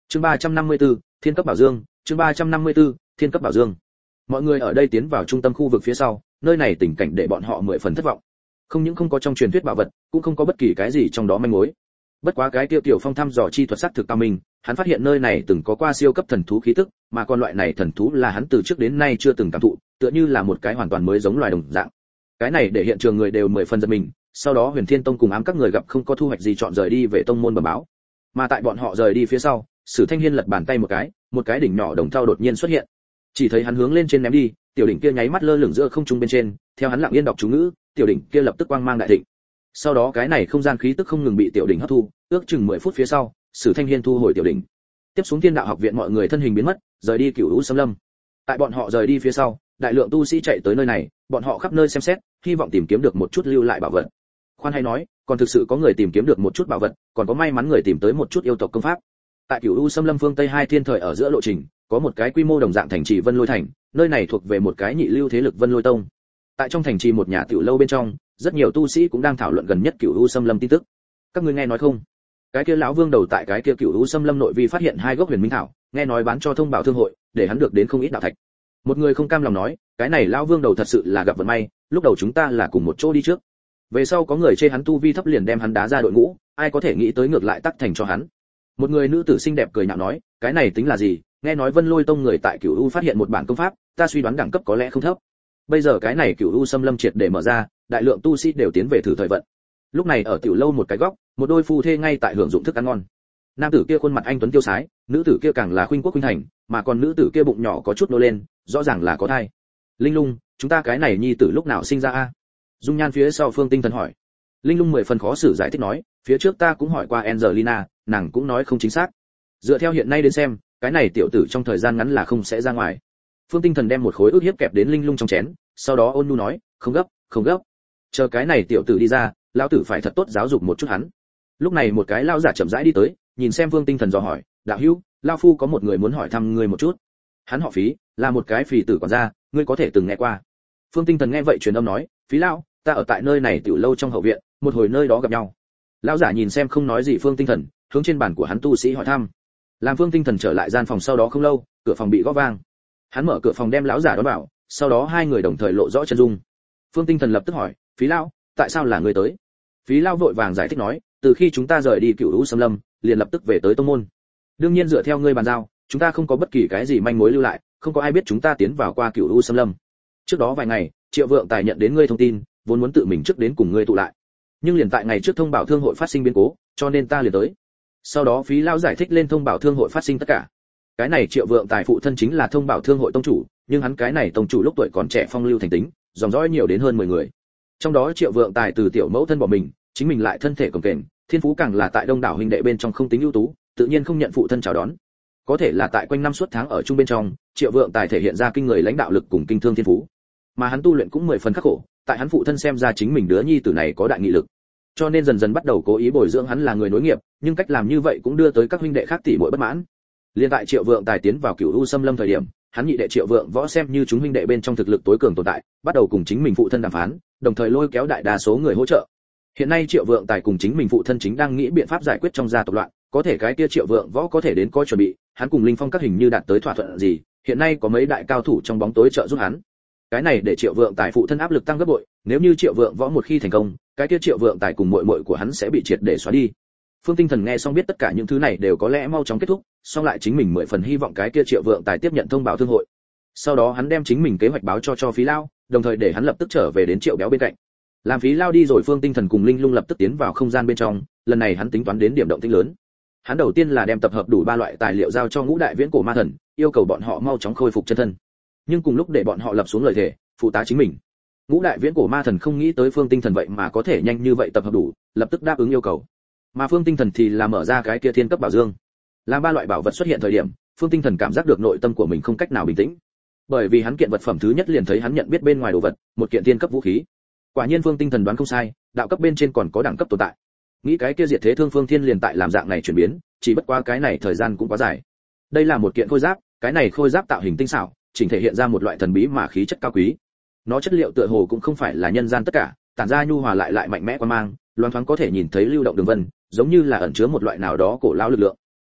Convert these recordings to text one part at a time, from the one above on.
Chương 354, Thiên cấp bảo dương, chương 354, Thiên cấp bảo dương. Mọi người ở đây tiến vào trung tâm khu vực phía sau, nơi này tình cảnh để bọn họ 10 phần thất vọng. Không những không có trong truyền thuyết bảo vật, cũng không có bất kỳ cái gì trong đó manh mối. Bất quá cái Tiểu Phong thăm dò chi thuật sắc thực cao minh, hắn phát hiện nơi này từng có qua siêu cấp thần thú khí tức, mà con loại này thần thú là hắn từ trước đến nay chưa từng cảm thụ, tựa như là một cái hoàn toàn mới giống loài đồng dạng. Cái này để hiện trường người đều 10 phần giật mình, sau đó Huyền Thiên Tông cùng ám các người gặp không có thu hoạch gì chọn rời đi về tông môn bẩm báo. Mà tại bọn họ rời đi phía sau, Sử Thanh Hiên lật bàn tay một cái đỉnh nhỏ đồng thau đột nhiên xuất hiện. Chỉ thấy hắn hướng lên trên ném đi, tiểu đỉnh kia nháy mắt lơ lửng giữa không trung bên trên, theo hắn lặng yên đọc chú ngữ, tiểu đỉnh kia lập tức quang mang đại thịnh. Sau đó cái này không gian khí tức không ngừng bị tiểu đỉnh hấp thu, ước chừng 10 phút phía sau, Sử Thanh Hiên thu hồi tiểu đỉnh. Tiếp xuống Thiên Đạo học viện mọi người thân hình biến mất, rời đi Cửu Vũ Sâm Lâm. Tại bọn họ rời đi phía sau, đại lượng tu sĩ chạy tới nơi này, bọn họ khắp nơi xem xét, hy vọng tìm kiếm được một chút lưu lại bảo vật. Khoan hay nói, còn thực sự có người tìm kiếm được một chút bảo vật, còn có may mắn người tìm tới một chút yêu tộc công pháp. Tại Cửu U Sâm Lâm phương Tây hai thiên thời ở giữa lộ trình, có một cái quy mô đồng dạng thành trì Vân Lôi Thành, nơi này thuộc về một cái nhị lưu thế lực Vân Lôi Tông. Tại trong thành trì một nhà tiểu lâu bên trong, rất nhiều tu sĩ cũng đang thảo luận gần nhất Cửu U Sâm Lâm tin tức. Các ngươi nghe nói không? Cái kia lão vương đầu tại cái kia Cửu U Sâm Lâm nội vi phát hiện 2 gốc huyền minh thảo, nghe nói bán cho thông bảo thương hội, để hắn được đến không ít đạo thạch. Một người không cam lòng nói, cái này lão vương đầu thật sự là gặp vận may, lúc đầu chúng ta là cùng một chỗ đi trước. Về sau có người chê hắn tu vi thấp liền đem hắn đá ra đội ngũ, ai có thể nghĩ tới ngược lại tắc thành cho hắn. Một người nữ tử xinh đẹp cười nhạo nói, cái này tính là gì, nghe nói Vân Lôi Tông người tại Cửu U phát hiện một bản công pháp, ta suy đoán đẳng cấp có lẽ không thấp. Bây giờ cái này Cửu U Sâm Lâm triệt để mở ra, đại lượng tu sĩ đều tiến về thử thời vận. Lúc này ở tiểu lâu một cái góc, một đôi phu thê ngay tại hưởng dụng thức ăn ngon. Nam tử kia khuôn mặt anh tuấn tiêu sái, nữ tử kia càng là khuynh quốc khuynh thành, mà còn nữ tử kia bụng nhỏ có chút nô lên, rõ ràng là có thai. Linh Lung, chúng ta cái này nhi tử lúc nào sinh ra a? Dung Nhan phía sau Phương Tinh Thần hỏi. Linh Lung 10 phần khó xử giải thích nói, phía trước ta cũng hỏi qua Angelina, nàng cũng nói không chính xác. Dựa theo hiện nay đến xem, cái này tiểu tử trong thời gian ngắn là không sẽ ra ngoài. Phương Tinh Thần đem một khối ức hiếp kẹp đến Linh Lung trong chén, sau đó ôn nhu nói, không gấp, không gấp. Chờ cái này tiểu tử đi ra, lão tử phải thật tốt giáo dục một chút hắn. Lúc này một cái lão giả chậm rãi đi tới, nhìn xem Phương Tinh Thần dò hỏi, đạo hữu, lão phu có một người muốn hỏi thăm ngươi một chút. Hắn họ Phí, là một cái phì tử quản gia, ngươi có thể từng nghe qua. Phương Tinh Thần nghe vậy truyền âm nói, Phí lão, ta ở tại nơi này tiểu lâu trong hậu viện, một hồi nơi đó gặp nhau. Lão giả nhìn xem không nói gì Phương Tinh Thần, hướng trên bàn của hắn tu sĩ hỏi thăm. Làm Phương Tinh Thần trở lại gian phòng sau đó không lâu, cửa phòng bị gõ vang. Hắn mở cửa phòng đem lão giả đón vào, sau đó hai người đồng thời lộ rõ chân dung. Phương Tinh Thần lập tức hỏi, Phí lão, tại sao là ngươi tới? Phí lão vội vàng giải thích nói, từ khi chúng ta rời đi Cửu Vũ Sâm Lâm, liền lập tức về tới tông môn. Đương nhiên dựa theo ngươi bàn giao, chúng ta không có bất kỳ cái gì manh mối lưu lại, không có ai biết chúng ta tiến vào qua Cửu Vũ Sâm Lâm. Trước đó vài ngày, Triệu Vượng Tài nhận đến ngươi thông tin, vốn muốn tự mình trước đến cùng ngươi tụ lại. Nhưng liền tại ngày trước thông bảo thương hội phát sinh biến cố, cho nên ta liền tới. Sau đó Phí lão giải thích lên thông bảo thương hội phát sinh tất cả. Cái này Triệu Vượng Tài phụ thân chính là thông bảo thương hội tông chủ, nhưng hắn cái này tông chủ lúc tuổi còn trẻ phong lưu thành tính, dòng dõi nhiều đến hơn 10 người. Trong đó Triệu Vượng Tài từ tiểu mẫu thân bỏ mình, chính mình lại thân thể cồng kềnh, thiên phú càng là tại đông đảo huynh đệ bên trong không tính ưu tú, tự nhiên không nhận phụ thân chào đón. Có thể là tại quanh năm suốt tháng ở chung bên trong, Triệu Vượng Tài thể hiện ra kinh người lãnh đạo lực cùng kinh thương thiên phú. Mà hắn tu luyện cũng 10 phần khắc khổ, tại hắn phụ thân xem ra chính mình đứa nhi tử này có đại nghị lực, cho nên dần dần bắt đầu cố ý bồi dưỡng hắn là người nối nghiệp, nhưng cách làm như vậy cũng đưa tới các huynh đệ khác tỉ muội bất mãn. Liên tại Triệu Vượng Tài tiến vào Cửu U Sâm Lâm thời điểm, hắn nhị đệ Triệu Vượng Võ xem như chúng huynh đệ bên trong thực lực tối cường tồn tại, bắt đầu cùng chính mình phụ thân đàm phán, đồng thời lôi kéo đại đa số người hỗ trợ. Hiện nay Triệu Vượng Tài cùng chính mình phụ thân chính đang nghĩ biện pháp giải quyết trong gia tộc loạn, có thể cái kia Triệu Vượng Võ có thể đến coi chuẩn bị, hắn cùng Linh Phong các hình như đạt tới thỏa thuận gì, hiện nay có mấy đại cao thủ trong bóng tối trợ giúp hắn. Cái này để Triệu Vượng Tài phụ thân áp lực tăng gấp bội, nếu như Triệu Vượng Võ một khi thành công, cái kia Triệu Vượng Tài cùng muội muội của hắn sẽ bị triệt để xóa đi. Phương Tinh Thần nghe xong biết tất cả những thứ này đều có lẽ mau chóng kết thúc, song lại chính mình 10 phần hy vọng cái kia Triệu Vượng Tài tiếp nhận thông báo thương hội. Sau đó hắn đem chính mình kế hoạch báo cho Phí lão, đồng thời để hắn lập tức trở về đến Triệu Béo bên cạnh. Làm Phí lão đi rồi, Phương Tinh Thần cùng Linh Lung lập tức tiến vào không gian bên trong, lần này hắn tính toán đến điểm động tĩnh lớn. Hắn đầu tiên là đem tập hợp đủ 3 loại tài liệu giao cho Ngũ Đại Viễn Cổ Ma Thần, yêu cầu bọn họ mau chóng khôi phục chân thân. Nhưng cùng lúc để bọn họ lập xuống lời thề, phụ tá chính mình. Ngũ Đại Viễn Cổ Ma Thần không nghĩ tới Phương Tinh Thần vậy mà có thể nhanh như vậy tập hợp đủ, lập tức đáp ứng yêu cầu. Mà Phương Tinh Thần thì là mở ra cái kia Thiên cấp bảo dương. Làm 3 loại bảo vật xuất hiện thời điểm, Phương Tinh Thần cảm giác được nội tâm của mình không cách nào bình tĩnh. Bởi vì hắn kiện vật phẩm thứ nhất liền thấy hắn nhận biết bên ngoài đồ vật, một kiện thiên cấp vũ khí. Quả nhiên Phương Tinh Thần đoán không sai, đạo cấp bên trên còn có đẳng cấp tồn tại. Nghĩ cái kia diệt thế thương phương thiên liền tại làm dạng này chuyển biến, chỉ bất quá cái này thời gian cũng quá dài. Đây là một kiện khôi giáp, cái này khôi giáp tạo hình tinh xảo, chỉnh thể hiện ra một loại thần bí mà khí chất cao quý. Nó chất liệu tựa hồ cũng không phải là nhân gian tất cả, tản ra nhu hòa lại mạnh mẽ quan mang, loáng thoáng có thể nhìn thấy lưu động đường vân, giống như là ẩn chứa một loại nào đó cổ lão lực lượng.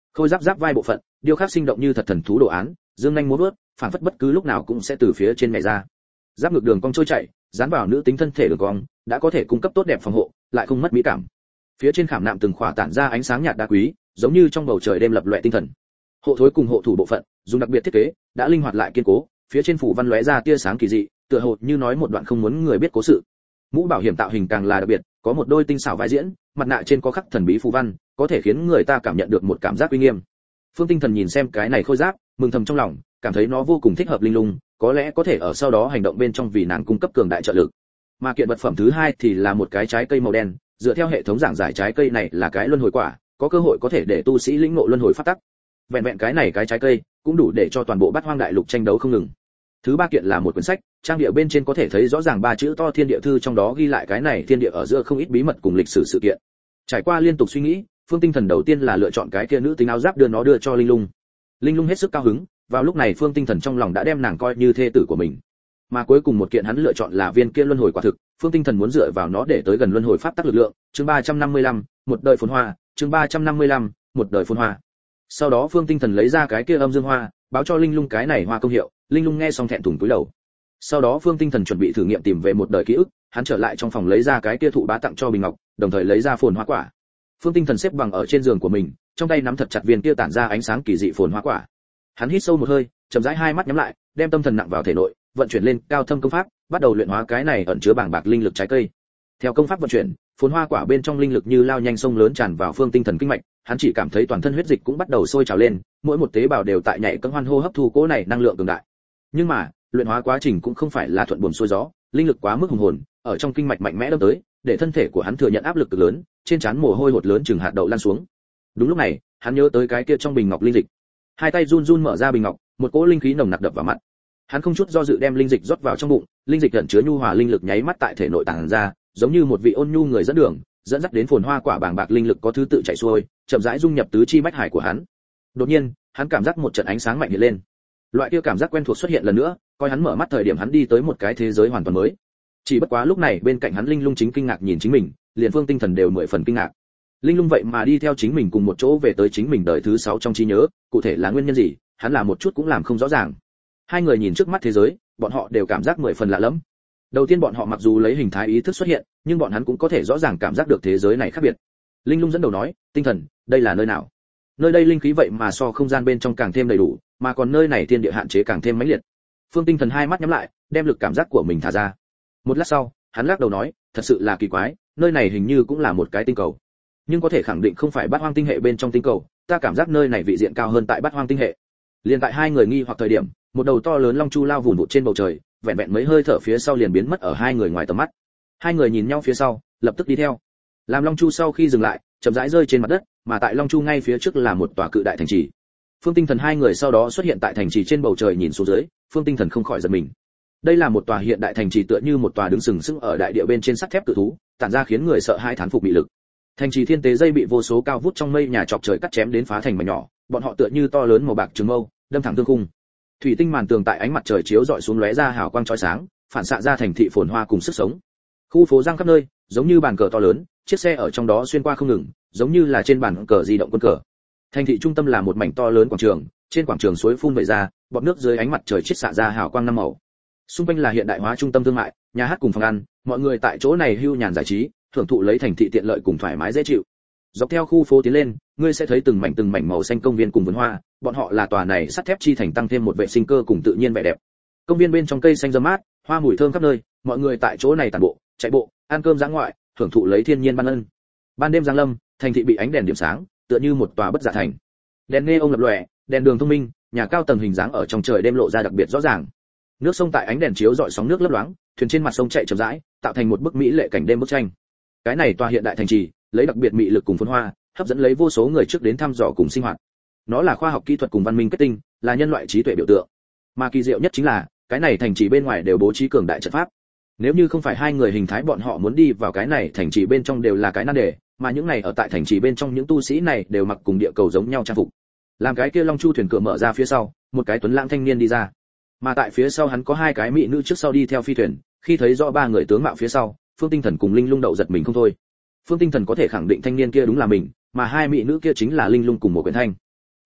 Khôi giáp giáp vai bộ phận, điêu khắc sinh động như thật thần thú đồ án, dương nhanh múa vớt, phản phất bất cứ lúc nào cũng sẽ từ phía trên nhảy ra. Giáp ngực đường cong trôi chảy, dán vào nữ tính thân thể đường cong, đã có thể cung cấp tốt đẹp phòng hộ, lại không mất mỹ cảm. Phía trên khảm nạm từng khỏa tản ra ánh sáng nhạt đá quý, giống như trong bầu trời đêm lập lòe tinh thần. Hộ thối cùng hộ thủ bộ phận, dùng đặc biệt thiết kế, đã linh hoạt lại kiên cố, phía trên phủ văn lóe ra tia sáng kỳ dị, tựa hồ như nói một đoạn không muốn người biết cố sự. Mũ bảo hiểm tạo hình càng là đặc biệt, có một đôi tinh xảo vai diễn, mặt nạ trên có khắc thần bí phù văn, có thể khiến người ta cảm nhận được một cảm giác uy nghiêm. Phương Tinh Thần nhìn xem cái này khôi giáp, mừng thầm trong lòng, cảm thấy nó vô cùng thích hợp Linh Lung, có lẽ có thể ở sau đó hành động bên trong vì nàng cung cấp cường đại trợ lực. Mà kiện vật phẩm thứ hai thì là một cái trái cây màu đen, dựa theo hệ thống giảng giải trái cây này là cái luân hồi quả, có cơ hội có thể để tu sĩ lĩnh ngộ luân hồi pháp tắc. Vẹn vẹn cái này cái trái cây, cũng đủ để cho toàn bộ Bát Hoang đại lục tranh đấu không ngừng. Thứ ba kiện là một quyển sách, trang địa bên trên có thể thấy rõ ràng ba chữ to Thiên Địa Thư, trong đó ghi lại cái này thiên địa ở giữa không ít bí mật cùng lịch sử sự kiện. Trải qua liên tục suy nghĩ, Phương Tinh Thần đầu tiên là lựa chọn cái kia nữ tính áo giáp đưa cho Linh Lung. Linh Lung hết sức cao hứng, vào lúc này Phương Tinh Thần trong lòng đã đem nàng coi như thê tử của mình. Mà cuối cùng một kiện hắn lựa chọn là viên kia luân hồi quả thực, Phương Tinh Thần muốn dựa vào nó để tới gần luân hồi pháp tắc lực lượng. Chương 355, một đời phồn hoa, chương 355, một đời phồn hoa. Sau đó Phương Tinh Thần lấy ra cái kia âm dương hoa, báo cho Linh Lung cái này hoa công hiệu. Linh Lung nghe xong thẹn thùng cúi đầu. Sau đó Phương Tinh Thần chuẩn bị thử nghiệm tìm về một đời ký ức, hắn trở lại trong phòng lấy ra cái kia thụ bá tặng cho bình ngọc, đồng thời lấy ra phồn hoa quả. Phương Tinh Thần xếp bằng ở trên giường của mình, trong tay nắm thật chặt viên kia tản ra ánh sáng kỳ dị phồn hoa quả. Hắn hít sâu một hơi, chậm rãi hai mắt nhắm lại, đem tâm thần nặng vào thể nội, vận chuyển lên cao thâm công pháp, bắt đầu luyện hóa cái này ẩn chứa bàng bạc linh lực trái cây. Theo công pháp vận chuyển, phồn hoa quả bên trong linh lực như lao nhanh sông lớn tràn vào Phương Tinh Thần kinh mạch, hắn chỉ cảm thấy toàn thân huyết dịch cũng bắt đầu sôi trào lên, mỗi một tế bào đều tại nhảy cẫng hoan hô hấp thu cỗ này năng lượng cường đại. Nhưng mà, luyện hóa quá trình cũng không phải là thuận buồm xuôi gió, linh lực quá mức hùng hồn, ở trong kinh mạch mạnh mẽ đâm tới, để thân thể của hắn thừa nhận áp lực cực lớn, trên trán mồ hôi hột lớn chừng hạt đậu lan xuống. Đúng lúc này, hắn nhớ tới cái kia trong bình ngọc linh dịch. Hai tay run run mở ra bình ngọc, một cỗ linh khí nồng nặc đập vào mặt. Hắn không chút do dự đem linh dịch rót vào trong bụng, linh dịch ẩn chứa nhu hòa linh lực nháy mắt tại thể nội tàng ra, giống như một vị ôn nhu người dẫn đường, dẫn dắt đến phồn hoa quả bàng bạc linh lực có thứ tự chảy xuôi, chậm rãi dung nhập tứ chi bách hải của hắn. Đột nhiên, hắn cảm giác một trận ánh sáng mạnh hiện lên. Loại kia cảm giác quen thuộc xuất hiện lần nữa, coi hắn mở mắt thời điểm hắn đi tới một cái thế giới hoàn toàn mới. Chỉ bất quá lúc này bên cạnh hắn Linh Lung chính kinh ngạc nhìn chính mình, liền Phương Tinh Thần đều 10 phần kinh ngạc. Linh Lung vậy mà đi theo chính mình cùng một chỗ về tới chính mình đời thứ 6 trong trí nhớ, cụ thể là nguyên nhân gì, hắn là một chút cũng làm không rõ ràng. Hai người nhìn trước mắt thế giới, bọn họ đều cảm giác 10 phần lạ lẫm. Đầu tiên bọn họ mặc dù lấy hình thái ý thức xuất hiện, nhưng bọn hắn cũng có thể rõ ràng cảm giác được thế giới này khác biệt. Linh Lung dẫn đầu nói, "Tinh Thần, đây là nơi nào?" Nơi đây linh khí vậy mà so không gian bên trong càng thêm đầy đủ, mà còn nơi này thiên địa hạn chế càng thêm mãnh liệt. Phương Tinh Thần hai mắt nhắm lại, đem lực cảm giác của mình thả ra. Một lát sau, hắn lắc đầu nói, thật sự là kỳ quái, nơi này hình như cũng là một cái tinh cầu, nhưng có thể khẳng định không phải Bát Hoang tinh hệ bên trong tinh cầu, ta cảm giác nơi này vị diện cao hơn tại Bát Hoang tinh hệ. Liên tại hai người nghi hoặc thời điểm, một đầu to lớn long chu lao vùn vụt trên bầu trời, vẹn vẹn mấy hơi thở phía sau liền biến mất ở hai người ngoài tầm mắt. Hai người nhìn nhau phía sau, lập tức đi theo. Làm long chu sau khi dừng lại, chậm rãi rơi trên mặt đất, mà tại long chu ngay phía trước là một tòa cự đại thành trì. Phương Tinh Thần hai người sau đó xuất hiện tại thành trì trên bầu trời nhìn xuống dưới, Phương Tinh Thần không khỏi giật mình. Đây là một tòa hiện đại thành trì tựa như một tòa đứng sừng sững ở đại địa bên trên sắt thép cự thú, tản ra khiến người sợ hãi thán phục bị lực. Thành trì thiên tế dây bị vô số cao vút trong mây nhà chọc trời cắt chém đến phá thành mảnh nhỏ, bọn họ tựa như to lớn màu bạc trường mâu, đâm thẳng thương khung. Thủy tinh màn tường tại ánh mặt trời chiếu rọi xuống lóe ra hào quang chói sáng, phản xạ ra thành thị phồn hoa cùng sức sống. Khu phố giăng khắp nơi, giống như bàn cờ to lớn, chiếc xe ở trong đó xuyên qua không ngừng, giống như là trên bàn cờ di động quân cờ. Thành thị trung tâm là một mảnh to lớn quảng trường, trên quảng trường suối phun vẩy ra, bọt nước dưới ánh mặt trời chiết xạ ra hào quang năm màu. Xung quanh là hiện đại hóa trung tâm thương mại, nhà hát cùng phòng ăn, mọi người tại chỗ này hưu nhàn giải trí, thưởng thụ lấy thành thị tiện lợi cùng thoải mái dễ chịu. Dọc theo khu phố tiến lên, ngươi sẽ thấy từng mảnh màu xanh công viên cùng vườn hoa, bọn họ là tòa này sắt thép chi thành tăng thêm một vệ sinh cơ cùng tự nhiên vẻ đẹp. Công viên bên trong cây xanh râm mát, hoa mùi thơm khắp nơi, mọi người tại chỗ này tản bộ, chạy bộ, ăn cơm dã ngoại, thưởng thụ lấy thiên nhiên ban ân. Ban đêm giáng lâm, thành thị bị ánh đèn điểm sáng, tựa như một tòa bất dạ thành. Đèn neon lập lòe, đèn đường thông minh, nhà cao tầng hình dáng ở trong trời đêm lộ ra đặc biệt rõ ràng. Nước sông tại ánh đèn chiếu rọi sóng nước lấp loáng, thuyền trên mặt sông chạy chậm rãi, tạo thành một bức mỹ lệ cảnh đêm bức tranh. Cái này tòa hiện đại thành trì, lấy đặc biệt mị lực cùng phồn hoa, hấp dẫn lấy vô số người trước đến thăm dò cùng sinh hoạt. Nó là khoa học kỹ thuật cùng văn minh kết tinh, là nhân loại trí tuệ biểu tượng. Mà kỳ diệu nhất chính là, cái này thành trì bên ngoài đều bố trí cường đại trận pháp. Nếu như không phải hai người hình thái bọn họ muốn đi vào cái này thành trì bên trong đều là cái nan đề, mà những này ở tại thành trì bên trong những tu sĩ này đều mặc cùng địa cầu giống nhau trang phục. Làm cái kia long chu thuyền cửa mở ra phía sau, một cái tuấn lãng thanh niên đi ra. Mà tại phía sau hắn có hai cái mỹ nữ trước sau đi theo phi thuyền, khi thấy rõ ba người tướng mạo phía sau, Phương Tinh Thần cùng Linh Lung đậu giật mình không thôi. Phương Tinh Thần có thể khẳng định thanh niên kia đúng là mình, mà hai mỹ nữ kia chính là Linh Lung cùng một Quyển Thanh.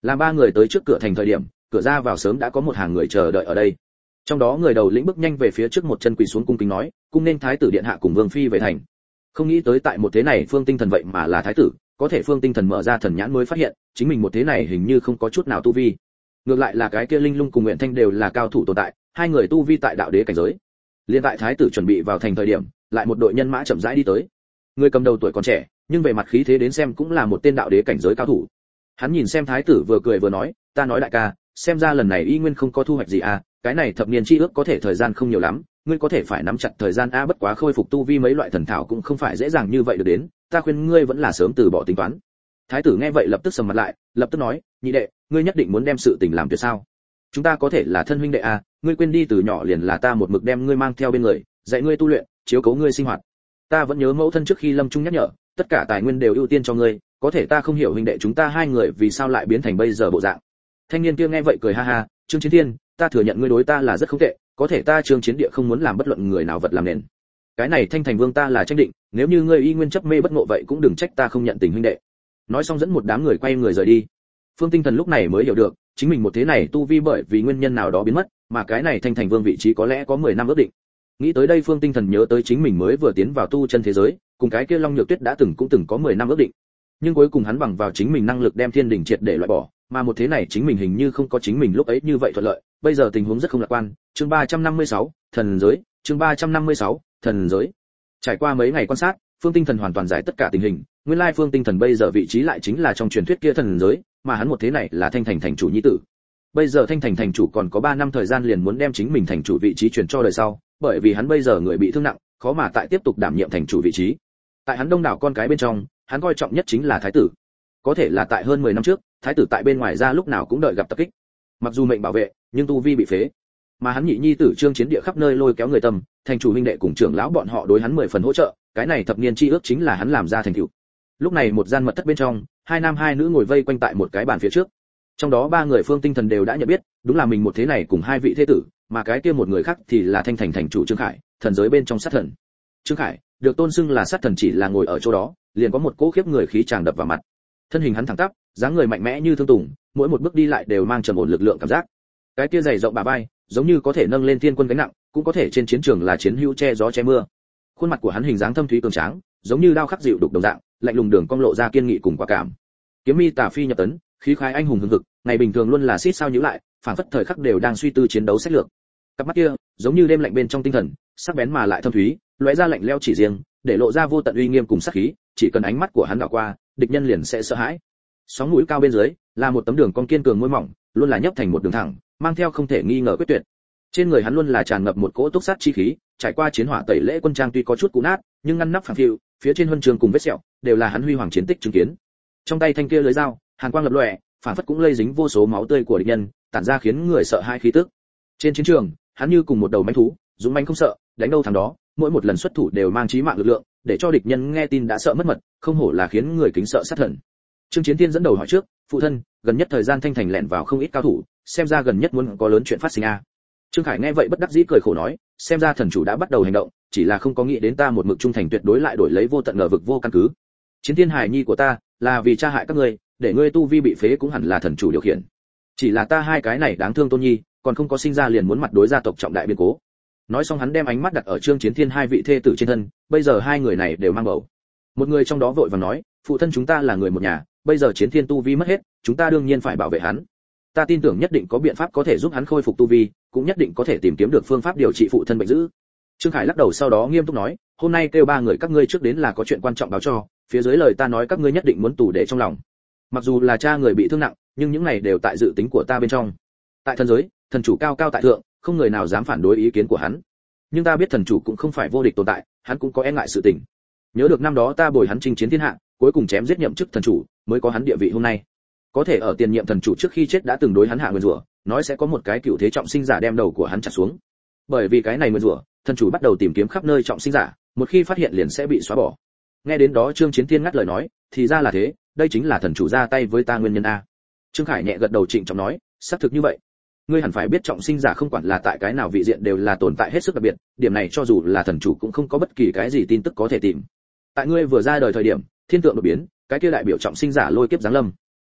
Làm ba người tới trước cửa thành thời điểm, cửa ra vào sớm đã có một hàng người chờ đợi ở đây. Trong đó người đầu lĩnh bước nhanh về phía trước, một chân quỳ xuống cung kính nói, cung nên thái tử điện hạ cùng vương phi về thành. Không nghĩ tới tại một thế này Phương Tinh Thần vậy mà là thái tử, có thể Phương Tinh Thần mở ra thần nhãn mới phát hiện, chính mình một thế này hình như không có chút nào tu vi. Ngược lại là cái kia Linh Lung cùng Nguyện Thanh đều là cao thủ tồn tại, hai người tu vi tại đạo đế cảnh giới. Liên tại thái tử chuẩn bị vào thành thời điểm, lại một đội nhân mã chậm rãi đi tới. Người cầm đầu tuổi còn trẻ, nhưng về mặt khí thế đến xem cũng là một tên đạo đế cảnh giới cao thủ. Hắn nhìn xem thái tử vừa cười vừa nói, ta nói đại ca, xem ra lần này y nguyên không có thu hoạch gì à, cái này thập niên chi ước có thể thời gian không nhiều lắm, ngươi có thể phải nắm chặt thời gian a, bất quá khôi phục tu vi mấy loại thần thảo cũng không phải dễ dàng như vậy được đến, ta khuyên ngươi vẫn là sớm từ bỏ tính toán. Thái tử nghe vậy lập tức sầm mặt lại, lập tức nói, nhị đệ, ngươi nhất định muốn đem sự tình làm tuyệt sao? Chúng ta có thể là thân huynh đệ a, ngươi quên đi từ nhỏ liền là ta một mực đem ngươi mang theo bên người, dạy ngươi tu luyện, chiếu cố ngươi sinh hoạt. Ta vẫn nhớ mẫu thân trước khi lâm chung nhắc nhở, tất cả tài nguyên đều ưu tiên cho ngươi, có thể ta không hiểu huynh đệ chúng ta hai người vì sao lại biến thành bây giờ bộ dạng. Thanh niên kia nghe vậy cười ha ha, Trương Chiến Thiên, ta thừa nhận ngươi đối ta là rất không tệ, có thể ta Trương Chiến Địa không muốn làm bất luận người nào vật làm nền. Cái này Thanh Thành Vương ta là tranh định, nếu như ngươi y nguyên chấp mê bất ngộ vậy cũng đừng trách ta không nhận tình huynh đệ. Nói xong dẫn một đám người quay người rời đi. Phương Tinh Thần lúc này mới hiểu được, chính mình một thế này tu vi bởi vì nguyên nhân nào đó biến mất, mà cái này Thanh Thành Vương vị trí có lẽ có 10 năm ước định. Nghĩ tới đây Phương Tinh Thần nhớ tới chính mình mới vừa tiến vào tu chân thế giới, cùng cái kia Long Nhược Tuyết đã từng có 10 năm ước định. Nhưng cuối cùng hắn bằng vào chính mình năng lực đem Thiên Đình triệt để loại bỏ, mà một thế này chính mình hình như không có chính mình lúc ấy như vậy thuận lợi, bây giờ tình huống rất không lạc quan. Chương 356, thần giới, chương 356, thần giới. Trải qua mấy ngày quan sát, Phương Tinh Thần hoàn toàn giải tất cả tình hình, nguyên lai Phương Tinh Thần bây giờ vị trí lại chính là trong truyền thuyết kia thần giới, mà hắn một thế này là Thanh Thành thành chủ nhi tử. Bây giờ Thanh Thành thành chủ còn có 3 năm thời gian liền muốn đem chính mình thành chủ vị trí truyền cho đời sau, bởi vì hắn bây giờ người bị thương nặng, khó mà tại tiếp tục đảm nhiệm thành chủ vị trí. Tại hắn đông đảo con cái bên trong, hắn coi trọng nhất chính là thái tử. Có thể là tại hơn 10 năm trước, thái tử tại bên ngoài ra lúc nào cũng đợi gặp tập kích. Mặc dù mệnh bảo vệ, nhưng tu vi bị phế. Mà hắn nhị nhi tử Trương Chiến Địa khắp nơi lôi kéo người tâm, thành chủ huynh đệ cùng trưởng lão bọn họ đối hắn 10 phần hỗ trợ, cái này thập niên chi ước chính là hắn làm ra thành tựu. Lúc này một gian mật thất bên trong, hai nam hai nữ ngồi vây quanh tại một cái bàn phía trước. Trong đó 3 người Phương Tinh Thần đều đã nhận biết, đúng là mình một thế này cùng 2 vị thế tử, mà cái kia một người khác thì là Thanh Thành thành chủ Trương Khải, thần giới bên trong sát thần. Trương Khải được tôn xưng là sát thần chỉ là ngồi ở chỗ đó, liền có một cỗ khiếp người khí tràn đập vào mặt. Thân hình hắn thẳng tắp, dáng người mạnh mẽ như thương tùng, mỗi một bước đi lại đều mang trầm ổn lực lượng cảm giác. Cái kia dày rộng bả vai, giống như có thể nâng lên thiên quân gánh nặng, cũng có thể trên chiến trường là chiến hữu che gió che mưa. Khuôn mặt của hắn hình dáng thâm thúy cường tráng, giống như đao khắc dịu đục đồng dạng, lạnh lùng đường cong lộ ra kiên nghị cùng quả cảm. Kiếm mi tả phi nhập tấn, khí khái anh hùng hừng hực, ngày bình thường luôn là xít sao nhíu lại, phản phất thời khắc đều đang suy tư chiến đấu sách lược. Cặp mắt kia, giống như đêm lạnh bên trong tinh thần, sắc bén mà lại thâm thúy, lóe ra lạnh lẽo chỉ riêng, để lộ ra vô tận uy nghiêm cùng sát khí, chỉ cần ánh mắt của hắn đảo qua, địch nhân liền sẽ sợ hãi. Sóng mũi cao bên dưới, là một tấm đường cong kiên cường môi mỏng, luôn là nhấp thành một đường thẳng, mang theo không thể nghi ngờ quyết tuyệt. Trên người hắn luôn là tràn ngập một cỗ túc sát chi khí, trải qua chiến hỏa tẩy lễ quân trang tuy có chút cũ nát, nhưng ngăn nắp phẳng phiu, phía trên huân trường cùng vết sẹo, đều là hắn huy hoàng chiến tích chứng kiến. Trong tay thanh kia lưới dao, hàn quang lập lòe, phản phất cũng lây dính vô số máu tươi của địch nhân, tản ra khiến người sợ hãi khí tức. Trên chiến trường, hắn như cùng một đầu mãnh thú, dũng mãnh không sợ, đánh đâu thắng đó, mỗi một lần xuất thủ đều mang chí mạng lực lượng, để cho địch nhân nghe tin đã sợ mất mật, không hổ là khiến người kính sợ sát thần. Trương Chiến Thiên dẫn đầu hỏi trước, phụ thân, gần nhất thời gian Thanh Thành lẻn vào không ít cao thủ, xem ra gần nhất muốn có lớn chuyện phát sinh a. Trương Khải nghe vậy bất đắc dĩ cười khổ nói, xem ra thần chủ đã bắt đầu hành động, chỉ là không có nghĩ đến ta một mực trung thành tuyệt đối lại đổi lấy vô tận ngờ vực vô căn cứ. Chiến Thiên hài nhi của ta, là vì cha hại các ngươi, để ngươi tu vi bị phế cũng hẳn là thần chủ điều khiển. Chỉ là ta hai cái này đáng thương tôn nhi, còn không có sinh ra liền muốn mặt đối gia tộc trọng đại biến cố. Nói xong hắn đem ánh mắt đặt ở Trương Chiến Thiên hai vị thê tử trên thân, bây giờ hai người này đều mang bầu. Một người trong đó vội vàng nói, phụ thân chúng ta là người một nhà, bây giờ Chiến Thiên tu vi mất hết, chúng ta đương nhiên phải bảo vệ hắn. Ta tin tưởng nhất định có biện pháp có thể giúp hắn khôi phục tu vi, cũng nhất định có thể tìm kiếm được phương pháp điều trị phụ thân bệnh dữ. Trương Khải lắc đầu sau đó nghiêm túc nói, hôm nay kêu 3 người các ngươi trước đến là có chuyện quan trọng báo cho, phía dưới lời ta nói các ngươi nhất định muốn tù để trong lòng. Mặc dù là cha người bị thương nặng, nhưng những này đều tại dự tính của ta bên trong. Tại thần giới, thần chủ cao cao tại thượng, không người nào dám phản đối ý kiến của hắn. Nhưng ta biết thần chủ cũng không phải vô địch tồn tại, hắn cũng có e ngại sự tình. Nhớ được năm đó ta bồi hắn chinh chiến thiên hạ, cuối cùng chém giết nhậm chức thần chủ, mới có hắn địa vị hôm nay. Có thể ở tiền nhiệm thần chủ trước khi chết đã từng đối hắn hạ nguyên rủa, nói sẽ có một cái cựu thế trọng sinh giả đem đầu của hắn chặt xuống. Bởi vì cái này nguyên rủa, thần chủ bắt đầu tìm kiếm khắp nơi trọng sinh giả, một khi phát hiện liền sẽ bị xóa bỏ. Nghe đến đó Trương Chiến Thiên ngắt lời nói, thì ra là thế, đây chính là thần chủ ra tay với ta nguyên nhân a. Trương Khải nhẹ gật đầu trịnh trọng nói, xác thực như vậy. Ngươi hẳn phải biết trọng sinh giả không quản là tại cái nào vị diện đều là tồn tại hết sức đặc biệt, điểm này cho dù là thần chủ cũng không có bất kỳ cái gì tin tức có thể tìm. Tại ngươi vừa ra đời thời điểm, thiên tượng đột biến, cái kia đại biểu trọng sinh giả lôi kiếp giáng lâm.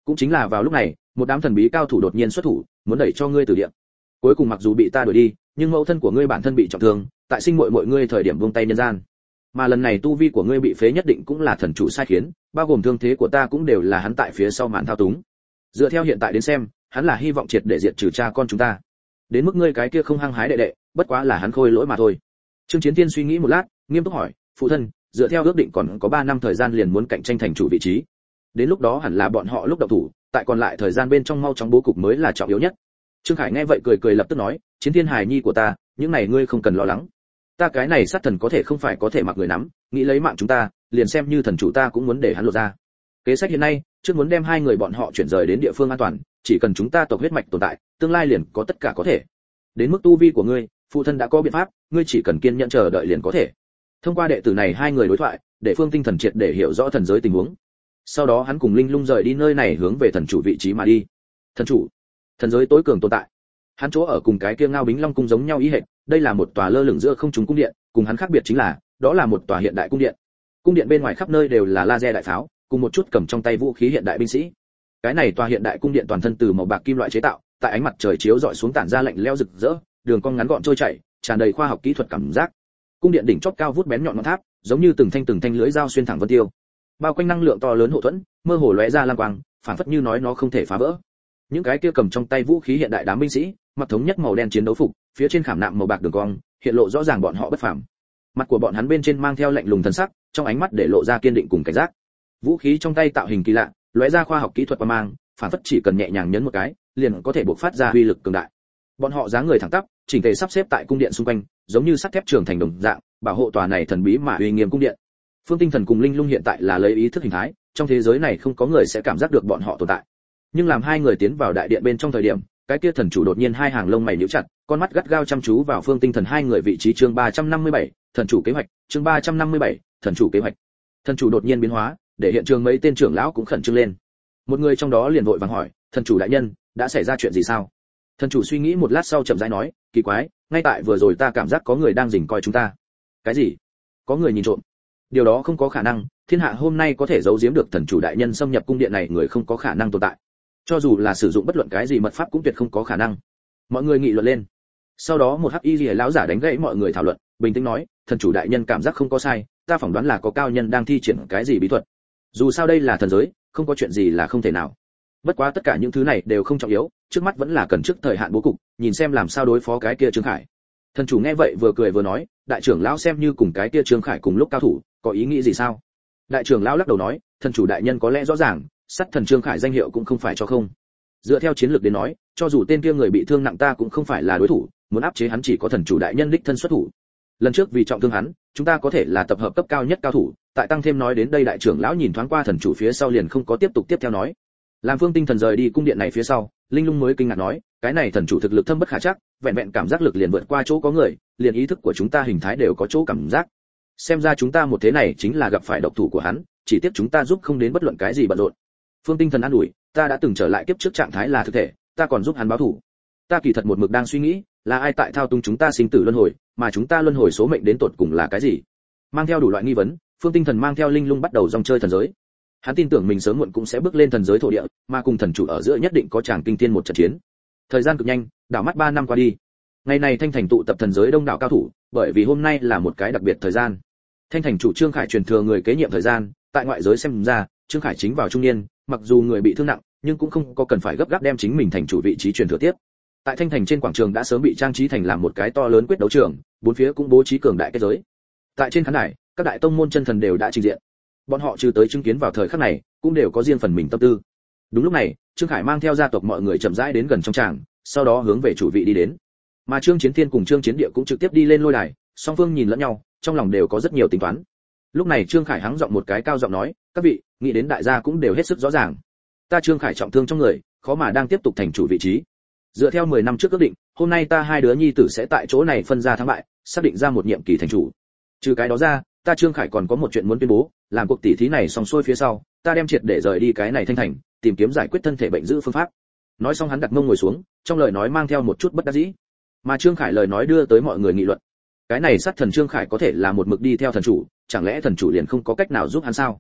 Cũng chính là vào lúc này, một đám thần bí cao thủ đột nhiên xuất thủ, muốn đẩy cho ngươi từ địa. Cuối cùng mặc dù bị ta đuổi đi, nhưng mẫu thân của ngươi bản thân bị trọng thương, tại sinh muội ngươi thời điểm buông tay nhân gian. Mà lần này tu vi của ngươi bị phế nhất định cũng là thần chủ sai khiến, bao gồm thương thế của ta cũng đều là hắn tại phía sau màn thao túng. Dựa theo hiện tại đến xem, hắn là hy vọng triệt để diệt trừ cha con chúng ta. Đến mức ngươi cái kia không hăng hái đệ đệ, bất quá là hắn khôi lỗi mà thôi. Trương Chiến Thiên suy nghĩ một lát, nghiêm túc hỏi, phụ thân, dựa theo ước định còn có 3 năm thời gian liền muốn cạnh tranh thành chủ vị trí. Đến lúc đó hẳn là bọn họ lúc động thủ, tại còn lại thời gian bên trong mau chóng bố cục mới là trọng yếu nhất. Trương Khải nghe vậy cười lập tức nói, Chiến Thiên hài nhi của ta, những này ngươi không cần lo lắng. Ta cái này sát thần có thể không phải có thể mặc người nắm, nghĩ lấy mạng chúng ta, liền xem như thần chủ ta cũng muốn để hắn lộ ra. Kế sách hiện nay, trước muốn đem 2 người bọn họ chuyển rời đến địa phương an toàn, chỉ cần chúng ta tộc huyết mạch tồn tại, tương lai liền có tất cả có thể. Đến mức tu vi của ngươi, phụ thân đã có biện pháp, ngươi chỉ cần kiên nhẫn chờ đợi liền có thể. Thông qua đệ tử này 2 người đối thoại, để Phương Tinh Thần triệt để hiểu rõ thần giới tình huống. Sau đó hắn cùng Linh Lung rời đi nơi này hướng về thần chủ vị trí mà đi. Thần chủ, thần giới tối cường tồn tại. Hắn chỗ ở cùng cái kia Ngao Bính Long cung giống nhau ý hệt, đây là một tòa lơ lửng giữa không trung cung điện, cùng hắn khác biệt chính là, đó là một tòa hiện đại cung điện. Cung điện bên ngoài khắp nơi đều là laser đại pháo, cùng một chút cầm trong tay vũ khí hiện đại binh sĩ. Cái này tòa hiện đại cung điện toàn thân từ màu bạc kim loại chế tạo, tại ánh mặt trời chiếu rọi xuống tản ra lạnh lẽo rực rỡ, đường cong ngắn gọn trôi chảy, tràn đầy khoa học kỹ thuật cảm giác. Cung điện đỉnh chót cao vút bén nhọn ngọn tháp, giống như từng thanh lưỡi dao xuyên thẳng vân tiêu. Bao quanh năng lượng to lớn hộ thuẫn, mơ hồ lóe ra lam quang, phản phất như nói nó không thể phá vỡ. Những cái kia cầm trong tay vũ khí hiện đại đám binh sĩ, mặc thống nhất màu đen chiến đấu phục, phía trên khảm nạm màu bạc đường cong, hiện lộ rõ ràng bọn họ bất phàm. Mặt của bọn hắn bên trên mang theo lạnh lùng thần sắc, trong ánh mắt để lộ ra kiên định cùng cảnh giác. Vũ khí trong tay tạo hình kỳ lạ, lóe ra khoa học kỹ thuật qua mang, phản phất chỉ cần nhẹ nhàng nhấn một cái, liền có thể bộc phát ra uy lực cường đại. Bọn họ dáng người thẳng tắp, chỉnh tề sắp xếp tại cung điện xung quanh, giống như sắt thép trường thành đồng dạng, bảo hộ tòa này thần bí mà uy nghiêm cung điện. Phương Tinh Thần cùng Linh Lung hiện tại là lấy ý thức hình thái, trong thế giới này không có người sẽ cảm giác được bọn họ tồn tại. Nhưng làm 2 người tiến vào đại điện bên trong thời điểm, cái kia thần chủ đột nhiên 2 hàng lông mày nhíu chặt, con mắt gắt gao chăm chú vào Phương Tinh Thần 2 người vị trí. Chương 357, thần chủ kế hoạch. Chương 357, thần chủ kế hoạch. Thần chủ đột nhiên biến hóa, để hiện trường mấy tên trưởng lão cũng khẩn trương lên. Một người trong đó liền vội vàng hỏi, thần chủ đại nhân, đã xảy ra chuyện gì sao? Thần chủ suy nghĩ một lát sau chậm rãi nói, kỳ quái, ngay tại vừa rồi ta cảm giác có người đang rình coi chúng ta. Cái gì? Có người nhìn trộm? Điều đó không có khả năng, thiên hạ hôm nay có thể giấu giếm được thần chủ đại nhân xâm nhập cung điện này người không có khả năng tồn tại. Cho dù là sử dụng bất luận cái gì mật pháp cũng tuyệt không có khả năng. Mọi người nghị luận lên. Sau đó một hắc y liễu lão giả đánh gãy mọi người thảo luận, bình tĩnh nói, thần chủ đại nhân cảm giác không có sai, ta phỏng đoán là có cao nhân đang thi triển cái gì bí thuật. Dù sao đây là thần giới, không có chuyện gì là không thể nào. Bất quá tất cả những thứ này đều không trọng yếu, trước mắt vẫn là cần trước thời hạn bố cục, nhìn xem làm sao đối phó cái kia Trương Khải. Thần chủ nghe vậy vừa cười vừa nói, đại trưởng lão xem như cùng cái kia Trương Khải cùng lúc cao thủ, có ý nghĩ gì sao? Đại trưởng lão lắc đầu nói, thần chủ đại nhân có lẽ rõ ràng, sát thần Trương Khải danh hiệu cũng không phải cho không. Dựa theo chiến lược đến nói, cho dù tên kia người bị thương nặng ta cũng không phải là đối thủ, muốn áp chế hắn chỉ có thần chủ đại nhân đích thân xuất thủ. Lần trước vì trọng thương hắn, chúng ta có thể là tập hợp cấp cao nhất cao thủ, tại tăng thêm nói đến đây đại trưởng lão nhìn thoáng qua thần chủ phía sau liền không có tiếp tục tiếp theo nói. Làm Phương Tinh Thần rời đi cung điện này phía sau, Linh Lung mới kinh ngạc nói, cái này thần chủ thực lực thâm bất khả trắc, vẹn vẹn cảm giác lực liền vượt qua chỗ có người, liền ý thức của chúng ta hình thái đều có chỗ cảm giác. Xem ra chúng ta một thế này chính là gặp phải độc thủ của hắn, chỉ tiếc chúng ta giúp không đến bất luận cái gì bận rộn. Phương Tinh Thần an ủi, ta đã từng trở lại kiếp trước trạng thái là thực thể, ta còn giúp hắn báo thù. Ta kỳ thật một mực đang suy nghĩ, là ai tại thao túng chúng ta sinh tử luân hồi, mà chúng ta luân hồi số mệnh đến tột cùng là cái gì? Mang theo đủ loại nghi vấn, Phương Tinh Thần mang theo Linh Lung bắt đầu dòng chơi thần giới. Hắn tin tưởng mình sớm muộn cũng sẽ bước lên thần giới thổ địa, mà cùng thần chủ ở giữa nhất định có chàng kinh thiên một trận chiến. Thời gian cực nhanh, đảo mắt 3 năm qua đi. Ngày này Thanh Thành tụ tập thần giới đông đảo cao thủ, bởi vì hôm nay là một cái đặc biệt thời gian. Thanh Thành chủ Trương Khải truyền thừa người kế nhiệm thời gian, tại ngoại giới xem ra, Trương Khải chính vào trung niên, mặc dù người bị thương nặng, nhưng cũng không có cần phải gấp gáp đem chính mình thành chủ vị trí truyền thừa tiếp. Tại Thanh Thành trên quảng trường đã sớm bị trang trí thành làm một cái to lớn quyết đấu trường, bốn phía cũng bố trí cường đại kết giới. Tại trên khán đài, các đại tông môn chân thần đều đã trình diện. Bọn họ trừ tới chứng kiến vào thời khắc này, cũng đều có riêng phần mình tâm tư. Đúng lúc này, Trương Khải mang theo gia tộc mọi người chậm rãi đến gần trong tràng, sau đó hướng về chủ vị đi đến. Mà Trương Chiến Thiên cùng Trương Chiến Địa cũng trực tiếp đi lên lôi đài, song phương nhìn lẫn nhau, trong lòng đều có rất nhiều tính toán. Lúc này Trương Khải hắng giọng một cái cao giọng nói, các vị, nghĩ đến đại gia cũng đều hết sức rõ ràng. Ta Trương Khải trọng thương trong người, khó mà đang tiếp tục thành chủ vị trí. Dựa theo 10 năm trước ước định, hôm nay ta 2 đứa nhi tử sẽ tại chỗ này phân ra thắng bại, xác định ra một nhiệm kỳ thành chủ. Trừ cái đó ra, ta Trương Khải còn có một chuyện muốn tuyên bố, làm cuộc tỷ thí này xong xuôi phía sau, ta đem triệt để rời đi cái này Thanh Thành, tìm kiếm giải quyết thân thể bệnh giữ phương pháp. Nói xong hắn đặt mông ngồi xuống, trong lời nói mang theo một chút bất đắc dĩ. Mà Trương Khải lời nói đưa tới mọi người nghị luận. Cái này sát thần Trương Khải có thể là một mực đi theo thần chủ, chẳng lẽ thần chủ liền không có cách nào giúp hắn sao?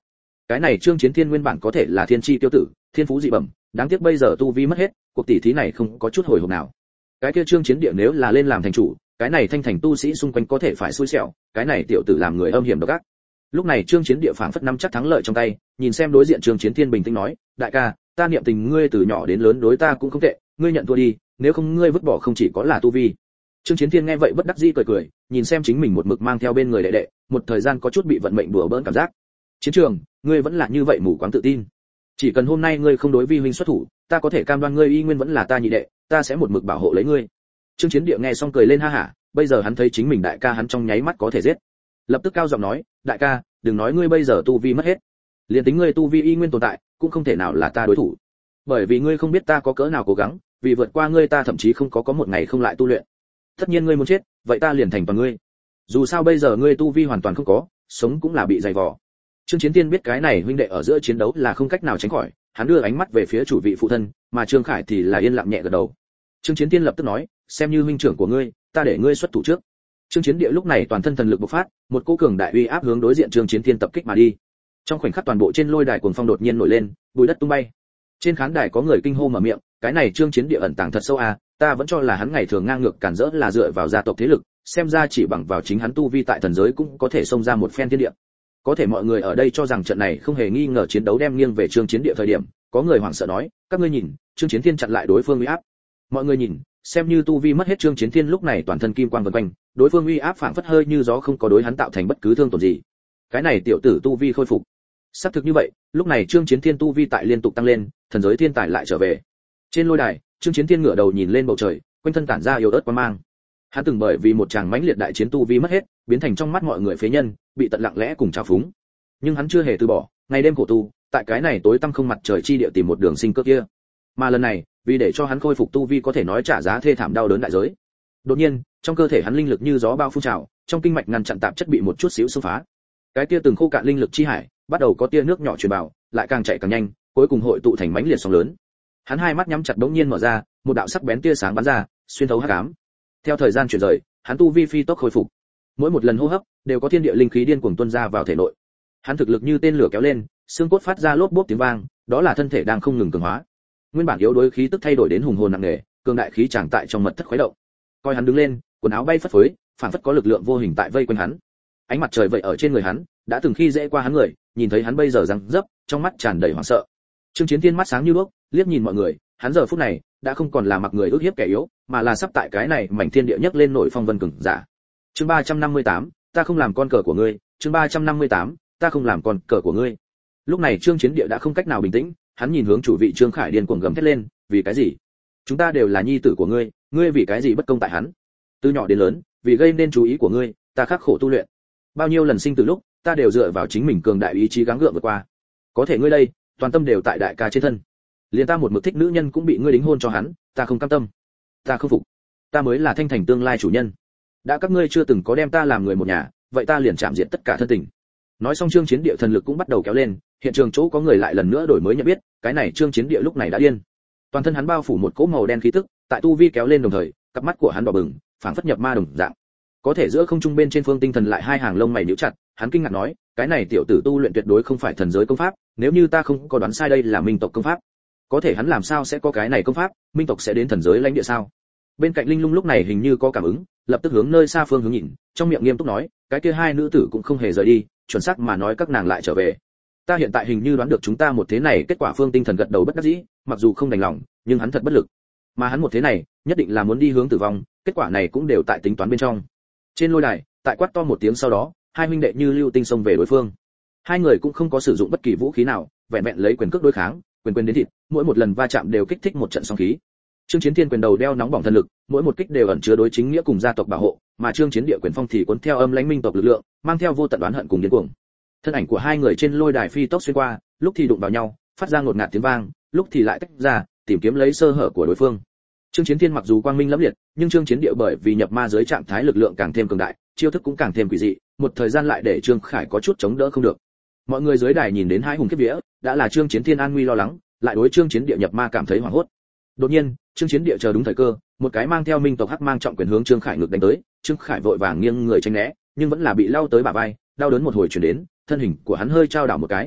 Cái này Trương Chiến Thiên nguyên bản có thể là thiên chi tiêu tử, thiên phú dị bẩm, đáng tiếc bây giờ tu vi mất hết, cuộc tỷ thí này không có chút hồi hộp nào. Cái kia Trương Chiến Địa nếu là lên làm thành chủ, cái này thanh thành tu sĩ xung quanh có thể phải xui xẻo, cái này tiểu tử làm người âm hiểm độc ác. Lúc này Trương Chiến Địa phảng phất nắm chắc thắng lợi trong tay, nhìn xem đối diện Trương Chiến Thiên bình tĩnh nói, đại ca, ta niệm tình ngươi từ nhỏ đến lớn đối ta cũng không tệ, ngươi nhận thua đi, nếu không ngươi vứt bỏ không chỉ có là tu vi. Trương Chiến Thiên nghe vậy bất đắc dĩ cười cười, nhìn xem chính mình một mực mang theo bên người đệ đệ, một thời gian có chút bị vận mệnh đùa bỡn cảm giác. Chiến trường, ngươi vẫn là như vậy mù quáng tự tin. Chỉ cần hôm nay ngươi không đối vi huynh xuất thủ, ta có thể cam đoan ngươi y nguyên vẫn là ta nhị đệ, ta sẽ một mực bảo hộ lấy ngươi. Trương Chiến Địa nghe xong cười lên ha hả, bây giờ hắn thấy chính mình đại ca hắn trong nháy mắt có thể giết. Lập tức cao giọng nói, đại ca, đừng nói ngươi bây giờ tu vi mất hết, liền tính ngươi tu vi y nguyên tồn tại, cũng không thể nào là ta đối thủ. Bởi vì ngươi không biết ta có cỡ nào cố gắng, vì vượt qua ngươi ta thậm chí không có một ngày không lại tu luyện. Tất nhiên ngươi muốn chết, vậy ta liền thành toàn ngươi. Dù sao bây giờ ngươi tu vi hoàn toàn không có, sống cũng là bị dày vò. Trương Chiến Tiên biết cái này huynh đệ ở giữa chiến đấu là không cách nào tránh khỏi, hắn đưa ánh mắt về phía chủ vị phụ thân, mà Trương Khải thì là yên lặng nhẹ gật đầu. Trương Chiến Tiên lập tức nói, xem như huynh trưởng của ngươi, ta để ngươi xuất thủ trước. Trương Chiến Địa lúc này toàn thân thần lực bộc phát, một cỗ cường đại uy áp hướng đối diện Trương Chiến Thiên tập kích mà đi. Trong khoảnh khắc toàn bộ trên lôi đài cuồng phong đột nhiên nổi lên, bụi đất tung bay. Trên khán đài có người kinh hô mở miệng, cái này Trương Chiến Địa ẩn tàng thật sâu à, ta vẫn cho là hắn ngày thường ngang ngược cản rỡ là dựa vào gia tộc thế lực, xem ra chỉ bằng vào chính hắn tu vi tại thần giới cũng có thể xông ra một phen thiên địa. Có thể mọi người ở đây cho rằng trận này không hề nghi ngờ chiến đấu đem nghiêng về Trương Chiến Địa thời điểm, có người hoảng sợ nói, các ngươi nhìn, Trương Chiến Thiên chặn lại đối phương uy áp. Mọi người nhìn, xem như tu vi mất hết Trương Chiến Thiên lúc này toàn thân kim quang vần quanh, đối phương uy áp phảng phất hơi như gió không có đối hắn tạo thành bất cứ thương tổn gì. Cái này tiểu tử tu vi khôi phục. Xác thực như vậy, lúc này Trương Chiến Thiên tu vi tại liên tục tăng lên, thần giới thiên tài lại trở về. Trên lôi đài, Trương Chiến Thiên ngửa đầu nhìn lên bầu trời, quanh thân tản ra yếu ớt quang mang. Hắn từng bởi vì một tràng mãnh liệt đại chiến tu vi mất hết, biến thành trong mắt mọi người phế nhân, bị tận lặng lẽ cùng trào phúng. Nhưng hắn chưa hề từ bỏ, ngày đêm khổ tu, tại cái này tối tăm không mặt trời chi địa tìm một đường sinh cơ kia. Mà lần này, vì để cho hắn khôi phục tu vi có thể nói trả giá thê thảm đau đớn đại giới. Đột nhiên, trong cơ thể hắn linh lực như gió bao phun trào, trong kinh mạch ngăn chặn tạp chất bị một chút xíu xông phá. Cái tia từng khô cạn linh lực chi hải, bắt đầu có tia nước nhỏ truyền vào, lại càng chạy càng nhanh, cuối cùng hội tụ thành mãnh liệt sóng lớn. Hắn hai mắt nhắm chặt bỗng nhiên mở ra, một đạo sắc bén tia sáng bắn ra, xuyên thấu hắc ám. Theo thời gian chuyển rời, hắn tu vi phi tốc khôi phục. Mỗi một lần hô hấp, đều có thiên địa linh khí điên cuồng tuôn ra vào thể nội. Hắn thực lực như tên lửa kéo lên, xương cốt phát ra lốp bốp tiếng vang, đó là thân thể đang không ngừng cường hóa. Nguyên bản yếu đuối khí tức thay đổi đến hùng hồn nặng nề, cường đại khí tràn tại trong mật thất khuấy động. Coi hắn đứng lên, quần áo bay phất phới, phản phất có lực lượng vô hình tại vây quanh hắn. Ánh mặt trời vậy ở trên người hắn, đã từng khi dễ qua hắn người, nhìn thấy hắn bây giờ răng dấp, trong mắt tràn đầy hoảng sợ. Trương Chiến Thiên mắt sáng như đuốc, liếc nhìn mọi người, hắn giờ phút này đã không còn là mặc người ước hiếp kẻ yếu, mà là sắp tại cái này mảnh thiên địa nhấc lên nổi phong vân cường giả. Chương 358, ta không làm con cờ của ngươi, chương 358, ta không làm con cờ của ngươi. Lúc này Trương Chiến Địa đã không cách nào bình tĩnh, hắn nhìn hướng chủ vị Trương Khải điên cuồng gầm thét lên, vì cái gì? Chúng ta đều là nhi tử của ngươi, ngươi vì cái gì bất công tại hắn? Từ nhỏ đến lớn, vì gây nên chú ý của ngươi, ta khắc khổ tu luyện. Bao nhiêu lần sinh từ lúc, ta đều dựa vào chính mình cường đại ý chí gắng gượng vượt qua. Có thể ngươi đây, toàn tâm đều tại đại ca trên thân. Liền ta một mực thích nữ nhân cũng bị ngươi đính hôn cho hắn, ta không cam tâm. Ta không phục. Ta mới là thanh thành tương lai chủ nhân. Đã các ngươi chưa từng có đem ta làm người một nhà, vậy ta liền chạm diệt tất cả thân tình. Nói xong Trương Chiến Địa thần lực cũng bắt đầu kéo lên, hiện trường chỗ có người lại lần nữa đổi mới nhận biết, cái này Trương Chiến Địa lúc này đã điên. Toàn thân hắn bao phủ một cỗ màu đen khí tức, tại tu vi kéo lên đồng thời, cặp mắt của hắn đỏ bừng, phảng phất nhập ma đồng dạng. Có thể giữa không trung bên trên phương tinh thần lại hai hàng lông mày nhíu chặt, hắn kinh ngạc nói, cái này tiểu tử tu luyện tuyệt đối không phải thần giới công pháp, nếu như ta không có đoán sai đây là minh tộc công pháp. Có thể hắn làm sao sẽ có cái này công pháp, minh tộc sẽ đến thần giới lãnh địa sao? Bên cạnh Linh Lung lúc này hình như có cảm ứng, lập tức hướng nơi xa phương hướng nhìn, trong miệng nghiêm túc nói, cái kia hai nữ tử cũng không hề rời đi, chuẩn xác mà nói các nàng lại trở về. Ta hiện tại hình như đoán được chúng ta một thế này kết quả. Phương Tinh Thần gật đầu bất đắc dĩ, mặc dù không đành lòng, nhưng hắn thật bất lực. Mà hắn một thế này, nhất định là muốn đi hướng tử vong, kết quả này cũng đều tại tính toán bên trong. Trên lôi đài, tại quát to một tiếng sau đó, hai huynh đệ như lưu tinh xông về đối phương. Hai người cũng không có sử dụng bất kỳ vũ khí nào, vẹn vẹn lấy quyền cước đối kháng, quyền đến thịt, mỗi một lần va chạm đều kích thích một trận sóng khí. Trương Chiến Thiên quyền đầu đeo nóng bỏng thần lực, mỗi một kích đều ẩn chứa đối chính nghĩa cùng gia tộc bảo hộ, mà Trương Chiến Địa quyền phong thì cuốn theo âm lãnh minh tộc lực lượng, mang theo vô tận oán hận cùng điên cuồng. Thân ảnh của hai người trên lôi đài phi tốc xuyên qua, lúc thì đụng vào nhau, phát ra ngột ngạt tiếng vang, lúc thì lại tách ra, tìm kiếm lấy sơ hở của đối phương. Trương Chiến Thiên mặc dù quang minh lẫm liệt, nhưng Trương Chiến Địa bởi vì nhập ma dưới trạng thái lực lượng càng thêm cường đại, chiêu thức cũng càng thêm quỷ dị, một thời gian lại để Trương Khải có chút chống đỡ không được. Mọi người dưới đài nhìn đến hai hùng kiếp vía, đã là Trương Chiến Thiên an nguy lo lắng, lại đối Trương Chiến Địa nhập ma cảm thấy hoảng hốt. Đột nhiên, Trương Chiến Địa chờ đúng thời cơ, một cái mang theo minh tộc hắc mang trọng quyền hướng Trương Khải ngược đánh tới, Trương Khải vội vàng nghiêng người tránh né, nhưng vẫn là bị lao tới bả vai, đau đớn một hồi truyền đến, thân hình của hắn hơi chao đảo một cái.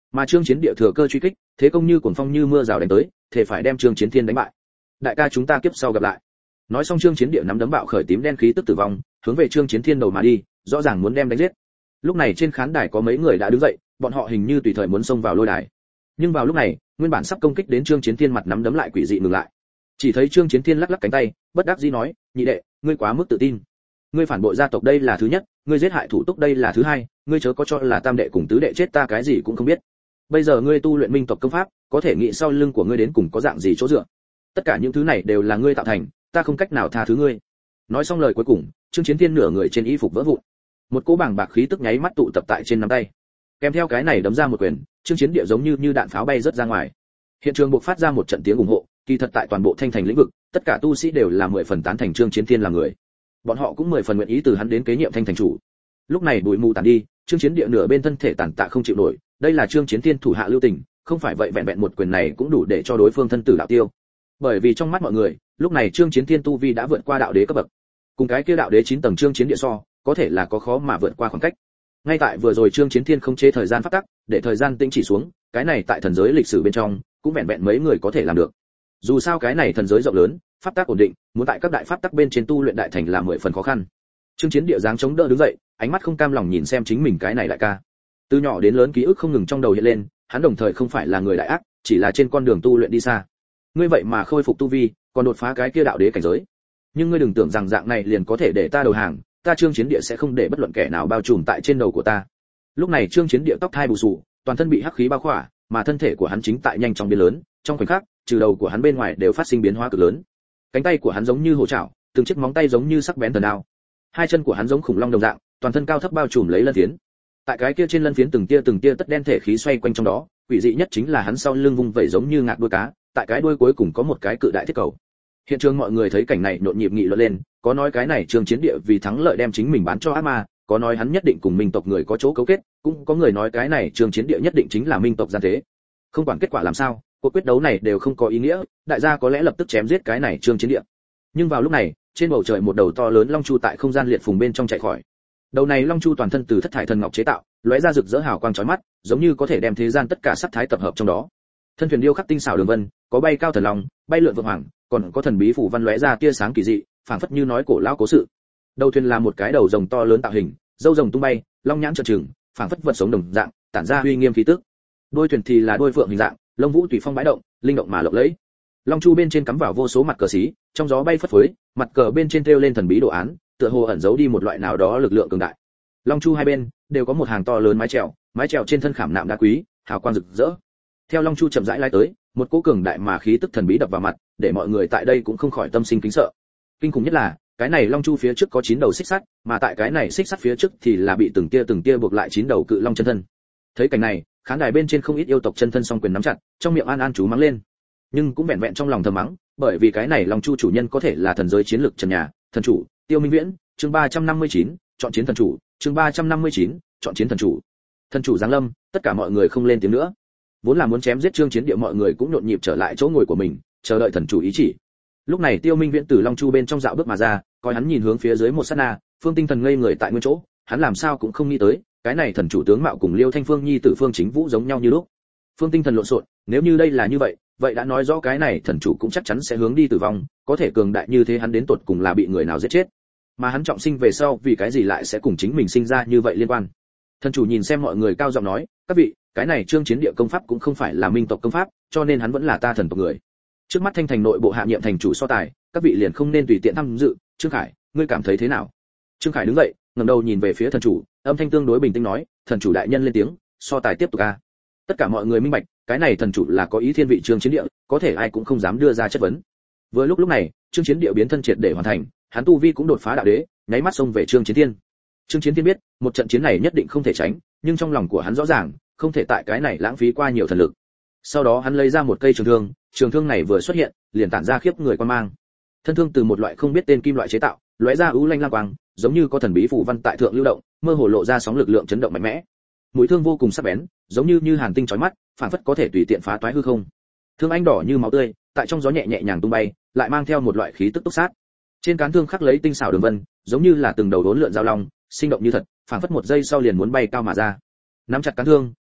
Mà Trương Chiến Địa thừa cơ truy kích, thế công như cuồng phong như mưa rào đánh tới, thể phải đem Trương Chiến Thiên đánh bại. Đại ca chúng ta kiếp sau gặp lại. Nói xong Trương Chiến Địa nắm đấm bạo khởi tím đen khí tức tử vong, hướng về Trương Chiến Thiên đầu mà đi, rõ ràng muốn đem đánh giết. Lúc này trên khán đài có mấy người đã đứng dậy, bọn họ hình như tùy thời muốn xông vào lôi đài. Nhưng vào lúc này, nguyên bản sắp công kích đến Trương Chiến Thiên mặt nắm đấm lại quỷ dị ngừng lại. Chỉ thấy Trương Chiến Thiên lắc lắc cánh tay, bất đắc dĩ nói, nhị đệ, ngươi quá mức tự tin. Ngươi phản bội gia tộc đây là thứ nhất, ngươi giết hại thủ túc đây là thứ hai, ngươi chớ có cho là tam đệ cùng tứ đệ chết ta cái gì cũng không biết. Bây giờ ngươi tu luyện minh tộc công pháp, có thể nghĩ sau lưng của ngươi đến cùng có dạng gì chỗ dựa. Tất cả những thứ này đều là ngươi tạo thành, ta không cách nào tha thứ ngươi. Nói xong lời cuối cùng, Trương Chiến Thiên nửa người trên y phục vỡ vụn. Một cỗ bàng bạc khí tức nháy mắt tụ tập tại trên nắm tay. Kèm theo cái này đấm ra một quyền, Trương Chiến Địa giống như đạn pháo bay rất ra ngoài. Hiện trường bộc phát ra một trận tiếng ủng hộ, kỳ thật tại toàn bộ Thanh Thành lĩnh vực, tất cả tu sĩ đều là 10 phần tán thành Trương Chiến Thiên là người. Bọn họ cũng 10 phần nguyện ý từ hắn đến kế nhiệm Thanh Thành chủ. Lúc này bụi mù tàn đi, Trương Chiến Địa nửa bên thân thể tàn tạ không chịu nổi, đây là Trương Chiến Thiên thủ hạ lưu tình, không phải vậy vẹn vẹn một quyền này cũng đủ để cho đối phương thân tử đạo tiêu. Bởi vì trong mắt mọi người, lúc này Trương Chiến Thiên tu vi đã vượt qua đạo đế cấp bậc. Cùng cái kia đạo đế 9 tầng Trương Chiến Địa so, có thể là có khó mà vượt qua khoảng cách. Ngay tại vừa rồi Trương Chiến Thiên không chế thời gian pháp tắc, để thời gian tĩnh chỉ xuống, cái này tại thần giới lịch sử bên trong, cũng vẹn vẹn mấy người có thể làm được. Dù sao cái này thần giới rộng lớn, pháp tắc ổn định, muốn tại các đại pháp tắc bên trên tu luyện đại thành là 10 phần khó khăn. Trương Chiến Địa dáng chống đỡ đứng dậy, ánh mắt không cam lòng nhìn xem chính mình cái này đại ca. Từ nhỏ đến lớn ký ức không ngừng trong đầu hiện lên, hắn đồng thời không phải là người đại ác, chỉ là trên con đường tu luyện đi xa. Ngươi vậy mà khôi phục tu vi, còn đột phá cái kia đạo đế cảnh giới. Nhưng ngươi đừng tưởng rằng dạng này liền có thể để ta đầu hàng, ta Trương Chiến Địa sẽ không để bất luận kẻ nào bao trùm tại trên đầu của ta. Lúc này Trương Chiến Địa tóc thai bù xù, toàn thân bị hắc khí bao khỏa, mà thân thể của hắn chính tại nhanh chóng biến lớn, trong khoảnh khắc, trừ đầu của hắn bên ngoài đều phát sinh biến hóa cực lớn. Cánh tay của hắn giống như hổ trảo, từng chiếc móng tay giống như sắc bén thần đao. Hai chân của hắn giống khủng long đồng dạng, toàn thân cao thấp bao trùm lấy lân phiến. Tại cái kia trên lân phiến từng tia tất đen thể khí xoay quanh trong đó, quỷ dị nhất chính là hắn sau lưng vung vẩy giống như ngạc đuôi cá, tại cái đuôi cuối cùng có một cái cự đại thiết cầu. Hiện trường mọi người thấy cảnh này nhộn nhịp nghị luận lên, có nói cái này Trương Chiến Địa vì thắng lợi đem chính mình bán cho ác ma, có nói hắn nhất định cùng minh tộc người có chỗ cấu kết, cũng có người nói cái này Trương Chiến Địa nhất định chính là minh tộc gian thế. Không quản kết quả làm sao, cuộc quyết đấu này đều không có ý nghĩa, đại gia có lẽ lập tức chém giết cái này Trương Chiến Địa. Nhưng vào lúc này, trên bầu trời một đầu to lớn long chu tại không gian liệt phùng bên trong chạy khỏi. Đầu này long chu toàn thân từ thất thải thần ngọc chế tạo, lóe ra rực rỡ hào quang chói mắt, giống như có thể đem thế gian tất cả sắc thái tập hợp trong đó. Thân thuyền điêu khắc tinh xảo đường vân, có bay cao thần long, bay lượn vượng hoàng, còn có thần bí phủ văn lóe ra tia sáng kỳ dị, phảng phất như nói cổ lão cố sự. Đầu thuyền là một cái đầu rồng to lớn tạo hình, râu rồng tung bay, long nhãn trợn trừng, phảng phất vật sống đồng dạng, tản ra uy nghiêm khí tức. Đôi thuyền thì là đôi phượng hình dạng, lông vũ tùy phong bãi động, linh động mà lộng lẫy. Long chu bên trên cắm vào vô số mặt cờ xí, trong gió bay phất phới, mặt cờ bên trên treo lên thần bí đồ án, tựa hồ ẩn giấu đi một loại nào đó lực lượng cường đại. Long chu hai bên đều có một hàng to lớn mái chèo trên thân khảm nạm đá quý, hào quang rực rỡ. Theo long chu chậm rãi lái tới, một cỗ cường đại mà khí tức thần bí đập vào mặt, để mọi người tại đây cũng không khỏi tâm sinh kính sợ. Kinh khủng nhất là, cái này long chu phía trước có 9 đầu xích sắt, mà tại cái này xích sắt phía trước thì là bị từng tia buộc lại 9 đầu cự long chân thân. Thấy cảnh này, khán đài bên trên không ít yêu tộc chân thân song quyền nắm chặt, trong miệng an chú mắng lên. Nhưng cũng vẹn vẹn trong lòng thầm mắng, bởi vì cái này long chu chủ nhân có thể là thần giới chiến lực trần nhà, thần chủ, Tiêu Minh Viễn, chương 359, chọn chiến thần chủ, chương 359, chọn chiến thần chủ. Thần chủ giáng lâm, tất cả mọi người không lên tiếng nữa. Vốn là muốn chém giết Trương Chiến Địa mọi người cũng nhộn nhịp trở lại chỗ ngồi của mình, chờ đợi thần chủ ý chỉ. Lúc này Tiêu Minh Viễn từ long chu bên trong dạo bước mà ra, coi hắn nhìn hướng phía dưới một sát na, Phương Tinh Thần ngây người tại nguyên chỗ, hắn làm sao cũng không nghĩ tới, cái này thần chủ tướng mạo cùng Liêu Thanh Phương nhi tử Phương Chính Vũ giống nhau như lúc. Phương Tinh Thần lộn xộn, nếu như đây là như vậy, vậy đã nói rõ cái này thần chủ cũng chắc chắn sẽ hướng đi tử vong, có thể cường đại như thế hắn đến tột cùng là bị người nào giết chết. Mà hắn trọng sinh về sau vì cái gì lại sẽ cùng chính mình sinh ra như vậy liên quan. Thần chủ nhìn xem mọi người cao giọng nói, các vị, cái này Trương Chiến Địa công pháp cũng không phải là minh tộc công pháp, cho nên hắn vẫn là ta thần tộc người. Trước mắt Thanh Thành nội bộ hạ nhiệm thành chủ so tài, các vị liền không nên tùy tiện tham dự. Trương Khải, ngươi cảm thấy thế nào? Trương Khải đứng dậy, ngẩng đầu nhìn về phía thần chủ, âm thanh tương đối bình tĩnh nói, thần chủ đại nhân lên tiếng, so tài tiếp tục a. Tất cả mọi người minh bạch, cái này thần chủ là có ý thiên vị Trương Chiến Địa, có thể ai cũng không dám đưa ra chất vấn. Vừa lúc này, Trương Chiến Địa biến thân triệt để hoàn thành, hắn tu vi cũng đột phá đạo đế, nháy mắt xông về Trương Chiến Thiên. Trương Chiến Thiên biết, một trận chiến này nhất định không thể tránh, nhưng trong lòng của hắn rõ ràng, không thể tại cái này lãng phí qua nhiều thần lực. Sau đó hắn lấy ra một cây trường thương này vừa xuất hiện, liền tản ra khiếp người quan mang. Thân thương từ một loại không biết tên kim loại chế tạo, lóe ra ưu lanh lang quang, giống như có thần bí phù văn tại thượng lưu động, mơ hồ lộ ra sóng lực lượng chấn động mạnh mẽ. Mũi thương vô cùng sắc bén, giống như hàn tinh chói mắt, phản phất có thể tùy tiện phá toái hư không. Thương anh đỏ như máu tươi, tại trong gió nhẹ nhàng tung bay, lại mang theo một loại khí tức túc sát. Trên cán thương khắc lấy tinh xảo đường vân, giống như là từng đầu đốn lượn giao long, sinh động như thật, phản phất một giây sau liền muốn bay cao mà ra. Nắm chặt cán thương,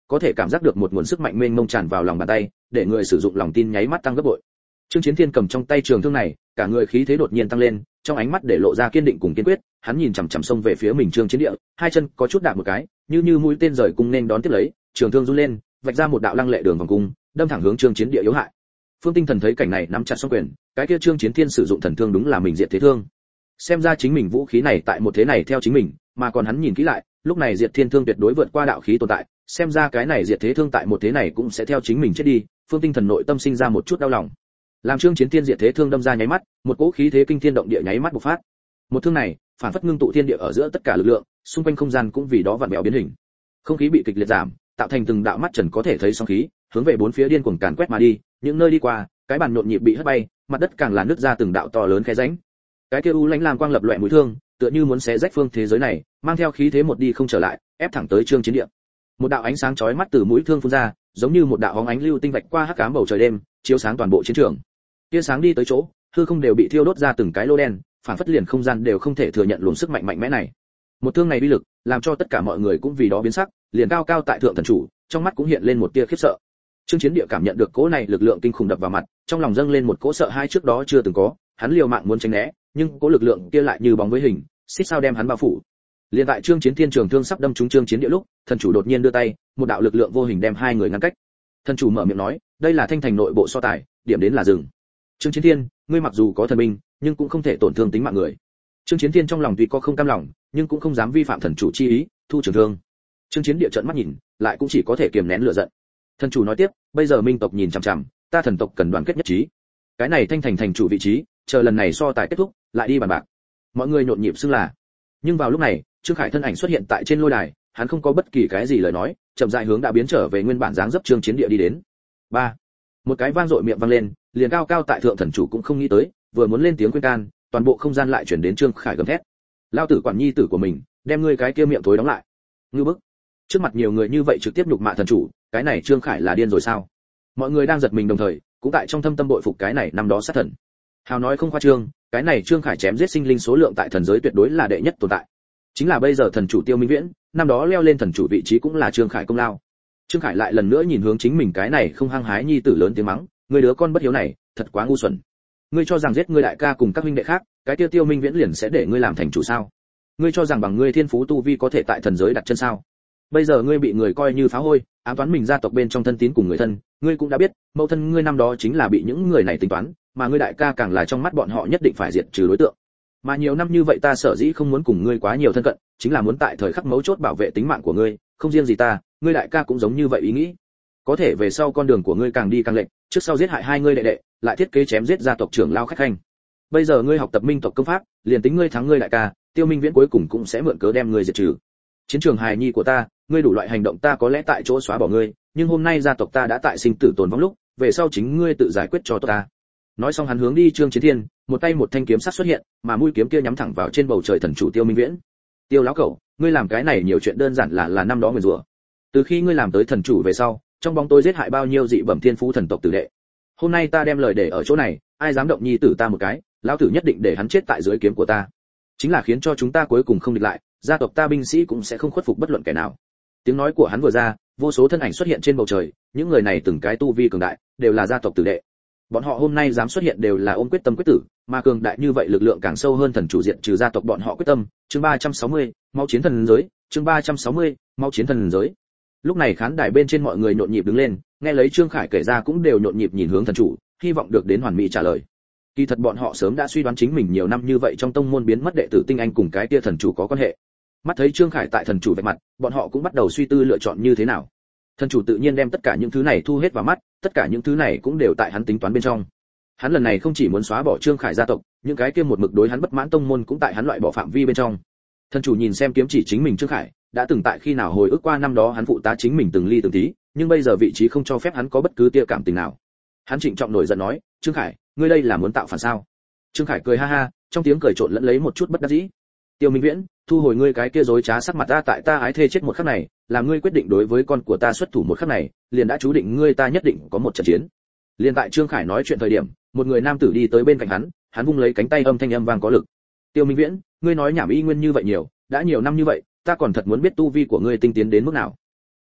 có thể cảm giác được một nguồn sức mạnh mênh mông tràn vào lòng bàn tay, để người sử dụng lòng tin nháy mắt tăng gấp bội. Trương Chiến Thiên cầm trong tay trường thương này, cả người khí thế đột nhiên tăng lên, trong ánh mắt để lộ ra kiên định cùng kiên quyết, hắn nhìn chằm chằm xông về phía mình Trương Chiến Địa, hai chân có chút đạp một cái, như mũi tên rời cung nên đón tiếp lấy, trường thương run lên, vạch ra một đạo lăng lệ đường vòng cung, đâm thẳng hướng Trương Chiến Địa yếu hại. Phương Tinh Thần thấy cảnh này nắm chặt song quyền, cái kia Trương Chiến Thiên sử dụng thần thương đúng là mình diệt thế thương. Xem ra chính mình vũ khí này tại một thế này theo chính mình, mà còn hắn nhìn kỹ lại, lúc này diệt thiên thương tuyệt đối vượt qua đạo khí tồn tại, xem ra cái này diệt thế thương tại một thế này cũng sẽ theo chính mình chết đi. Phương Tinh Thần nội tâm sinh ra một chút đau lòng. Làm Trương Chiến Thiên diệt thế thương đâm ra nháy mắt, một cỗ khí thế kinh thiên động địa nháy mắt bộc phát. Một thương này, phản phất ngưng tụ thiên địa ở giữa tất cả lực lượng, xung quanh không gian cũng vì đó vặn vẹo biến hình. Không khí bị kịch liệt giảm, tạo thành từng đạo mắt trần có thể thấy sóng khí, hướng về bốn phía điên cuồng càn quét mà đi, những nơi đi qua, cái bàn nhộn nhịp bị hất bay, mặt đất càng là nứt ra từng đạo to lớn khe rãnh. Cái kia u lãnh lam quang lập loè mũi thương, tựa như muốn xé rách phương thế giới này, mang theo khí thế một đi không trở lại, ép thẳng tới Trương Chiến Địa. Một đạo ánh sáng chói mắt từ mũi thương phun ra, giống như một đạo hóng ánh lưu tinh vạch qua hắc ám bầu trời đêm, chiếu sáng toàn bộ chiến trường. Tia sáng đi tới chỗ, hư không đều bị thiêu đốt ra từng cái lỗ đen, phản phất liền không gian đều không thể thừa nhận luồng sức mạnh mạnh mẽ này. Một thương này uy lực, làm cho tất cả mọi người cũng vì đó biến sắc, liền cao cao tại thượng thần chủ, trong mắt cũng hiện lên một tia khiếp sợ. Trương Chiến Địa cảm nhận được cỗ này lực lượng kinh khủng đập vào mặt, trong lòng dâng lên một cỗ sợ hãi trước đó chưa từng có, hắn liều mạng muốn tránh né, nhưng cỗ lực lượng kia lại như bóng với hình, xích sao đem hắn bao phủ. Liên tại Trương Chiến Thiên trường thương sắp đâm trúng Trương Chiến Địa lúc, thần chủ đột nhiên đưa tay, một đạo lực lượng vô hình đem hai người ngăn cách. Thần chủ mở miệng nói, đây là thanh thành nội bộ so tài, điểm đến là dừng. Trương Chiến Thiên, ngươi mặc dù có thần binh, nhưng cũng không thể tổn thương tính mạng người. Trương Chiến Thiên trong lòng tuy có không cam lòng, nhưng cũng không dám vi phạm thần chủ chi ý, thu trường thương. Trương Chiến Địa trợn mắt nhìn, lại cũng chỉ có thể kiềm nén lửa giận. Thần chủ nói tiếp, bây giờ minh tộc nhìn chằm chằm, ta thần tộc cần đoàn kết nhất trí. Cái này thanh thành thành chủ vị trí, chờ lần này so tài kết thúc, lại đi bàn bạc. Mọi người nhộn nhịp xưng là. Nhưng vào lúc này, Trương Khải thân ảnh xuất hiện tại trên lôi đài, hắn không có bất kỳ cái gì lời nói, chậm rãi hướng đã biến trở về nguyên bản dáng dấp Trương Chiến Địa đi đến. 3. Một cái vang dội miệng vang lên, liền cao cao tại thượng thần chủ cũng không nghĩ tới, vừa muốn lên tiếng khuyên can, toàn bộ không gian lại chuyển đến Trương Khải gầm thét. Lao tử quản nhi tử của mình, đem ngươi cái kia miệng thối đóng lại. Ngư bức. Trước mặt nhiều người như vậy trực tiếp nhục mạ thần chủ, cái này Trương Khải là điên rồi sao? Mọi người đang giật mình đồng thời, cũng tại trong thâm tâm bội phục cái này năm đó sát thần. Hào nói không khoa trương, cái này Trương Khải chém giết sinh linh số lượng tại thần giới tuyệt đối là đệ nhất tồn tại. Chính là bây giờ thần chủ Tiêu Minh Viễn, năm đó leo lên thần chủ vị trí cũng là Trương Khải công lao. Trương Khải lại lần nữa nhìn hướng chính mình cái này không hăng hái nhi tử lớn tiếng mắng, ngươi đứa con bất hiếu này, thật quá ngu xuẩn. Ngươi cho rằng giết ngươi đại ca cùng các huynh đệ khác, cái tiêu Tiêu Minh Viễn liền sẽ để ngươi làm thành chủ sao? Ngươi cho rằng bằng ngươi thiên phú tu vi có thể tại thần giới đặt chân sao? Bây giờ ngươi bị người coi như phá hôi, ám toán mình gia tộc bên trong thân tín cùng người thân, ngươi cũng đã biết, mẫu thân ngươi năm đó chính là bị những người này tính toán, mà ngươi đại ca càng là trong mắt bọn họ nhất định phải diệt trừ đối tượng. Mà nhiều năm như vậy ta sở dĩ không muốn cùng ngươi quá nhiều thân cận, chính là muốn tại thời khắc mấu chốt bảo vệ tính mạng của ngươi, không riêng gì ta, ngươi đại ca cũng giống như vậy ý nghĩ. Có thể về sau con đường của ngươi càng đi càng lệch, trước sau giết hại hai ngươi đệ đệ, lại thiết kế chém giết gia tộc trưởng lao khách khanh. Bây giờ ngươi học tập minh tộc công pháp, liền tính ngươi thắng ngươi đại ca, Tiêu Minh Viễn cuối cùng cũng sẽ mượn cớ đem ngươi diệt trừ. Chiến trường hài nhi của ta, ngươi đủ loại hành động ta có lẽ tại chỗ xóa bỏ ngươi, nhưng hôm nay gia tộc ta đã tại sinh tử tồn vong lúc, về sau chính ngươi tự giải quyết cho tốt ta. Nói xong hắn hướng đi Trương Chiến Thiên, một tay một thanh kiếm sắt xuất hiện, mà mũi kiếm kia nhắm thẳng vào trên bầu trời thần chủ Tiêu Minh Viễn. Tiêu lão cẩu, ngươi làm cái này nhiều chuyện đơn giản là năm đó nguyền rủa. Từ khi ngươi làm tới thần chủ về sau, trong bóng tối giết hại bao nhiêu dị bẩm thiên phú thần tộc tử đệ. Hôm nay ta đem lời để ở chỗ này, ai dám động nhi tử ta một cái, lão tử nhất định để hắn chết tại dưới kiếm của ta. Chính là khiến cho chúng ta cuối cùng không địch lại, gia tộc ta binh sĩ cũng sẽ không khuất phục bất luận kẻ nào. Tiếng nói của hắn vừa ra, vô số thân ảnh xuất hiện trên bầu trời, những người này từng cái tu vi cường đại, đều là gia tộc tử đệ. Bọn họ hôm nay dám xuất hiện đều là ôm quyết tâm quyết tử, mà cường đại như vậy lực lượng càng sâu hơn thần chủ diện trừ gia tộc bọn họ quyết tâm. Chương 360, máu chiến thần giới, chương 360, máu chiến thần giới. Lúc này khán đài bên trên mọi người nhộn nhịp đứng lên, nghe lấy Trương Khải kể ra cũng đều nhộn nhịp nhìn hướng thần chủ, hy vọng được đến hoàn mỹ trả lời. Kỳ thật bọn họ sớm đã suy đoán chính mình nhiều năm như vậy trong tông môn biến mất đệ tử tinh anh cùng cái kia thần chủ có quan hệ. Mắt thấy Trương Khải tại thần chủ vạch mặt, bọn họ cũng bắt đầu suy tư lựa chọn như thế nào. Thần chủ tự nhiên đem tất cả những thứ này thu hết vào mắt, tất cả những thứ này cũng đều tại hắn tính toán bên trong. Hắn lần này không chỉ muốn xóa bỏ Trương Khải gia tộc, những cái kia một mực đối hắn bất mãn tông môn cũng tại hắn loại bỏ phạm vi bên trong. Thần chủ nhìn xem kiếm chỉ chính mình Trương Khải, đã từng tại khi nào hồi ức qua năm đó hắn phụ tá chính mình từng ly từng tí, nhưng bây giờ vị trí không cho phép hắn có bất cứ tia cảm tình nào. Hắn trịnh trọng nổi giận nói, Trương Khải, ngươi đây là muốn tạo phản sao? Trương Khải cười ha ha, trong tiếng cười trộn lẫn lấy một chút bất đắc dĩ. Tiêu Minh Viễn, thu hồi ngươi cái kia dối trá sắc mặt ta, tại ta ái thê chết một khắc này, là ngươi quyết định đối với con của ta xuất thủ một khắc này, liền đã chú định ngươi ta nhất định có một trận chiến. Liên tại Trương Khải nói chuyện thời điểm, một người nam tử đi tới bên cạnh hắn vung lấy cánh tay âm thanh âm vang có lực. Tiêu Minh Viễn, ngươi nói nhảm y nguyên như vậy nhiều, đã nhiều năm như vậy, ta còn thật muốn biết tu vi của ngươi tinh tiến đến mức nào.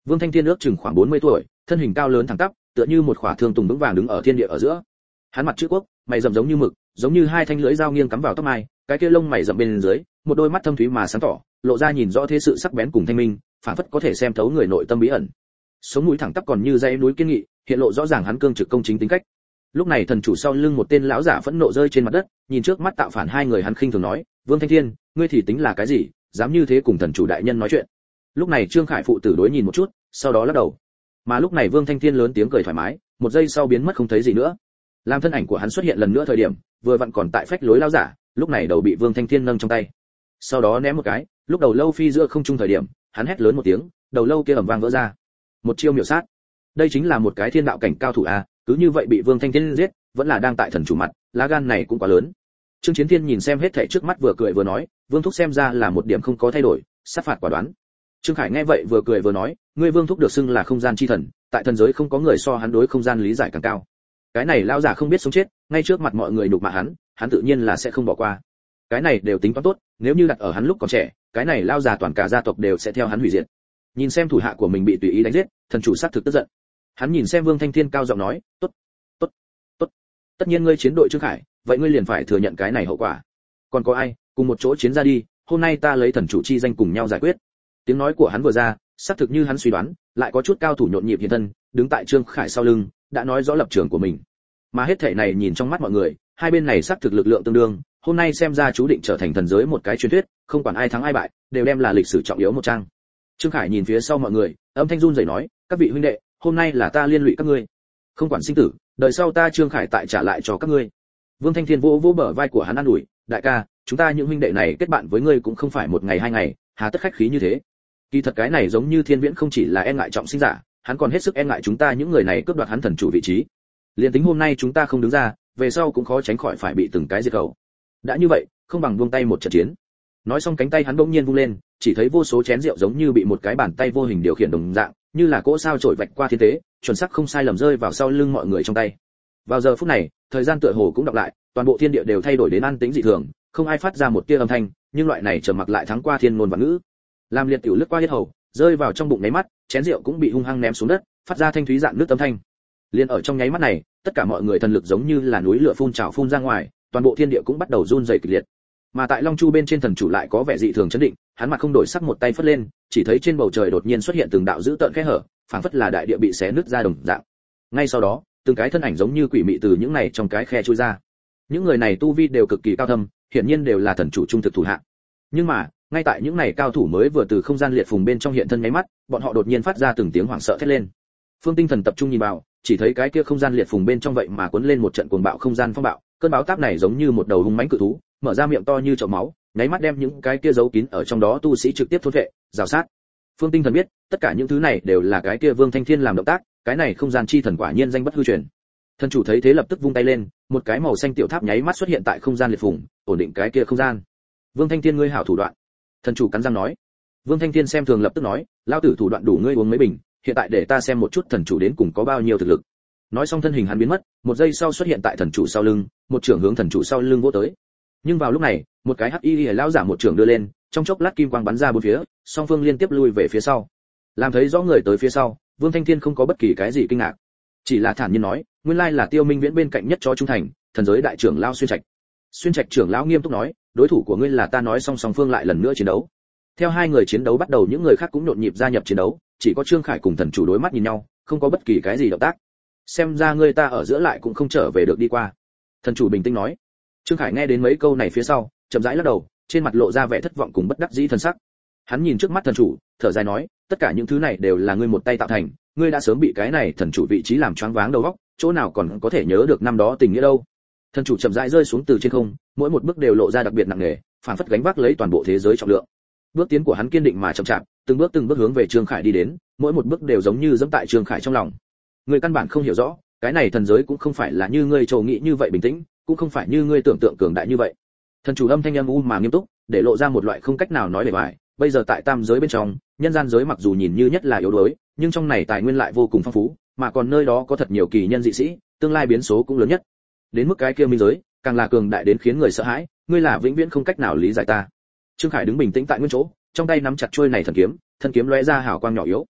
Vương Thanh Thiên ước chừng khoảng 40 tuổi, thân hình cao lớn thẳng tắp, tựa như một khỏa thương tùng vững vàng đứng ở thiên địa ở giữa. Hắn mặt chữ quốc, mày rậm giống như mực, giống như hai thanh lưỡi dao nghiêng cắm vào tóc mai, cái kia lông mày rậm bên dưới, một đôi mắt thâm thúy mà sáng tỏ, lộ ra nhìn rõ thế sự sắc bén cùng thanh minh, phản phất có thể xem thấu người nội tâm bí ẩn. Sống mũi thẳng tắp còn như dãy núi kiên nghị, hiện lộ rõ ràng hắn cương trực công chính tính cách. Lúc này thần chủ sau lưng một tên lão giả phẫn nộ rơi trên mặt đất, nhìn trước mắt tạo phản hai người hắn khinh thường nói, Vương Thanh Thiên, ngươi thì tính là cái gì, dám như thế cùng thần chủ đại nhân nói chuyện. Lúc này Trương Khải phụ tử đối nhìn một chút, sau đó lắc đầu. Mà lúc này Vương Thanh Thiên lớn tiếng cười thoải mái, một giây sau biến mất không thấy gì nữa. Làm thân ảnh của hắn xuất hiện lần nữa thời điểm, vừa vặn còn tại phách lối lão giả, lúc này đầu bị Vương Thanh Thiên nâng trong tay. Sau đó ném một cái, lúc đầu lâu phi giữa không trung thời điểm, hắn hét lớn một tiếng, đầu lâu kia ầm vang vỡ ra. Một chiêu miểu sát. Đây chính là một cái thiên đạo cảnh cao thủ a, cứ như vậy bị Vương Thanh Thiên giết, vẫn là đang tại thần chủ mặt, lá gan này cũng quá lớn. Trương Chiến Thiên nhìn xem hết thảy trước mắt vừa cười vừa nói, Vương thúc xem ra là một điểm không có thay đổi, sát phạt quả đoán. Trương Khải nghe vậy vừa cười vừa nói, ngươi Vương thúc được xưng là không gian chi thần, tại thần giới không có người so hắn đối không gian lý giải càng cao. Cái này lão giả không biết sống chết, ngay trước mặt mọi người nhục mạ hắn tự nhiên là sẽ không bỏ qua. Cái này đều tính toán tốt, nếu như đặt ở hắn lúc còn trẻ, cái này lão già toàn cả gia tộc đều sẽ theo hắn hủy diệt. Nhìn xem thủ hạ của mình bị tùy ý đánh giết, thần chủ sát thực tức giận. Hắn nhìn xem Vương Thanh Thiên cao giọng nói, tốt, tốt, tốt. Tất nhiên ngươi chiến đội Trương Khải, vậy ngươi liền phải thừa nhận cái này hậu quả. Còn có ai, cùng một chỗ chiến ra đi, hôm nay ta lấy thần chủ chi danh cùng nhau giải quyết. Tiếng nói của hắn vừa ra, xác thực như hắn suy đoán, lại có chút cao thủ nhộn nhịp hiện thân, đứng tại Trương Khải sau lưng, đã nói rõ lập trường của mình. Mà hết thảy này nhìn trong mắt mọi người, hai bên này xác thực lực lượng tương đương, hôm nay xem ra chú định trở thành thần giới một cái truyền thuyết, không quản ai thắng ai bại, đều đem là lịch sử trọng yếu một trang. Trương Khải nhìn phía sau mọi người, âm thanh run rẩy nói, các vị huynh đệ, hôm nay là ta liên lụy các ngươi, không quản sinh tử, đời sau ta Trương Khải tại trả lại cho các ngươi. Vương Thanh Thiên vỗ vỗ bờ vai của hắn an ủi, đại ca, chúng ta những huynh đệ này kết bạn với ngươi cũng không phải một ngày hai ngày, hà tất khách khí như thế. Kỳ thật cái này giống như Thiên Viễn không chỉ là e ngại trọng sinh giả, hắn còn hết sức e ngại chúng ta những người này cướp đoạt hắn thần chủ vị trí. Liên tính hôm nay chúng ta không đứng ra, về sau cũng khó tránh khỏi phải bị từng cái diệt khẩu. Đã như vậy, không bằng buông tay một trận chiến. Nói xong cánh tay hắn bỗng nhiên vung lên, chỉ thấy vô số chén rượu giống như bị một cái bàn tay vô hình điều khiển đồng dạng, như là cỗ sao trổi vạch qua thiên tế, chuẩn xác không sai lầm rơi vào sau lưng mọi người trong tay. Vào giờ phút này, thời gian tựa hồ cũng đọc lại, toàn bộ thiên địa đều thay đổi đến an tĩnh dị thường, không ai phát ra một tia âm thanh, nhưng loại này trầm mặc lại thắng qua thiên ngôn và ngữ. Làm liệt tiểu lướt qua yết hầu, rơi vào trong bụng nháy mắt, chén rượu cũng bị hung hăng ném xuống đất, phát ra thanh thúy dạn nước âm thanh. Liên ở trong nháy mắt này, tất cả mọi người thần lực giống như là núi lửa phun trào phun ra ngoài, toàn bộ thiên địa cũng bắt đầu run rẩy kịch liệt. Mà tại Long Chu bên trên thần chủ lại có vẻ dị thường chấn định, hắn mặt không đổi sắc một tay phất lên, chỉ thấy trên bầu trời đột nhiên xuất hiện từng đạo dữ tợn khe hở, phảng phất là đại địa bị xé nứt ra đồng dạng. Ngay sau đó, từng cái thân ảnh giống như quỷ mị từ những này trong cái khe chui ra. Những người này tu vi đều cực kỳ cao thâm, hiển nhiên đều là thần chủ trung thực thủ hạ. Nhưng mà, ngay tại những này cao thủ mới vừa từ không gian liệt phùng bên trong hiện thân nháy mắt, bọn họ đột nhiên phát ra từng tiếng hoảng sợ thét lên. Phương Tinh Thần tập trung nhìn vào, chỉ thấy cái kia không gian liệt phùng bên trong vậy mà cuốn lên một trận cuồng bạo không gian phong bạo, cơn bão táp này giống như một đầu hung mãnh cự thú, mở ra miệng to như chậu máu, nháy mắt đem những cái kia giấu kín ở trong đó tu sĩ trực tiếp thôn vệ, rào sát. Phương Tinh Thần biết, tất cả những thứ này đều là cái kia Vương Thanh Thiên làm động tác, cái này không gian chi thần quả nhiên danh bất hư truyền. Thần chủ thấy thế lập tức vung tay lên, một cái màu xanh tiểu tháp nháy mắt xuất hiện tại không gian liệt phùng, ổn định cái kia không gian. Vương Thanh Thiên ngươi hảo thủ đoạn. Thần chủ cắn răng nói. Vương Thanh Thiên xem thường lập tức nói, lao tử thủ đoạn đủ ngươi uống mấy bình, hiện tại để ta xem một chút thần chủ đến cùng có bao nhiêu thực lực. Nói xong thân hình hắn biến mất, một giây sau xuất hiện tại thần chủ sau lưng, một trưởng hướng thần chủ sau lưng vỗ tới. Nhưng vào lúc này, một cái hắc y lão giả một trưởng đưa lên, trong chốc lát kim quang bắn ra bốn phía, song phương liên tiếp lui về phía sau. Làm thấy rõ người tới phía sau, Vương Thanh Thiên không có bất kỳ cái gì kinh ngạc, chỉ là thản nhiên nói, nguyên lai là Tiêu Minh Viễn bên cạnh nhất cho trung thành, thần giới đại trưởng lão Xuyên Trạch. Xuyên Trạch trưởng lão nghiêm túc nói, đối thủ của ngươi là ta. Nói xong song phương lại lần nữa chiến đấu. Theo hai người chiến đấu bắt đầu, những người khác cũng nhộn nhịp gia nhập chiến đấu, chỉ có Trương Khải cùng thần chủ đối mắt nhìn nhau, không có bất kỳ cái gì động tác. Xem ra ngươi ta ở giữa lại cũng không trở về được đi qua. Thần chủ bình tĩnh nói. Trương Khải nghe đến mấy câu này phía sau, chậm rãi lắc đầu, trên mặt lộ ra vẻ thất vọng cùng bất đắc dĩ thần sắc. Hắn nhìn trước mắt thần chủ, thở dài nói, tất cả những thứ này đều là ngươi một tay tạo thành, ngươi đã sớm bị cái này thần chủ vị trí làm choáng váng đầu óc, chỗ nào còn có thể nhớ được năm đó tình nghĩa đâu. Thần chủ chậm rãi rơi xuống từ trên không, mỗi một bước đều lộ ra đặc biệt nặng nề, phản phất gánh vác lấy toàn bộ thế giới trọng lượng. Bước tiến của hắn kiên định mà chậm chạp, từng bước hướng về Trương Khải đi đến, mỗi một bước đều giống như dẫm tại Trương Khải trong lòng. Ngươi căn bản không hiểu rõ, cái này thần giới cũng không phải là như ngươi trầu nghĩ như vậy bình tĩnh, cũng không phải như ngươi tưởng tượng cường đại như vậy. Thần chủ âm thanh âm u mà nghiêm túc, để lộ ra một loại không cách nào nói để bại. Bây giờ tại tam giới bên trong, nhân gian giới mặc dù nhìn như nhất là yếu đuối, nhưng trong này tài nguyên lại vô cùng phong phú, mà còn nơi đó có thật nhiều kỳ nhân dị sĩ, tương lai biến số cũng lớn nhất. Đến mức cái kia minh giới, càng là cường đại đến khiến người sợ hãi, ngươi là vĩnh viễn không cách nào lý giải ta. Trương Khải đứng bình tĩnh tại nguyên chỗ, trong tay nắm chặt chuôi này thần kiếm, thân kiếm lóe ra hào quang nhỏ yếu.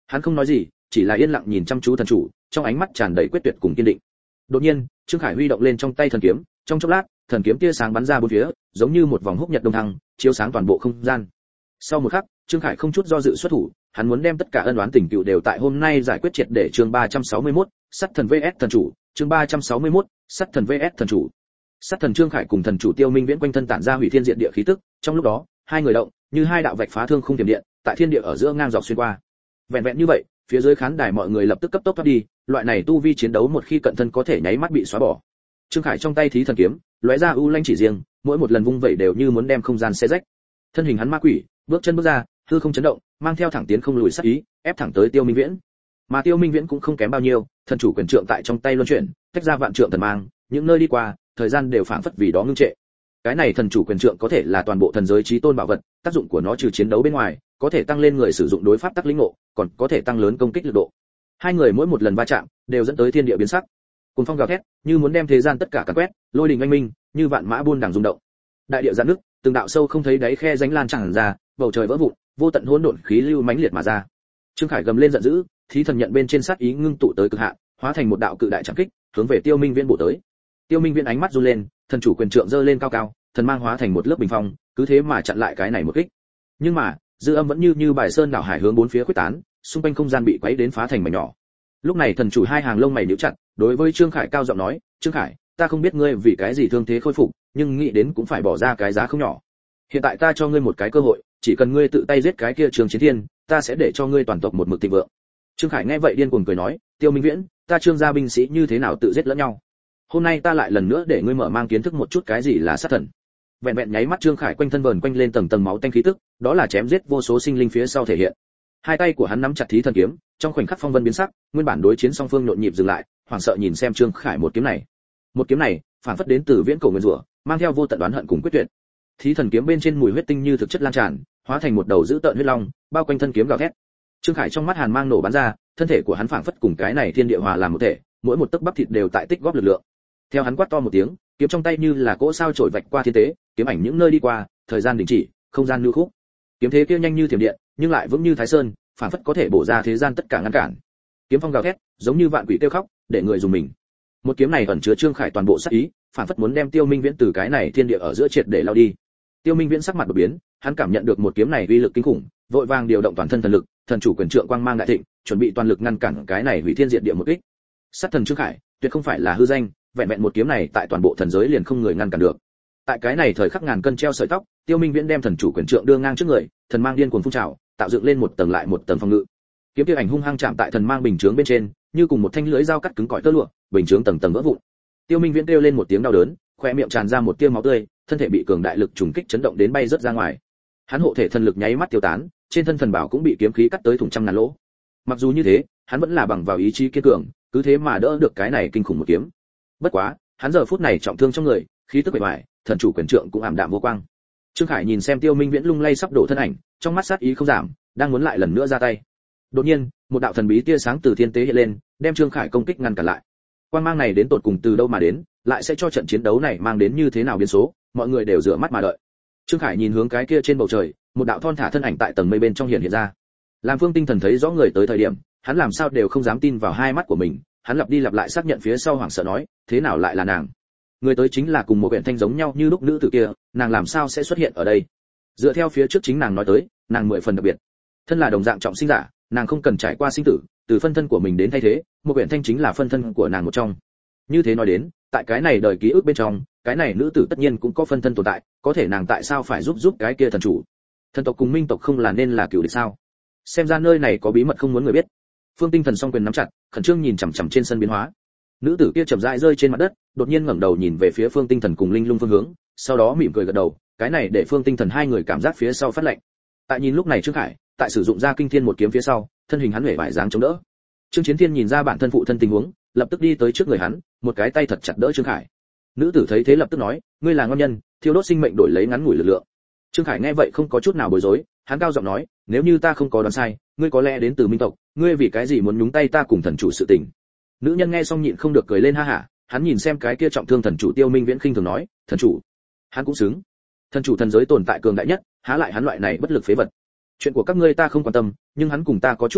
Hắn không nói gì, chỉ là yên lặng nhìn chăm chú thần chủ, trong ánh mắt tràn đầy quyết tuyệt cùng kiên định. Đột nhiên, Trương Khải huy động lên trong tay thần kiếm, trong chốc lát, thần kiếm tia sáng bắn ra bốn phía, giống như một vòng húc nhật đông thăng, chiếu sáng toàn bộ không gian. Sau một khắc, Trương Khải không chút do dự xuất thủ, hắn muốn đem tất cả ân oán tình cựu đều tại hôm nay giải quyết triệt để. Chương 361, Sắt thần vs thần chủ. Chương 361, Sắt thần vs thần chủ. Sắt thần Trương Khải cùng thần chủ Tiêu Minh Viễn quanh thân tản ra hủy thiên diệt địa khí tức, trong lúc đó, hai người động, như hai đạo vạch phá thương khung tiềm điện, tại thiên địa ở giữa ngang dọc xuyên qua. Vẹn vẹn như vậy, phía dưới khán đài mọi người lập tức cấp tốc thoát đi, loại này tu vi chiến đấu một khi cận thân có thể nháy mắt bị xóa bỏ. Trương Khải trong tay thí thần kiếm, lóe ra u lanh chỉ riêng, mỗi một lần vung vẩy đều như muốn đem không gian xé rách. Thân hình hắn ma quỷ, bước chân bước ra, hư không chấn động, mang theo thẳng tiến không lùi sát ý, ép thẳng tới Tiêu Minh Viễn. Mà Tiêu Minh Viễn cũng không kém bao nhiêu, thần chủ quyền trượng tại trong tay luân chuyển, tách ra vạn trượng thần mang, những nơi đi qua, thời gian đều phảng phất vì đó ngưng trệ. Cái này thần chủ quyền trượng có thể là toàn bộ thần giới chí tôn bảo vật, tác dụng của nó trừ chiến đấu bên ngoài, có thể tăng lên người sử dụng đối pháp tắc linh ngộ, còn có thể tăng lớn công kích lực độ. Hai người mỗi một lần va chạm, đều dẫn tới thiên địa biến sắc. Cuồng phong gào thét, như muốn đem thế gian tất cả càn quét, lôi đình oanh minh, như vạn mã buôn đằng rung động. Đại địa giãn nước, từng đạo sâu không thấy đáy khe rãnh lan tràn ra, bầu trời vỡ vụn, vô tận hỗn độn khí lưu mãnh liệt mà ra. Trương Khải gầm lên giận dữ, thí thần nhận bên trên sát ý ngưng tụ tới cực hạn, hóa thành một đạo cự đại trảm kích, hướng về Tiêu Minh Viễn bổ tới. Tiêu Minh Viễn ánh mắt run lên, thần chủ quyền trượng giơ lên cao cao, thần mang hóa thành một lớp bình phong, cứ thế mà chặn lại cái này một kích. Nhưng mà, dư âm vẫn như bài sơn đảo hải hướng bốn phía khuếch tán, xung quanh không gian bị quấy đến phá thành mảnh nhỏ. Lúc này thần chủ hai hàng lông mày nhíu chặt, đối với Trương Khải cao giọng nói, "Trương Khải, ta không biết ngươi vì cái gì thương thế khôi phục, nhưng nghĩ đến cũng phải bỏ ra cái giá không nhỏ. Hiện tại ta cho ngươi một cái cơ hội, chỉ cần ngươi tự tay giết cái kia Trương Chiến Thiên, ta sẽ để cho ngươi toàn tộc một mực thịnh vượng." Trương Khải nghe vậy điên cuồng cười nói, "Tiêu Minh Viễn, ta Trương gia binh sĩ như thế nào tự giết lẫn nhau? Hôm nay ta lại lần nữa để ngươi mở mang kiến thức một chút cái gì là sát thần." Vẹn vẹn nháy mắt Trương Khải quanh thân vờn quanh lên tầng tầng máu tanh khí tức, đó là chém giết vô số sinh linh phía sau thể hiện. Hai tay của hắn nắm chặt thí thần kiếm, trong khoảnh khắc phong vân biến sắc, nguyên bản đối chiến song phương nhộn nhịp dừng lại, hoảng sợ nhìn xem Trương Khải một kiếm này. Một kiếm này, phản phất đến từ viễn cổ nguyên rủa, mang theo vô tận oán hận cùng quyết tuyệt. Thí thần kiếm bên trên mùi huyết tinh như thực chất lan tràn, hóa thành một đầu dữ tợn huyết long, bao quanh thân kiếm gào thét. Trương Khải trong mắt hàn mang nổ bắn ra, thân thể của hắn phảng phất cùng cái này thiên địa hòa làm một thể, mỗi một tấc bắp thịt đều tại tích góp lực lượng. Theo hắn quát to một tiếng, kiếm trong tay như là cỗ sao trổi vạch qua thiên tế, kiếm ảnh những nơi đi qua, thời gian đình chỉ, không gian lưu khúc. Kiếm thế kia nhanh như thiểm điện, nhưng lại vững như Thái Sơn, phảng phất có thể bổ ra thế gian tất cả ngăn cản. Kiếm phong gào thét, giống như vạn quỷ kêu khóc, để người dùng mình. Một kiếm này ẩn chứa Trương Khải toàn bộ sát ý, phảng phất muốn đem Tiêu Minh Viễn từ cái này thiên địa ở giữa triệt để lao đi. Tiêu Minh Viễn sắc mặt đột biến, hắn cảm nhận được một kiếm này uy lực kinh khủng, vội vàng điều động toàn thân thần lực, thần chủ quyền trượng quang mang đại thịnh, chuẩn bị toàn lực ngăn cản cái này hủy thiên diệt địa một kích. Sát thần Trương Khải, tuyệt không phải là hư danh, vẹn vẹn một kiếm này tại toàn bộ thần giới liền không người ngăn cản được. Tại cái này thời khắc ngàn cân treo sợi tóc, Tiêu Minh Viễn đem thần chủ quyền trượng đưa ngang trước người, thần mang điên cuồng phun trào, tạo dựng lên một tầng lại một tầng phòng ngự. Kiếm kia ảnh hung hăng chạm tại thần mang bình chướng bên trên, như cùng một thanh lưỡi dao cắt cứng cỏi tơ lụa, bình chướng tầng tầng vỡ vụn. Tiêu Minh Viễn kêu lên một tiếng đau đớn, khóe miệng tràn ra một tia máu tươi, thân thể bị cường đại lực trùng kích chấn động đến bay rất ra ngoài. Hắn hộ thể thần lực nháy mắt tiêu tán, trên thân thần bảo cũng bị kiếm khí cắt tới thủng trăm ngàn lỗ. Mặc dù như thế, hắn vẫn là bằng vào ý chí kiên cường, cứ thế mà đỡ được cái này kinh khủng một kiếm. Bất quá, hắn giờ phút này trọng thương trong người, khí tức bề ngoài, thần chủ quyền trượng cũng ảm đạm vô quang. Trương Khải nhìn xem Tiêu Minh Viễn lung lay sắp đổ thân ảnh, trong mắt sát ý không giảm, đang muốn lại lần nữa ra tay. Đột nhiên, một đạo thần bí tia sáng từ thiên tế hiện lên, đem Trương Khải công kích ngăn cản lại. Quang mang này đến tột cùng từ đâu mà đến, lại sẽ cho trận chiến đấu này mang đến như thế nào biến số, mọi người đều rửa mắt mà đợi. Trương Khải nhìn hướng cái kia trên bầu trời, một đạo thon thả thân ảnh tại tầng mây bên trong hiện ra. Làm Phương Tinh Thần thấy rõ người tới thời điểm, hắn làm sao đều không dám tin vào hai mắt của mình, hắn lặp đi lặp lại xác nhận phía sau hoảng sợ nói, thế nào lại là nàng? Người tới chính là cùng một huyện thanh giống nhau như lúc nữ tử kia, nàng làm sao sẽ xuất hiện ở đây? Dựa theo phía trước chính nàng nói tới, nàng 10 phần đặc biệt. Thân là đồng dạng trọng sinh giả, nàng không cần trải qua sinh tử, từ phân thân của mình đến thay thế, một huyện thanh chính là phân thân của nàng một trong. Như thế nói đến, tại cái này đời ký ức bên trong, cái này nữ tử tất nhiên cũng có phân thân tồn tại, có thể nàng tại sao phải giúp cái kia thần chủ? Thần tộc cùng minh tộc không là nên là cửu địch sao? Xem ra nơi này có bí mật không muốn người biết. Phương Tinh Thần song quyền nắm chặt, khẩn trương nhìn chằm chằm trên sân biến hóa. Nữ tử kia chậm rãi rơi trên mặt đất, đột nhiên ngẩng đầu nhìn về phía Phương Tinh Thần cùng Linh Lung phương hướng, sau đó mỉm cười gật đầu, cái này để Phương Tinh Thần hai người cảm giác phía sau phát lạnh. Tại nhìn lúc này Trương Khải, tại sử dụng ra kinh thiên một kiếm phía sau, thân hình hắn hể vải dáng chống đỡ. Trương Chiến Thiên nhìn ra bản thân phụ thân tình huống, lập tức đi tới trước người hắn, một cái tay thật chặt đỡ Trương Khải. Nữ tử thấy thế lập tức nói, ngươi là ngon nhân, thiêu đốt sinh mệnh đổi lấy ngắn ngủi lực lượng. Trương Khải nghe vậy không có chút nào bối rối, hắn cao giọng nói, nếu như ta không có đoán sai, ngươi có lẽ đến từ minh tộc, ngươi vì cái gì muốn nhúng tay ta cùng thần chủ sự tình? Nữ nhân nghe xong nhịn không được cười lên ha hả, hắn nhìn xem cái kia trọng thương thần chủ Tiêu Minh Viễn khinh thường nói, thần chủ, hắn cũng xứng. Thần chủ thần giới tồn tại cường đại nhất, há lại hắn loại này bất lực phế vật. Chuyện của các ngươi ta không quan tâm, nhưng hắn cùng ta có chút nguồn gốc,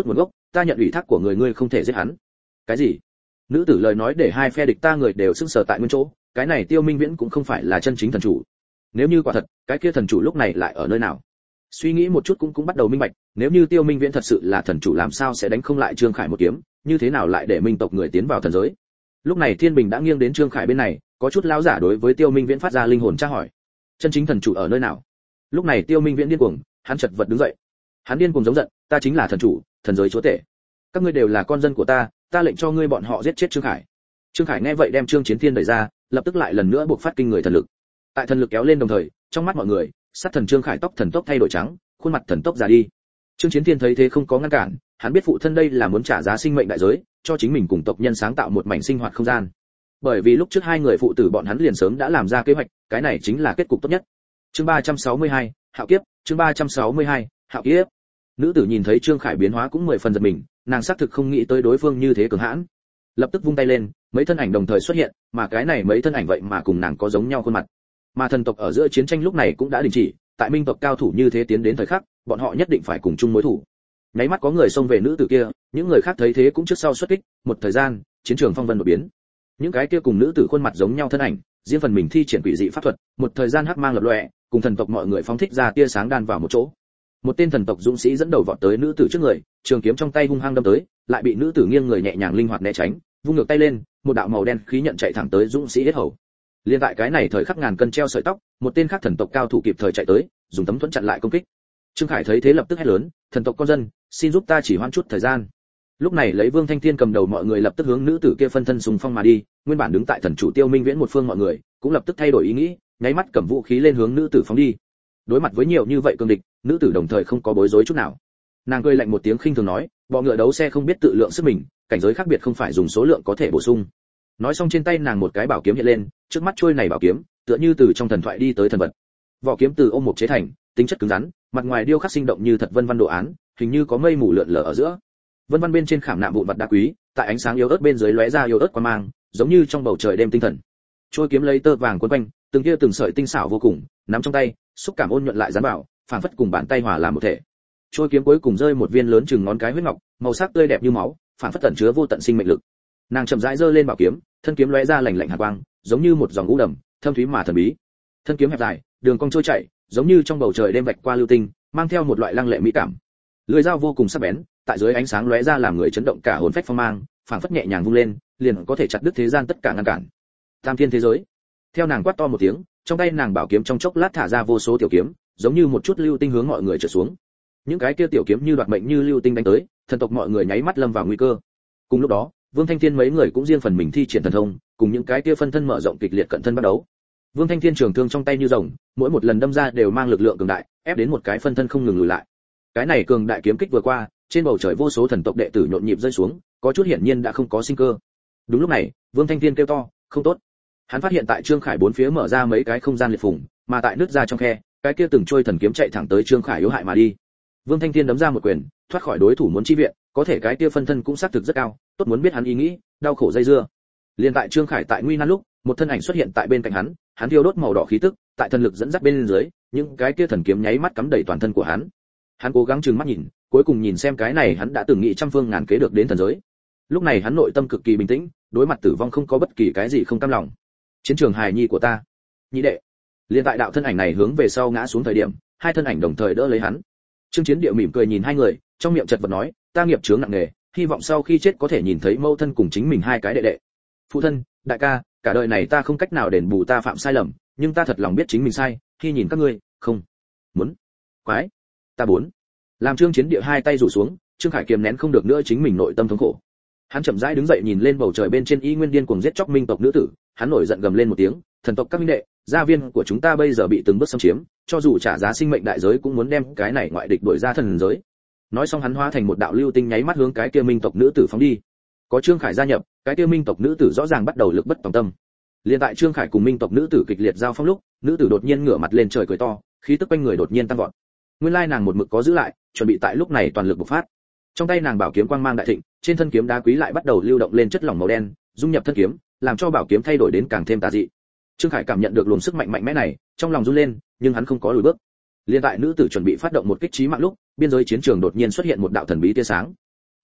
ta nhận ủy thác của người, ngươi không thể giết hắn. Cái gì? Nữ tử lời nói để hai phe địch ta người đều sững sờ tại nguyên chỗ, cái này Tiêu Minh Viễn cũng không phải là chân chính thần chủ. Nếu như quả thật, cái kia thần chủ lúc này lại ở nơi nào? Suy nghĩ một chút cũng bắt đầu minh bạch, nếu như Tiêu Minh Viễn thật sự là thần chủ làm sao sẽ đánh không lại Trương Khải một kiếm, như thế nào lại để minh tộc người tiến vào thần giới? Lúc này Thiên Bình đã nghiêng đến Trương Khải bên này, có chút lão giả đối với Tiêu Minh Viễn phát ra linh hồn tra hỏi. Chân chính thần chủ ở nơi nào? Lúc này Tiêu Minh Viễn điên cuồng, hắn chật vật đứng dậy. Hắn điên cuồng giống giận, ta chính là thần chủ, thần giới chúa tể. Các ngươi đều là con dân của ta, ta lệnh cho ngươi bọn họ giết chết Trương Khải. Trương Khải nghe vậy đem Trương Chiến Thiên đẩy ra, lập tức lại lần nữa buộc phát kinh người thần lực. Tại thần lực kéo lên đồng thời, trong mắt mọi người, sát thần Trương Khải tóc thần tốc thay đổi trắng, khuôn mặt thần tốc già đi. Trương Chiến Thiên thấy thế không có ngăn cản, hắn biết phụ thân đây là muốn trả giá sinh mệnh đại giới, cho chính mình cùng tộc nhân sáng tạo một mảnh sinh hoạt không gian. Bởi vì lúc trước hai người phụ tử bọn hắn liền sớm đã làm ra kế hoạch, cái này chính là kết cục tốt nhất. Chương 362, Hạo kiếp, chương 362, Hạo kiếp. Nữ tử nhìn thấy Trương Khải biến hóa cũng 10 phần giật mình, nàng xác thực không nghĩ tới đối phương như thế cường hãn. Lập tức vung tay lên, mấy thân ảnh đồng thời xuất hiện, mà cái này mấy thân ảnh vậy mà cùng nàng có giống nhau khuôn mặt. Mà thần tộc ở giữa chiến tranh lúc này cũng đã đình chỉ, tại minh tộc cao thủ như thế tiến đến thời khắc, bọn họ nhất định phải cùng chung mối thủ. Nháy mắt có người xông về nữ tử kia, những người khác thấy thế cũng trước sau xuất kích, một thời gian, chiến trường phong vân đột biến. Những cái kia cùng nữ tử khuôn mặt giống nhau thân ảnh, riêng phần mình thi triển quỷ dị pháp thuật, một thời gian hắc mang lập lòe, cùng thần tộc mọi người phóng thích ra tia sáng đan vào một chỗ. Một tên thần tộc dũng sĩ dẫn đầu vọt tới nữ tử trước người, trường kiếm trong tay hung hăng đâm tới, lại bị nữ tử nghiêng người nhẹ nhàng linh hoạt né tránh, vung ngược tay lên, một đạo màu đen khí nhận chạy thẳng tới dũng sĩ hết hầu. Liên tại cái này thời khắc ngàn cân treo sợi tóc, một tên khác thần tộc cao thủ kịp thời chạy tới, dùng tấm thuẫn chặn lại công kích. Trương Khải thấy thế lập tức hét lớn, thần tộc con dân, xin giúp ta chỉ hoãn chút thời gian. Lúc này lấy Vương Thanh Thiên cầm đầu mọi người lập tức hướng nữ tử kia phân thân xung phong mà đi, nguyên bản đứng tại thần chủ Tiêu Minh Viễn một phương mọi người, cũng lập tức thay đổi ý nghĩ, nháy mắt cầm vũ khí lên hướng nữ tử phóng đi. Đối mặt với nhiều như vậy cương địch, nữ tử đồng thời không có bối rối chút nào. Nàng cười lạnh một tiếng khinh thường nói, bọ ngựa đấu xe không biết tự lượng sức mình, cảnh giới khác biệt không phải dùng số lượng có thể bổ sung. Nói xong trên tay nàng một cái bảo kiếm hiện lên, trước mắt trôi này bảo kiếm, tựa như từ trong thần thoại đi tới thần vật. Vỏ kiếm từ ôm mục chế thành, tính chất cứng rắn, mặt ngoài điêu khắc sinh động như thật vân văn đồ án, hình như có mây mù lượn lờ ở giữa. Vân văn bên trên khảm nạm vụn vật đá quý, tại ánh sáng yếu ớt bên dưới lóe ra yếu ớt quang mang, giống như trong bầu trời đêm tinh thần. Trôi kiếm lấy tơ vàng quấn quanh, từng kia từng sợi tinh xảo vô cùng, nắm trong tay, xúc cảm ôn nhuận lại dán vào, phảng phất cùng bàn tay hòa làm một thể. Trôi kiếm cuối cùng rơi một viên lớn chừng ngón cái huyết ngọc, màu sắc tươi đẹp như máu, phảng phất tẩn chứa vô tận sinh mệnh lực. Nàng chậm rãi giơ lên bảo kiếm, thân kiếm lóe ra lạnh lạnh hàn quang, giống như một dòng ngũ đầm, thâm thúy mà thần bí. Thân kiếm hẹp dài, đường cong trôi chảy, giống như trong bầu trời đêm vạch qua lưu tinh, mang theo một loại lăng lệ mỹ cảm. Lưỡi dao vô cùng sắc bén, tại dưới ánh sáng lóe ra làm người chấn động cả hồn phách phong mang, phảng phất nhẹ nhàng vung lên, liền có thể chặt đứt thế gian tất cả ngăn cản. Tam thiên thế giới. Theo nàng quát to một tiếng, trong tay nàng bảo kiếm trong chốc lát thả ra vô số tiểu kiếm, giống như một chút lưu tinh hướng mọi người trượt xuống. Những cái kia tiểu kiếm như đoạt mệnh như lưu tinh đánh tới, thần tộc mọi người nháy mắt lâm vào nguy cơ. Cùng lúc đó, Vương Thanh Thiên mấy người cũng riêng phần mình thi triển thần thông, cùng những cái kia phân thân mở rộng kịch liệt cận thân bắt đấu. Vương Thanh Thiên trường thương trong tay như rồng, mỗi một lần đâm ra đều mang lực lượng cường đại, ép đến một cái phân thân không ngừng lùi lại. Cái này cường đại kiếm kích vừa qua, trên bầu trời vô số thần tộc đệ tử nhộn nhịp rơi xuống, có chút hiển nhiên đã không có sinh cơ. Đúng lúc này, Vương Thanh Thiên kêu to, không tốt. Hắn phát hiện tại Trương Khải bốn phía mở ra mấy cái không gian liệt phùng, mà tại nứt ra trong khe, cái kia từng trôi thần kiếm chạy thẳng tới Trương Khải yếu hại mà đi. Vương Thanh Thiên đấm ra một quyền, thoát khỏi đối thủ muốn chi viện, có thể cái kia phân thân cũng xác thực rất cao, tốt muốn biết hắn ý nghĩ, đau khổ dây dưa. Liên tại Trương Khải tại nguy nan lúc, một thân ảnh xuất hiện tại bên cạnh hắn, hắn thiêu đốt màu đỏ khí tức, tại thần lực dẫn dắt bên dưới, những cái kia thần kiếm nháy mắt cắm đầy toàn thân của hắn. Hắn cố gắng trừng mắt nhìn, cuối cùng nhìn xem cái này hắn đã từng nghĩ trăm phương ngàn kế được đến thần giới. Lúc này hắn nội tâm cực kỳ bình tĩnh, đối mặt tử vong không có bất kỳ cái gì không cam lòng. Chiến trường hài nhi của ta, nhị đệ. Liên tại đạo thân ảnh này hướng về sau ngã xuống thời điểm, hai thân ảnh đồng thời đỡ lấy hắn. Trương Chiến Điệu mỉm cười nhìn hai người, trong miệng chật vật nói, ta nghiệp chướng nặng nề, hy vọng sau khi chết có thể nhìn thấy mẫu thân cùng chính mình hai cái đệ đệ. Phụ thân, đại ca, cả đời này ta không cách nào đền bù ta phạm sai lầm, nhưng ta thật lòng biết chính mình sai, khi nhìn các ngươi, không muốn. Quái, ta muốn. Làm Trương Chiến Địa hai tay rủ xuống, Trương Khải kiềm nén không được nữa chính mình nội tâm thống khổ. Hắn chậm rãi đứng dậy nhìn lên bầu trời bên trên y nguyên điên cuồng giết chóc minh tộc nữ tử, hắn nổi giận gầm lên một tiếng, thần tộc các minh đệ, gia viên của chúng ta bây giờ bị từng bước xâm chiếm, cho dù trả giá sinh mệnh đại giới cũng muốn đem cái này ngoại địch đuổi ra thần giới. Nói xong hắn hóa thành một đạo lưu tinh nháy mắt hướng cái kia minh tộc nữ tử phóng đi. Có Trương Khải gia nhập, cái kia minh tộc nữ tử rõ ràng bắt đầu lực bất tòng tâm. Liên tại Trương Khải cùng minh tộc nữ tử kịch liệt giao phong lúc, nữ tử đột nhiên ngửa mặt lên trời cười to, khí tức quanh người đột nhiên tăng vọt. Nguyên lai nàng một mực có giữ lại, chuẩn bị tại lúc này toàn lực bộc phát. Trong tay nàng bảo kiếm quang mang đại thịnh, trên thân kiếm đá quý lại bắt đầu lưu động lên chất lỏng màu đen, dung nhập thân kiếm, làm cho bảo kiếm thay đổi đến càng thêm tà dị. Trương Khải cảm nhận được luồng sức mạnh mạnh mẽ này, trong lòng run lên, nhưng hắn không có lùi bước. Liên tại nữ tử chuẩn bị phát động một kích chí mạng lúc, biên giới chiến trường đột nhiên xuất hiện một đạo thần bí tia sáng.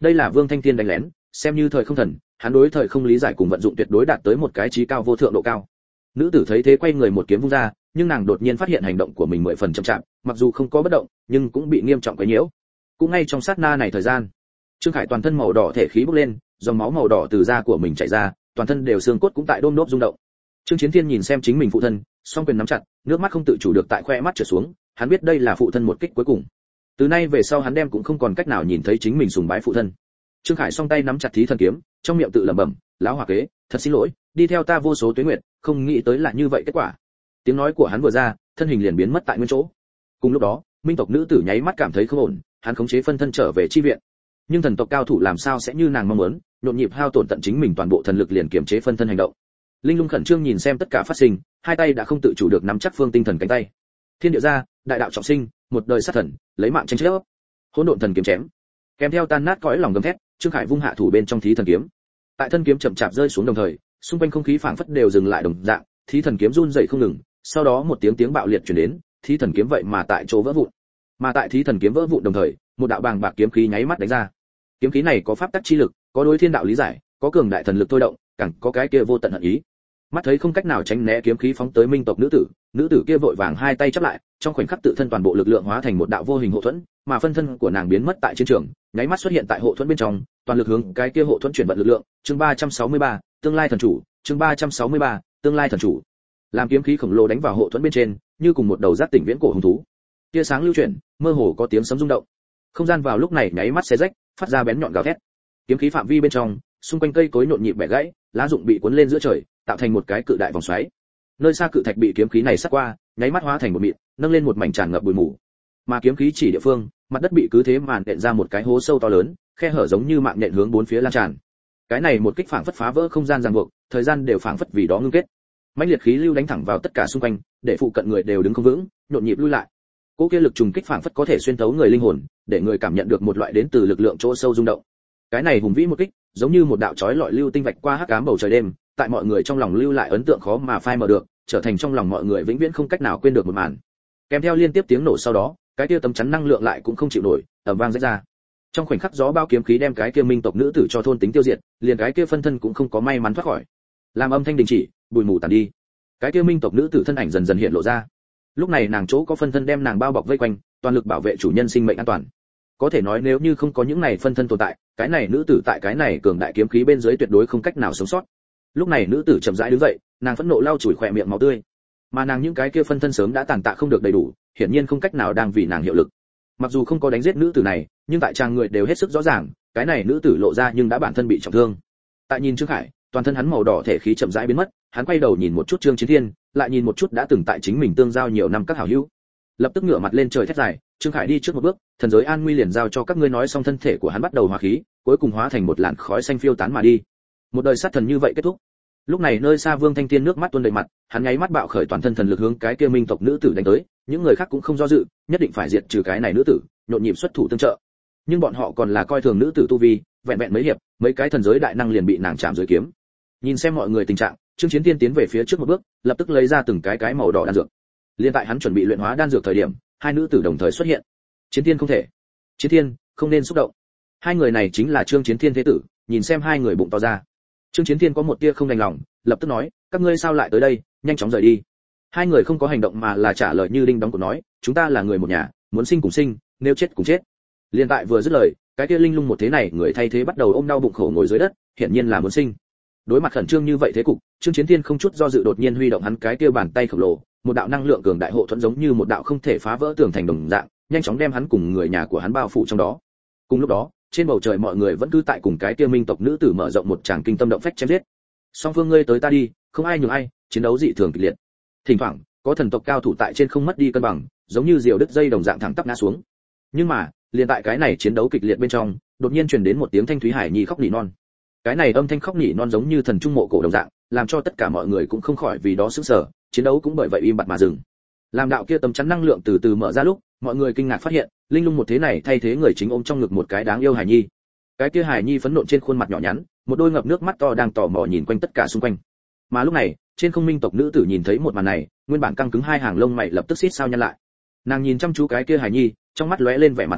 đây là Vương Thanh Thiên đánh lén, xem như thời không thần, hắn đối thời không lý giải cùng vận dụng tuyệt đối đạt tới một cái trí cao vô thượng độ cao. Nữ tử thấy thế quay người một kiếm vung ra, nhưng nàng đột nhiên phát hiện hành động của mình 10 phần chậm chạp, mặc dù không có bất động, nhưng cũng bị nghiêm trọng quấy nhiễu. Cũng ngay trong sát na này thời gian, Trương Khải toàn thân màu đỏ thể khí bốc lên, dòng máu màu đỏ từ da của mình chảy ra, toàn thân đều xương cốt cũng tại đôm đốp rung động. Trương Chiến Thiên nhìn xem chính mình phụ thân, song quyền nắm chặt, nước mắt không tự chủ được tại khoe mắt trượt xuống, hắn biết đây là phụ thân một kích cuối cùng. Từ nay về sau hắn đem cũng không còn cách nào nhìn thấy chính mình sùng bái phụ thân. Trương Khải song tay nắm chặt thí thần kiếm, trong miệng tự lẩm bẩm, lão hòa kế, thật xin lỗi, đi theo ta vô số tuế nguyệt, không nghĩ tới là như vậy kết quả. Tiếng nói của hắn vừa ra, thân hình liền biến mất tại nguyên chỗ. Cùng lúc đó, minh tộc nữ tử nháy mắt cảm thấy không ổn, hắn khống chế phân thân trở về chi viện. Nhưng thần tộc cao thủ làm sao sẽ như nàng mong muốn, nhộn nhịp hao tổn tận chính mình toàn bộ thần lực liền kiềm chế phân thân hành động. Linh Lung khẩn trương nhìn xem tất cả phát sinh, hai tay đã không tự chủ được nắm chắc phương tinh thần cánh tay. Thiên địa ra, đại đạo trọng sinh, một đời sát thần, lấy mạng tranh chấp. Hỗn độn thần kiếm chém. Kèm theo tan nát cõi lòng gầm thét, Trương Khải vung hạ thủ bên trong thí thần kiếm. Tại thân kiếm chậm chạp rơi xuống đồng thời, xung quanh không khí phảng phất đều dừng lại đồng dạng, thí thần kiếm run rẩy không ngừng, sau đó một tiếng bạo liệt truyền đến, thí thần kiếm vậy mà tại chỗ vỡ vụn. Mà tại thí thần kiếm vỡ vụn đồng thời, một đạo bàng bạc kiếm khí nháy mắt đánh ra. Kiếm khí này có pháp tắc chi lực, có đối thiên đạo lý giải, có cường đại thần lực thôi động, càng có cái kia vô tận hận ý. Mắt thấy không cách nào tránh né kiếm khí phóng tới minh tộc nữ tử kia vội vàng hai tay chắp lại, trong khoảnh khắc tự thân toàn bộ lực lượng hóa thành một đạo vô hình hộ thuẫn, mà phân thân của nàng biến mất tại chiến trường, nháy mắt xuất hiện tại hộ thuẫn bên trong, toàn lực hướng cái kia hộ thuẫn chuyển vận lực lượng. Chương 363, tương lai thần chủ. Chương 363, tương lai thần chủ. Làm kiếm khí khổng lồ đánh vào hộ thuẫn bên trên, như cùng một đầu giác tỉnh viễn cổ hung thú. Tia sáng lưu chuyển, mơ hồ có tiếng sấm rung động. Không gian vào lúc này nháy mắt xé rách, phát ra bén nhọn gào thét. Kiếm khí phạm vi bên trong, xung quanh cây cối nhộn nhịp bẻ gãy, lá rụng bị cuốn lên giữa trời, tạo thành một cái cự đại vòng xoáy. Nơi xa cự thạch bị kiếm khí này sát qua, nháy mắt hóa thành một mịn, nâng lên một mảnh tràn ngập bụi mù. Mà kiếm khí chỉ địa phương, mặt đất bị cứ thế màn đện ra một cái hố sâu to lớn, khe hở giống như mạng nhện hướng bốn phía lan tràn. Cái này một kích phảng phất phá vỡ không gian ràng buộc, thời gian đều phảng phất vì đó ngưng kết. Mãnh liệt khí lưu đánh thẳng vào tất cả xung quanh, để phụ cận người đều đứng không vững, nhộn nhịp lui lại. Cỗ kia lực trùng kích phảng phất có thể xuyên thấu người linh hồn, để người cảm nhận được một loại đến từ lực lượng chỗ sâu rung động. Cái này hùng vĩ một kích, giống như một đạo chói lọi lưu tinh vạch qua hắc ám bầu trời đêm, tại mọi người trong lòng lưu lại ấn tượng khó mà phai mờ được, trở thành trong lòng mọi người vĩnh viễn không cách nào quên được một màn. Kèm theo liên tiếp tiếng nổ sau đó, cái kia tấm chắn năng lượng lại cũng không chịu nổi, ầm vang rách ra. Trong khoảnh khắc gió bao kiếm khí đem cái kia minh tộc nữ tử cho thôn tính tiêu diệt, liền cái kia phân thân cũng không có may mắn thoát khỏi. Làm âm thanh đình chỉ, bụi mù tàn đi. Cái kia minh tộc nữ tử thân ảnh dần dần hiện lộ ra. Lúc này nàng chỗ có phân thân đem nàng bao bọc vây quanh, toàn lực bảo vệ chủ nhân sinh mệnh an toàn. Có thể nói nếu như không có những này phân thân tồn tại, cái này nữ tử tại cái này cường đại kiếm khí bên dưới tuyệt đối không cách nào sống sót. Lúc này nữ tử chậm rãi đứng dậy, nàng phẫn nộ lau chùi khỏe miệng máu tươi. Mà nàng những cái kia phân thân sớm đã tàn tạ không được đầy đủ, hiển nhiên không cách nào đang vì nàng hiệu lực. Mặc dù không có đánh giết nữ tử này, nhưng tại trang người đều hết sức rõ ràng, cái này nữ tử lộ ra nhưng đã bản thân bị trọng thương. Tại nhìn Trương Khải, toàn thân hắn màu đỏ thể khí chậm rãi biến mất, hắn quay đầu nhìn một chút Trương Chiến Thiên, lại nhìn một chút đã từng tại chính mình tương giao nhiều năm các hảo hữu. Lập tức ngửa mặt lên trời thét dài, Trương Khải đi trước một bước, thần giới an nguy liền giao cho các ngươi. Nói xong thân thể của hắn bắt đầu hóa khí, cuối cùng hóa thành một làn khói xanh phiêu tán mà đi. Một đời sát thần như vậy kết thúc. Lúc này nơi xa Vương Thanh Thiên nước mắt tuôn đầy mặt, hắn nháy mắt bạo khởi toàn thân thần lực hướng cái kia minh tộc nữ tử đánh tới, những người khác cũng không do dự, nhất định phải diệt trừ cái này nữ tử, nhộn nhịp xuất thủ tương trợ. Nhưng bọn họ còn là coi thường nữ tử tu vi, vẹn vẹn mấy hiệp, mấy cái thần giới đại năng liền bị nàng chạm dưới kiếm. Nhìn xem mọi người tình trạng, Trương Chiến Thiên tiến về phía trước một bước, lập tức lấy ra từng cái màu đỏ đan dược. Liên tại hắn chuẩn bị luyện hóa đan dược thời điểm, hai nữ tử đồng thời xuất hiện. Chiến Thiên không thể. Chiến Thiên, không nên xúc động. Hai người này chính là Trương Chiến Thiên thế tử, nhìn xem hai người bụng to ra. Trương Chiến Thiên có một tia không đành lòng, lập tức nói, các ngươi sao lại tới đây, nhanh chóng rời đi. Hai người không có hành động mà là trả lời như đinh đóng cột nói, chúng ta là người một nhà, muốn sinh cùng sinh, nếu chết cùng chết. Liên tại vừa dứt lời, cái kia linh lung một thế này người thay thế bắt đầu ôm đau bụng khổ ngồi dưới đất, hiển nhiên là muốn sinh. Đối mặt khẩn trương như vậy thế cục, Trương Chiến Thiên không chút do dự đột nhiên huy động hắn cái kia bàn tay khổng lồ, một đạo năng lượng cường đại hộ thuẫn giống như một đạo không thể phá vỡ tường thành đồng dạng, nhanh chóng đem hắn cùng người nhà của hắn bao phủ trong đó. Cùng lúc đó, trên bầu trời mọi người vẫn cứ tại cùng cái kia minh tộc nữ tử mở rộng một tràng kinh tâm động phách chém giết. Song phương ngươi tới ta đi, không ai nhường ai, chiến đấu dị thường kịch liệt. Thỉnh thoảng, có thần tộc cao thủ tại trên không mất đi cân bằng, giống như diều đứt dây đồng dạng thẳng tắp ngã xuống. Nhưng mà, liền tại cái này chiến đấu kịch liệt bên trong, đột nhiên truyền đến một tiếng thanh thúy hải nhi khóc nỉ non. Cái này âm thanh khóc nỉ non giống như thần trung mộ cổ đồng dạng, làm cho tất cả mọi người cũng không khỏi vì đó sửng sở, chiến đấu cũng bởi vậy im bặt mà dừng. Làm đạo kia tấm chắn năng lượng từ từ mở ra lúc, mọi người kinh ngạc phát hiện, linh lung một thế này thay thế người chính ôm trong ngực một cái đáng yêu hài nhi. Cái kia hài nhi phấn nộn trên khuôn mặt nhỏ nhắn, một đôi ngập nước mắt to đang tò mò nhìn quanh tất cả xung quanh. Mà lúc này, trên không minh tộc nữ tử nhìn thấy một màn này, nguyên bản căng cứng hai hàng lông mày lập tức xít sao nhăn lại. Nàng nhìn chăm chú cái kia hài nhi, trong mắt lóe lên vẻ mặt phức tạp,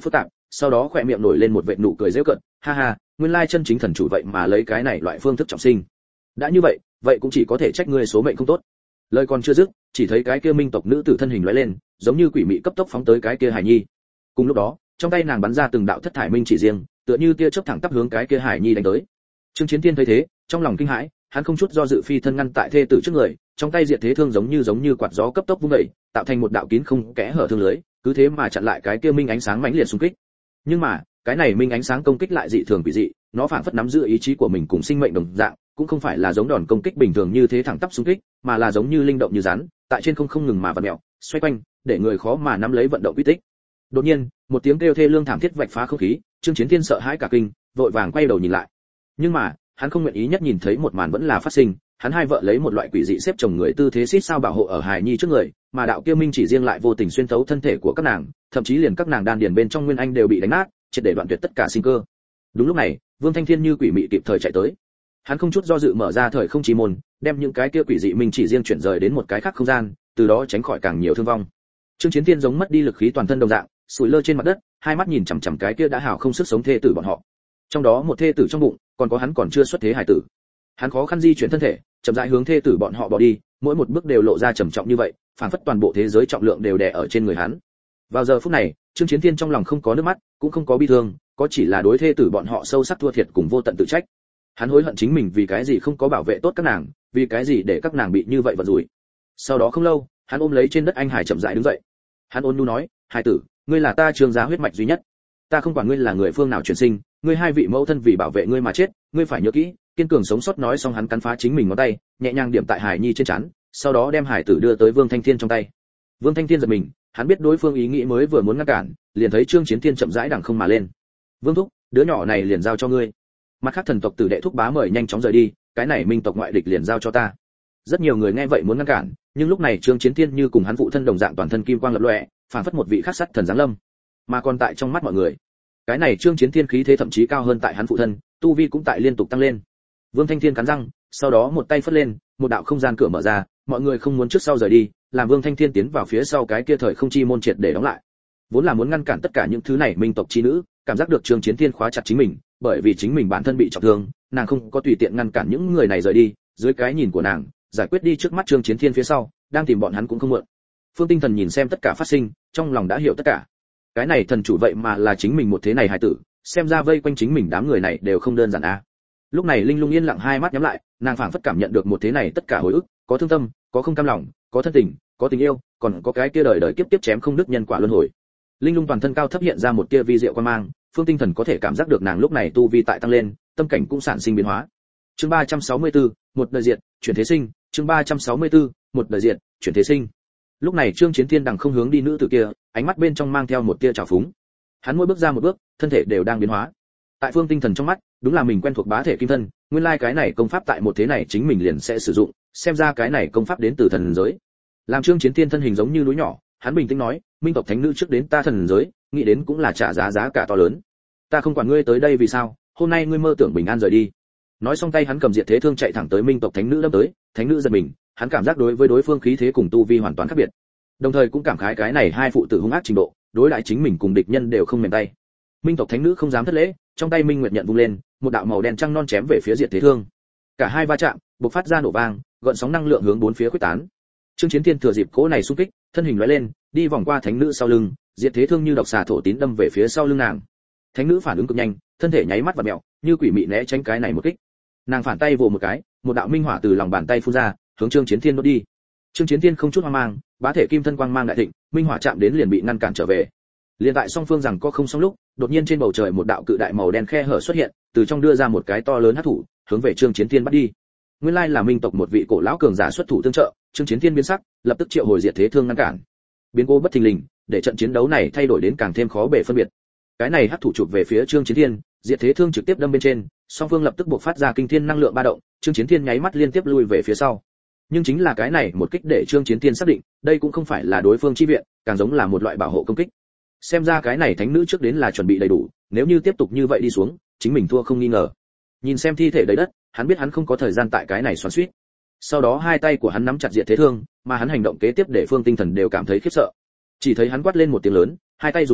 sau đó khỏe miệng nổi lên một vệt nụ cười giễu cợt, ha ha, nguyên lai chân chính thần chủ vậy mà lấy cái này loại phương thức trọng sinh. Đã như vậy, vậy cũng chỉ có thể trách ngươi số mệnh không tốt. Lời còn chưa dứt, chỉ thấy cái kia minh tộc nữ tử thân hình lóe lên, giống như quỷ mị cấp tốc phóng tới cái kia hải nhi. Cùng lúc đó, trong tay nàng bắn ra từng đạo thất thải minh chỉ riêng, tựa như tia chớp thẳng tắp hướng cái kia hải nhi đánh tới. Trương Chiến Thiên thấy thế, trong lòng kinh hãi, hắn không chút do dự phi thân ngăn tại thê tử trước người, trong tay diệt thế thương giống như quạt gió cấp tốc vung dậy, tạo thành một đạo kín không kẽ hở thương lưới, cứ thế mà chặn lại cái kia minh ánh sáng mãnh liệt xung kích. Nhưng mà, cái này minh ánh sáng công kích lại dị thường quỷ dị, nó phảng phất nắm giữ ý chí của mình cùng sinh mệnh đồng dạng, cũng không phải là giống đòn công kích bình thường như thế thẳng tắp xung kích, mà là giống như linh động như rắn, tại trên không ngừng mà vặn mèo, xoay quanh, để người khó mà nắm lấy vận động quy tích. Đột nhiên, một tiếng kêu thê lương thảm thiết vạch phá không khí, Trương Chiến Thiên sợ hãi cả kinh, vội vàng quay đầu nhìn lại. Nhưng mà, hắn không nguyện ý nhất nhìn thấy một màn vẫn là phát sinh, hắn hai vợ lấy một loại quỷ dị xếp chồng người tư thế xít sao bảo hộ ở hài nhi trước người, mà đạo kia minh chỉ riêng lại vô tình xuyên thấu thân thể của các nàng, thậm chí liền các nàng đan điền bên trong nguyên anh đều bị đánh nát, triệt để đoạn tuyệt tất cả sinh cơ. Đúng lúc này, Vương Thanh Thiên như quỷ mị kịp thời chạy tới. Hắn không chút do dự mở ra thời không chi môn, đem những cái kia quỷ dị minh chỉ riêng chuyển rời đến một cái khác không gian, từ đó tránh khỏi càng nhiều thương vong. Trương Chiến Thiên giống mất đi lực khí toàn thân đồng dạng, sủi lơ trên mặt đất, hai mắt nhìn chằm chằm cái kia đã hào không sức sống thê tử bọn họ. Trong đó một thê tử trong bụng, còn có hắn còn chưa xuất thế hài tử. Hắn khó khăn di chuyển thân thể, chậm rãi hướng thê tử bọn họ bỏ đi, mỗi một bước đều lộ ra trầm trọng như vậy, phảng phất toàn bộ thế giới trọng lượng đều đè ở trên người hắn. Vào giờ phút này, Trương Chiến Thiên trong lòng không có nước mắt, cũng không có bi thương, có chỉ là đối thê tử bọn họ sâu sắc thua thiệt cùng vô tận tự trách. Hắn hối hận chính mình vì cái gì không có bảo vệ tốt các nàng, vì cái gì để các nàng bị như vậy vận rủi. Sau đó không lâu, hắn ôm lấy trên đất anh hải chậm rãi đứng dậy. Hắn ôn nhu nói, "Hải tử, ngươi là ta Trương gia huyết mạch duy nhất. Ta không quản ngươi là người phương nào chuyển sinh, ngươi hai vị mẫu thân vì bảo vệ ngươi mà chết, ngươi phải nhớ kỹ, kiên cường sống sót." Nói xong hắn cắn phá chính mình ngón tay, nhẹ nhàng điểm tại hải nhi trên trán, sau đó đem hải tử đưa tới Vương Thanh Thiên trong tay. Vương Thanh Thiên giật mình, hắn biết đối phương ý nghĩ mới vừa muốn ngăn cản, liền thấy Trương Chiến Thiên chậm rãi đằng không mà lên. "Vương thúc, đứa nhỏ này liền giao cho ngươi." Mặt khác thần tộc tử đệ thúc bá mời nhanh chóng rời đi, cái này minh tộc ngoại địch liền giao cho ta. Rất nhiều người nghe vậy muốn ngăn cản, nhưng lúc này Trương Chiến Thiên như cùng hắn phụ thân đồng dạng toàn thân kim quang lập lòe, phảng phất một vị khắc sắt thần giáng lâm. Mà còn tại trong mắt mọi người, cái này Trương Chiến Thiên khí thế thậm chí cao hơn tại hắn phụ thân, tu vi cũng tại liên tục tăng lên. Vương Thanh Thiên cắn răng, sau đó một tay phất lên, một đạo không gian cửa mở ra, mọi người không muốn trước sau rời đi, làm Vương Thanh Thiên tiến vào phía sau cái kia thời không chi môn triệt để đóng lại. Vốn là muốn ngăn cản tất cả những thứ này minh tộc chi nữ, cảm giác được Trương Chiến Thiên khóa chặt chính mình, bởi vì chính mình bản thân bị trọng thương, nàng không có tùy tiện ngăn cản những người này rời đi, dưới cái nhìn của nàng, giải quyết đi trước mắt Trương Chiến Thiên phía sau, đang tìm bọn hắn cũng không muộn. Phương Tinh Thần nhìn xem tất cả phát sinh, trong lòng đã hiểu tất cả. Cái này thần chủ vậy mà là chính mình một thế này hài tử, xem ra vây quanh chính mình đám người này đều không đơn giản a. Lúc này Linh Lung yên lặng hai mắt nhắm lại, nàng phảng phất cảm nhận được một thế này tất cả hồi ức, có thương tâm, có không cam lòng, có thân tình, có tình yêu, còn có cái kia đời đời kiếp kiếp chém không đứt nhân quả luân hồi. Linh Lung toàn thân cao thấp hiện ra một tia vi diệu quan mang, Phương Tinh Thần có thể cảm giác được nàng lúc này tu vi tại tăng lên, tâm cảnh cũng sản sinh biến hóa. Chương 364, một đời diệt, chuyển thế sinh, chương 364, một đời diệt, chuyển thế sinh. Lúc này Trương Chiến Thiên đằng không hướng đi nữ tử kia, ánh mắt bên trong mang theo một tia trào phúng. Hắn mỗi bước ra một bước, thân thể đều đang biến hóa. Tại Phương Tinh Thần trong mắt, đúng là mình quen thuộc bá thể kim thân, nguyên lai cái này công pháp tại một thế này chính mình liền sẽ sử dụng, xem ra cái này công pháp đến từ thần giới. Làm Trương Chiến Thiên thân hình giống như núi nhỏ, hắn bình tĩnh nói, minh tộc thánh nữ trước đến ta thần giới, nghĩ đến cũng là trả giá cả to lớn. Ta không quản ngươi tới đây vì sao, hôm nay ngươi mơ tưởng bình an rời đi. Nói xong tay hắn cầm diệt thế thương chạy thẳng tới minh tộc thánh nữ đâm tới, thánh nữ giật mình, hắn cảm giác đối với đối phương khí thế cùng tu vi hoàn toàn khác biệt. Đồng thời cũng cảm khái cái này hai phụ tử hung ác trình độ, đối lại chính mình cùng địch nhân đều không mềm tay. Minh tộc thánh nữ không dám thất lễ, trong tay minh nguyệt nhận vung lên, một đạo màu đen trăng non chém về phía diệt thế thương. Cả hai va chạm, bộc phát ra nổ vang, gợn sóng năng lượng hướng bốn phía khuếch tán. Trương Chiến Thiên thừa dịp cỗ này xung kích, thân hình lóe lên, đi vòng qua thánh nữ sau lưng, diệt thế thương như độc xà thổ tín đâm về phía sau lưng nàng. Thánh nữ phản ứng cực nhanh, thân thể nháy mắt vặn mèo, như quỷ mị né tránh cái này một kích. Nàng phản tay vồ một cái, một đạo minh hỏa từ lòng bàn tay phun ra, hướng Trương Chiến Thiên đốt đi. Trương Chiến Thiên không chút hoang mang, bá thể kim thân quang mang đại thịnh, minh hỏa chạm đến liền bị ngăn cản trở về. Liên tại song phương rằng có không xong lúc, đột nhiên trên bầu trời một đạo cự đại màu đen khe hở xuất hiện, từ trong đưa ra một cái to lớn hắc thủ, hướng về Trương Chiến Thiên bắt đi. Nguyên lai là minh tộc một vị cổ lão cường giả xuất thủ tương trợ, Trương Chiến Thiên biến sắc, lập tức triệu hồi diệt thế thương ngăn cản. Biến cố bất thình lình, để trận chiến đấu này thay đổi đến càng thêm khó bề phân biệt. Cái này hắc thủ chụp về phía Trương Chiến Thiên, diệt thế thương trực tiếp đâm bên trên, song phương lập tức bộc phát ra kinh thiên năng lượng ba động, Trương Chiến Thiên nháy mắt liên tiếp lui về phía sau. Nhưng chính là cái này một kích để Trương Chiến Thiên xác định, đây cũng không phải là đối phương chi viện, càng giống là một loại bảo hộ công kích. Xem ra cái này thánh nữ trước đến là chuẩn bị đầy đủ, nếu như tiếp tục như vậy đi xuống, chính mình thua không nghi ngờ. Nhìn xem thi thể đầy đất, hắn biết hắn không có thời gian tại cái này xoắn xuýt. Sau đó hai tay của hắn nắm chặt diệt thế thương, mà hắn hành động kế tiếp để Phương Tinh Thần đều cảm thấy khiếp sợ. Chỉ thấy hắn quát lên một tiếng lớn, hai tay dùng sức,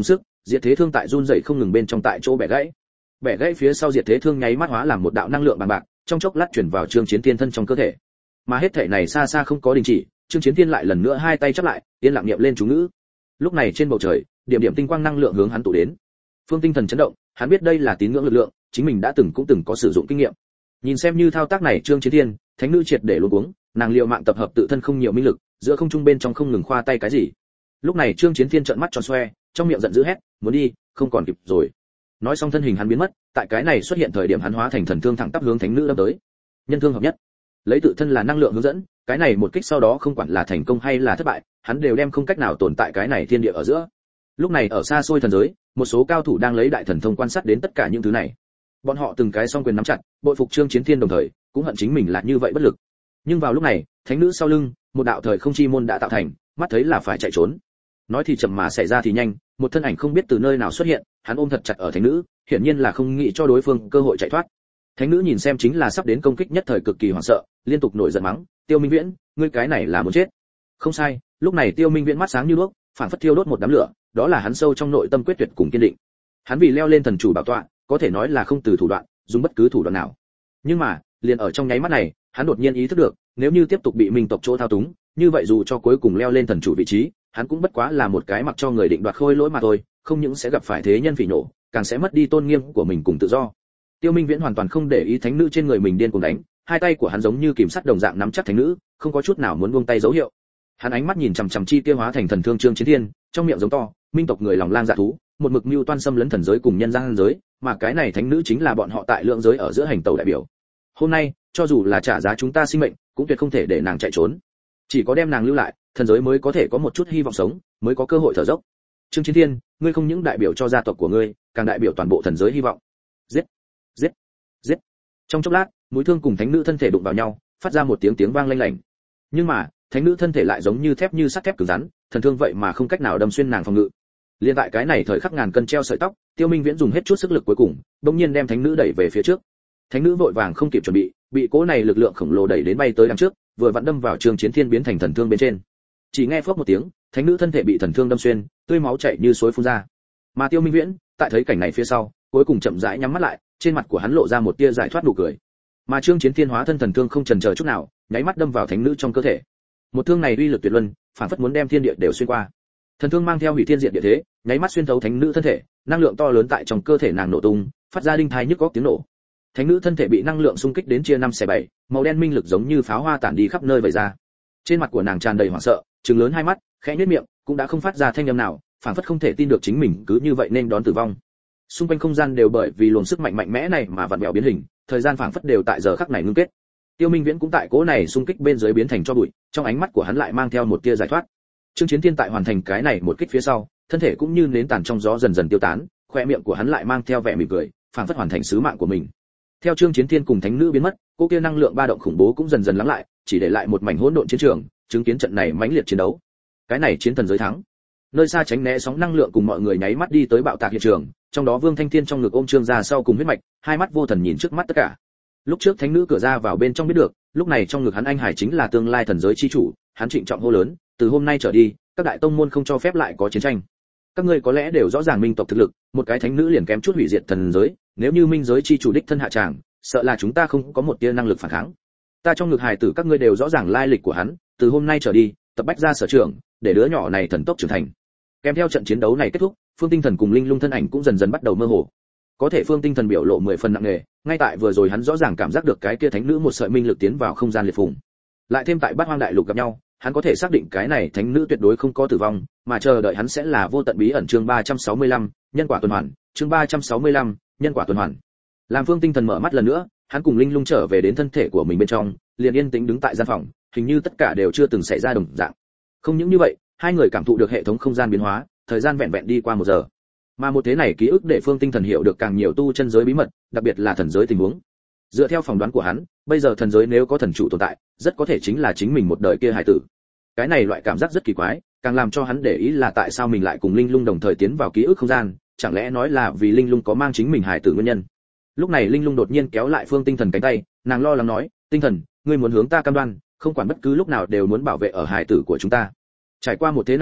Diệt Thế Thương tại run rẩy không ngừng bên trong tại chỗ bẻ gãy phía sau Diệt Thế Thương nháy mắt hóa làm một đạo năng lượng bằng bạc, trong chốc lát chuyển vào Trương Chiến Thiên thân trong cơ thể. Mà hết thể này xa xa không có đình chỉ, Trương Chiến Thiên lại lần nữa hai tay chắp lại, yên lặng niệm lên chú ngữ. Lúc này trên bầu trời, điểm điểm tinh quang năng lượng hướng hắn tụ đến. Phương Tinh Thần chấn động, hắn biết đây là tín ngưỡng lực lượng, chính mình đã cũng từng có sử dụng kinh nghiệm. Nhìn xem như thao tác này Trương Chiến Thiên, thánh nữ triệt để luống cuống, nàng liều mạng tập hợp tự thân không nhiều minh lực, giữa không trung bên trong không ngừng khoa tay cái gì. Lúc này Trương Chiến Thiên trợn mắt tròn xoe, trong miệng giận dữ hét, muốn đi, không còn kịp rồi. Nói xong thân hình hắn biến mất, tại cái này xuất hiện thời điểm hắn hóa thành thần thương thẳng tắp hướng thánh nữ đâm tới. Nhân thương hợp nhất, lấy tự thân là năng lượng hướng dẫn, cái này một kích sau đó không quản là thành công hay là thất bại, hắn đều đem không cách nào tồn tại cái này thiên địa ở giữa. Lúc này ở xa xôi thần giới, một số cao thủ đang lấy đại thần thông quan sát đến tất cả những thứ này. Bọn họ từng cái song quyền nắm chặt, bội phục Trương Chiến Thiên đồng thời, cũng hận chính mình là như vậy bất lực. Nhưng vào lúc này, thánh nữ sau lưng, một đạo thời không chi môn đã tạo thành, mắt thấy là phải chạy trốn. Nói thì chậm mà xảy ra thì nhanh, một thân ảnh không biết từ nơi nào xuất hiện, hắn ôm thật chặt ở thánh nữ, hiển nhiên là không nghĩ cho đối phương cơ hội chạy thoát. Thánh nữ nhìn xem chính là sắp đến công kích nhất thời cực kỳ hoảng sợ, liên tục nổi giận mắng, "Tiêu Minh Viễn, ngươi cái này là muốn chết." Không sai, lúc này Tiêu Minh Viễn mắt sáng như đuốc, phản phất thiêu đốt một đám lửa, đó là hắn sâu trong nội tâm quyết tuyệt cùng kiên định. Hắn vì leo lên thần chủ bảo tọa, có thể nói là không từ thủ đoạn, dùng bất cứ thủ đoạn nào. Nhưng mà, liền ở trong nháy mắt này, hắn đột nhiên ý thức được, nếu như tiếp tục bị Minh tộc chỗ thao túng, như vậy dù cho cuối cùng leo lên thần chủ vị trí, hắn cũng bất quá là một cái mặc cho người định đoạt khôi lỗi mà thôi, không những sẽ gặp phải thế nhân phỉ nổ, càng sẽ mất đi tôn nghiêm của mình cùng tự do. Tiêu Minh Viễn hoàn toàn không để ý thánh nữ trên người mình điên cuồng đánh, hai tay của hắn giống như kìm sắt đồng dạng nắm chắc thánh nữ, không có chút nào muốn buông tay dấu hiệu. Hắn ánh mắt nhìn chằm chằm chi tiêu hóa thành thần thương Trương Chiến Thiên, trong miệng giống to, Minh tộc người lòng lang dạ thú, một mực mưu toan xâm lấn thần giới cùng nhân gian giới, mà cái này thánh nữ chính là bọn họ tại lượng giới ở giữa hành tẩu đại biểu. Hôm nay, cho dù là trả giá chúng ta sinh mệnh, cũng tuyệt không thể để nàng chạy trốn. Chỉ có đem nàng lưu lại, thần giới mới có thể có một chút hy vọng sống, mới có cơ hội thở dốc. Trương Chiến Thiên, ngươi không những đại biểu cho gia tộc của ngươi, càng đại biểu toàn bộ thần giới hy vọng. Giết, giết, giết. Trong chốc lát, mũi thương cùng thánh nữ thân thể đụng vào nhau, phát ra một tiếng vang lanh lảnh. Nhưng mà, thánh nữ thân thể lại giống như thép như sắt thép cứng rắn, thần thương vậy mà không cách nào đâm xuyên nàng phòng ngự. Liên tại cái này thời khắc ngàn cân treo sợi tóc, Tiêu Minh Viễn dùng hết chút sức lực cuối cùng, bỗng nhiên đem thánh nữ đẩy về phía trước. Thánh nữ vội vàng không kịp chuẩn bị cỗ này lực lượng khổng lồ đẩy đến bay tới đằng trước, vừa vặn đâm vào Trương Chiến Thiên biến thành thần thương bên trên. Chỉ nghe phốc một tiếng, thánh nữ thân thể bị thần thương đâm xuyên, tươi máu chảy như suối phun ra. Mà Tiêu Minh Viễn, tại thấy cảnh này phía sau, cuối cùng chậm rãi nhắm mắt lại, trên mặt của hắn lộ ra một tia giải thoát nụ cười. Mà Trương Chiến Thiên hóa thân thần thương không chần chờ chút nào, nháy mắt đâm vào thánh nữ trong cơ thể. Một thương này uy lực tuyệt luân, phản phất muốn đem thiên địa đều xuyên qua. Thần thương mang theo hủy thiên diệt địa thế, nháy mắt xuyên thấu thánh nữ thân thể, năng lượng to lớn tại trong cơ thể nàng nổ tung, phát ra đinh thai nhức óc tiếng nổ. Thánh nữ thân thể bị năng lượng xung kích đến chia 5/7, màu đen minh lực giống như pháo hoa tản đi khắp nơi vẩy ra. Trên mặt của nàng tràn đầy hoảng sợ, trừng lớn hai mắt, khẽ nhếch miệng, cũng đã không phát ra thanh âm nào, phản phất không thể tin được chính mình cứ như vậy nên đón tử vong. Xung quanh không gian đều bởi vì luồng sức mạnh mạnh mẽ này mà vặn vẹo biến hình, thời gian phảng phất đều tại giờ khắc này ngưng kết. Tiêu Minh Viễn cũng tại cỗ này xung kích bên dưới biến thành tro bụi, trong ánh mắt của hắn lại mang theo một tia giải thoát. Trương Chiến Thiên tại hoàn thành cái này một kích phía sau, thân thể cũng như nến tàn trong gió dần dần tiêu tán, khoe miệng của hắn lại mang theo vẻ mỉm cười, phảng phất hoàn thành sứ mạng của mình. Theo Trương Chiến Thiên cùng thánh nữ biến mất, cô kia năng lượng ba động khủng bố cũng dần dần lắng lại, chỉ để lại một mảnh hỗn độn chiến trường, chứng kiến trận này mãnh liệt chiến đấu. Cái này chiến thần giới thắng. Nơi xa tránh né sóng năng lượng cùng mọi người nháy mắt đi tới bạo tạc hiện trường, trong đó Vương Thanh Thiên trong ngực ôm Trương gia sau cùng huyết mạch, hai mắt vô thần nhìn trước mắt tất cả. Lúc trước thánh nữ cửa ra vào bên trong biết được, lúc này trong ngực hắn anh hải chính là tương lai thần giới chi chủ, hắn trịnh trọng hô lớn, từ hôm nay trở đi, các đại tông môn không cho phép lại có chiến tranh. Các ngươi có lẽ đều rõ ràng Minh tộc thực lực, một cái thánh nữ liền kém chút hủy diệt thần giới, nếu như Minh giới chi chủ đích thân hạ tràng, sợ là chúng ta không có một tia năng lực phản kháng. Ta trong ngực hài tử các ngươi đều rõ ràng lai lịch của hắn, từ hôm nay trở đi, tập bách ra sở trường, để đứa nhỏ này thần tốc trưởng thành. Kèm theo trận chiến đấu này kết thúc, Phương Tinh Thần cùng Linh Lung thân ảnh cũng dần dần bắt đầu mơ hồ. Có thể Phương Tinh Thần biểu lộ 10 phần nặng nề, ngay tại vừa rồi hắn rõ ràng cảm giác được cái kia thánh nữ một sợi minh lực tiến vào không gian liệt phùng. Lại thêm tại Bát Hoang đại lục gặp nhau, hắn có thể xác định cái này thánh nữ tuyệt đối không có tử vong, mà chờ đợi hắn sẽ là vô tận bí ẩn. Chương 365, nhân quả tuần hoàn. Chương 365, nhân quả tuần hoàn. Làm Phương Tinh Thần mở mắt lần nữa, hắn cùng Linh Lung trở về đến thân thể của mình bên trong, liền yên tĩnh đứng tại gian phòng, hình như tất cả đều chưa từng xảy ra đồng dạng. Không những như vậy, hai người cảm thụ được hệ thống không gian biến hóa, thời gian vẹn vẹn đi qua 1 giờ. Mà một thế này ký ức để Phương Tinh Thần hiểu được càng nhiều tu chân giới bí mật, đặc biệt là thần giới tình huống. Dựa theo phỏng đoán của hắn, bây giờ thần giới nếu có thần chủ tồn tại, rất có thể chính là chính mình một đời kia hải tử. Cái này loại cảm giác rất kỳ quái, càng làm cho hắn để ý là tại sao mình lại cùng Linh Lung đồng thời tiến vào ký ức không gian, chẳng lẽ nói là vì Linh Lung có mang chính mình hải tử nguyên nhân. Lúc này Linh Lung đột nhiên kéo lại Phương Tinh Thần cánh tay, nàng lo lắng nói, "Tinh Thần, ngươi muốn hướng ta cam đoan, không quản bất cứ lúc nào đều muốn bảo vệ ở hải tử của chúng ta." Trải qua một thế này ký ức,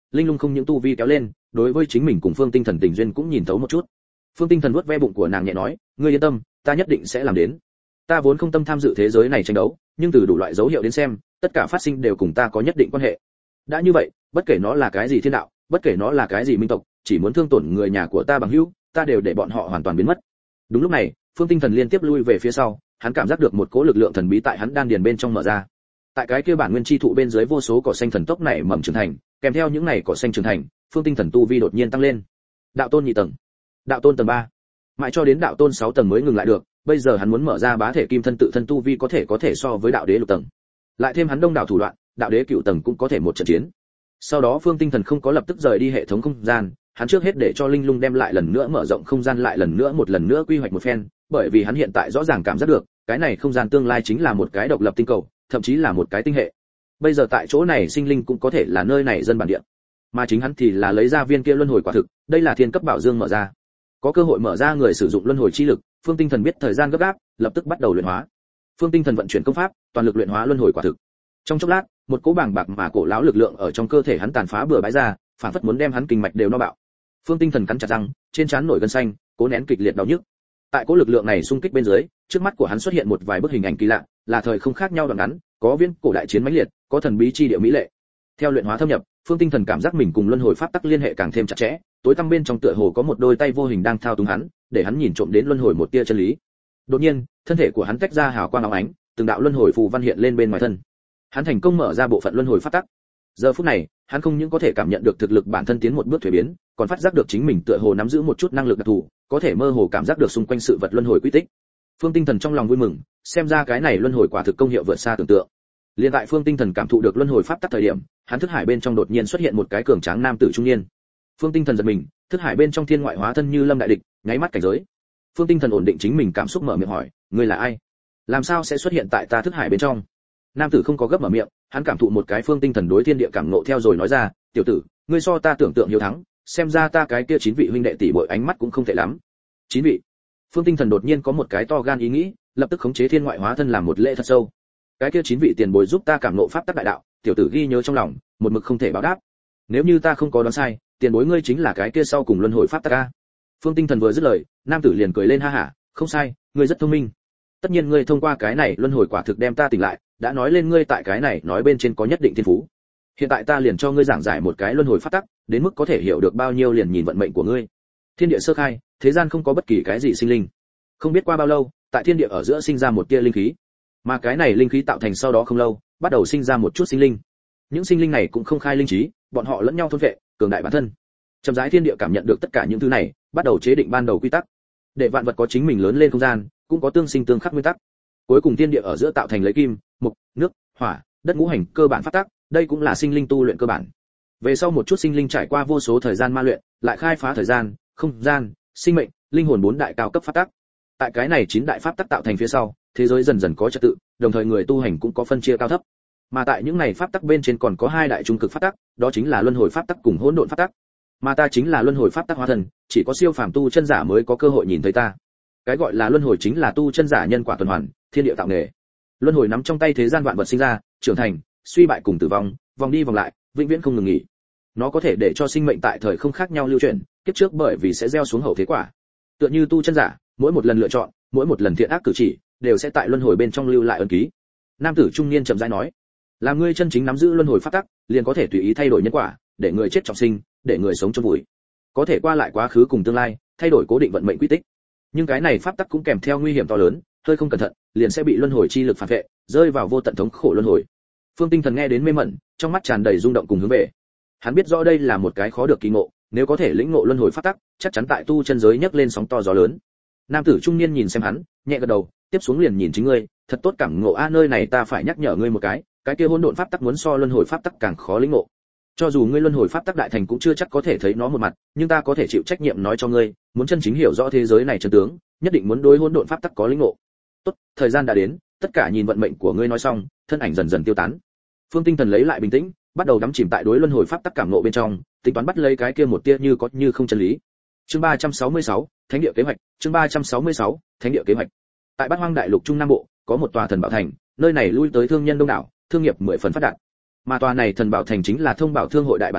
linh lung không những tu vi kéo lên, đối với chính mình cùng Phương Tinh Thần tình duyên cũng nhìn thấu một chút. Phương Tinh Thần vuốt ve bụng của nàng nhẹ nói, ngươi yên tâm, ta nhất định sẽ làm đến. Ta vốn không tâm tham dự thế giới này tranh đấu, nhưng từ đủ loại dấu hiệu đến xem, tất cả phát sinh đều cùng ta có nhất định quan hệ. Đã như vậy, bất kể nó là cái gì thiên đạo, bất kể nó là cái gì minh tộc, chỉ muốn thương tổn người nhà của ta bằng hữu, ta đều để bọn họ hoàn toàn biến mất. Đúng lúc này, Phương Tinh Thần liên tiếp lui về phía sau, hắn cảm giác được một cỗ lực lượng thần bí tại hắn đan điền bên trong mở ra. Tại cái kia bản nguyên chi thụ bên dưới vô số cỏ xanh thần tốc này mầm trưởng thành, kèm theo những này cỏ xanh trưởng thành, Phương Tinh Thần tu vi đột nhiên tăng lên. Đạo tôn nhị tầng, đạo tôn tầng 3, mãi cho đến đạo tôn 6 tầng mới ngừng lại được, bây giờ hắn muốn mở ra bá thể kim thân tự thân tu vi có thể so với đạo đế lục tầng. Lại thêm hắn đông đảo thủ đoạn, đạo đế cửu tầng cũng có thể một trận chiến. Sau đó Phương Tinh Thần không có lập tức rời đi hệ thống không gian, hắn trước hết để cho linh lung đem lại lần nữa mở rộng không gian lại một lần nữa quy hoạch một phen, bởi vì hắn hiện tại rõ ràng cảm giác được, cái này không gian tương lai chính là một cái độc lập tinh cầu, thậm chí là một cái tinh hệ. Bây giờ tại chỗ này sinh linh cũng có thể là nơi này dân bản địa, mà chính hắn thì là lấy ra viên kia luân hồi quả thực, đây là thiên cấp bảo dương mở ra. Có cơ hội mở ra người sử dụng luân hồi chi lực, Phương Tinh Thần biết thời gian gấp gáp, lập tức bắt đầu luyện hóa. Phương Tinh Thần vận chuyển công pháp, toàn lực luyện hóa luân hồi quả thực. Trong chốc lát, một cỗ bàng bạc mà cổ lão lực lượng ở trong cơ thể hắn tàn phá bừa bãi ra, phản phất muốn đem hắn kinh mạch đều no bạo. Phương Tinh Thần cắn chặt răng, trên trán nổi gân xanh, cố nén kịch liệt đau nhức. Tại cỗ lực lượng này xung kích bên dưới, trước mắt của hắn xuất hiện một vài bức hình ảnh kỳ lạ, là thời không khác nhau đoạn ngắn, có viễn cổ đại chiến mãnh liệt, có thần bí chi địa mỹ lệ. Theo luyện hóa thâm nhập, Phương Tinh Thần cảm giác mình cùng luân hồi pháp tắc liên hệ càng thêm chặt chẽ, tối tăm bên trong tựa hồ có một đôi tay vô hình đang thao túng hắn, để hắn nhìn trộm đến luân hồi một tia chân lý. Đột nhiên, thân thể của hắn tách ra hào quang óng ánh, từng đạo luân hồi phù văn hiện lên bên ngoài thân. Hắn thành công mở ra bộ phận luân hồi pháp tắc. Giờ phút này, hắn không những có thể cảm nhận được thực lực bản thân tiến một bước thuế biến, còn phát giác được chính mình tựa hồ nắm giữ một chút năng lực đặc thù, có thể mơ hồ cảm giác được xung quanh sự vật luân hồi quy tích. Phương Tinh Thần trong lòng vui mừng, xem ra cái này luân hồi quả thực công hiệu vượt xa tưởng tượng. Liên tại Phương Tinh Thần cảm thụ được luân hồi pháp tắc thời điểm, hắn thức hải bên trong đột nhiên xuất hiện một cái cường tráng nam tử trung niên. Phương Tinh Thần giật mình, thức hải bên trong thiên ngoại hóa thân như lâm đại địch, nháy mắt cảnh giới. Phương Tinh Thần ổn định chính mình cảm xúc mở miệng hỏi, ngươi là ai? Làm sao sẽ xuất hiện tại ta thức hải bên trong? Nam tử không có gấp mở miệng, hắn cảm thụ một cái Phương Tinh Thần đối thiên địa cảm ngộ theo rồi nói ra, tiểu tử, ngươi so ta tưởng tượng hiếu thắng, xem ra ta cái kia 9 vị huynh đệ tỷ muội ánh mắt cũng không tệ lắm. 9 vị. Phương Tinh Thần đột nhiên có một cái to gan ý nghĩ, lập tức khống chế thiên ngoại hóa thân làm một lễ thật sâu. Cái kia 9 vị tiền bối giúp ta cảm ngộ pháp tắc đại đạo, tiểu tử ghi nhớ trong lòng, một mực không thể báo đáp. Nếu như ta không có đoán sai, tiền bối ngươi chính là cái kia sau cùng luân hồi pháp tắc a. Phương Tinh Thần vừa dứt lời, nam tử liền cười lên ha hả, không sai, ngươi rất thông minh. Tất nhiên ngươi thông qua cái này luân hồi quả thực đem ta tỉnh lại, đã nói lên ngươi tại cái này nói bên trên có nhất định thiên phú. Hiện tại ta liền cho ngươi giảng giải một cái luân hồi pháp tắc, đến mức có thể hiểu được bao nhiêu liền nhìn vận mệnh của ngươi. Thiên địa sơ khai, thế gian không có bất kỳ cái gì sinh linh. Không biết qua bao lâu, tại thiên địa ở giữa sinh ra một tia linh khí. Mà cái này linh khí tạo thành sau đó không lâu, bắt đầu sinh ra một chút sinh linh. Những sinh linh này cũng không khai linh trí, bọn họ lẫn nhau thôn vệ, cường đại bản thân. Chậm rãi thiên địa cảm nhận được tất cả những thứ này, bắt đầu chế định ban đầu quy tắc. Để vạn vật có chính mình lớn lên không gian, cũng có tương sinh tương khắc nguyên tắc. Cuối cùng thiên địa ở giữa tạo thành lấy kim, mộc, nước, hỏa, đất ngũ hành cơ bản pháp tắc, đây cũng là sinh linh tu luyện cơ bản. Về sau một chút sinh linh trải qua vô số thời gian ma luyện, lại khai phá thời gian, không gian, sinh mệnh, linh hồn 4 đại cao cấp pháp tắc. Tại cái này 9 đại pháp tắc tạo thành phía sau, thế giới dần dần có trật tự, đồng thời người tu hành cũng có phân chia cao thấp. Mà tại những này pháp tắc bên trên còn có 2 đại trung cực pháp tắc, đó chính là luân hồi pháp tắc cùng hỗn độn pháp tắc. Mà ta chính là luân hồi pháp tắc hóa thần, chỉ có siêu phàm tu chân giả mới có cơ hội nhìn thấy ta. Cái gọi là luân hồi chính là tu chân giả nhân quả tuần hoàn, thiên địa tạo nghề. Luân hồi nắm trong tay thế gian vạn vật sinh ra, trưởng thành, suy bại cùng tử vong, vòng đi vòng lại, vĩnh viễn không ngừng nghỉ. Nó có thể để cho sinh mệnh tại thời không khác nhau lưu chuyển, kiếp trước bởi vì sẽ gieo xuống hậu thế quả. Tựa như tu chân giả, mỗi một lần lựa chọn, mỗi một lần thiện ác cử chỉ, đều sẽ tại luân hồi bên trong lưu lại ấn ký. Nam tử trung niên chậm rãi nói, là ngươi chân chính nắm giữ luân hồi pháp tắc, liền có thể tùy ý thay đổi nhân quả, để người chết trọng sinh, để người sống chôn vùi. Có thể qua lại quá khứ cùng tương lai, thay đổi cố định vận mệnh quy tích. Nhưng cái này pháp tắc cũng kèm theo nguy hiểm to lớn, hơi không cẩn thận, liền sẽ bị luân hồi chi lực phản vệ, rơi vào vô tận thống khổ luân hồi. Phương Tinh Thần nghe đến mê mẩn, trong mắt tràn đầy rung động cùng hướng về. Hắn biết rõ đây là một cái khó được kỳ ngộ, nếu có thể lĩnh ngộ luân hồi pháp tắc, chắc chắn tại tu chân giới nhấc lên sóng to gió lớn. Nam tử trung niên nhìn xem hắn, nhẹ gật đầu, tiếp xuống liền nhìn chính ngươi, thật tốt cảm ngộ a, nơi này ta phải nhắc nhở ngươi một cái kia hỗn độn pháp tắc muốn so luân hồi pháp tắc càng khó lĩnh ngộ. Cho dù ngươi luân hồi pháp tắc đại thành cũng chưa chắc có thể thấy nó một mặt, nhưng ta có thể chịu trách nhiệm nói cho ngươi, muốn chân chính hiểu rõ thế giới này chân tướng, nhất định muốn đối hỗn độn pháp tắc có lĩnh ngộ. Tốt, thời gian đã đến, tất cả nhìn vận mệnh của ngươi nói xong, thân ảnh dần dần tiêu tán. Phương Tinh Thần lấy lại bình tĩnh, bắt đầu đắm chìm tại đối luân hồi pháp tắc cảm ngộ bên trong, tính toán bắt lấy cái kia một tia như có như không chân lý. Chương 366, Thánh địa kế hoạch, chương 366, Thánh địa kế hoạch. Tại Bát Hoang Đại Lục Trung Nam Bộ, có một tòa thần bảo thành, nơi này lui tới thương nhân đông đảo, thương nghiệp 10 phần phát đạt. Mà tòa này thần bảo thành chính là thông bảo thương hội đại bản doanh,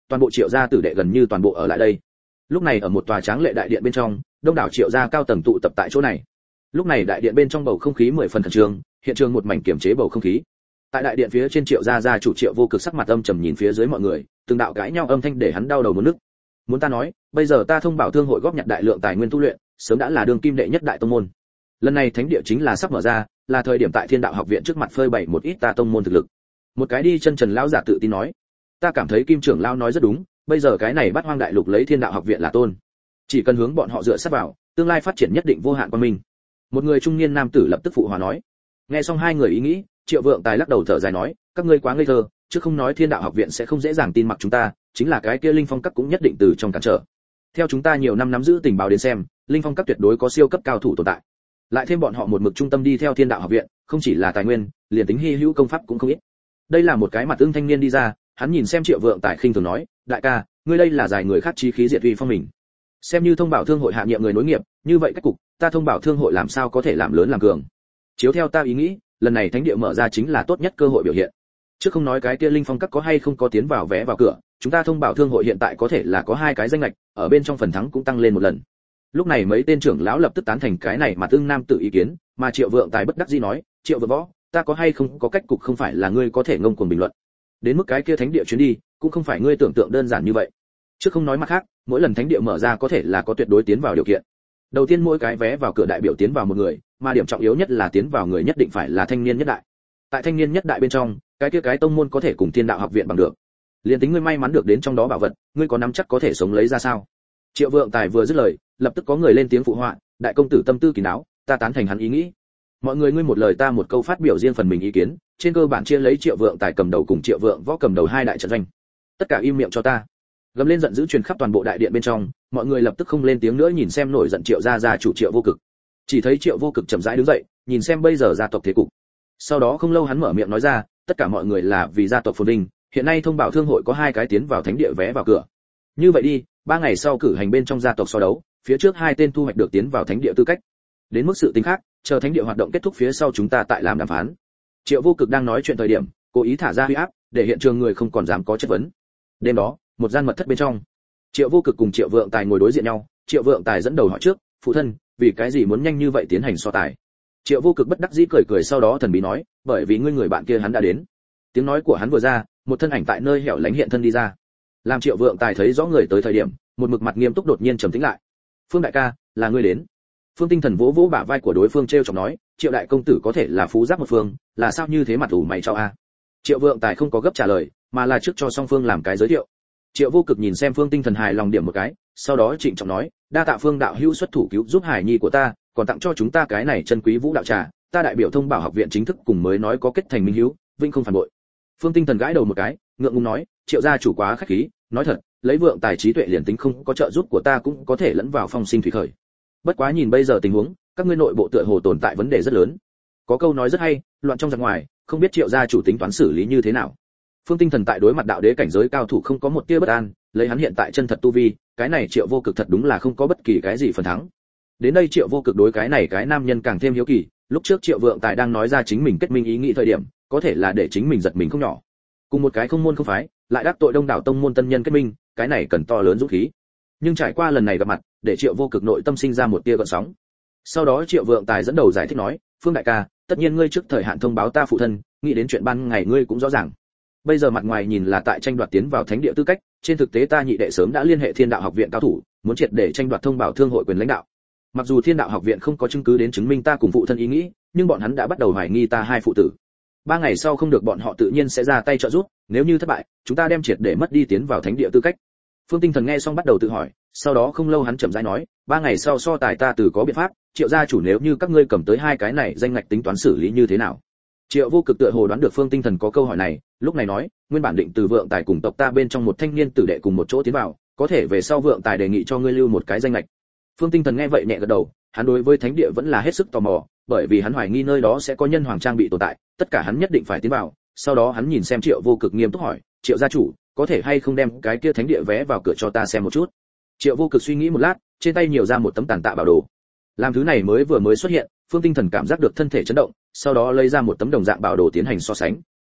toàn bộ Triệu gia tử đệ gần như toàn bộ ở lại đây. Lúc này ở một tòa tráng lệ đại điện bên trong, đông đảo Triệu gia cao tầng tụ tập tại chỗ này. Lúc này đại điện bên trong bầu không khí 10 phần khẩn trương, hiện trường một mảnh kiềm chế bầu không khí. Tại đại điện phía trên Triệu gia gia chủ Triệu Vô Cực sắc mặt âm trầm nhìn phía dưới mọi người, từng đạo cãi nhau âm thanh để hắn đau đầu muốn nức. Muốn ta nói, bây giờ ta thông bảo thương hội góp nhặt đại lượng tài nguyên tu luyện, sớm đã là đường kim đệ nhất đại tông môn. Lần này thánh địa chính là sắp mở ra, là thời điểm tại Thiên Đạo học viện trước mặt phơi bày một ít ta tông môn thực lực. Một cái đi chân trần lão giả tự tin nói, ta cảm thấy Kim trưởng lão nói rất đúng, bây giờ cái này Bát Hoang đại lục lấy Thiên Đạo học viện là tôn, chỉ cần hướng bọn họ dựa sát vào, tương lai phát triển nhất định vô hạn qua mình. Một người trung niên nam tử lập tức phụ hòa nói. Nghe xong hai người ý nghĩ, Triệu Vượng Tài lắc đầu thở dài nói, các ngươi quá ngây thơ, chứ không nói Thiên Đạo học viện sẽ không dễ dàng tin mặc chúng ta, chính là cái kia Linh Phong các cũng nhất định từ trong cản trở. Theo chúng ta nhiều năm nắm giữ tình báo đến xem, Linh Phong các tuyệt đối có siêu cấp cao thủ tồn tại. Lại thêm bọn họ một mực trung tâm đi theo Thiên Đạo học viện, không chỉ là tài nguyên, liền tính hi hữu công pháp cũng không ít. Đây là một cái mặt ưng thanh niên đi ra, hắn nhìn xem Triệu Vượng Tài khinh thường nói, đại ca, ngươi đây là giải người khác chí khí diệt uy phong mình. Xem như thông bảo thương hội hạ nhiệm người nối nghiệp, như vậy cách cục, ta thông bảo thương hội làm sao có thể làm lớn làm cường. Chiếu theo ta ý nghĩ, lần này thánh địa mở ra chính là tốt nhất cơ hội biểu hiện. Trước không nói cái kia Linh Phong các có hay không có tiến vào vé vào cửa, chúng ta thông bảo thương hội hiện tại có thể là có 2 cái danh lệch, ở bên trong phần thắng cũng tăng lên một lần. Lúc này mấy tên trưởng lão lập tức tán thành cái này mà tương nam tự ý kiến, mà Triệu Vượng Tài bất đắc dĩ nói, Triệu Vượng Võ, ta có hay không có cách cục không phải là ngươi có thể ngông cuồng bình luận. Đến mức cái kia thánh địa chuyến đi, cũng không phải ngươi tưởng tượng đơn giản như vậy. Trước không nói mặt khác, mỗi lần thánh địa mở ra có thể là có tuyệt đối tiến vào điều kiện. Đầu tiên mỗi cái vé vào cửa đại biểu tiến vào một người, mà điểm trọng yếu nhất là tiến vào người nhất định phải là thanh niên nhất đại. Tại thanh niên nhất đại bên trong, cái kia cái tông môn có thể cùng Thiên Đạo học viện bằng được. Liên tính ngươi may mắn được đến trong đó bảo vật, ngươi có nắm chắc có thể sống lấy ra sao? Triệu Vượng Tài vừa dứt lời, lập tức có người lên tiếng phụ họa, đại công tử tâm tư kín đáo, ta tán thành hắn ý nghĩ. Mọi người ngươi một lời ta một câu phát biểu riêng phần mình ý kiến, trên cơ bản chia lấy Triệu Vượng Tài cầm đầu cùng Triệu Vượng Võ cầm đầu 2 đại trận doanh. Tất cả im miệng cho ta. Gầm lên giận dữ truyền khắp toàn bộ đại điện bên trong, mọi người lập tức không lên tiếng nữa nhìn xem nổi giận Triệu gia chủ Triệu Vô Cực. Chỉ thấy Triệu Vô Cực chậm rãi đứng dậy, nhìn xem bây giờ gia tộc thế cục. Sau đó không lâu hắn mở miệng nói ra, tất cả mọi người là vì gia tộc phồn vinh, hiện nay thông bảo thương hội có 2 cái tiến vào thánh địa vé vào cửa. Như vậy đi, 3 ngày sau cử hành bên trong gia tộc so đấu, phía trước 2 tên thu hoạch được tiến vào thánh địa tư cách. Đến mức sự tình khác, chờ thánh địa hoạt động kết thúc phía sau chúng ta tại làm đàm phán. Triệu Vô Cực đang nói chuyện thời điểm, cố ý thả ra uy áp, để hiện trường người không còn dám có chất vấn. Đêm đó, một gian mật thất bên trong, Triệu Vô Cực cùng Triệu Vượng Tài ngồi đối diện nhau, Triệu Vượng Tài dẫn đầu hỏi trước, phụ thân, vì cái gì muốn nhanh như vậy tiến hành so tài? Triệu Vô Cực bất đắc dĩ cười cười sau đó thần bí nói, bởi vì ngươi người bạn kia hắn đã đến. Tiếng nói của hắn vừa ra, một thân ảnh tại nơi hẻo lánh hiện thân đi ra. Làm Triệu Vượng Tài thấy rõ người tới thời điểm, một mực mặt nghiêm túc đột nhiên trầm tĩnh lại. Phương đại ca, là ngươi đến. Phương Tinh Thần vỗ vỗ bả vai của đối phương trêu chọc nói, Triệu đại công tử có thể là phú giáp một phương, là sao như thế mặt ủ mày cho a? Triệu Vượng Tài không có gấp trả lời, mà là trước cho song phương làm cái giới thiệu. Triệu Vô Cực nhìn xem Phương Tinh Thần hài lòng điểm một cái, sau đó trịnh trọng nói, đa tạ Phương đạo hữu xuất thủ cứu giúp hải nhi của ta, còn tặng cho chúng ta cái này chân quý vũ đạo trà, ta đại biểu thông bảo học viện chính thức cùng mới nói có kết thành minh hữu, vinh không phản bội. Phương Tinh Thần gãi đầu một cái, ngượng ngùng nói, Triệu gia chủ quá khách khí, nói thật, lấy Vượng Tài trí tuệ liền tính không có trợ giúp của ta cũng có thể lẫn vào phong sinh thủy khởi. Bất quá nhìn bây giờ tình huống, các ngươi nội bộ tựa hồ tồn tại vấn đề rất lớn. Có câu nói rất hay, loạn trong giặc ngoài, không biết Triệu gia chủ tính toán xử lý như thế nào. Phương Tinh Thần tại đối mặt đạo đế cảnh giới cao thủ không có một tia bất an, lấy hắn hiện tại chân thật tu vi, cái này Triệu Vô Cực thật đúng là không có bất kỳ cái gì phần thắng. Đến đây Triệu Vô Cực đối cái này cái nam nhân càng thêm hiếu kỳ, lúc trước Triệu Vượng Tài đang nói ra chính mình kết minh ý nghĩ thời điểm, có thể là để chính mình giật mình không nhỏ. Cùng một cái không môn không phái, lại đắc tội đông đảo tông môn tân nhân kết minh, cái này cần to lớn dũng khí. Nhưng trải qua lần này gặp mặt, để Triệu Vô Cực nội tâm sinh ra một tia gợn sóng. Sau đó Triệu Vượng Tài dẫn đầu giải thích nói, Phương đại ca, tất nhiên ngươi trước thời hạn thông báo ta phụ thân, nghĩ đến chuyện ban ngày ngươi cũng rõ ràng. Bây giờ mặt ngoài nhìn là tại tranh đoạt tiến vào thánh địa tư cách, trên thực tế ta nhị đệ sớm đã liên hệ Thiên Đạo học viện cao thủ, muốn triệt để tranh đoạt thông bảo thương hội quyền lãnh đạo. Mặc dù Thiên Đạo học viện không có chứng cứ đến chứng minh ta cùng phụ thân ý nghĩ, nhưng bọn hắn đã bắt đầu hoài nghi ta hai phụ tử. 3 ngày sau không được bọn họ tự nhiên sẽ ra tay trợ giúp, nếu như thất bại, chúng ta đem triệt để mất đi tiến vào thánh địa tư cách. Phương Tinh Thần nghe xong bắt đầu tự hỏi, sau đó không lâu hắn chậm rãi nói, 3 ngày sau so tài ta từ có biện pháp, Triệu gia chủ nếu như các ngươi cầm tới 2 cái này danh ngạch tính toán xử lý như thế nào? Triệu Vô Cực tựa hồ đoán được Phương Tinh Thần có câu hỏi này, lúc này nói, nguyên bản định từ Vượng Tài cùng tộc ta bên trong một thanh niên tử đệ cùng một chỗ tiến vào, có thể về sau Vượng Tài đề nghị cho ngươi lưu một cái danh ngạch. Phương Tinh Thần nghe vậy nhẹ gật đầu, hắn đối với thánh địa vẫn là hết sức tò mò, bởi vì hắn hoài nghi nơi đó sẽ có nhân hoàng trang bị tồn tại, tất cả hắn nhất định phải tiến vào. Sau đó hắn nhìn xem Triệu Vô Cực nghiêm túc hỏi, Triệu gia chủ, có thể hay không đem cái kia thánh địa vé vào cửa cho ta xem một chút? Triệu Vô Cực suy nghĩ một lát, trên tay nhiều ra một tấm tàn tạ bảo đồ. Làm thứ này mới xuất hiện, Phương Tinh Thần cảm giác được thân thể chấn động, sau đó lấy ra một tấm đồng dạng bảo đồ tiến hành so sánh.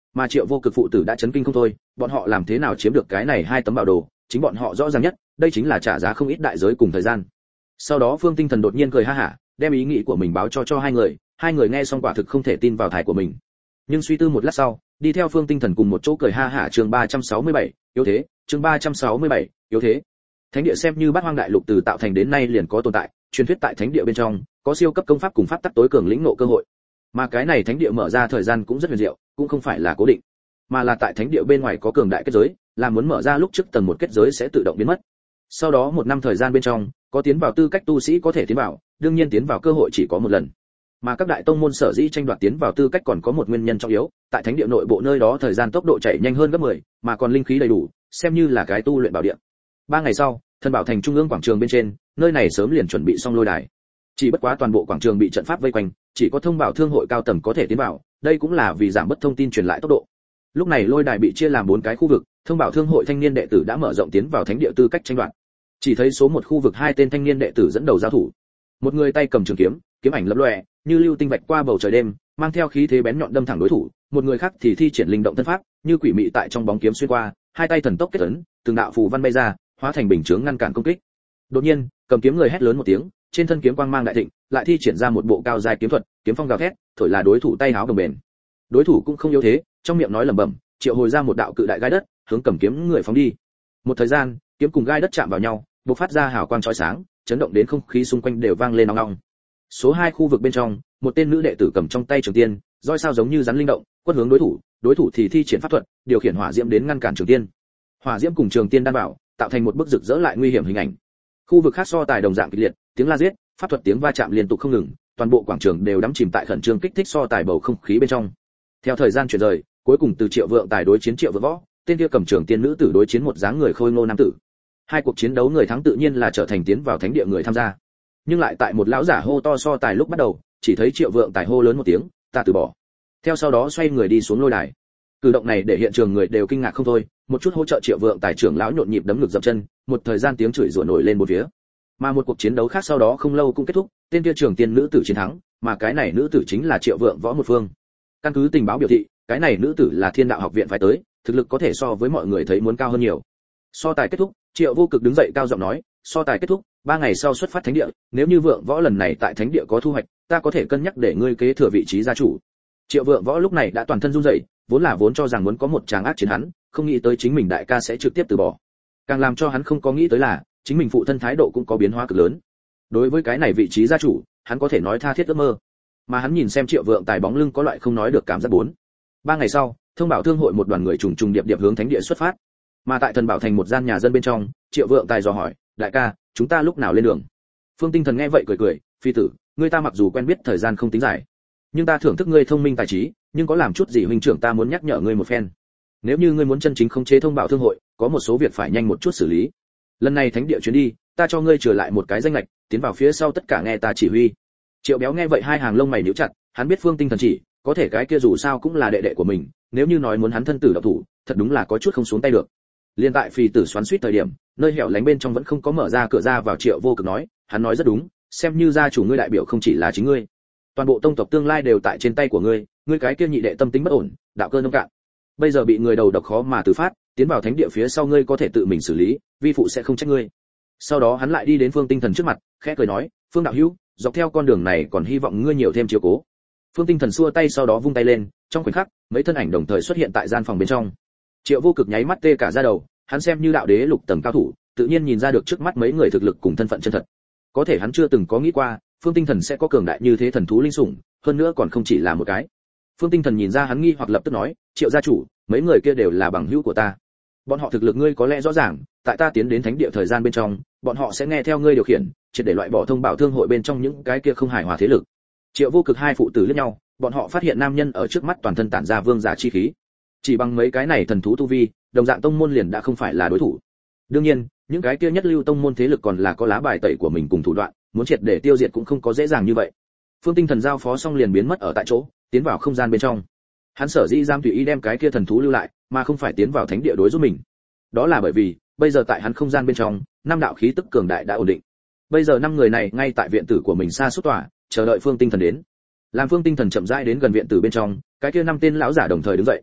Mà Triệu Vô Cực phụ tử đã chấn kinh không thôi, bọn họ làm thế nào chiếm được cái này hai tấm bảo đồ, chính bọn họ rõ ràng nhất, đây chính là trả giá không ít đại giới cùng thời gian. Sau đó Phương Tinh Thần đột nhiên cười ha hả, đem ý nghĩ của mình báo cho hai người nghe xong quả thực không thể tin vào thải của mình. Nhưng suy tư một lát sau, đi theo Phương Tinh Thần cùng một chỗ cười ha hả. Chương 367, yếu thế. Chương 367, yếu thế. Thánh địa xem như Bát Hoang đại lục từ tạo thành đến nay liền có tồn tại, truyền thuyết tại thánh địa bên trong có siêu cấp công pháp cùng pháp tắc tối cường lĩnh ngộ cơ hội. Mà cái này thánh địa mở ra thời gian cũng rất huyền diệu, cũng không phải là cố định, mà là tại thánh địa bên ngoài có cường đại kết giới, là muốn mở ra lúc trước tầng một kết giới sẽ tự động biến mất. Sau đó một năm thời gian bên trong, có tiến vào tư cách tu sĩ có thể tiến vào, đương nhiên tiến vào cơ hội chỉ có một lần. Mà các đại tông môn sở dĩ tranh đoạt tiến vào tư cách còn có một nguyên nhân trọng yếu, tại thánh địa nội bộ nơi đó thời gian tốc độ chạy nhanh hơn gấp 10, mà còn linh khí đầy đủ, xem như là cái tu luyện bảo địa. 3 ngày sau, Thần Bảo Thành trung ương quảng trường bên trên, nơi này sớm liền chuẩn bị xong lôi đài. Chỉ bất quá toàn bộ quảng trường bị trận pháp vây quanh, chỉ có thông bảo thương hội cao tầng có thể tiến vào, đây cũng là vì giảm bớt thông tin truyền lại tốc độ. Lúc này lôi đài bị chia làm 4 cái khu vực, thông bảo thương hội thanh niên đệ tử đã mở rộng tiến vào thánh địa tư cách tranh đoạt. Chỉ thấy số 1 khu vực 2 tên thanh niên đệ tử dẫn đầu giao thủ. Một người tay cầm trường kiếm, kiếm ảnh lấp lóe, như lưu tinh vạch qua bầu trời đêm, mang theo khí thế bén nhọn đâm thẳng đối thủ, một người khác thì thi triển linh động thân pháp, như quỷ mị tại trong bóng kiếm xuyên qua, hai tay thần tốc kết ấn, từng đạo phù văn bay ra, hóa thành bình chướng ngăn cản công kích. Đột nhiên, cầm kiếm người hét lớn một tiếng, trên thân kiếm quang mang đại thịnh, lại thi triển ra một bộ cao dài kiếm thuật, kiếm phong gào thét, thổi là đối thủ tay háo đồng bền. Đối thủ cũng không yếu thế, trong miệng nói lẩm bẩm, triệu hồi ra một đạo cự đại gai đất, hướng cầm kiếm người phóng đi. Một thời gian, kiếm cùng gai đất chạm vào nhau, bộc phát ra hào quang chói sáng, chấn động đến không khí xung quanh đều vang lên ong ong. Số 2 khu vực bên trong, một tên nữ đệ tử cầm trong tay trường tiên, roi sao giống như rắn linh động, quất hướng đối thủ thì thi triển pháp thuật, điều khiển hỏa diễm đến ngăn cản trường tiên. Hỏa diễm cùng trường tiên đan vào, tạo thành một bức rực rỡ lại nguy hiểm hình ảnh. Khu vực khác so tài đồng dạng kịch liệt, tiếng la giết, pháp thuật tiếng va chạm liên tục không ngừng, toàn bộ quảng trường đều đắm chìm tại khẩn trương kích thích so tài bầu không khí bên trong. Theo thời gian chuyển rời, cuối cùng từ Triệu Vượng Tài đối chiến Triệu Vượng Võ, tên kia cầm trường tiên nữ tử đối chiến một dáng người khôi ngô nam tử. Hai cuộc chiến đấu người thắng tự nhiên là trở thành tiến vào thánh địa người tham gia. Nhưng lại tại một lão giả hô to so tài lúc bắt đầu, chỉ thấy Triệu Vượng Tài hô lớn một tiếng, ta từ bỏ. Theo sau đó xoay người đi xuống lôi đài. Cử động này để hiện trường người đều kinh ngạc không thôi, một chút hỗ trợ Triệu Vượng Tài trưởng lão nhộn nhịp đấm ngực dậm chân, một thời gian tiếng chửi rủa nổi lên một phía. Mà một cuộc chiến đấu khác sau đó không lâu cũng kết thúc, tên kia trường tiên nữ tử chiến thắng, mà cái này nữ tử chính là Triệu Vượng Võ một phương. Căn cứ tình báo biểu thị, cái này nữ tử là Thiên Đạo học viện phái tới, thực lực có thể so với mọi người thấy muốn cao hơn nhiều. So tài kết thúc, Triệu Vô Cực đứng dậy cao giọng nói, so tài kết thúc, 3 ngày sau xuất phát thánh địa, nếu như Vượng Võ lần này tại thánh địa có thu hoạch, ta có thể cân nhắc để ngươi kế thừa vị trí gia chủ. Triệu Vượng Võ lúc này đã toàn thân run rẩy, vốn cho rằng muốn có một tràng ác chiến hắn, không nghĩ tới chính mình đại ca sẽ trực tiếp từ bỏ. Càng làm cho hắn không có nghĩ tới là, chính mình phụ thân thái độ cũng có biến hóa cực lớn. Đối với cái này vị trí gia chủ, hắn có thể nói tha thiết ước mơ. Mà hắn nhìn xem Triệu Vượng Tài bóng lưng có loại không nói được cảm giác bốn. 3 ngày sau, thông bảo thương hội một đoàn người trùng trùng điệp điệp hướng thánh địa xuất phát. Mà tại Thần Bảo Thành một gian nhà dân bên trong, Triệu Vượng Tài dò hỏi, đại ca, chúng ta lúc nào lên đường? Phương Tinh Thần nghe vậy cười cười, phi tử, ngươi ta mặc dù quen biết thời gian không tính dài, nhưng ta thưởng thức ngươi thông minh tài trí, nhưng có làm chút gì huynh trưởng ta muốn nhắc nhở ngươi một phen. Nếu như ngươi muốn chân chính khống chế thông bảo thương hội, có một số việc phải nhanh một chút xử lý. Lần này thánh địa chuyến đi, ta cho ngươi trở lại một cái danh lệch, tiến vào phía sau tất cả nghe ta chỉ huy. Triệu Béo nghe vậy hai hàng lông mày nhíu chặt, hắn biết Phương Tinh Thần chỉ, có thể cái kia dù sao cũng là đệ đệ của mình, nếu như nói muốn hắn thân tử động thủ, thật đúng là có chút không xuống tay được. Liên tại phi tử xoắn xuýt thời điểm, nơi hẻo lánh bên trong vẫn không có mở ra cửa ra vào, Triệu Vô Cực nói, hắn nói rất đúng, xem như gia chủ ngươi đại biểu không chỉ là chính ngươi, toàn bộ tông tộc tương lai đều tại trên tay của ngươi, ngươi cái kia nhị đệ tâm tính bất ổn, đạo cơ nông cạn, bây giờ bị người đầu độc khó mà từ phát, tiến vào thánh địa phía sau ngươi có thể tự mình xử lý, vi phụ sẽ không trách ngươi. Sau đó hắn lại đi đến Phương Tinh Thần trước mặt, khẽ cười nói, Phương đạo hữu, dọc theo con đường này còn hy vọng ngươi nhiều thêm chiếu cố. Phương Tinh Thần xua tay sau đó vung tay lên, trong khoảnh khắc, mấy thân ảnh đồng thời xuất hiện tại gian phòng bên trong. Triệu Vô Cực nháy mắt tê cả da đầu, hắn xem như đạo đế lục tầng cao thủ, tự nhiên nhìn ra được trước mắt mấy người thực lực cùng thân phận chân thật. Có thể hắn chưa từng có nghĩ qua, Phương Tinh Thần sẽ có cường đại như thế thần thú linh sủng, hơn nữa còn không chỉ là một cái. Phương Tinh Thần nhìn ra hắn nghi hoặc lập tức nói, Triệu gia chủ, mấy người kia đều là bằng hữu của ta. Bọn họ thực lực ngươi có lẽ rõ ràng, tại ta tiến đến thánh địa thời gian bên trong, bọn họ sẽ nghe theo ngươi điều khiển, triệt để loại bỏ thông bảo thương hội bên trong những cái kia không hài hòa thế lực. Triệu Vô Cực hai phụ tử liếc nhau, bọn họ phát hiện nam nhân ở trước mắt toàn thân tản ra vương giả chi khí. Chỉ bằng mấy cái này thần thú tu vi, đồng dạng tông môn liền đã không phải là đối thủ. Đương nhiên, những cái kia nhất lưu tông môn thế lực còn là có lá bài tẩy của mình cùng thủ đoạn, muốn triệt để tiêu diệt cũng không có dễ dàng như vậy. Phương Tinh Thần giao phó xong liền biến mất ở tại chỗ, tiến vào không gian bên trong. Hắn sở dĩ giam tùy ý đem cái kia thần thú lưu lại, mà không phải tiến vào thánh địa đối giúp mình. Đó là bởi vì, bây giờ tại hắn không gian bên trong, năm đạo khí tức cường đại đã ổn định. Bây giờ năm người này ngay tại viện tử của mình xa suốt tỏa, chờ đợi Phương Tinh Thần đến. Làm Phương Tinh Thần chậm rãi đến gần viện tử bên trong, cái kia năm tên lão giả đồng thời đứng dậy.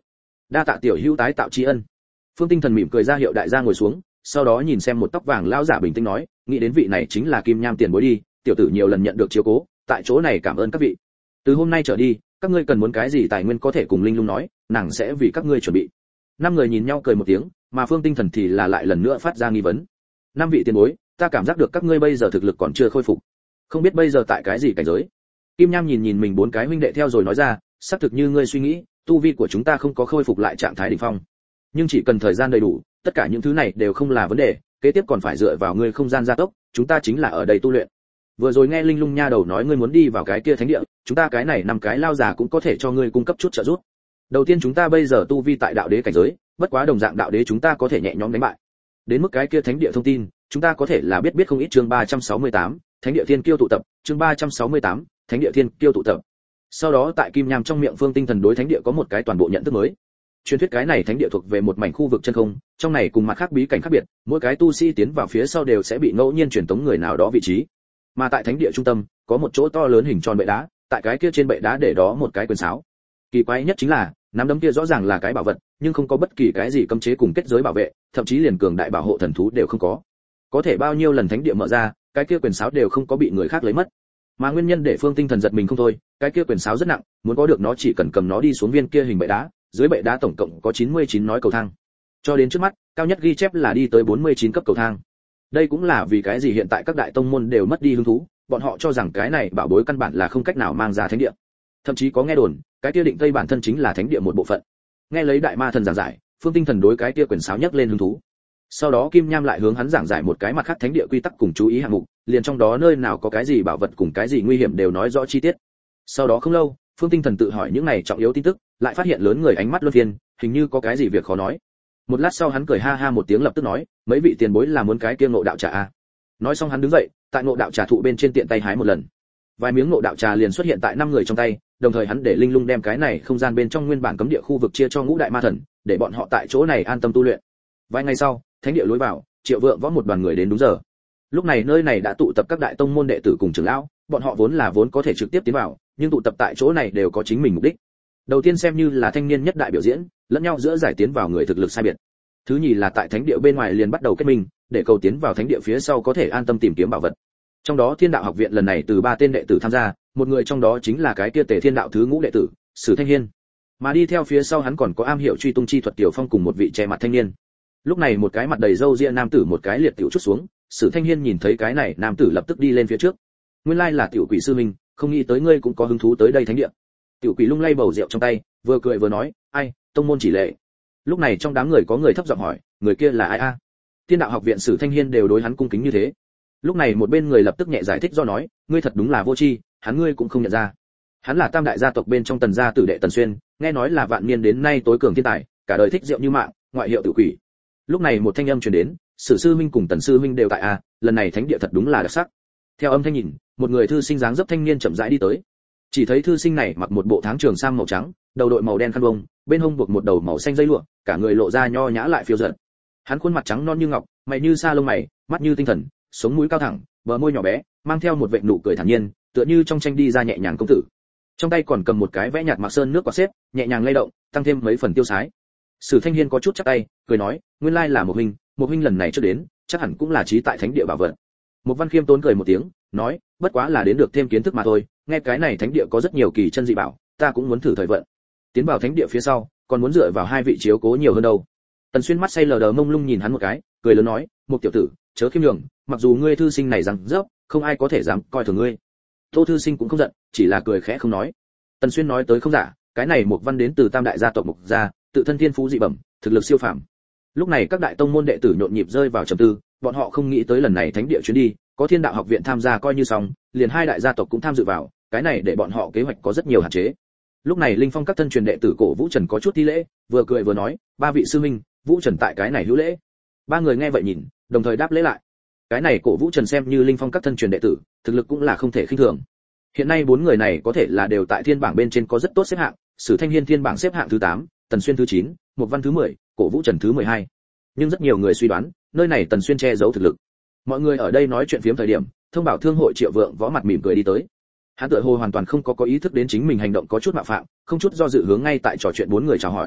Đa tạ tiểu hữu tái tạo tri ân. Phương Tinh Thần mỉm cười ra hiệu đại gia ngồi xuống, sau đó nhìn xem một tóc vàng lão giả bình tĩnh nói, nghĩ đến vị này chính là Kim Nham tiền bối đi, tiểu tử nhiều lần nhận được chiếu cố, tại chỗ này cảm ơn các vị. Từ hôm nay trở đi, các ngươi cần muốn cái gì tài nguyên có thể cùng Linh Lung nói, nàng sẽ vì các ngươi chuẩn bị. Năm người nhìn nhau cười một tiếng, mà Phương Tinh Thần thì là lại lần nữa phát ra nghi vấn. Năm vị tiền bối, ta cảm giác được các ngươi bây giờ thực lực còn chưa khôi phục, không biết bây giờ tại cái gì cảnh giới. Kim Nham nhìn nhìn mình bốn cái huynh đệ theo rồi nói ra, xác thực như ngươi suy nghĩ, tu vi của chúng ta không có khôi phục lại trạng thái đỉnh phong, nhưng chỉ cần thời gian đầy đủ, tất cả những thứ này đều không là vấn đề, kế tiếp còn phải dựa vào ngươi không gian gia tốc, chúng ta chính là ở đây tu luyện. Vừa rồi nghe Linh Lung nha đầu nói ngươi muốn đi vào cái kia thánh địa, chúng ta cái này năm cái lao già cũng có thể cho ngươi cung cấp chút trợ giúp. Đầu tiên chúng ta bây giờ tu vi tại đạo đế cảnh giới, bất quá đồng dạng đạo đế chúng ta có thể nhẹ nhõm đánh bại. Đến mức cái kia thánh địa thông tin, chúng ta có thể là biết không ít. Chương 368, Thánh địa Thiên Kiêu tụ tập, chương 368, Thánh địa Thiên Kiêu tụ tập. Sau đó tại Kim Nham trong miệng Phương Tinh Thần đối thánh địa có một cái toàn bộ nhận thức mới. Truyền thuyết cái này thánh địa thuộc về một mảnh khu vực chân không, trong này cùng mặt khác bí cảnh khác biệt, mỗi cái tu sĩ tiến vào phía sau đều sẽ bị ngẫu nhiên truyền tống người nào đó vị trí. Mà tại thánh địa trung tâm, có một chỗ to lớn hình tròn bệ đá, tại cái kia trên bệ đá để đó một cái quyền sáo. Kỳ quái nhất chính là, nắm đấm kia rõ ràng là cái bảo vật, nhưng không có bất kỳ cái gì cấm chế cùng kết giới bảo vệ, thậm chí liền cường đại bảo hộ thần thú đều không có. Có thể bao nhiêu lần thánh địa mở ra, cái kia quyền sáo đều không có bị người khác lấy mất. Mà nguyên nhân để Phương Tinh Thần giật mình không thôi, cái kia quyền sáo rất nặng, muốn có được nó chỉ cần cầm nó đi xuống viên kia hình bệ đá, dưới bệ đá tổng cộng có 99 nói cầu thang. Cho đến trước mắt, cao nhất ghi chép là đi tới 49 cấp cầu thang. Đây cũng là vì cái gì hiện tại các đại tông môn đều mất đi hứng thú, bọn họ cho rằng cái này bảo bối căn bản là không cách nào mang ra thánh địa. Thậm chí có nghe đồn, cái kia định Tây bản thân chính là thánh địa một bộ phận. Nghe lấy đại ma thần giảng giải, Phương Tinh Thần đối cái kia quyền sáo nhấc lên hứng thú. Sau đó Kim Nham lại hướng hắn giảng giải một cái mặt khác thánh địa quy tắc cùng chú ý hạng mục, liền trong đó nơi nào có cái gì bảo vật cùng cái gì nguy hiểm đều nói rõ chi tiết. Sau đó không lâu, Phương Tinh Thần tự hỏi những này trọng yếu tin tức, lại phát hiện lớn người ánh mắt luân phiên, hình như có cái gì việc khó nói. Một lát sau hắn cười ha ha một tiếng lập tức nói, mấy vị tiền bối là muốn cái kia ngộ đạo trà a. Nói xong hắn đứng dậy, tại ngộ đạo trà thụ bên trên tiện tay hái một lần. Vài miếng ngộ đạo trà liền xuất hiện tại năm người trong tay, đồng thời hắn để Linh Lung đem cái này không gian bên trong nguyên bản cấm địa khu vực chia cho ngũ đại ma thần, để bọn họ tại chỗ này an tâm tu luyện. Vài ngày sau, thánh địa lối vào, Triệu Vượng Võ một đoàn người đến đúng giờ. Lúc này nơi này đã tụ tập các đại tông môn đệ tử cùng trưởng lão, bọn họ vốn có thể trực tiếp tiến vào, nhưng tụ tập tại chỗ này đều có chính mình mục đích. Đầu tiên xem như là thanh niên nhất đại biểu diễn, lẫn nhau giữa giải tiến vào người thực lực sai biệt. Thứ nhì là tại thánh địa bên ngoài liền bắt đầu kết minh, để cầu tiến vào thánh địa phía sau có thể an tâm tìm kiếm bảo vật. Trong đó Thiên Đạo học viện lần này từ 3 tên đệ tử tham gia, một người trong đó chính là cái kia Tề Thiên Đạo thứ ngũ đệ tử, Sử Thanh Hiên. Mà đi theo phía sau hắn còn có am hiểu truy tung chi thuật Tiểu Phong cùng một vị che mặt thanh niên. Lúc này một cái mặt đầy râu ria nam tử một cái liệt tiểu chút xuống, Sử Thanh Hiên nhìn thấy cái này, nam tử lập tức đi lên phía trước. Nguyên lai là Tiểu Quỷ sư huynh, không nghĩ tới ngươi cũng có hứng thú tới đây thánh địa. Tiểu Quỷ lung lay bầu rượu trong tay, vừa cười vừa nói, ai, tông môn chỉ lệ. Lúc này trong đám người có người thấp giọng hỏi, người kia là ai a? Thiên Đạo học viện Sử Thanh Hiên đều đối hắn cung kính như thế. Lúc này một bên người lập tức nhẹ giải thích do nói, ngươi thật đúng là vô tri, hắn ngươi cũng không nhận ra. Hắn là tam đại gia tộc bên trong Tần gia tử đệ Tần Xuyên, nghe nói là vạn niên đến nay tối cường thiên tài, cả đời thích rượu như mạng, ngoại hiệu Tiểu Quỷ. Lúc này một thanh âm truyền đến, Sử sư huynh cùng Tần sư huynh đều tại a, lần này thánh địa thật đúng là đặc sắc. Theo âm thanh nhìn, một người thư sinh dáng dấp thanh niên chậm rãi đi tới. Chỉ thấy thư sinh này mặc một bộ tháng trường sam màu trắng, đầu đội màu đen khăn vông, bên hông buộc một đầu màu xanh dây lụa, cả người lộ ra nho nhã lại phiêu dật. Hắn khuôn mặt trắng non như ngọc, mày như sa lông mày, mắt như tinh thần, sống mũi cao thẳng, bờ môi nhỏ bé, mang theo một vệt nụ cười thản nhiên, tựa như trong tranh đi ra nhẹ nhàng công tử. Trong tay còn cầm một cái vẽ nhạt mạc sơn nước quạt xếp, nhẹ nhàng lay động, tăng thêm mấy phần tiêu sái. Sử Thanh Hiên có chút chắp tay, cười nói, nguyên lai là một huynh lần này chưa đến, chắc hẳn cũng là trí tại thánh địa bảo vật. Một Văn Khiêm tốn cười một tiếng, nói, bất quá là đến được thêm kiến thức mà thôi, nghe cái này thánh địa có rất nhiều kỳ chân dị bảo, ta cũng muốn thử thời vận. Tiến vào thánh địa phía sau, còn muốn dựa vào hai vị chiếu cố nhiều hơn đâu. Tần Xuyên mắt say lờ đờ mông lung nhìn hắn một cái, cười lớn nói, một tiểu tử, chớ khiêm nhường, mặc dù ngươi thư sinh này rằng dốc, không ai có thể dám coi thường ngươi. Tô thư sinh cũng không giận, chỉ là cười khẽ không nói. Tần Xuyên nói tới không giả, cái này một Văn đến từ tam đại gia tộc Mục gia, tự thân thiên phú dị bẩm, thực lực siêu phàm. Lúc này các đại tông môn đệ tử nhộn nhịp rơi vào trầm tư, bọn họ không nghĩ tới lần này thánh địa chuyến đi, có Thiên Đạo học viện tham gia coi như xong, liền hai đại gia tộc cũng tham dự vào, cái này để bọn họ kế hoạch có rất nhiều hạn chế. Lúc này Linh Phong các thân truyền đệ tử Cổ Vũ Trần có chút thi lễ, vừa cười vừa nói, ba vị sư huynh, Vũ Trần tại cái này hữu lễ. Ba người nghe vậy nhìn, đồng thời đáp lễ lại. Cái này Cổ Vũ Trần xem như Linh Phong các thân truyền đệ tử, thực lực cũng là không thể khinh thường. Hiện nay bốn người này có thể là đều tại thiên bảng bên trên có rất tốt xếp hạng, Sử Thanh Hiên thiên bảng xếp hạng thứ 8, Tần Xuyên thứ 9, Mục Văn thứ 10, Cổ Vũ Trần thứ 12. Nhưng rất nhiều người suy đoán, nơi này Tần Xuyên che giấu thực lực. Mọi người ở đây nói chuyện phiếm thời điểm, thông bảo thương hội Triệu Vượng Võ mặt mỉm cười đi tới. Hắn tựa hồ hoàn toàn không có ý thức đến chính mình hành động có chút mạo phạm, không chút do dự hướng ngay tại trò chuyện bốn người chào hỏi.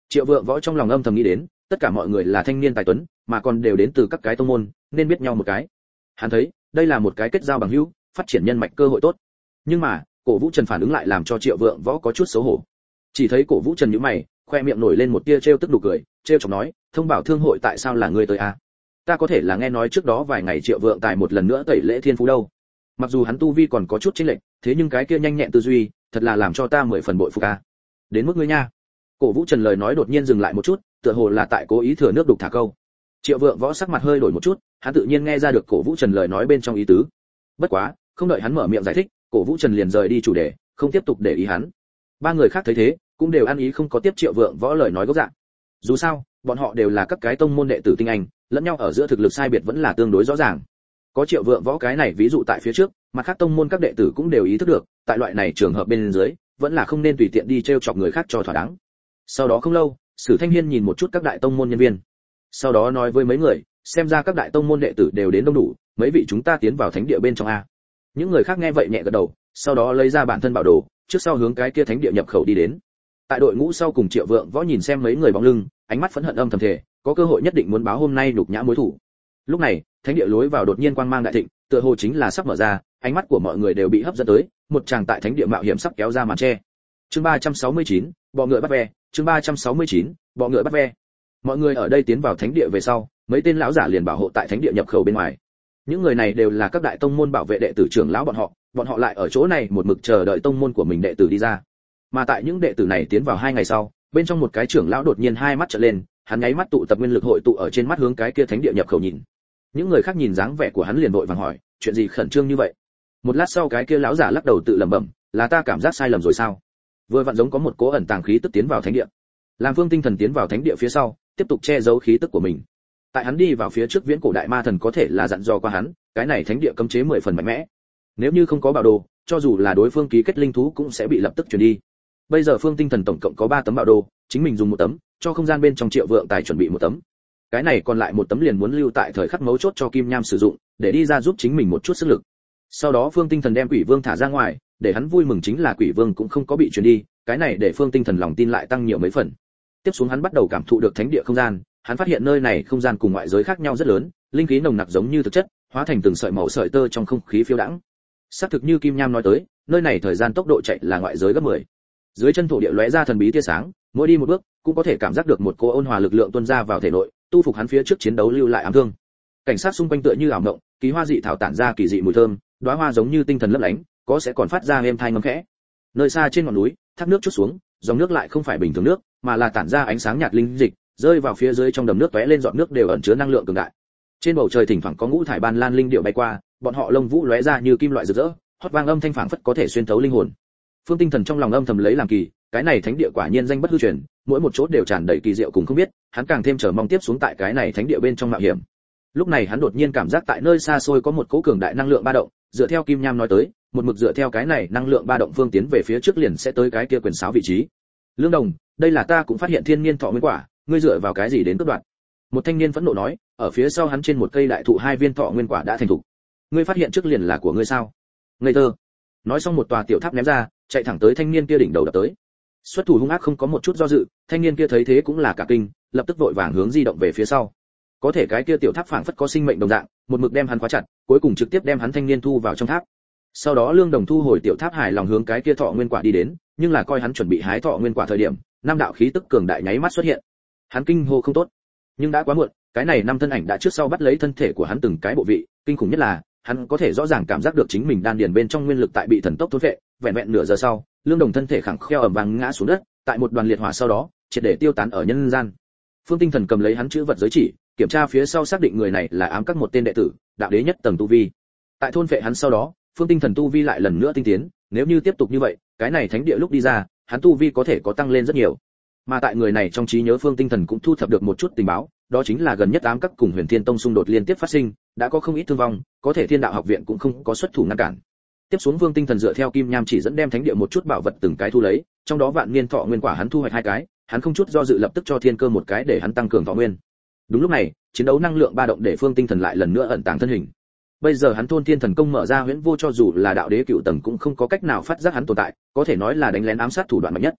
Triệu Vượng Võ trong lòng âm thầm nghĩ đến, tất cả mọi người là thanh niên tài tuấn, mà còn đều đến từ các cái tông môn, nên biết nhau một cái. Hắn thấy, đây là một cái kết giao bằng hữu, phát triển nhân mạch cơ hội tốt. Nhưng mà, Cổ Vũ Trần phản ứng lại làm cho Triệu Vượng Võ có chút xấu hổ. Chỉ thấy Cổ Vũ Trần nhíu mày, khoe miệng nổi lên một tia trêu tức nụ cười, trêu chọc nói, thông bảo thương hội tại sao là ngươi tới à? Ta có thể là nghe nói trước đó vài ngày Triệu Vượng Tài một lần nữa tẩy lễ thiên phú đâu. Mặc dù hắn tu vi còn có chút chênh lệch, thế nhưng cái kia nhanh nhẹn tư duy, thật là làm cho ta 10 phần bội phục a. Đến mức ngươi nha. Cổ Vũ Trần lời nói đột nhiên dừng lại một chút, tựa hồ là tại cố ý thừa nước đục thả câu. Triệu Vượng Võ sắc mặt hơi đổi một chút, hắn tự nhiên nghe ra được Cổ Vũ Trần lời nói bên trong ý tứ. Bất quá, không đợi hắn mở miệng giải thích, Cổ Vũ Trần liền rời đi chủ đề, không tiếp tục để ý hắn. Ba người khác thấy thế, cũng đều ăn ý không có tiếp Triệu Vượng Võ lời nói gốc dạng. Dù sao, bọn họ đều là các cái tông môn đệ tử tinh anh, lẫn nhau ở giữa thực lực sai biệt vẫn là tương đối rõ ràng. Có Triệu Vượng Võ cái này ví dụ tại phía trước, mặt khác tông môn các đệ tử cũng đều ý thức được, tại loại này trường hợp bên dưới, vẫn là không nên tùy tiện đi trêu chọc người khác cho thỏa đáng. Sau đó không lâu, Sử Thanh Hiên nhìn một chút các đại tông môn nhân viên, sau đó nói với mấy người, xem ra các đại tông môn đệ tử đều đến đông đủ, mấy vị chúng ta tiến vào thánh địa bên trong a. Những người khác nghe vậy nhẹ gật đầu, sau đó lấy ra bản thân bảo đồ, trước sau hướng cái kia thánh địa nhập khẩu đi đến. Tại đội ngũ sau cùng Triệu Vượng Võ nhìn xem mấy người bóng lưng, ánh mắt phẫn hận âm thầm thề, có cơ hội nhất định muốn báo hôm nay nhục nhã mối thù. Lúc này, thánh địa lối vào đột nhiên quang mang đại thịnh, tựa hồ chính là sắp mở ra, ánh mắt của mọi người đều bị hấp dẫn tới, một chàng tại thánh địa mạo hiểm sắp kéo ra màn che. Chương 369, bọ ngựa bắt ve, chương 369, bọ ngựa bắt ve. Mọi người ở đây tiến vào thánh địa về sau, mấy tên lão giả liền bảo hộ tại thánh địa nhập khẩu bên ngoài. Những người này đều là các đại tông môn bảo vệ đệ tử trưởng lão bọn họ lại ở chỗ này một mực chờ đợi tông môn của mình đệ tử đi ra. Mà tại những đệ tử này tiến vào 2 ngày sau, bên trong một cái trưởng lão đột nhiên hai mắt trợn lên, hắn nháy mắt tụ tập nguyên lực hội tụ ở trên mắt hướng cái kia thánh địa nhập khẩu nhìn. Những người khác nhìn dáng vẻ của hắn liền vội vàng hỏi, chuyện gì khẩn trương như vậy? Một lát sau cái kia lão giả lắc đầu tự lẩm bẩm, là ta cảm giác sai lầm rồi sao? Vừa vặn giống có một cố ẩn tàng khí tức tiến vào thánh địa. Làm Phương Tinh Thần tiến vào thánh địa phía sau, tiếp tục che giấu khí tức của mình. Tại hắn đi vào phía trước viễn cổ đại ma thần có thể là dặn dò qua hắn, cái này thánh địa cấm chế 10 phần mạnh mẽ. Nếu như không có bảo đồ, cho dù là đối phương ký kết linh thú cũng sẽ bị lập tức chuyển đi. Bây giờ Phương Tinh Thần tổng cộng có 3 tấm bảo đồ, chính mình dùng 1 tấm, cho không gian bên trong Triệu Vượng Tài chuẩn bị 1 tấm. Cái này còn lại 1 tấm liền muốn lưu tại thời khắc mấu chốt cho Kim Nham sử dụng, để đi ra giúp chính mình một chút sức lực. Sau đó Phương Tinh Thần đem Quỷ Vương thả ra ngoài, để hắn vui mừng chính là Quỷ Vương cũng không có bị chuyển đi, cái này để Phương Tinh Thần lòng tin lại tăng nhiều mấy phần. Tiếp xuống hắn bắt đầu cảm thụ được thánh địa không gian, hắn phát hiện nơi này không gian cùng ngoại giới khác nhau rất lớn, linh khí nồng nặc giống như thực chất, hóa thành từng sợi màu sợi tơ trong không khí phiêu đãng. Xác thực như Kim Nham nói tới, nơi này thời gian tốc độ chạy là ngoại giới gấp 10. Dưới chân thổ địa lóe ra thần bí tia sáng, mỗi đi một bước, cũng có thể cảm giác được một cô ôn hòa lực lượng tuôn ra vào thể nội, tu phục hắn phía trước chiến đấu lưu lại ám thương. Cảnh sát xung quanh tựa như ảo mộng, kỳ hoa dị thảo tản ra kỳ dị mùi thơm, đóa hoa giống như tinh thần lấp lánh, có sẽ còn phát ra êm tai ngâm khẽ. Nơi xa trên ngọn núi, thác nước chút xuống, dòng nước lại không phải bình thường nước, mà là tản ra ánh sáng nhạt linh dịch, rơi vào phía dưới trong đầm nước tóe lên giọt nước đều ẩn chứa năng lượng cường đại. Trên bầu trời thỉnh thoảng có ngũ thải ban lan linh điệu bay qua, bọn họ lông vũ lóe ra như kim loại rực rỡ, hót vang âm thanh phảng phất có thể xuyên thấu linh hồn. Phương Tinh Thần trong lòng âm thầm lấy làm kỳ, cái này thánh địa quả nhiên danh bất hư truyền, mỗi một chỗ đều tràn đầy kỳ diệu cùng không biết, hắn càng thêm chờ mong tiếp xuống tại cái này thánh địa bên trong mạo hiểm. Lúc này hắn đột nhiên cảm giác tại nơi xa xôi có một cỗ cường đại năng lượng ba động, dựa theo Kim Nham nói tới, một mực dựa theo cái này năng lượng ba động phương tiến về phía trước liền sẽ tới cái kia quyền sáo vị trí. Lương Đồng, đây là ta cũng phát hiện thiên niên thọ nguyên quả, ngươi dựa vào cái gì đến cướp đoạt? Một thanh niên phẫn nộ nói, ở phía sau hắn trên một cây đại thụ 2 viên thọ nguyên quả đã thành thục. Ngươi phát hiện trước liền là của ngươi sao? Ngây thơ. Nói xong một tòa tiểu tháp ném ra, chạy thẳng tới thanh niên kia đỉnh đầu đập tới. Xuất thủ hung ác không có một chút do dự, thanh niên kia thấy thế cũng là cả kinh, lập tức vội vàng hướng di động về phía sau. Có thể cái kia tiểu tháp phảng phất có sinh mệnh đồng dạng, một mực đem hắn khóa chặt, cuối cùng trực tiếp đem hắn thanh niên thu vào trong tháp. Sau đó Lương Đồng thu hồi tiểu tháp hài lòng hướng cái kia thọ nguyên quả đi đến, nhưng là coi hắn chuẩn bị hái thọ nguyên quả thời điểm, 5 đạo khí tức cường đại nháy mắt xuất hiện. Hắn kinh hô không tốt, nhưng đã quá muộn, cái này 5 thân ảnh đã trước sau bắt lấy thân thể của hắn từng cái bộ vị, kinh khủng nhất là, hắn có thể rõ ràng cảm giác được chính mình đan điền bên trong nguyên lực tại bị thần tốc thôn phệ, vẹn vẹn nửa giờ sau, Lương Đồng thân thể khẳng kheo ầm vang ngã xuống đất, tại một đoàn liệt hỏa sau đó, triệt để tiêu tán ở nhân gian. Phương Tinh Thần cầm lấy hắn chữ vật giới chỉ, kiểm tra phía sau xác định người này là ám các một tên đệ tử, đạo đế nhất tầng tu vi. Tại thôn phệ hắn sau đó, Phương Tinh Thần tu vi lại lần nữa tinh tiến, nếu như tiếp tục như vậy, cái này thánh địa lúc đi ra, hắn tu vi có thể có tăng lên rất nhiều. Mà tại người này trong trí nhớ Phương Tinh Thần cũng thu thập được một chút tình báo, đó chính là gần nhất ám các cùng Huyền Thiên Tông xung đột liên tiếp phát sinh, đã có không ít thương vong, có thể Thiên Đạo học viện cũng không có xuất thủ ngăn cản. Tiếp xuống Phương Tinh Thần dựa theo Kim Nham chỉ dẫn đem thánh địa một chút bảo vật từng cái thu lấy, trong đó vạn niên thọ nguyên quả hắn thu hoạch 2 cái, hắn không chút do dự lập tức cho Thiên Cơ một cái để hắn tăng cường thọ nguyên. Đúng lúc này, chiến đấu năng lượng ba động để Phương Tinh Thần lại lần nữa ẩn tàng thân hình. Bây giờ hắn thôn thiên thần công mở ra huyễn vô cho dù là đạo đế cựu tầng cũng không có cách nào phát giác hắn tồn tại, có thể nói là đánh lén ám sát thủ đoạn mạnh nhất.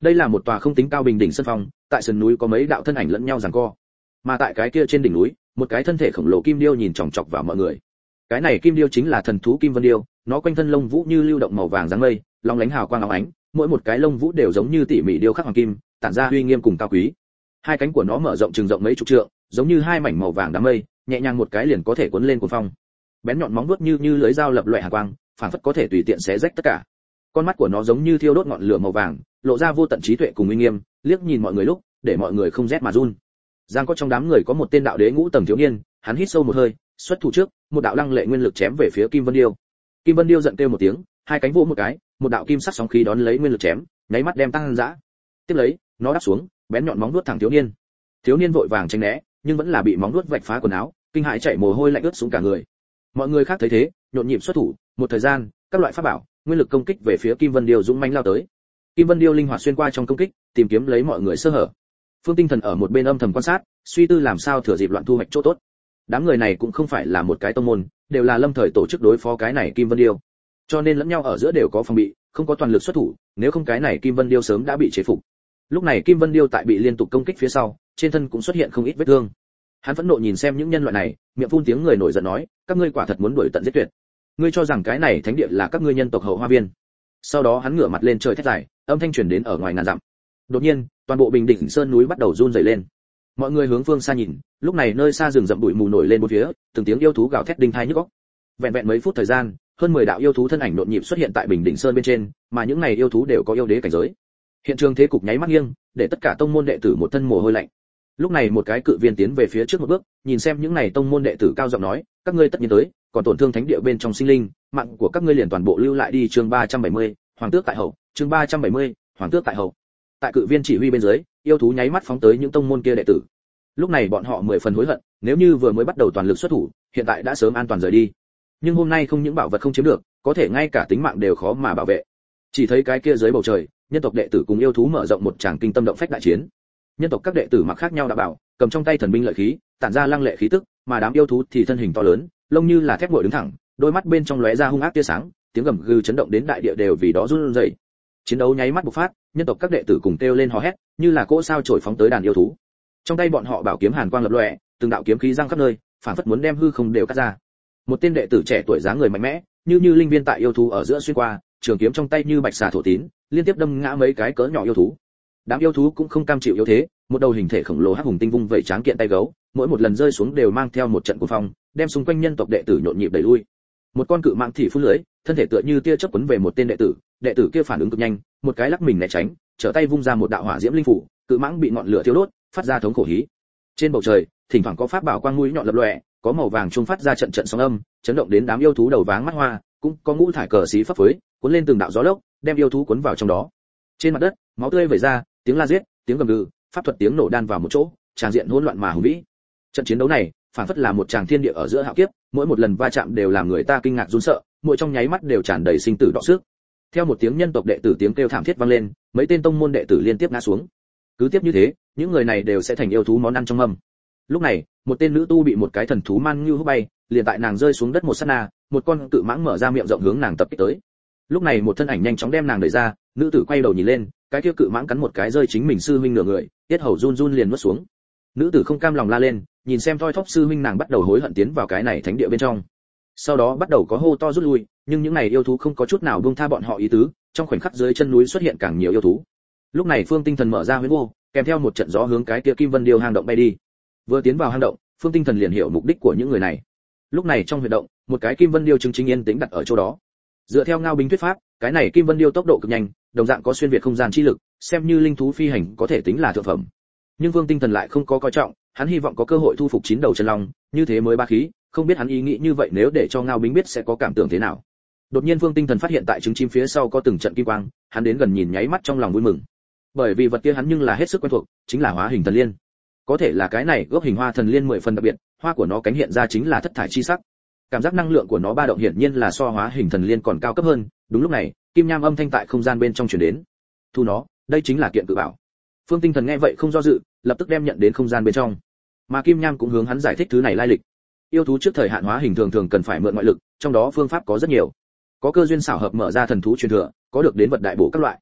Đây là một tòa không tính cao bình đỉnh sân phong, tại sườn núi có mấy đạo thân ảnh lẫn nhau giằng co. Mà tại cái kia trên đỉnh núi, một cái thân thể khổng lồ kim điêu nhìn chòng chọc vào mọi người. Cái này kim điêu chính là thần thú Kim Vân Điêu, nó quanh thân lông vũ như lưu động màu vàng dáng mây, long lánh hào quang óng ánh, mỗi một cái lông vũ đều giống như tỉ mỉ điêu khắc hoàng kim, tản ra uy nghiêm cùng cao quý. Hai cánh của nó mở rộng chừng rộng mấy chục trượng, giống như hai mảnh màu vàng đám mây, nhẹ nhàng một cái liền có thể cuốn lên cuồng phong. Bén nhọn móng vuốt như lưỡi dao lập loè hàn quang, phảng phất có thể tùy tiện xé rách tất cả. Con mắt của nó giống như thiêu đốt ngọn lửa màu vàng, lộ ra vô tận trí tuệ cùng uy nghiêm, liếc nhìn mọi người lúc, để mọi người không rét mà run. Giang có trong đám người có một tên đạo đế ngũ tầng thiếu niên, hắn hít sâu một hơi, xuất thủ trước, một đạo lăng lệ nguyên lực chém về phía Kim Vân Điêu. Kim Vân Điêu giận kêu một tiếng, hai cánh vỗ một cái, một đạo kim sắc sóng khí đón lấy nguyên lực chém, nháy mắt đem tăng dã. Tiếp lấy, nó đáp xuống, bén nhọn móng vuốt thẳng thiếu niên. Thiếu niên vội vàng tránh né, nhưng vẫn là bị móng vuốt vạch phá quần áo, kinh hãi chảy mồ hôi lạnh ướt xuống cả người. Mọi người khác thấy thế, nhộn nhịp xuất thủ, một thời gian, các loại pháp bảo, nguyên lực công kích về phía Kim Vân Điêu dũng mãnh lao tới. Kim Vân Điêu linh hoạt xuyên qua trong công kích, tìm kiếm lấy mọi người sơ hở. Phương Tinh Thần ở một bên âm thầm quan sát, suy tư làm sao thừa dịp loạn thu hoạch chỗ tốt. Đám người này cũng không phải là một cái tông môn, đều là lâm thời tổ chức đối phó cái này Kim Vân Điêu, cho nên lẫn nhau ở giữa đều có phòng bị, không có toàn lực xuất thủ, nếu không cái này Kim Vân Điêu sớm đã bị chế phục. Lúc này Kim Vân Điêu tại bị liên tục công kích phía sau, trên thân cũng xuất hiện không ít vết thương. Hắn phẫn nộ nhìn xem những nhân loại này, miệng phun tiếng người nổi giận nói, các ngươi quả thật muốn đuổi tận giết tuyệt. Ngươi cho rằng cái này thánh địa là các ngươi nhân tộc hậu hoa viên? Sau đó hắn ngửa mặt lên trời thét dài, âm thanh truyền đến ở ngoài ngàn dặm. Đột nhiên, toàn bộ Bình Đỉnh Sơn núi bắt đầu run rẩy lên. Mọi người hướng phương xa nhìn, lúc này nơi xa rừng rậm bụi mù nổi lên bốn phía, từng tiếng yêu thú gào thét đinh tai nhức óc. Vẹn vẹn mấy phút thời gian, hơn 10 đạo yêu thú thân ảnh nhộn nhịp xuất hiện tại Bình Đỉnh Sơn bên trên, mà những này yêu thú đều có yêu đế cảnh giới. Hiện trường thế cục nháy mắt nghiêng, để tất cả tông môn đệ tử một thân mồ hôi lạnh. Lúc này một cái cự viên tiến về phía trước một bước, nhìn xem những này tông môn đệ tử cao giọng nói, các ngươi tất nhiên tới, còn tổn thương thánh địa bên trong sinh linh, mạng của các ngươi liền toàn bộ lưu lại đi. Chương 370, Hoàng tước tại hậu. Chương 370, Hoàng tước tại hậu. Tại cự viên chỉ huy bên dưới, yêu thú nháy mắt phóng tới những tông môn kia đệ tử. Lúc này bọn họ 10 phần hối hận, nếu như vừa mới bắt đầu toàn lực xuất thủ, hiện tại đã sớm an toàn rời đi. Nhưng hôm nay không những bảo vật không chiếm được, có thể ngay cả tính mạng đều khó mà bảo vệ. Chỉ thấy cái kia dưới bầu trời, nhân tộc đệ tử cùng yêu thú mở rộng một tràng kinh tâm động phách đại chiến. Nhân tộc các đệ tử mặc khác nhau đã bảo, cầm trong tay thần binh lợi khí, tản ra lăng lệ khí tức, mà đám yêu thú thì thân hình to lớn, lông như là thép nguội đứng thẳng, đôi mắt bên trong lóe ra hung ác tia sáng, tiếng gầm gừ chấn động đến đại địa đều vì đó run rẩy. Chiến đấu nháy mắt bộc phát, nhân tộc các đệ tử cùng kêu lên hò hét, như là cỗ sao chổi phóng tới đàn yêu thú. Trong tay bọn họ bảo kiếm hàn quang lập lòe, từng đạo kiếm khí giăng khắp nơi, phảng phất muốn đem hư không đều cắt ra. Một tên đệ tử trẻ tuổi dáng người mạnh mẽ, như linh viên tại yêu thú ở giữa xuyên qua, trường kiếm trong tay như bạch xà thổ tín, liên tiếp đâm ngã mấy cái cỡ nhỏ yêu thú. Đám yêu thú cũng không cam chịu yếu thế, một đầu hình thể khổng lồ hắc hùng tinh vung vẩy tráng kiện tay gấu, mỗi một lần rơi xuống đều mang theo một trận cuồng phong, đem xung quanh nhân tộc đệ tử nhộn nhịp đẩy lui. Một con cự mãng thì phun lưới, thân thể tựa như tia chớp quấn về một tên đệ tử kia phản ứng cực nhanh, một cái lắc mình né tránh, trở tay vung ra một đạo hỏa diễm linh phủ, cự mãng bị ngọn lửa thiêu đốt, phát ra thống khổ hí. Trên bầu trời, thỉnh thoảng có pháp bảo quang mũi nhọn lập lòe, có màu vàng trung phát ra trận trận sóng âm, chấn động đến đám yêu thú đầu váng mắt hoa, cũng có ngũ thải cờ xí phấp phới, cuốn lên từng đạo gió lốc, đem yêu thú cuốn vào trong đó. Trên mặt đất, máu tươi vẩy ra, tiếng la giết, tiếng gầm gừ, pháp thuật tiếng nổ đan vào một chỗ, tràn diện hỗn loạn mà hùng vĩ. Trận chiến đấu này, phản phất là một tràng thiên địa ở giữa hạo kiếp, mỗi một lần va chạm đều làm người ta kinh ngạc run sợ, mỗi trong nháy mắt đều tràn đầy sinh tử đọ sức. Theo một tiếng nhân tộc đệ tử tiếng kêu thảm thiết vang lên, mấy tên tông môn đệ tử liên tiếp ngã xuống. Cứ tiếp như thế, những người này đều sẽ thành yêu thú món ăn trong mâm. Lúc này, một tên nữ tu bị một cái thần thú man ngưu hút bay, liền tại nàng rơi xuống đất một sát na, một con cự mãng mở ra miệng rộng hướng nàng tập kích tới. Lúc này một thân ảnh nhanh chóng đem nàng đẩy ra, nữ tử quay đầu nhìn lên, cái kia cự mãng cắn một cái rơi chính mình sư huynh nửa người, tiết hầu run run liền nuốt xuống. Nữ tử không cam lòng la lên, nhìn xem thoi thóp sư huynh nàng bắt đầu hối hận tiến vào cái này thánh địa bên trong. Sau đó bắt đầu có hô to rút lui, nhưng những này yêu thú không có chút nào buông tha bọn họ ý tứ, trong khoảnh khắc dưới chân núi xuất hiện càng nhiều yêu thú. Lúc này Phương Tinh Thần mở ra huyễn vô, kèm theo một trận gió hướng cái kia Kim Vân Điêu hang động bay đi. Vừa tiến vào hang động, Phương Tinh Thần liền hiểu mục đích của những người này. Lúc này trong huyệt động, một cái Kim Vân Điêu chứng chính yên tĩnh đặt ở chỗ đó. Dựa theo Ngao Bính thuyết pháp, cái này Kim Vân Điêu tốc độ cực nhanh, đồng dạng có xuyên việt không gian chi lực, xem như linh thú phi hành có thể tính là thượng phẩm. Nhưng Phương Tinh Thần lại không có coi trọng, hắn hy vọng có cơ hội thu phục 9 đầu chân long, như thế mới ba khí, không biết hắn ý nghĩ như vậy nếu để cho Ngao Bính biết sẽ có cảm tưởng thế nào. Đột nhiên Phương Tinh Thần phát hiện tại trứng chim phía sau có từng trận kim quang, hắn đến gần nhìn nháy mắt trong lòng vui mừng. Bởi vì vật kia hắn nhưng là hết sức quen thuộc, chính là Hóa Hình Thần Liên. Có thể là cái này gốc hình hoa thần liên 10 phần đặc biệt, hoa của nó cánh hiện ra chính là thất thải chi sắc. Cảm giác năng lượng của nó ba động hiển nhiên là so Hóa Hình Thần Liên còn cao cấp hơn. Đúng lúc này, kim nham âm thanh tại không gian bên trong truyền đến. Thu nó, đây chính là kiện cự bảo. Phương Tinh Thần nghe vậy không do dự, lập tức đem nhận đến không gian bên trong. Mà kim nham cũng hướng hắn giải thích thứ này lai lịch. Yêu thú trước thời hạn hóa hình thường thường cần phải mượn ngoại lực, trong đó phương pháp có rất nhiều. Có cơ duyên xảo hợp mở ra thần thú truyền thừa, có được đến vật đại bổ các loại.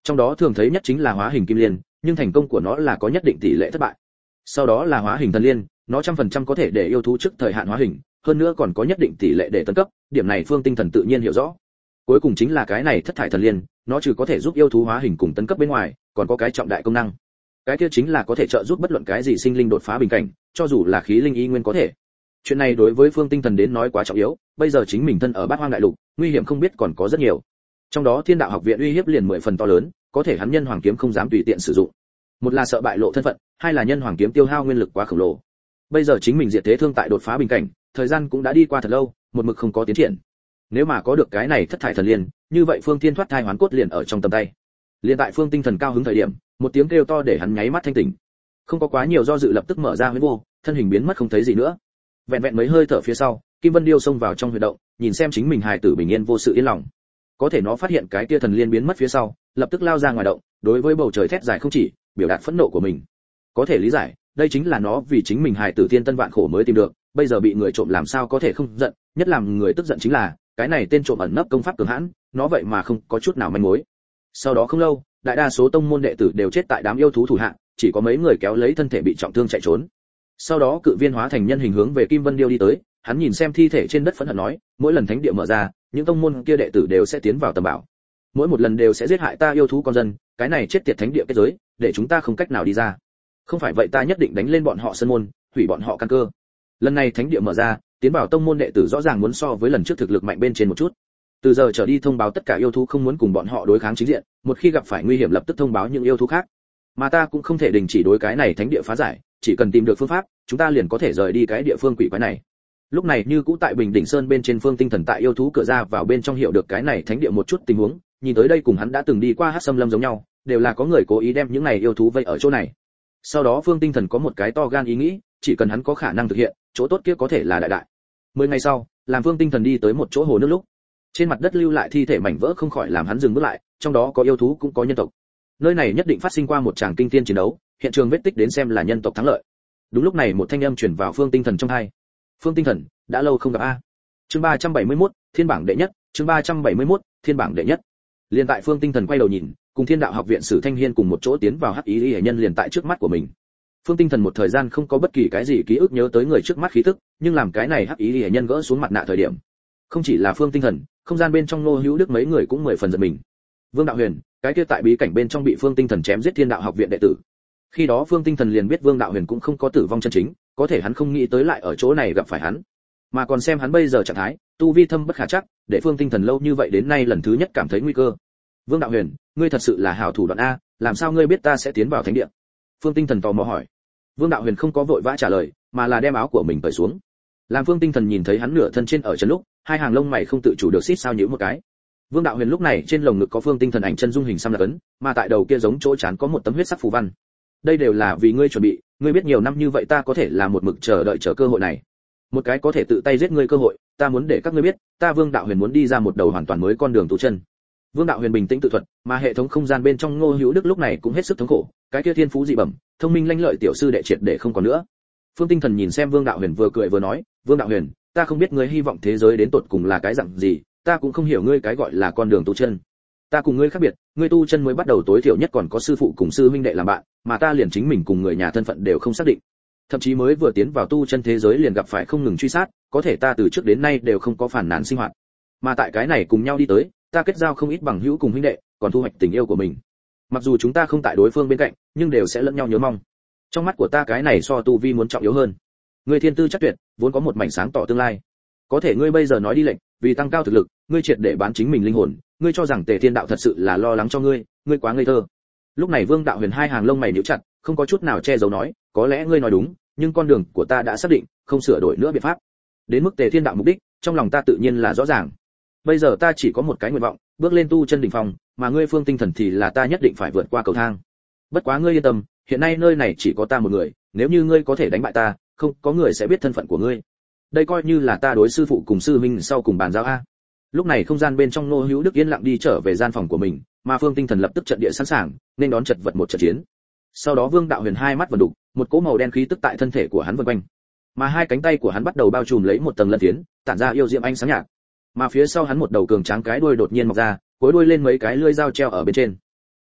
Trong đó thường thấy nhất chính là hóa hình kim liên, nhưng thành công của nó là có nhất định tỷ lệ thất bại. Sau đó là hóa hình thần liên, nó 100% có thể để yêu thú trước thời hạn hóa hình, hơn nữa còn có nhất định tỷ lệ để tấn cấp, điểm này Phương Tinh Thần tự nhiên hiểu rõ. Cuối cùng chính là cái này thất thải thần liên, nó trừ có thể giúp yêu thú hóa hình cùng tấn cấp bên ngoài, còn có cái trọng đại công năng. Cái kia chính là có thể trợ giúp bất luận cái gì sinh linh đột phá bình cảnh, cho dù là khí linh y nguyên có thể. Chuyện này đối với Phương Tinh Thần đến nói quá trọng yếu, bây giờ chính mình thân ở Bát Hoang đại lục, nguy hiểm không biết còn có rất nhiều. Trong đó Thiên Đạo học viện uy hiếp liền 10 phần to lớn, có thể hắn nhân hoàng kiếm không dám tùy tiện sử dụng. Một là sợ bại lộ thân phận, hai là nhân hoàng kiếm tiêu hao nguyên lực quá khổng lồ. Bây giờ chính mình diệt thế thương tại đột phá bình cảnh, thời gian cũng đã đi qua thật lâu, một mực không có tiến triển. Nếu mà có được cái này thất thải thần liên, như vậy Phương Thiên thoát thai hoán cốt liền ở trong tầm tay. Liên tại Phương Tinh Thần cao hứng thời điểm, một tiếng kêu to để hắn nháy mắt thanh tỉnh. Không có quá nhiều do dự lập tức mở ra huyễn vô, thân hình biến mất không thấy gì nữa. Vẹn vẹn mấy hơi thở phía sau, Kim Vân Điêu xông vào trong huyệt động, nhìn xem chính mình hài tử bình yên vô sự yên lòng. Có thể nó phát hiện cái kia thần liên biến mất phía sau, lập tức lao ra ngoài động, đối với bầu trời thét dài không chỉ, biểu đạt phẫn nộ của mình. Có thể lý giải, đây chính là nó vì chính mình hài tử thiên tân vạn khổ mới tìm được, bây giờ bị người trộm làm sao có thể không giận, nhất làm người tức giận chính là, cái này tên trộm ẩn nấp công pháp cường hãn, nó vậy mà không có chút nào manh mối. Sau đó không lâu, đại đa số tông môn đệ tử đều chết tại đám yêu thú thủ hạ, chỉ có mấy người kéo lấy thân thể bị trọng thương chạy trốn. Sau đó Cự Viên hóa thành nhân hình hướng về Kim Vân Điêu đi tới, hắn nhìn xem thi thể trên đất phẫn hận nói, mỗi lần thánh địa mở ra, những tông môn kia đệ tử đều sẽ tiến vào tầm bảo. Mỗi một lần đều sẽ giết hại ta yêu thú con dân, cái này chết tiệt thánh địa kết giới, để chúng ta không cách nào đi ra. Không phải vậy ta nhất định đánh lên bọn họ sân môn, hủy bọn họ căn cơ. Lần này thánh địa mở ra, tiến vào tông môn đệ tử rõ ràng muốn so với lần trước thực lực mạnh bên trên một chút. Từ giờ trở đi thông báo tất cả yêu thú không muốn cùng bọn họ đối kháng chính diện, một khi gặp phải nguy hiểm lập tức thông báo những yêu thú khác. Mà ta cũng không thể đình chỉ đối cái này thánh địa phá giải, chỉ cần tìm được phương pháp, chúng ta liền có thể rời đi cái địa phương quỷ quái này. Lúc này như cũ tại Bình Đỉnh Sơn bên trên Phương Tinh Thần tại yêu thú cửa ra vào bên trong hiểu được cái này thánh địa một chút tình huống, nhìn tới đây cùng hắn đã từng đi qua Hắc Sâm Lâm giống nhau, đều là có người cố ý đem những này yêu thú vây ở chỗ này. Sau đó Phương Tinh Thần có một cái to gan ý nghĩ, chỉ cần hắn có khả năng thực hiện, chỗ tốt kia có thể là đại đại. 10 ngày sau, làm Phương Tinh Thần đi tới một chỗ hồ nước lúc, trên mặt đất lưu lại thi thể mảnh vỡ không khỏi làm hắn dừng bước lại, trong đó có yêu thú cũng có nhân tộc. Nơi này nhất định phát sinh qua một tràng kinh thiên chiến đấu, hiện trường vết tích đến xem là nhân tộc thắng lợi. Đúng lúc này một thanh âm truyền vào Phương Tinh Thần trong tai. Phương Tinh Thần, đã lâu không gặp a. Chương 371, Thiên bảng đệ nhất, chương 371, Thiên bảng đệ nhất. Liên tại Phương Tinh Thần quay đầu nhìn, cùng Thiên Đạo học viện Sử Thanh Hiên cùng một chỗ tiến vào Hắc Ý Liễu nhân liền tại trước mắt của mình. Phương Tinh Thần một thời gian không có bất kỳ cái gì ký ức nhớ tới người trước mắt khí tức, nhưng làm cái này Hắc Ý Liễu nhân gỡ xuống mặt nạ thời điểm, không chỉ là Phương Tinh Thần, không gian bên trong Nô Hữu Đức mấy người cũng 10 phần giật mình. Vương Đạo Huyền, cái kia tại bí cảnh bên trong bị Phương Tinh Thần chém giết Thiên Đạo học viện đệ tử. Khi đó Phương Tinh Thần liền biết Vương Đạo Huyền cũng không có tử vong chân chính, có thể hắn không nghĩ tới lại ở chỗ này gặp phải hắn, mà còn xem hắn bây giờ trạng thái, tu vi thâm bất khả trắc, để Phương Tinh Thần lâu như vậy đến nay lần thứ nhất cảm thấy nguy cơ. Vương Đạo Huyền, ngươi thật sự là hảo thủ đoạn a, làm sao ngươi biết ta sẽ tiến vào thánh địa? Phương Tinh Thần tò mò hỏi. Vương Đạo Huyền không có vội vã trả lời, mà là đem áo của mình cởi xuống. Làm Phương Tinh Thần nhìn thấy hắn nửa thân trên ở chân lúc, hai hàng lông mày không tự chủ được xít sao nhíu một cái. Vương Đạo Huyền lúc này trên lồng ngực có Phương Tinh Thần ảnh chân dung hình xăm là ấn, mà tại đầu kia giống chỗ trán có một tấm huyết sắc phù văn. Đây đều là vì ngươi chuẩn bị, ngươi biết nhiều năm như vậy ta có thể là một mực chờ đợi cơ hội này. Một cái có thể tự tay giết ngươi cơ hội, ta muốn để các ngươi biết, ta Vương Đạo Huyền muốn đi ra một đầu hoàn toàn mới con đường tu chân. Vương Đạo Huyền bình tĩnh tự thuật, mà hệ thống không gian bên trong Ngô Hữu Đức lúc này cũng hết sức thống khổ, cái kia thiên phú dị bẩm, thông minh lanh lợi tiểu sư đệ triệt để không còn nữa. Phương Tinh Thần nhìn xem Vương Đạo Huyền vừa cười vừa nói, Vương Đạo Huyền, ta không biết ngươi hy vọng thế giới đến tột cùng là cái dạng gì, ta cũng không hiểu ngươi cái gọi là con đường tu chân. Ta cùng ngươi khác biệt, ngươi tu chân mới bắt đầu tối thiểu nhất còn có sư phụ cùng sư huynh đệ làm bạn, mà ta liền chính mình cùng người nhà thân phận đều không xác định. Thậm chí mới vừa tiến vào tu chân thế giới liền gặp phải không ngừng truy sát, có thể ta từ trước đến nay đều không có phản nàn sinh hoạt. Mà tại cái này cùng nhau đi tới, ta kết giao không ít bằng hữu cùng huynh đệ, còn thu hoạch tình yêu của mình. Mặc dù chúng ta không tại đối phương bên cạnh, nhưng đều sẽ lẫn nhau nhớ mong. Trong mắt của ta cái này so tu vi muốn trọng yếu hơn. Ngươi thiên tư chắc tuyệt, vốn có một mảnh sáng tỏ tương lai. Có thể ngươi bây giờ nói đi lệnh, vì tăng cao thực lực, ngươi triệt để bán chính mình linh hồn, ngươi cho rằng Tề Thiên Đạo thật sự là lo lắng cho ngươi, ngươi quá ngây thơ. Lúc này Vương Đạo Huyền hai hàng lông mày nhíu chặt, không có chút nào che giấu nói, có lẽ ngươi nói đúng, nhưng con đường của ta đã xác định, không sửa đổi nữa biện pháp. Đến mức Tề Thiên Đạo mục đích, trong lòng ta tự nhiên là rõ ràng. Bây giờ ta chỉ có một cái nguyện vọng, bước lên tu chân đỉnh phong, mà ngươi Phương Tinh Thần thì là ta nhất định phải vượt qua cầu thang. Bất quá ngươi yên tâm, hiện nay nơi này chỉ có ta một người, nếu như ngươi có thể đánh bại ta, không có người sẽ biết thân phận của ngươi. Đây coi như là ta đối sư phụ cùng sư huynh sau cùng bàn giao a. Lúc này không gian bên trong Ngô Hữu Đức yên lặng đi trở về gian phòng của mình, mà Phương Tinh Thần lập tức trận địa sẵn sàng, nên đón chật vật một trận chiến. Sau đó Vương Đạo Huyền hai mắt vần đục, một cỗ màu đen khí tức tại thân thể của hắn vần quanh, mà hai cánh tay của hắn bắt đầu bao trùm lấy một tầng lân phiến, tản ra yêu diệm ánh sáng nhạt. Mà phía sau hắn một đầu cường tráng cái đuôi đột nhiên mọc ra, cuối đuôi lên mấy cái lưỡi dao treo ở bên trên.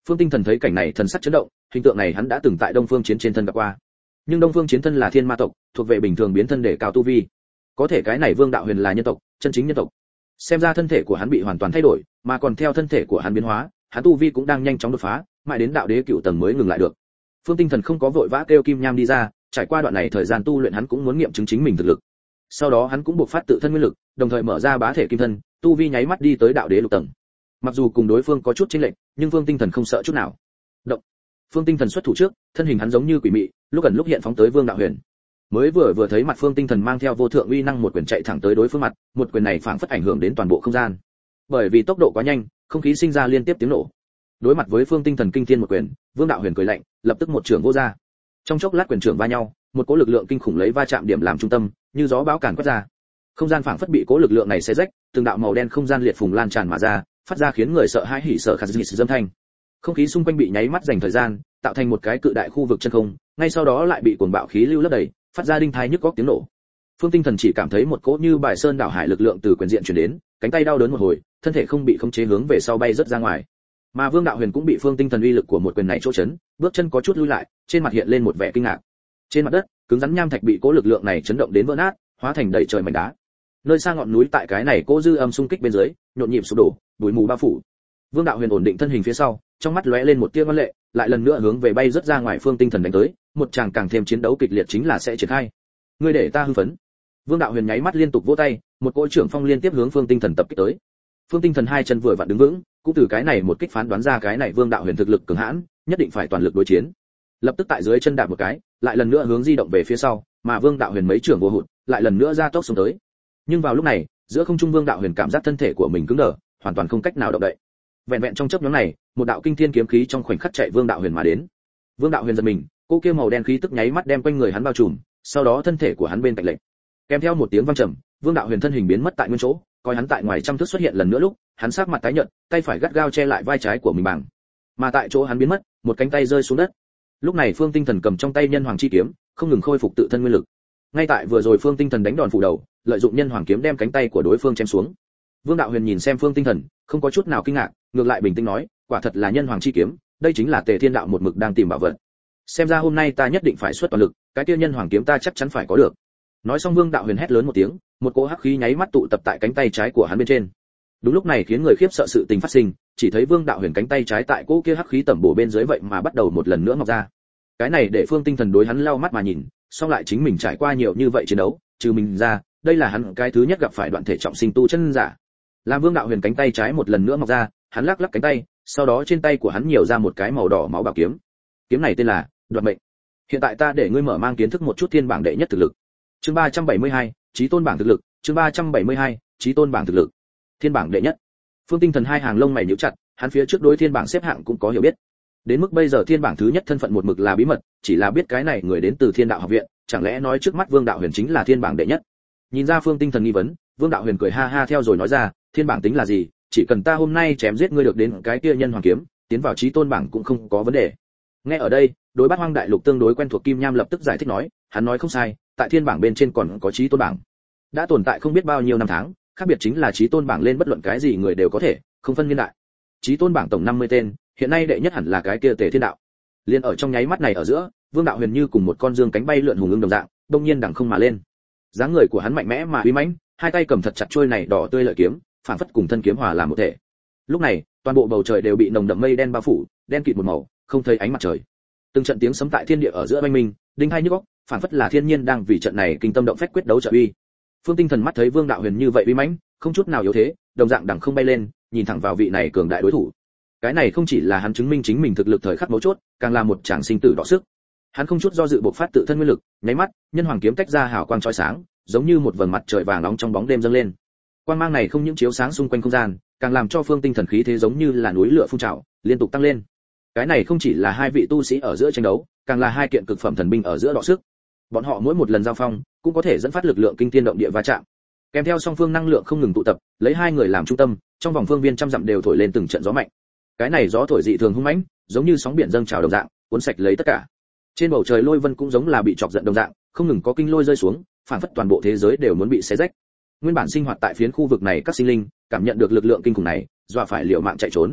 Phương Tinh Thần thấy cảnh này thần sắc chấn động, hình tượng này hắn đã từng tại Đông Phương Chiến trên thân gặp qua. Nhưng Đông Phương Chiến thân là thiên ma tộc, thuộc về bình thường biến thân để cao tu vi. Có thể cái này Vương Đạo Huyền là nhân tộc, chân chính nhân tộc. Xem ra thân thể của hắn bị hoàn toàn thay đổi, mà còn theo thân thể của hắn biến hóa, hắn tu vi cũng đang nhanh chóng đột phá, mãi đến đạo đế cửu tầng mới ngừng lại được. Phương Tinh Thần không có vội vã kêu Kim Nham đi ra, trải qua đoạn này thời gian tu luyện hắn cũng muốn nghiệm chứng chính mình thực lực. Sau đó hắn cũng buộc phát tự thân nguyên lực, đồng thời mở ra bá thể kim thân, tu vi nháy mắt đi tới đạo đế lục tầng. Mặc dù cùng đối phương có chút chênh lệch, nhưng Phương Tinh Thần không sợ chút nào. Động. Phương Tinh Thần xuất thủ trước, thân hình hắn giống như quỷ mị, lúc gần lúc hiện phóng tới Vương Đạo Huyền. Mới vừa thấy mặt Phương Tinh Thần mang theo vô thượng uy năng một quyền chạy thẳng tới đối phương mặt, một quyền này phảng phất ảnh hưởng đến toàn bộ không gian. Bởi vì tốc độ quá nhanh, không khí sinh ra liên tiếp tiếng nổ. Đối mặt với Phương Tinh Thần kinh thiên một quyền, Vương Đạo Huyền cười lạnh, lập tức một trường vô ra. Trong chốc lát quyền trưởng va nhau, một cỗ lực lượng kinh khủng lấy va chạm điểm làm trung tâm, như gió bão càn quét ra. Không gian phảng phất bị cỗ lực lượng này xé rách, từng đạo màu đen không gian liệt phùng lan tràn mà ra, phát ra khiến người sợ hãi hỉ sợ khả dĩ dâm thanh. Không khí xung quanh bị nháy mắt dành thời gian, tạo thành một cái cự đại khu vực chân không, ngay sau đó lại bị cuồng bạo khí lưu lấp đầy, phát ra đinh thai nhức óc tiếng nổ. Phương Tinh Thần chỉ cảm thấy một cỗ như bài sơn đảo hải lực lượng từ quyền diện truyền đến, cánh tay đau đớn một hồi, thân thể không bị khống chế hướng về sau bay rất ra ngoài. Mà Vương Đạo Huyền cũng bị Phương Tinh Thần uy lực của một quyền này chỗ chấn, bước chân có chút lùi lại, trên mặt hiện lên một vẻ kinh ngạc. Trên mặt đất, cứng rắn nham thạch bị cỗ lực lượng này chấn động đến vỡ nát, hóa thành đầy trời mảnh đá. Nơi xa ngọn núi tại cái này cỗ dư âm xung kích bên dưới, nhộn nhịp sụp đổ, bụi mù bao phủ. Vương Đạo Huyền ổn định thân hình phía sau, trong mắt lóe lên một tia ngoan lệ, lại lần nữa hướng về bay rất ra ngoài Phương Tinh Thần đánh tới, một tràng càng thêm chiến đấu kịch liệt chính là sẽ triển khai. Ngươi để ta hưng phấn. Vương Đạo Huyền nháy mắt liên tục vỗ tay, một cỗ trưởng phong liên tiếp hướng Phương Tinh Thần tập kích tới. Phương Tinh Thần hai chân vừa vặn đứng vững, cũng từ cái này một kích phán đoán ra cái này Vương Đạo Huyền thực lực cường hãn, nhất định phải toàn lực đối chiến. Lập tức tại dưới chân đạp một cái, lại lần nữa hướng di động về phía sau, mà Vương Đạo Huyền mấy trưởng vô hụt, lại lần nữa ra tốc xuống tới. Nhưng vào lúc này, giữa không trung Vương Đạo Huyền cảm giác thân thể của mình cứng đờ, hoàn toàn không cách nào động đậy. Vẹn vẹn trong chớp nhoáng này, một đạo kinh thiên kiếm khí trong khoảnh khắc chạy Vương Đạo Huyền mà đến. Vương Đạo Huyền giật mình, cô kia màu đen khí tức nháy mắt đem quanh người hắn bao trùm, sau đó thân thể của hắn bên cạnh lệch. Kèm theo một tiếng vang trầm, Vương Đạo Huyền thân hình biến mất tại nguyên chỗ, coi hắn tại ngoài trăm thước xuất hiện lần nữa lúc, hắn sắc mặt tái nhợt, tay phải gắt gao che lại vai trái của mình bằng. Mà tại chỗ hắn biến mất, một cánh tay rơi xuống đất. Lúc này Phương Tinh Thần cầm trong tay Nhân Hoàng chi kiếm, không ngừng khôi phục tự thân nguyên lực. Ngay tại vừa rồi Phương Tinh Thần đánh đòn phủ đầu, lợi dụng Nhân Hoàng kiếm đem cánh tay của đối phương chém xuống. Vương Đạo Huyền nhìn xem Phương Tinh Thần, không có chút nào kinh ngạc, ngược lại bình tĩnh nói, quả thật là Nhân Hoàng chi kiếm, đây chính là Tề Thiên Đạo một mực đang tìm bảo vật. Xem ra hôm nay ta nhất định phải xuất toàn lực, cái kia Nhân Hoàng kiếm ta chắc chắn phải có được. Nói xong Vương Đạo Huyền hét lớn một tiếng, một cỗ hắc khí nháy mắt tụ tập tại cánh tay trái của hắn bên trên. Đúng lúc này khiến người khiếp sợ sự tình phát sinh, chỉ thấy Vương Đạo Huyền cánh tay trái tại cỗ kia hắc khí tẩm bổ bên dưới vậy mà bắt đầu một lần nữa mọc ra. Cái này để Phương Tinh Thần đối hắn lau mắt mà nhìn, song lại chính mình trải qua nhiều như vậy chiến đấu, trừ mình ra, đây là hắn cái thứ nhất gặp phải đoạn thể trọng sinh tu chân giả. Làm Vương Đạo Huyền cánh tay trái một lần nữa mọc ra, hắn lắc lắc cánh tay, sau đó trên tay của hắn nhiều ra một cái màu đỏ máu bảo kiếm. Kiếm này tên là Đoạt Mệnh. Hiện tại ta để ngươi mở mang kiến thức một chút thiên bảng đệ nhất thực lực. Chương 372, Chí Tôn bảng thực lực, chương 372, Chí Tôn bảng thực lực. Thiên bảng đệ nhất. Phương Tinh Thần hai hàng lông mày nhíu chặt, hắn phía trước đối thiên bảng xếp hạng cũng có hiểu biết. Đến mức bây giờ thiên bảng thứ nhất thân phận một mực là bí mật, chỉ là biết cái này người đến từ Thiên Đạo học viện, chẳng lẽ nói trước mắt Vương Đạo Huyền chính là thiên bảng đệ nhất. Nhìn ra Phương Tinh Thần nghi vấn, Vương Đạo Huyền cười ha ha theo rồi nói ra, thiên bảng tính là gì, chỉ cần ta hôm nay chém giết ngươi được đến cái kia Nhân Hoàng kiếm, tiến vào Chí Tôn bảng cũng không có vấn đề. Nghe ở đây, đối Bát Hoang đại lục tương đối quen thuộc Kim Nham lập tức giải thích nói, hắn nói không sai, tại thiên bảng bên trên còn có Chí Tôn bảng. Đã tồn tại không biết bao nhiêu năm tháng, khác biệt chính là Chí Tôn bảng lên bất luận cái gì người đều có thể, không phân niên đại. Chí Tôn bảng tổng 50 tên, hiện nay đệ nhất hẳn là cái kia Tề Thiên Đạo. Liên ở trong nháy mắt này ở giữa, Vương Đạo Huyền như cùng một con dương cánh bay lượn hùng ưng đồng dạng, đông nhiên đằng không mà lên. Dáng người của hắn mạnh mẽ mà uy mãnh, hai tay cầm thật chặt chuôi này đỏ tươi lợi kiếm, phản phất cùng thân kiếm hòa làm một thể. Lúc này, toàn bộ bầu trời đều bị nồng đậm mây đen bao phủ, đen kịt một màu, không thấy ánh mặt trời. Từng trận tiếng sấm tại thiên địa ở giữa oanh minh, đinh hai nhức óc, phản phất là thiên nhiên đang vì trận này kinh tâm động phách quyết đấu trợ uy. Phương Tinh Thần mắt thấy Vương Đạo Huyền như vậy uy mãnh, không chút nào yếu thế, đồng dạng đằng không bay lên, nhìn thẳng vào vị này cường đại đối thủ. Cái này không chỉ là hắn chứng minh chính mình thực lực thời khắc mấu chốt, càng là một tràng sinh tử đọ sức. Hắn không chút do dự bộc phát tự thân nguyên lực, nháy mắt, Nhân Hoàng kiếm tách ra hào quang chói sáng, giống như một vầng mặt trời vàng nóng trong bóng đêm dâng lên. Quang mang này không những chiếu sáng xung quanh không gian, càng làm cho Phương Tinh Thần khí thế giống như là núi lửa phun trào, liên tục tăng lên. Cái này không chỉ là hai vị tu sĩ ở giữa tranh đấu, càng là hai kiện cực phẩm thần binh ở giữa đọ sức. Bọn họ mỗi một lần giao phong, cũng có thể dẫn phát lực lượng kinh thiên động địa va chạm. Kèm theo song phương năng lượng không ngừng tụ tập, lấy hai người làm trung tâm, trong vòng phương viên trăm dặm đều thổi lên từng trận gió mạnh. Cái này gió thổi dị thường hung mãnh, giống như sóng biển dâng trào đồng dạng, cuốn sạch lấy tất cả. Trên bầu trời lôi vân cũng giống là bị chọc giận đồng dạng, không ngừng có kinh lôi rơi xuống, phản phất toàn bộ thế giới đều muốn bị xé rách. Nguyên bản sinh hoạt tại phiến khu vực này các sinh linh, cảm nhận được lực lượng kinh khủng này, dọa phải liều mạng chạy trốn.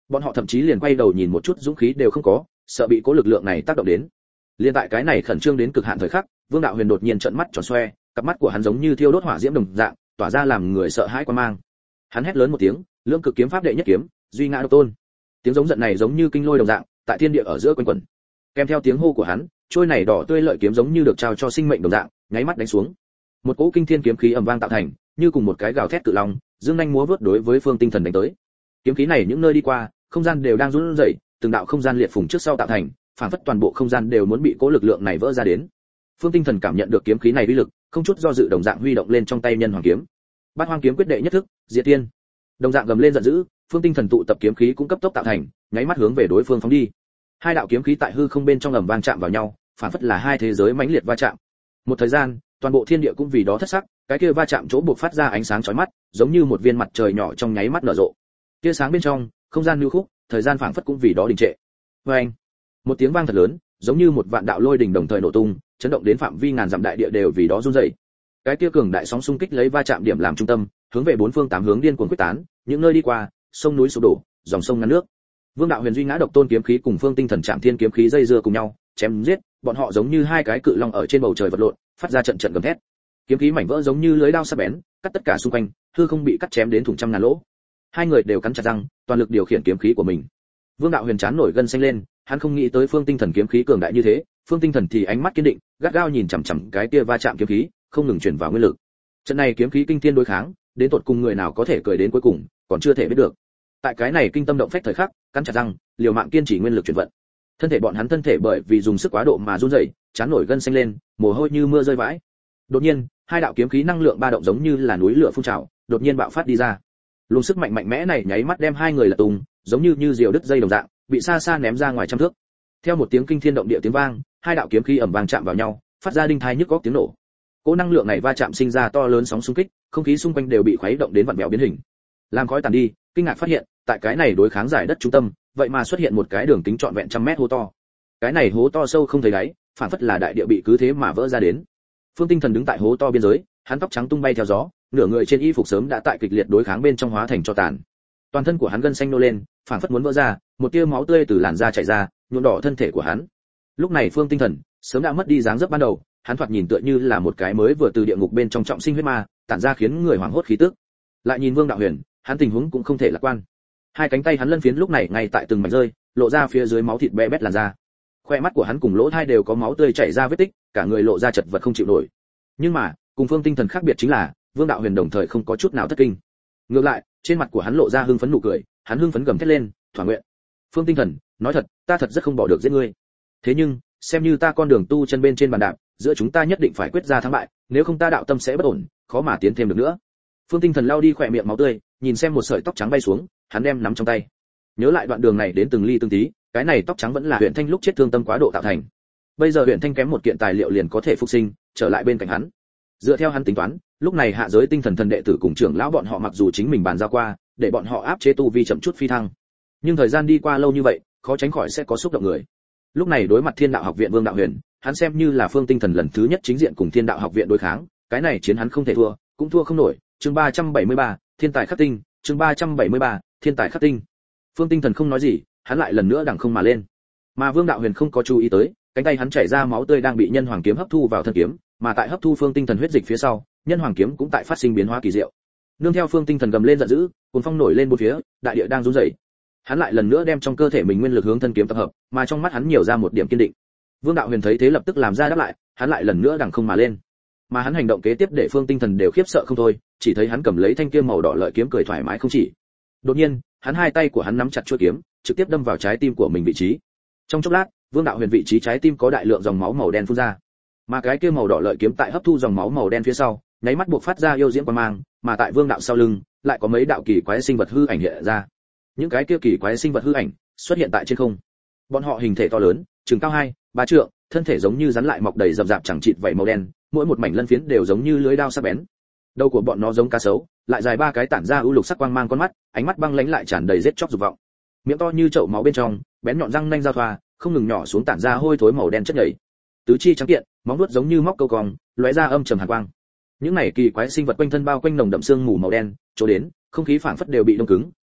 Bọn họ thậm chí liền quay đầu nhìn một chút dũng khí đều không có, sợ bị cố lực lượng này tác động đến. Liên tại cái này khẩn trương đến cực hạn thời khắc, Vương Đạo Huyền đột nhiên trợn mắt tròn xoe, cặp mắt của hắn giống như thiêu đốt hỏa diễm đồng dạng, tỏa ra làm người sợ hãi quan mang. Hắn hét lớn một tiếng, lưỡng cực kiếm pháp đệ nhất kiếm, duy ngã độc tôn. Tiếng giống giận này giống như kinh lôi đồng dạng, tại thiên địa ở giữa quanh quẩn. Kèm theo tiếng hô của hắn, trôi này đỏ tươi lợi kiếm giống như được trao cho sinh mệnh đồng dạng, nháy mắt đánh xuống. Một cỗ kinh thiên kiếm khí ầm vang tạo thành, như cùng một cái gào thét cự long, dương nhanh múa vớt đối với Phương Tinh Thần đánh tới. Kiếm khí này những nơi đi qua, không gian đều đang run rẩy, từng đạo không gian liệt phùng trước sau tạo thành, phản phất toàn bộ không gian đều muốn bị cỗ lực lượng này vỡ ra đến. Phương Tinh Thần cảm nhận được kiếm khí này uy lực, không chút do dự đồng dạng huy động lên trong tay nhân hoàng kiếm. Bát Hoang kiếm quyết đệ nhất thức, Diệt Tiên. Đồng dạng gầm lên giận dữ, Phương Tinh Thần tụ tập kiếm khí cũng cấp tốc tạo thành, nháy mắt hướng về đối phương phóng đi. Hai đạo kiếm khí tại hư không bên trong ầm vang chạm vào nhau, phản phất là hai thế giới mãnh liệt va chạm. Một thời gian, toàn bộ thiên địa cũng vì đó thất sắc, cái kia va chạm chỗ buộc phát ra ánh sáng chói mắt, giống như một viên mặt trời nhỏ trong nháy mắt nở rộ. Tia sáng bên trong, không gian lưu khúc, thời gian phảng phất cũng vì đó đình trệ. Oeng! Một tiếng vang thật lớn, giống như một vạn đạo lôi đình đồng thời nổ tung, chấn động đến phạm vi ngàn dặm đại địa đều vì đó run rẩy. Cái kia cường đại sóng xung kích lấy va chạm điểm làm trung tâm, hướng về bốn phương tám hướng điên cuồng quyết tán, những nơi đi qua, sông núi sụp đổ, dòng sông ngăn nước. Vương Đạo Huyền duy ngã độc tôn kiếm khí cùng Phương Tinh Thần Trảm Thiên kiếm khí dây dưa cùng nhau, chém giết, bọn họ giống như hai cái cự long ở trên bầu trời vật lộn, phát ra trận trận gầm thét. Kiếm khí mảnh vỡ giống như lưới dao sắc bén, cắt tất cả xung quanh, hư không bị cắt chém đến thủng trăm ngàn lỗ. Hai người đều cắn chặt răng, toàn lực điều khiển kiếm khí của mình. Vương Đạo Huyền chán nổi gân xanh lên, hắn không nghĩ tới Phương Tinh Thần kiếm khí cường đại như thế, Phương Tinh Thần thì ánh mắt kiên định, gắt gao nhìn chằm chằm cái kia va chạm kiếm khí, không ngừng truyền vào nguyên lực. Trận này kiếm khí kinh thiên đối kháng, đến tột cùng người nào có thể cười đến cuối cùng, còn chưa thể biết được. Tại cái này kinh tâm động phách thời khắc, cắn chặt răng, liều mạng kiên trì nguyên lực chuyển vận. Thân thể bọn hắn thân thể bởi vì dùng sức quá độ mà run rẩy, chán nổi gân xanh lên, mồ hôi như mưa rơi vãi. Đột nhiên, hai đạo kiếm khí năng lượng ba động giống như là núi lửa phun trào, đột nhiên bạo phát đi ra. Luồng sức mạnh mạnh mẽ này nháy mắt đem hai người lật tung, giống như diều đứt dây đồng dạng, bị xa xa ném ra ngoài trăm thước. Theo một tiếng kinh thiên động địa tiếng vang, hai đạo kiếm khí ầm vang chạm vào nhau, phát ra đinh thai nhức óc tiếng nổ. Cỗ năng lượng này va chạm sinh ra to lớn sóng xung kích, không khí xung quanh đều bị khuấy động đến vặn vẹo biến hình. Làm khói tàn đi, kinh ngạc phát hiện, tại cái này đối kháng giải đất trung tâm, vậy mà xuất hiện một cái đường kính trọn vẹn trăm mét hố to. Cái này hố to sâu không thấy đáy, phản phất là đại địa bị cứ thế mà vỡ ra đến. Phương Tinh Thần đứng tại hố to biên giới, hắn tóc trắng tung bay theo gió, nửa người trên y phục sớm đã tại kịch liệt đối kháng bên trong hóa thành tro tàn. Toàn thân của hắn gân xanh nô lên, phản phất muốn vỡ ra, một tia máu tươi từ làn da chảy ra, nhuộm đỏ thân thể của hắn. Lúc này Phương Tinh Thần sớm đã mất đi dáng dấp ban đầu, hắn thoạt nhìn tựa như là một cái mới vừa từ địa ngục bên trong trọng sinh huyết ma, tản ra khiến người hoảng hốt khí tức. Lại nhìn Vương Đạo Huyền, hắn tình huống cũng không thể lạc quan. Hai cánh tay hắn lân phiến lúc này ngay tại từng mảnh rơi, lộ ra phía dưới máu thịt bẽ bét làn da. Khoe mắt của hắn cùng lỗ tai đều có máu tươi chảy ra vết tích, cả người lộ ra chật vật không chịu nổi. Nhưng mà, cùng Phương Tinh Thần khác biệt chính là, Vương Đạo Huyền đồng thời không có chút nào thất kinh. Ngược lại, trên mặt của hắn lộ ra hưng phấn nụ cười, hắn hưng phấn gầm thét lên, thỏa nguyện. Phương Tinh Thần, nói thật, ta thật rất không bỏ được giết ngươi. Thế nhưng, xem như ta con đường tu chân bên trên bàn đạp, giữa chúng ta nhất định phải quyết ra thắng bại, nếu không ta đạo tâm sẽ bất ổn, khó mà tiến thêm được nữa. Phương Tinh Thần lau đi khỏe miệng máu tươi, nhìn xem một sợi tóc trắng bay xuống, hắn đem nắm trong tay. Nhớ lại đoạn đường này đến từng ly từng tí, cái này tóc trắng vẫn là Huyền Thanh lúc chết thương tâm quá độ tạo thành. Bây giờ Huyền Thanh kém một kiện tài liệu liền có thể phục sinh, trở lại bên cạnh hắn. Dựa theo hắn tính toán, lúc này hạ giới tinh thần thần đệ tử cùng trưởng lão bọn họ mặc dù chính mình bàn giao qua, để bọn họ áp chế tu vi chậm chút phi thăng. Nhưng thời gian đi qua lâu như vậy, khó tránh khỏi sẽ có xúc động người. Lúc này đối mặt Thiên Đạo Học viện Vương Đạo Huyền, hắn xem như là Phương Tinh Thần lần thứ nhất chính diện cùng Thiên Đạo Học viện đối kháng, cái này chiến hắn không thể thua, cũng thua không nổi. Chương 373, Thiên tài khắc tinh, chương 373, Thiên tài khắc tinh. Phương Tinh Thần không nói gì, hắn lại lần nữa đằng không mà lên. Mà Vương Đạo Huyền không có chú ý tới, cánh tay hắn chảy ra máu tươi đang bị Nhân Hoàng kiếm hấp thu vào thân kiếm, mà tại hấp thu Phương Tinh Thần huyết dịch phía sau, Nhân Hoàng kiếm cũng tại phát sinh biến hóa kỳ diệu. Nương theo Phương Tinh Thần gầm lên giận dữ, cuồn phong nổi lên bốn phía, đại địa đang rung rẩy. Hắn lại lần nữa đem trong cơ thể mình nguyên lực hướng thân kiếm tập hợp, mà trong mắt hắn nhiều ra một điểm kiên định. Vương Đạo Huyền thấy thế lập tức làm ra đáp lại, hắn lại lần nữa đằng không mà lên. Mà hắn hành động kế tiếp để Phương Tinh Thần đều khiếp sợ không thôi, chỉ thấy hắn cầm lấy thanh kiếm màu đỏ lợi kiếm cười thoải mái không chỉ. Đột nhiên, hắn hai tay của hắn nắm chặt chuôi kiếm, trực tiếp đâm vào trái tim của mình vị trí. Trong chốc lát, Vương Đạo Huyền vị trí trái tim có đại lượng dòng máu màu đen phun ra. Mà cái kia màu đỏ lợi kiếm tại hấp thu dòng máu màu đen phía sau, nháy mắt buộc phát ra yêu diễm quang mang, mà tại Vương đạo sau lưng, lại có mấy đạo kỳ quái sinh vật hư ảnh hiện ra. Những cái kia kỳ quái sinh vật hư ảnh xuất hiện tại trên không. Bọn họ hình thể to lớn, chừng cao 2-3 trượng, thân thể giống như rắn lại mọc đầy rậm rạp chẳng chịt vảy màu đen, mỗi một mảnh lân phiến đều giống như lưới dao sắc bén. Đầu của bọn nó giống cá sấu, lại dài 3 cái tản ra ưu lục sắc quang mang con mắt, ánh mắt băng lãnh lại tràn đầy giết chóc dục vọng. Miệng to như chậu máu bên trong, bén nhọn răng nanh giao thoa, không ngừng nhỏ xuống tản ra hôi thối màu đen chất nhầy. Tứ chi trắng kiện, móng vuốt giống như móc câu cong, lóe ra âm trầm hàn quang. Những này kỳ quái sinh vật quanh thân bao quanh nồng đậm sương mù màu đen, chỗ đến, không khí phảng phất đều bị đông cứng,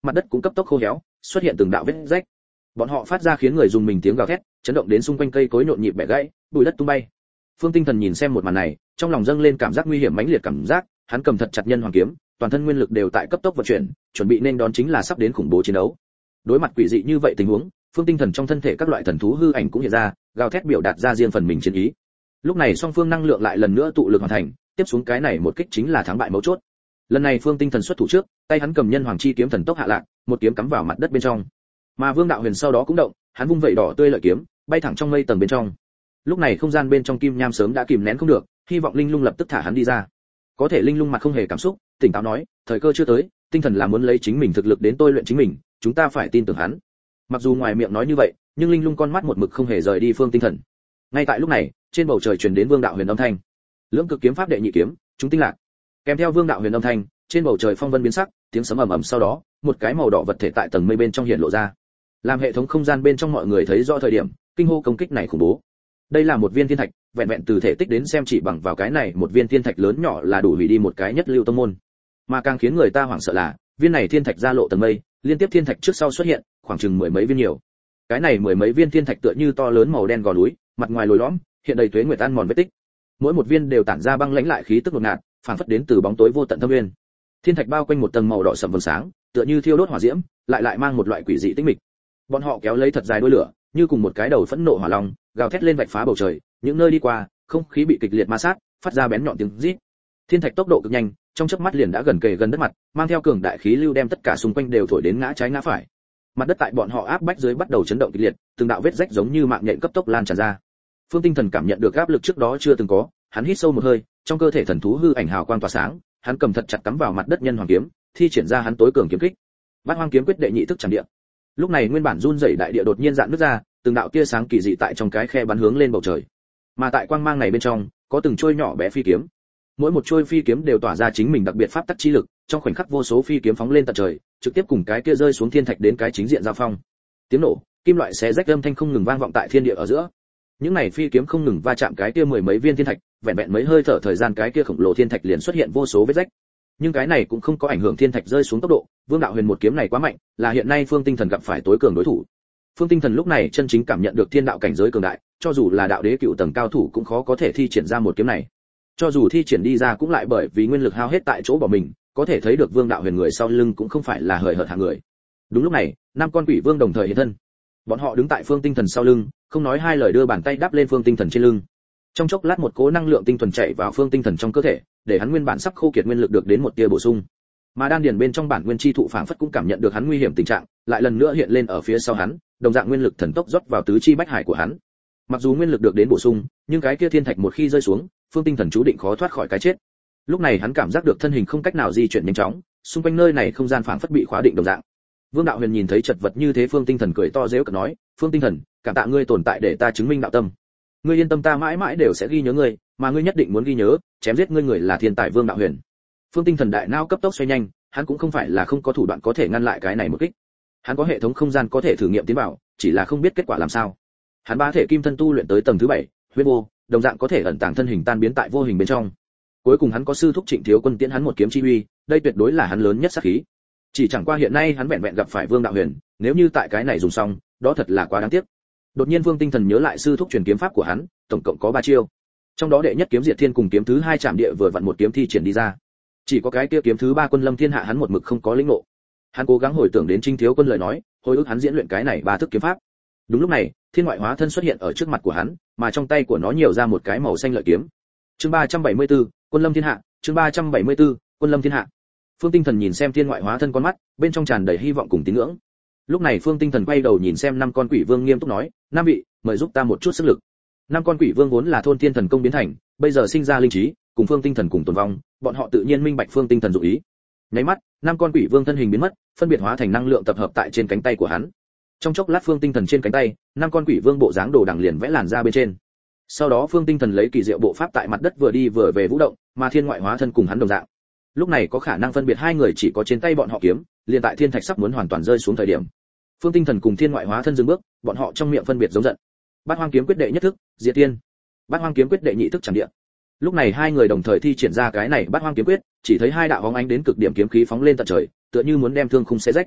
mặt đất cũng cấp tốc khô héo, xuất hiện từng đạo vết rách. Bọn họ phát ra khiến người dùng mình tiếng gào thét, chấn động đến xung quanh cây cối nhộn nhịp bẻ gãy, bụi đất tung bay. Phương Tinh Thần nhìn xem một màn này, trong lòng dâng lên cảm giác nguy hiểm mãnh liệt cảm giác, hắn cầm thật chặt nhân hoàng kiếm, toàn thân nguyên lực đều tại cấp tốc vận chuyển, chuẩn bị nên đón chính là sắp đến khủng bố chiến đấu. Đối mặt quỷ dị như vậy tình huống, Phương Tinh Thần trong thân thể các loại thần thú hư ảnh cũng hiện ra, gào thét biểu đạt ra riêng phần mình chiến ý. Lúc này song phương năng lượng lại lần nữa tụ lực hoàn thành, tiếp xuống cái này một kích chính là thắng bại mấu chốt. Lần này Phương Tinh Thần xuất thủ trước, tay hắn cầm nhân hoàng chi kiếm thần tốc hạ lạc, một kiếm cắm vào mặt đất bên trong. Mà Vương Đạo Huyền sau đó cũng động, hắn vung vẩy đỏ tươi lợi kiếm, bay thẳng trong mây tầng bên trong. Lúc này không gian bên trong kim nham sớm đã kìm nén không được, hy vọng Linh Lung lập tức thả hắn đi ra. Có thể Linh Lung mặt không hề cảm xúc, tỉnh táo nói, thời cơ chưa tới, Tinh Thần là muốn lấy chính mình thực lực đến tôi luyện chính mình, chúng ta phải tin tưởng hắn. Mặc dù ngoài miệng nói như vậy, nhưng Linh Lung con mắt một mực không hề rời đi Phương Tinh Thần. Ngay tại lúc này, trên bầu trời truyền đến Vương Đạo Huyền âm thanh. Lưỡng cực kiếm pháp đệ nhị kiếm, chúng tinh lạc. Kèm theo Vương Đạo Huyền âm thanh, trên bầu trời phong vân biến sắc, tiếng sấm ầm ầm sau đó, một cái màu đỏ vật thể tại tầng mây bên trong hiện lộ ra. Làm hệ thống không gian bên trong mọi người thấy rõ thời điểm, kinh hô công kích này khủng bố. Đây là một viên thiên thạch, vẹn vẹn từ thể tích đến xem chỉ bằng vào cái này một viên thiên thạch lớn nhỏ là đủ hủy đi một cái nhất lưu tông môn. Mà càng khiến người ta hoảng sợ là, viên này thiên thạch ra lộ tầng mây, liên tiếp thiên thạch trước sau xuất hiện, khoảng chừng mười mấy viên nhiều. Cái này mười mấy viên thiên thạch tựa như to lớn màu đen gò núi, mặt ngoài lồi lõm, hiện đầy tuế nguyệt tan mòn vết tích. Mỗi một viên đều tản ra băng lãnh lại khí tức ngột ngạt, phảng phất đến từ bóng tối vô tận thâm nguyên. Thiên thạch bao quanh một tầng màu đỏ sẫm vầng sáng, tựa như thiêu đốt hỏa diễm, lại mang một loại quỷ dị tinh mịch. Bọn họ kéo lấy thật dài đuôi lửa, như cùng một cái đầu phẫn nộ hỏa long, gào thét lên vạch phá bầu trời, những nơi đi qua, không khí bị kịch liệt ma sát, phát ra bén nhọn tiếng rít. Thiên thạch tốc độ cực nhanh, trong chớp mắt liền đã gần kề gần đất mặt, mang theo cường đại khí lưu đem tất cả xung quanh đều thổi đến ngã trái ngã phải. Mặt đất tại bọn họ áp bách dưới bắt đầu chấn động kịch liệt, từng đạo vết rách giống như mạng nhện cấp tốc lan tràn ra. Phương Tinh Thần cảm nhận được áp lực trước đó chưa từng có, hắn hít sâu một hơi, trong cơ thể thần thú hư ảnh hào quang tỏa sáng, hắn cầm thật chặt cắm vào mặt đất nhân hoàng kiếm, thi triển ra hắn tối cường kiếm kích. Bát Hoang kiếm quyết đệ nhị thức chẳng địa. Lúc này nguyên bản run rẩy đại địa đột nhiên dạn nứt ra, từng đạo tia sáng kỳ dị tại trong cái khe bắn hướng lên bầu trời. Mà tại quang mang này bên trong, có từng trôi nhỏ bé phi kiếm. Mỗi một trôi phi kiếm đều tỏa ra chính mình đặc biệt pháp tắc chi lực, trong khoảnh khắc vô số phi kiếm phóng lên tận trời, trực tiếp cùng cái kia rơi xuống thiên thạch đến cái chính diện giao phong. Tiếng nổ, kim loại xé rách âm thanh không ngừng vang vọng tại thiên địa ở giữa. Những này phi kiếm không ngừng va chạm cái kia mười mấy viên thiên thạch, vẹn vẹn mấy hơi thở thời gian cái kia khổng lồ thiên thạch liền xuất hiện vô số vết rách. Nhưng cái này cũng không có ảnh hưởng thiên thạch rơi xuống tốc độ, Vương Đạo Huyền một kiếm này quá mạnh, là hiện nay Phương Tinh Thần gặp phải tối cường đối thủ. Phương Tinh Thần lúc này chân chính cảm nhận được thiên đạo cảnh giới cường đại, cho dù là đạo đế cựu tầng cao thủ cũng khó có thể thi triển ra một kiếm này. Cho dù thi triển đi ra cũng lại bởi vì nguyên lực hao hết tại chỗ bỏ mình, có thể thấy được Vương Đạo Huyền người sau lưng cũng không phải là hời hợt hạng người. Đúng lúc này, năm con quỷ vương đồng thời hiện thân. Bọn họ đứng tại Phương Tinh Thần sau lưng, không nói hai lời đưa bàn tay đắp lên Phương Tinh Thần trên lưng. Trong chốc lát một cỗ năng lượng tinh thuần chạy vào Phương Tinh Thần trong cơ thể, để hắn nguyên bản sắp khô kiệt nguyên lực được đến một tia bổ sung. Mà đan điền bên trong bản nguyên chi thụ phảng phất cũng cảm nhận được hắn nguy hiểm tình trạng, lại lần nữa hiện lên ở phía sau hắn, đồng dạng nguyên lực thần tốc rót vào tứ chi bách hải của hắn. Mặc dù nguyên lực được đến bổ sung, nhưng cái kia thiên thạch một khi rơi xuống, Phương Tinh Thần chú định khó thoát khỏi cái chết. Lúc này hắn cảm giác được thân hình không cách nào di chuyển nhanh chóng, xung quanh nơi này không gian phảng phất bị khóa định đồng dạng. Vương Đạo Huyền nhìn thấy chật vật như thế Phương Tinh Thần cười to giễu cợt nói, "Phương Tinh Thần, cảm tạ ngươi tồn tại để ta chứng minh đạo tâm. Ngươi yên tâm, ta mãi mãi đều sẽ ghi nhớ ngươi, mà ngươi nhất định muốn ghi nhớ, chém giết ngươi người là thiên tài Vương Đạo Huyền." Phương Tinh Thần đại não cấp tốc xoay nhanh, hắn cũng không phải là không có thủ đoạn có thể ngăn lại cái này một kích. Hắn có hệ thống không gian có thể thử nghiệm tiến vào, chỉ là không biết kết quả làm sao. Hắn bá thể kim thân tu luyện tới tầng thứ 7, huyết vô, đồng dạng có thể ẩn tàng thân hình tan biến tại vô hình bên trong. Cuối cùng hắn có sư thúc Trịnh Thiếu Quân tiễn hắn một kiếm chi uy, đây tuyệt đối là hắn lớn nhất sát khí. Chỉ chẳng qua hiện nay hắn vẹn vẹn gặp phải Vương Đạo Huyền, nếu như tại cái này dùng xong, đó thật là quá đáng tiếc. Đột nhiên Vương Tinh Thần nhớ lại sư thúc truyền kiếm pháp của hắn, tổng cộng có 3 chiêu. Trong đó đệ nhất kiếm Diệt Thiên cùng kiếm thứ 2 Trảm Địa vừa vặn một kiếm thi triển đi ra. Chỉ có cái kia kiếm thứ 3 Quân Lâm Thiên Hạ hắn một mực không có lĩnh ngộ. Hắn cố gắng hồi tưởng đến Trịnh Thiếu Quân lời nói, hồi ức hắn diễn luyện cái này 3 thức kiếm pháp. Đúng lúc này, thiên ngoại hóa thân xuất hiện ở trước mặt của hắn, mà trong tay của nó nhiều ra một cái màu xanh lợi kiếm. Chương 374, Quân Lâm Thiên Hạ, chương 374, Quân Lâm Thiên Hạ. Phương Tinh Thần nhìn xem thiên ngoại hóa thân con mắt, bên trong tràn đầy hy vọng cùng tín ngưỡng. Lúc này Phương Tinh Thần quay đầu nhìn xem 5 con quỷ vương nghiêm túc nói, "Năm vị, mời giúp ta một chút sức lực." 5 con quỷ vương vốn là thôn thiên thần công biến thành, bây giờ sinh ra linh trí, cùng Phương Tinh Thần cùng tồn vong, bọn họ tự nhiên minh bạch Phương Tinh Thần dụng ý. Nháy mắt, 5 con quỷ vương thân hình biến mất, phân biệt hóa thành năng lượng tập hợp tại trên cánh tay của hắn. Trong chốc lát Phương Tinh Thần trên cánh tay, 5 con quỷ vương bộ dáng đồ đằng liền vẽ làn ra bên trên. Sau đó Phương Tinh Thần lấy kỳ diệu bộ pháp tại mặt đất vừa đi vừa về vũ động, mà thiên ngoại hóa thân cùng hắn đồng dạng. Lúc này có khả năng phân biệt hai người chỉ có trên tay bọn họ kiếm, liền tại thiên thạch sắp muốn hoàn toàn rơi xuống thời điểm. Phương Tinh Thần cùng thiên ngoại hóa thân dừng bước, bọn họ trong miệng phân biệt giống giận. Bát Hoang kiếm quyết đệ nhất thức, Diệt Tiên. Bát Hoang kiếm quyết đệ nhị thức, Trảm Địa. Lúc này hai người đồng thời thi triển ra cái này Bát Hoang kiếm quyết, chỉ thấy hai đạo bóng ánh đến cực điểm kiếm khí phóng lên tận trời, tựa như muốn đem thương khung xé rách.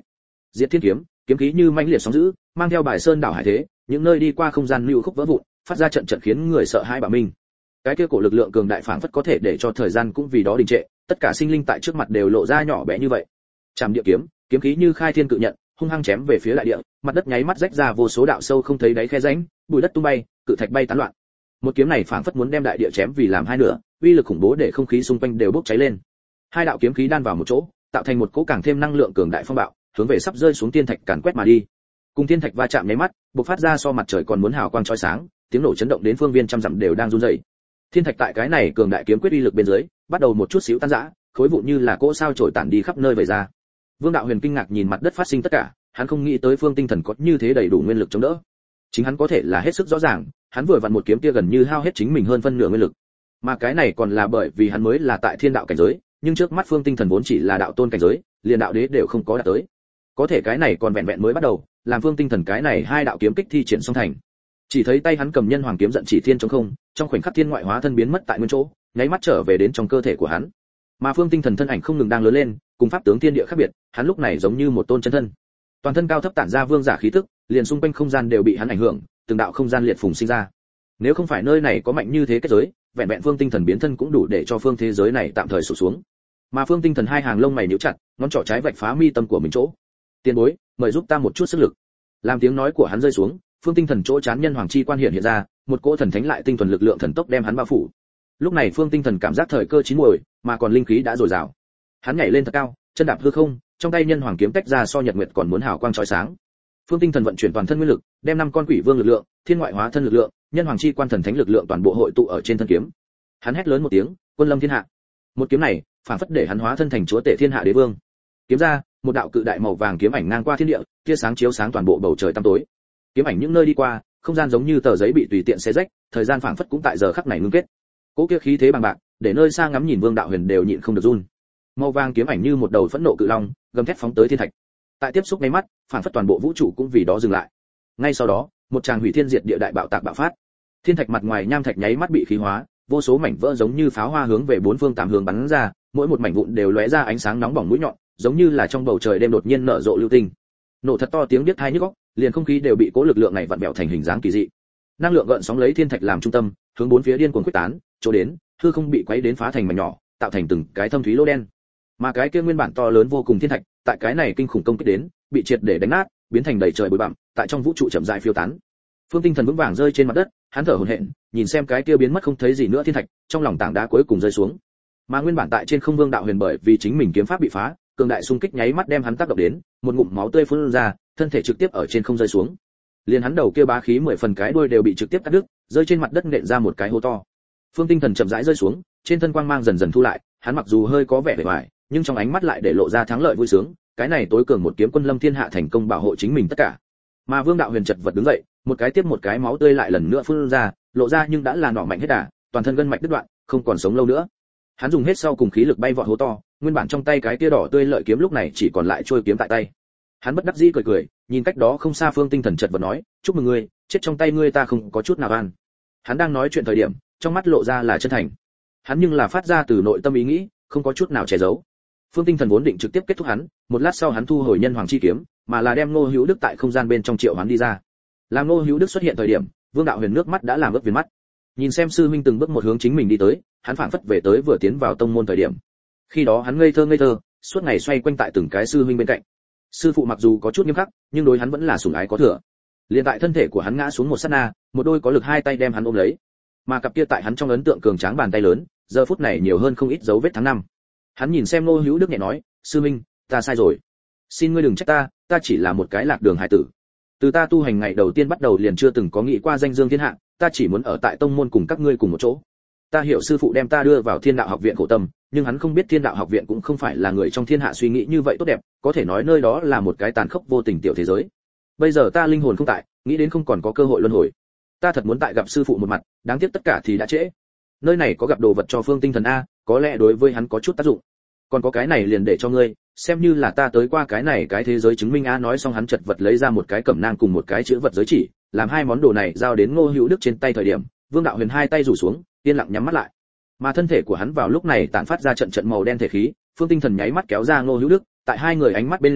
Diệt Thiên kiếm, kiếm khí như mãnh liệt sóng dữ, mang theo bài sơn đảo hải thế, những nơi đi qua không gian lưu khúc vỡ vụn, phát ra trận trận khiến người sợ hãi bạo minh. Cái kia cổ lực lượng cường đại phảng phất có thể để cho thời gian cũng vì đó đình trệ, tất cả sinh linh tại trước mặt đều lộ ra nhỏ bé như vậy. Trảm địa kiếm, kiếm khí như khai thiên cự nhận, hung hăng chém về phía đại địa, mặt đất nháy mắt rách ra vô số đạo sâu không thấy đáy khe rãnh, bụi đất tung bay, cự thạch bay tán loạn. Một kiếm này phảng phất muốn đem đại địa chém vì làm hai nửa, uy lực khủng bố để không khí xung quanh đều bốc cháy lên. Hai đạo kiếm khí đan vào một chỗ, tạo thành một cỗ càng thêm năng lượng cường đại phong bạo, hướng về sắp rơi xuống thiên thạch càn quét mà đi. Cùng thiên thạch va chạm nháy mắt, bộc phát ra so mặt trời còn muốn hào quang chói sáng, tiếng nổ chấn động đến phương viên trăm dặm đều đang run rẩy. Thiên thạch tại cái này cường đại kiếm quyết uy lực bên dưới, bắt đầu một chút xíu tan rã, khối vụn như là cỗ sao trổi tản đi khắp nơi vẩy ra. Vương Đạo Huyền kinh ngạc nhìn mặt đất phát sinh tất cả, hắn không nghĩ tới Phương Tinh Thần có như thế đầy đủ nguyên lực chống đỡ. Chính hắn có thể là hết sức rõ ràng, hắn vừa vặn một kiếm kia gần như hao hết chính mình hơn phân nửa nguyên lực. Mà cái này còn là bởi vì hắn mới là tại thiên đạo cảnh giới, nhưng trước mắt Phương Tinh Thần vốn chỉ là đạo tôn cảnh giới, liền đạo đế đều không có đạt tới. Có thể cái này còn vẹn vẹn mới bắt đầu, làm Phương Tinh Thần cái này hai đạo kiếm kích thi triển xong thành. Chỉ thấy tay hắn cầm nhân hoàng kiếm giận chỉ thiên trong không, trong khoảnh khắc thiên ngoại hóa thân biến mất tại nguyên chỗ, nháy mắt trở về đến trong cơ thể của hắn. Mà Phương Tinh Thần thân ảnh không ngừng đang lớn lên, cùng pháp tướng thiên địa khác biệt, hắn lúc này giống như một tôn chân thân. Toàn thân cao thấp tản ra vương giả khí tức, liền xung quanh không gian đều bị hắn ảnh hưởng, từng đạo không gian liệt phùng sinh ra. Nếu không phải nơi này có mạnh như thế kết giới, vẹn vẹn Phương Tinh Thần biến thân cũng đủ để cho phương thế giới này tạm thời sụp xuống. Mà Phương Tinh Thần hai hàng lông mày nhíu chặt, ngón trỏ trái vạch phá mi tâm của mình chỗ. Tiền bối, mời giúp ta một chút sức lực. Làm tiếng nói của hắn rơi xuống, Phương Tinh Thần chỗ chán nhân hoàng chi quan hiện ra, một cỗ thần thánh lại tinh thuần lực lượng thần tốc đem hắn bao phủ. Lúc này Phương Tinh Thần cảm giác thời cơ chín muồi, mà còn linh khí đã dồi dào. Hắn nhảy lên thật cao, chân đạp hư không, trong tay nhân hoàng kiếm tách ra so nhật nguyệt còn muốn hào quang chói sáng. Phương Tinh Thần vận chuyển toàn thân nguyên lực, đem năm con quỷ vương lực lượng, thiên ngoại hóa thân lực lượng, nhân hoàng chi quan thần thánh lực lượng toàn bộ hội tụ ở trên thân kiếm. Hắn hét lớn một tiếng, quân lâm thiên hạ. Một kiếm này, phản phất để hắn hóa thân thành chúa tể thiên hạ đế vương. Kiếm ra, một đạo cự đại màu vàng kiếm ảnh ngang qua thiên địa, tia sáng chiếu sáng toàn bộ bầu trời tăm tối. Kiếm ảnh những nơi đi qua, không gian giống như tờ giấy bị tùy tiện xé rách, thời gian phảng phất cũng tại giờ khắc này ngưng kết. Cỗ kia khí thế bằng bạc, để nơi xa ngắm nhìn Vương Đạo Huyền đều nhịn không được run. Màu vàng kiếm ảnh như một đầu phẫn nộ cự long, gầm thét phóng tới thiên thạch. Tại tiếp xúc ngay mắt, phảng phất toàn bộ vũ trụ cũng vì đó dừng lại. Ngay sau đó, một tràng hủy thiên diệt địa đại bạo tạc bạo phát. Thiên thạch mặt ngoài nham thạch nháy mắt bị khí hóa, vô số mảnh vỡ giống như pháo hoa hướng về bốn phương tám hướng bắn ra, mỗi một mảnh vụn đều lóe ra ánh sáng nóng bỏng mũi nhọn, giống như là trong bầu trời đêm đột nhiên nở rộ lưu tinh. Nổ thật to tiếng điếc tai nhức óc, liền không khí đều bị cố lực lượng này vặn vẹo thành hình dáng kỳ dị. Năng lượng gợn sóng lấy thiên thạch làm trung tâm, hướng bốn phía điên cuồng khuếch tán, chỗ đến, hư không bị quấy đến phá thành mảnh nhỏ, tạo thành từng cái thâm thúy lỗ đen. Mà cái kia nguyên bản to lớn vô cùng thiên thạch, tại cái này kinh khủng công kích đến, bị triệt để đánh nát, biến thành đầy trời bụi bặm, tại trong vũ trụ chậm rãi phiêu tán. Phương Tinh Thần vững vàng rơi trên mặt đất, hắn thở hổn hển, nhìn xem cái kia biến mất không thấy gì nữa thiên thạch, trong lòng tảng đá cuối cùng rơi xuống. Mà nguyên bản tại trên không Vương Đạo Huyền bởi vì chính mình kiếm pháp bị phá, cường đại xung kích nháy mắt đem hắn tác động đến, một ngụm máu tươi phun ra, thân thể trực tiếp ở trên không rơi xuống. Liền hắn đầu kia bá khí 10 phần cái đuôi đều bị trực tiếp cắt đứt, rơi trên mặt đất nện ra một cái hố to. Phương Tinh Thần chậm rãi rơi xuống, trên thân quang mang dần dần thu lại, hắn mặc dù hơi có vẻ bề ngoài, nhưng trong ánh mắt lại để lộ ra thắng lợi vui sướng, cái này tối cường một kiếm quân lâm thiên hạ thành công bảo hộ chính mình tất cả. Mà Vương Đạo Huyền chật vật đứng dậy, một cái tiếp một cái máu tươi lại lần nữa phun ra, lộ ra nhưng đã là nỏ mạnh hết đà, toàn thân gân mạch đứt đoạn, không còn sống lâu nữa. Hắn dùng hết sau cùng khí lực bay vọt hố to, nguyên bản trong tay cái kia đỏ tươi lợi kiếm lúc này chỉ còn lại trôi kiếm tại tay. Hắn bất đắc dĩ cười cười, nhìn cách đó không xa Phương Tinh Thần chật vật nói, chúc mừng ngươi, chết trong tay ngươi ta không có chút nào an. Hắn đang nói chuyện thời điểm, trong mắt lộ ra là chân thành. Hắn nhưng là phát ra từ nội tâm ý nghĩ, không có chút nào che giấu. Phương Tinh Thần vốn định trực tiếp kết thúc hắn, một lát sau hắn thu hồi nhân hoàng chi kiếm, mà là đem Ngô Hữu Đức tại không gian bên trong triệu hoán đi ra. Làm Ngô Hữu Đức xuất hiện thời điểm, Vương Đạo Huyền nước mắt đã làm ướt viền mắt. Nhìn xem sư huynh từng bước một hướng chính mình đi tới, hắn phảng phất về tới vừa tiến vào tông môn thời điểm. Khi đó hắn ngây thơ, suốt ngày xoay quanh tại từng cái sư huynh bên cạnh. Sư phụ mặc dù có chút nghiêm khắc, nhưng đối hắn vẫn là sủng ái có thừa. Liền tại thân thể của hắn ngã xuống một sát na, một đôi có lực hai tay đem hắn ôm lấy. Mà cặp kia tại hắn trong ấn tượng cường tráng bàn tay lớn, giờ phút này nhiều hơn không ít dấu vết tháng năm. Hắn nhìn xem Ngô Hữu Đức nhẹ nói, sư huynh, ta sai rồi. Xin ngươi đừng trách ta chỉ là một cái lạc đường hải tử. Từ ta tu hành ngày đầu tiên bắt đầu liền chưa từng có nghĩ qua danh dương thiên hạ, ta chỉ muốn ở tại tông môn cùng các ngươi cùng một chỗ. Ta hiểu sư phụ đem ta đưa vào Thiên Đạo học viện khổ tâm, nhưng hắn không biết Thiên Đạo học viện cũng không phải là người trong thiên hạ suy nghĩ như vậy tốt đẹp, có thể nói nơi đó là một cái tàn khốc vô tình tiểu thế giới. Bây giờ ta linh hồn không tại, nghĩ đến không còn có cơ hội luân hồi. Ta thật muốn tại gặp sư phụ một mặt, đáng tiếc tất cả thì đã trễ. Nơi này có gặp đồ vật cho Phương Tinh Thần a, có lẽ đối với hắn có chút tác dụng. Còn có cái này liền để cho ngươi, xem như là ta tới qua cái này cái thế giới chứng minh a. Nói xong hắn chật vật lấy ra một cái cẩm nang cùng một cái chữ vật giới chỉ, làm hai món đồ này giao đến Ngô Hữu Đức trên tay thời điểm, Vương Đạo Huyền hai tay rủ xuống, yên lặng nhắm mắt lại. Mà thân thể của hắn vào lúc này tản phát ra trận trận màu đen thể khí, Phương Tinh Thần nháy mắt kéo ra Ngô Hữu Đức, tại hai người ánh mắt bên dưới,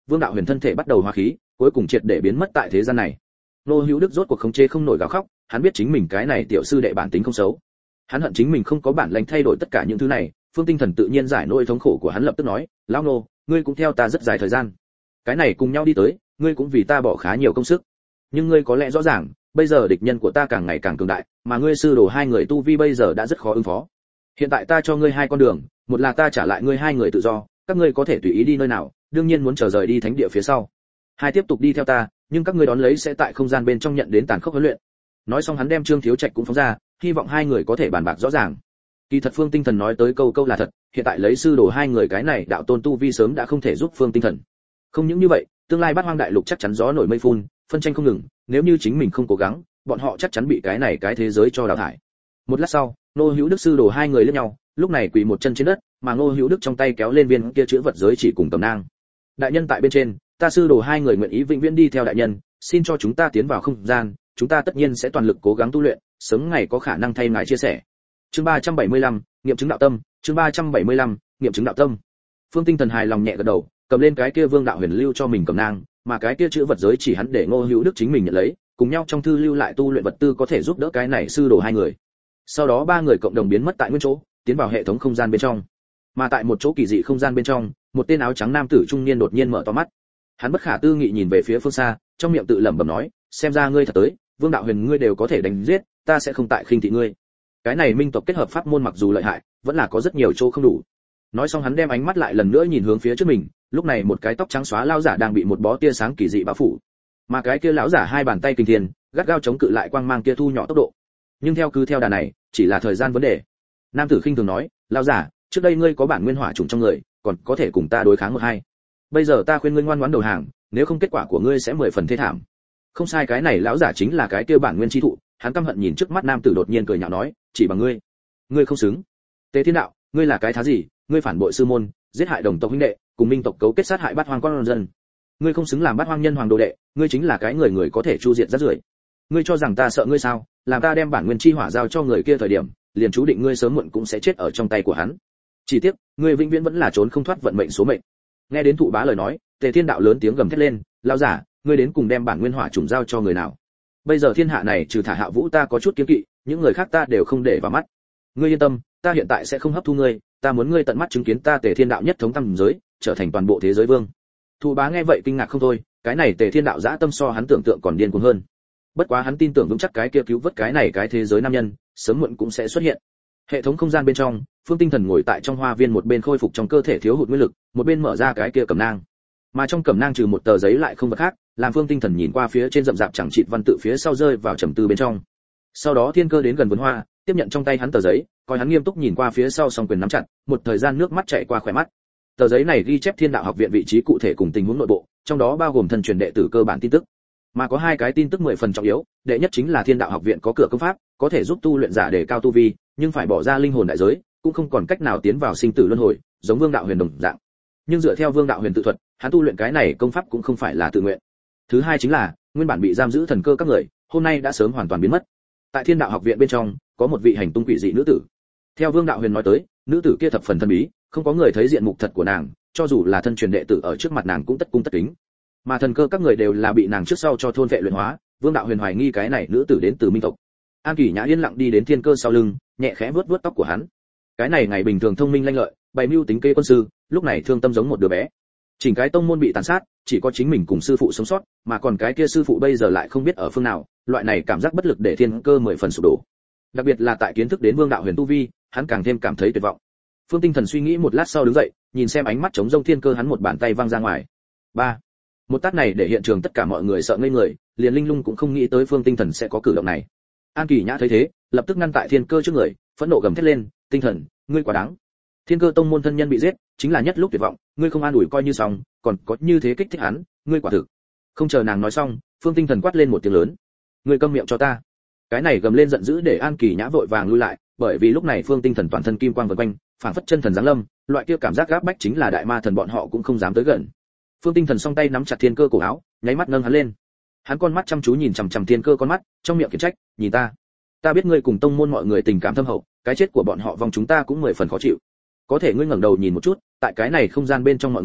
Vương Đạo Huyền thân thể bắt đầu hóa khí, cuối cùng triệt để biến mất tại thế gian này. Ngô Hữu Đức rốt cuộc khống chế không nổi gào khóc, hắn biết chính mình cái này tiểu sư đệ bản tính không xấu. Hắn hận chính mình không có bản lĩnh thay đổi tất cả những thứ này. Phương Tinh Thần tự nhiên giải nỗi thống khổ của hắn, lập tức nói, lão Ngô, ngươi cũng theo ta rất dài thời gian, cái này cùng nhau đi tới, ngươi cũng vì ta bỏ khá nhiều công sức, nhưng ngươi có lẽ rõ ràng, bây giờ địch nhân của ta càng ngày càng cường đại, mà ngươi sư đồ hai người tu vi bây giờ đã rất khó ứng phó. Hiện tại ta cho ngươi hai con đường, một là ta trả lại ngươi hai người tự do, các ngươi có thể tùy ý đi nơi nào, đương nhiên muốn chờ rời đi thánh địa phía sau. Hai, tiếp tục đi theo ta, nhưng các ngươi đón lấy sẽ tại không gian bên trong nhận đến tàn khốc huấn luyện. Nói xong hắn đem Trương Thiếu Trạch cũng phóng ra, hy vọng hai người có thể bàn bạc rõ ràng. Kỳ thật Phương Tinh Thần nói tới câu câu là thật, hiện tại lấy sư đồ hai người cái này đạo tôn tu vi sớm đã không thể giúp Phương Tinh Thần. Không những như vậy, tương lai Bát Hoang đại lục chắc chắn gió nổi mây phun, phân tranh không ngừng, nếu như chính mình không cố gắng, bọn họ chắc chắn bị cái thế giới cho đào thải. Một lát sau, Ngô Hữu Đức sư đồ hai người liếc nhau, lúc này quỳ một chân trên đất, mà Ngô Hữu Đức trong tay kéo lên viên kia chữ vật giới chỉ cùng cầm nang. Đại nhân tại bên trên, ta sư đồ hai người nguyện ý vĩnh viễn đi theo đại nhân, xin cho chúng ta tiến vào không gian, chúng ta tất nhiên sẽ toàn lực cố gắng tu luyện, sớm ngày có khả năng thay ngài chia sẻ. Chương 375, nghiệm chứng đạo tâm, chương 375, nghiệm chứng đạo tâm. Phương Tinh Thần hài lòng nhẹ gật đầu, cầm lên cái kia Vương Đạo Huyền lưu cho mình cầm nang, mà cái kia chữ vật giới chỉ hắn để Ngô Hữu Đức chính mình nhận lấy, cùng nhau trong thư lưu lại tu luyện vật tư có thể giúp đỡ cái này sư đồ hai người. Sau đó ba người cộng đồng biến mất tại nguyên chỗ, tiến vào hệ thống không gian bên trong. Mà tại một chỗ kỳ dị không gian bên trong, một tên áo trắng nam tử trung niên đột nhiên mở to mắt. Hắn bất khả tư nghị nhìn về phía phương xa, trong miệng tự lẩm bẩm nói, xem ra ngươi thật tới, Vương Đạo Huyền ngươi đều có thể đánh giết, ta sẽ không tại khinh thị ngươi. Cái này minh tộc kết hợp pháp môn mặc dù lợi hại, vẫn là có rất nhiều chỗ không đủ. Nói xong hắn đem ánh mắt lại lần nữa nhìn hướng phía trước mình, lúc này một cái tóc trắng xóa lão giả đang bị một bó tia sáng kỳ dị bao phủ. Mà cái kia lão giả hai bàn tay kinh thiên, gắt gao chống cự lại quang mang kia thu nhỏ tốc độ. Nhưng cứ theo đà này, chỉ là thời gian vấn đề. Nam tử khinh thường nói, lão giả, trước đây ngươi có bản nguyên hỏa trùng trong người, còn có thể cùng ta đối kháng một hai. Bây giờ ta khuyên ngươi ngoan ngoãn đầu hàng, nếu không kết quả của ngươi sẽ 10 phần thê thảm. Không sai, cái này lão giả chính là cái kia bản nguyên chi thụ. Hắn căm hận nhìn trước mắt nam tử đột nhiên cười nhạo nói, chỉ bằng ngươi không xứng. Tế Thiên Đạo, ngươi là cái thá gì, ngươi phản bội sư môn, giết hại đồng tộc huynh đệ, cùng minh tộc cấu kết sát hại Bát Hoang con dân. Ngươi không xứng làm Bát Hoang nhân hoàng đồ đệ, ngươi chính là cái người có thể chu diệt rác rưởi. Ngươi cho rằng ta sợ ngươi sao? Làm ta đem bản nguyên chi hỏa giao cho người kia thời điểm, liền chú định ngươi sớm muộn cũng sẽ chết ở trong tay của hắn. Chỉ tiếc, ngươi vĩnh viễn vẫn là trốn không thoát vận mệnh số mệnh. Nghe đến thụ bá lời nói, Tề Thiên Đạo lớn tiếng gầm thét lên, lão giả, ngươi đến cùng đem bản nguyên hỏa trùng giao cho người nào? Bây giờ thiên hạ này trừ Thả Hạ Vũ ta có chút kiêng kỵ, những người khác ta đều không để vào mắt. Ngươi yên tâm, ta hiện tại sẽ không hấp thu ngươi, ta muốn ngươi tận mắt chứng kiến ta Tề Thiên Đạo nhất thống tam giới, trở thành toàn bộ thế giới vương. Thụ bá nghe vậy kinh ngạc không thôi, cái này Tề Thiên Đạo dã tâm so hắn tưởng tượng còn điên cuồng hơn. Bất quá hắn tin tưởng vững chắc cái kia cứu vớt cái thế giới nam nhân, sớm muộn cũng sẽ xuất hiện. Hệ thống không gian bên trong, Phương Tinh Thần ngồi tại trong hoa viên, một bên khôi phục trong cơ thể thiếu hụt nguyên lực, một bên mở ra cái kia cẩm nang. Mà trong cẩm nang trừ một tờ giấy lại không vật khác, làm Phương Tinh Thần nhìn qua phía trên rậm rạp chẳng chịt văn tự phía sau rơi vào trầm tư bên trong. Sau đó Thiên Cơ đến gần vườn hoa, tiếp nhận trong tay hắn tờ giấy, coi hắn nghiêm túc nhìn qua phía sau song quyền nắm chặt, một thời gian nước mắt chảy qua khóe mắt. Tờ giấy này ghi chép Thiên Đạo học viện vị trí cụ thể cùng tình huống nội bộ, trong đó bao gồm thân truyền đệ tử cơ bản tin tức. Mà có hai cái tin tức 10 phần trọng yếu, đệ nhất chính là Thiên Đạo học viện có cửa công pháp, có thể giúp tu luyện giả đề cao tu vi, nhưng phải bỏ ra linh hồn đại giới, cũng không còn cách nào tiến vào sinh tử luân hồi, giống Vương Đạo Huyền đồng dạng. Nhưng dựa theo Vương Đạo Huyền tự thuật, hắn tu luyện cái này công pháp cũng không phải là tự nguyện. Thứ hai chính là, nguyên bản bị giam giữ thần cơ các người, hôm nay đã sớm hoàn toàn biến mất. Tại Thiên Đạo học viện bên trong, có một vị hành tung quỷ dị nữ tử. Theo Vương Đạo Huyền nói tới, nữ tử kia thập phần thần bí, không có người thấy diện mục thật của nàng, cho dù là thân truyền đệ tử ở trước mặt nàng cũng tất cung tất kính. Mà thần cơ các người đều là bị nàng trước sau cho thôn vệ luyện hóa, Vương Đạo Huyền hoài nghi cái này nữ tử đến từ minh tộc. An Kỳ Nhã yên lặng đi đến Thiên Cơ sau lưng, nhẹ khẽ vuốt vuốt tóc của hắn. Cái này ngày bình thường thông minh lanh lợi, bày mưu tính kế quân sư, lúc này thương tâm giống một đứa bé. Chỉnh cái tông môn bị tàn sát, chỉ có chính mình cùng sư phụ sống sót, mà còn cái kia sư phụ bây giờ lại không biết ở phương nào, loại này cảm giác bất lực để Thiên Cơ 10 phần sụp đổ. Đặc biệt là tại kiến thức đến Vương Đạo Huyền tu vi, hắn càng thêm cảm thấy tuyệt vọng. Phương Tinh Thần suy nghĩ một lát sau đứng dậy, nhìn xem ánh mắt trống rông Thiên Cơ, hắn một bàn tay văng ra ngoài. 3. Một tát này để hiện trường tất cả mọi người sợ ngây người, liền Linh Lung cũng không nghĩ tới Phương Tinh Thần sẽ có cử động này. An Kỳ Nhã thấy thế, lập tức ngăn tại Thiên Cơ trước người, phẫn nộ gầm thét lên, "Tinh Thần, ngươi quá đáng! Thiên Cơ tông môn thân nhân bị giết, chính là nhất lúc tuyệt vọng, ngươi không an ủi coi như xong, còn có như thế kích thích hắn, ngươi quả thực." Không chờ nàng nói xong, Phương Tinh Thần quát lên một tiếng lớn, "Ngươi câm miệng cho ta!" Cái này gầm lên giận dữ để An Kỳ Nhã vội vàng lui lại, bởi vì lúc này Phương Tinh Thần toàn thân kim quang vần quanh, phảng phất chân thần giáng lâm, loại kia cảm giác gáp bách chính là đại ma thần bọn họ cũng không dám tới gần. Phương Tinh Thần song tay nắm chặt Thiên Cơ cổ áo, nháy mắt nâng hắn lên. Hắn con mắt chăm chú nhìn chằm chằm Thiên Cơ con mắt, trong miệng khiển trách, "Nhìn ta biết ngươi cùng tông môn mọi người tình cảm thâm hậu, cái chết của bọn họ vòng chúng ta cũng 10 phần khó chịu. Có thể ngươi ngẩng đầu nhìn một chút, tại cái này không gian bên trong mọi người,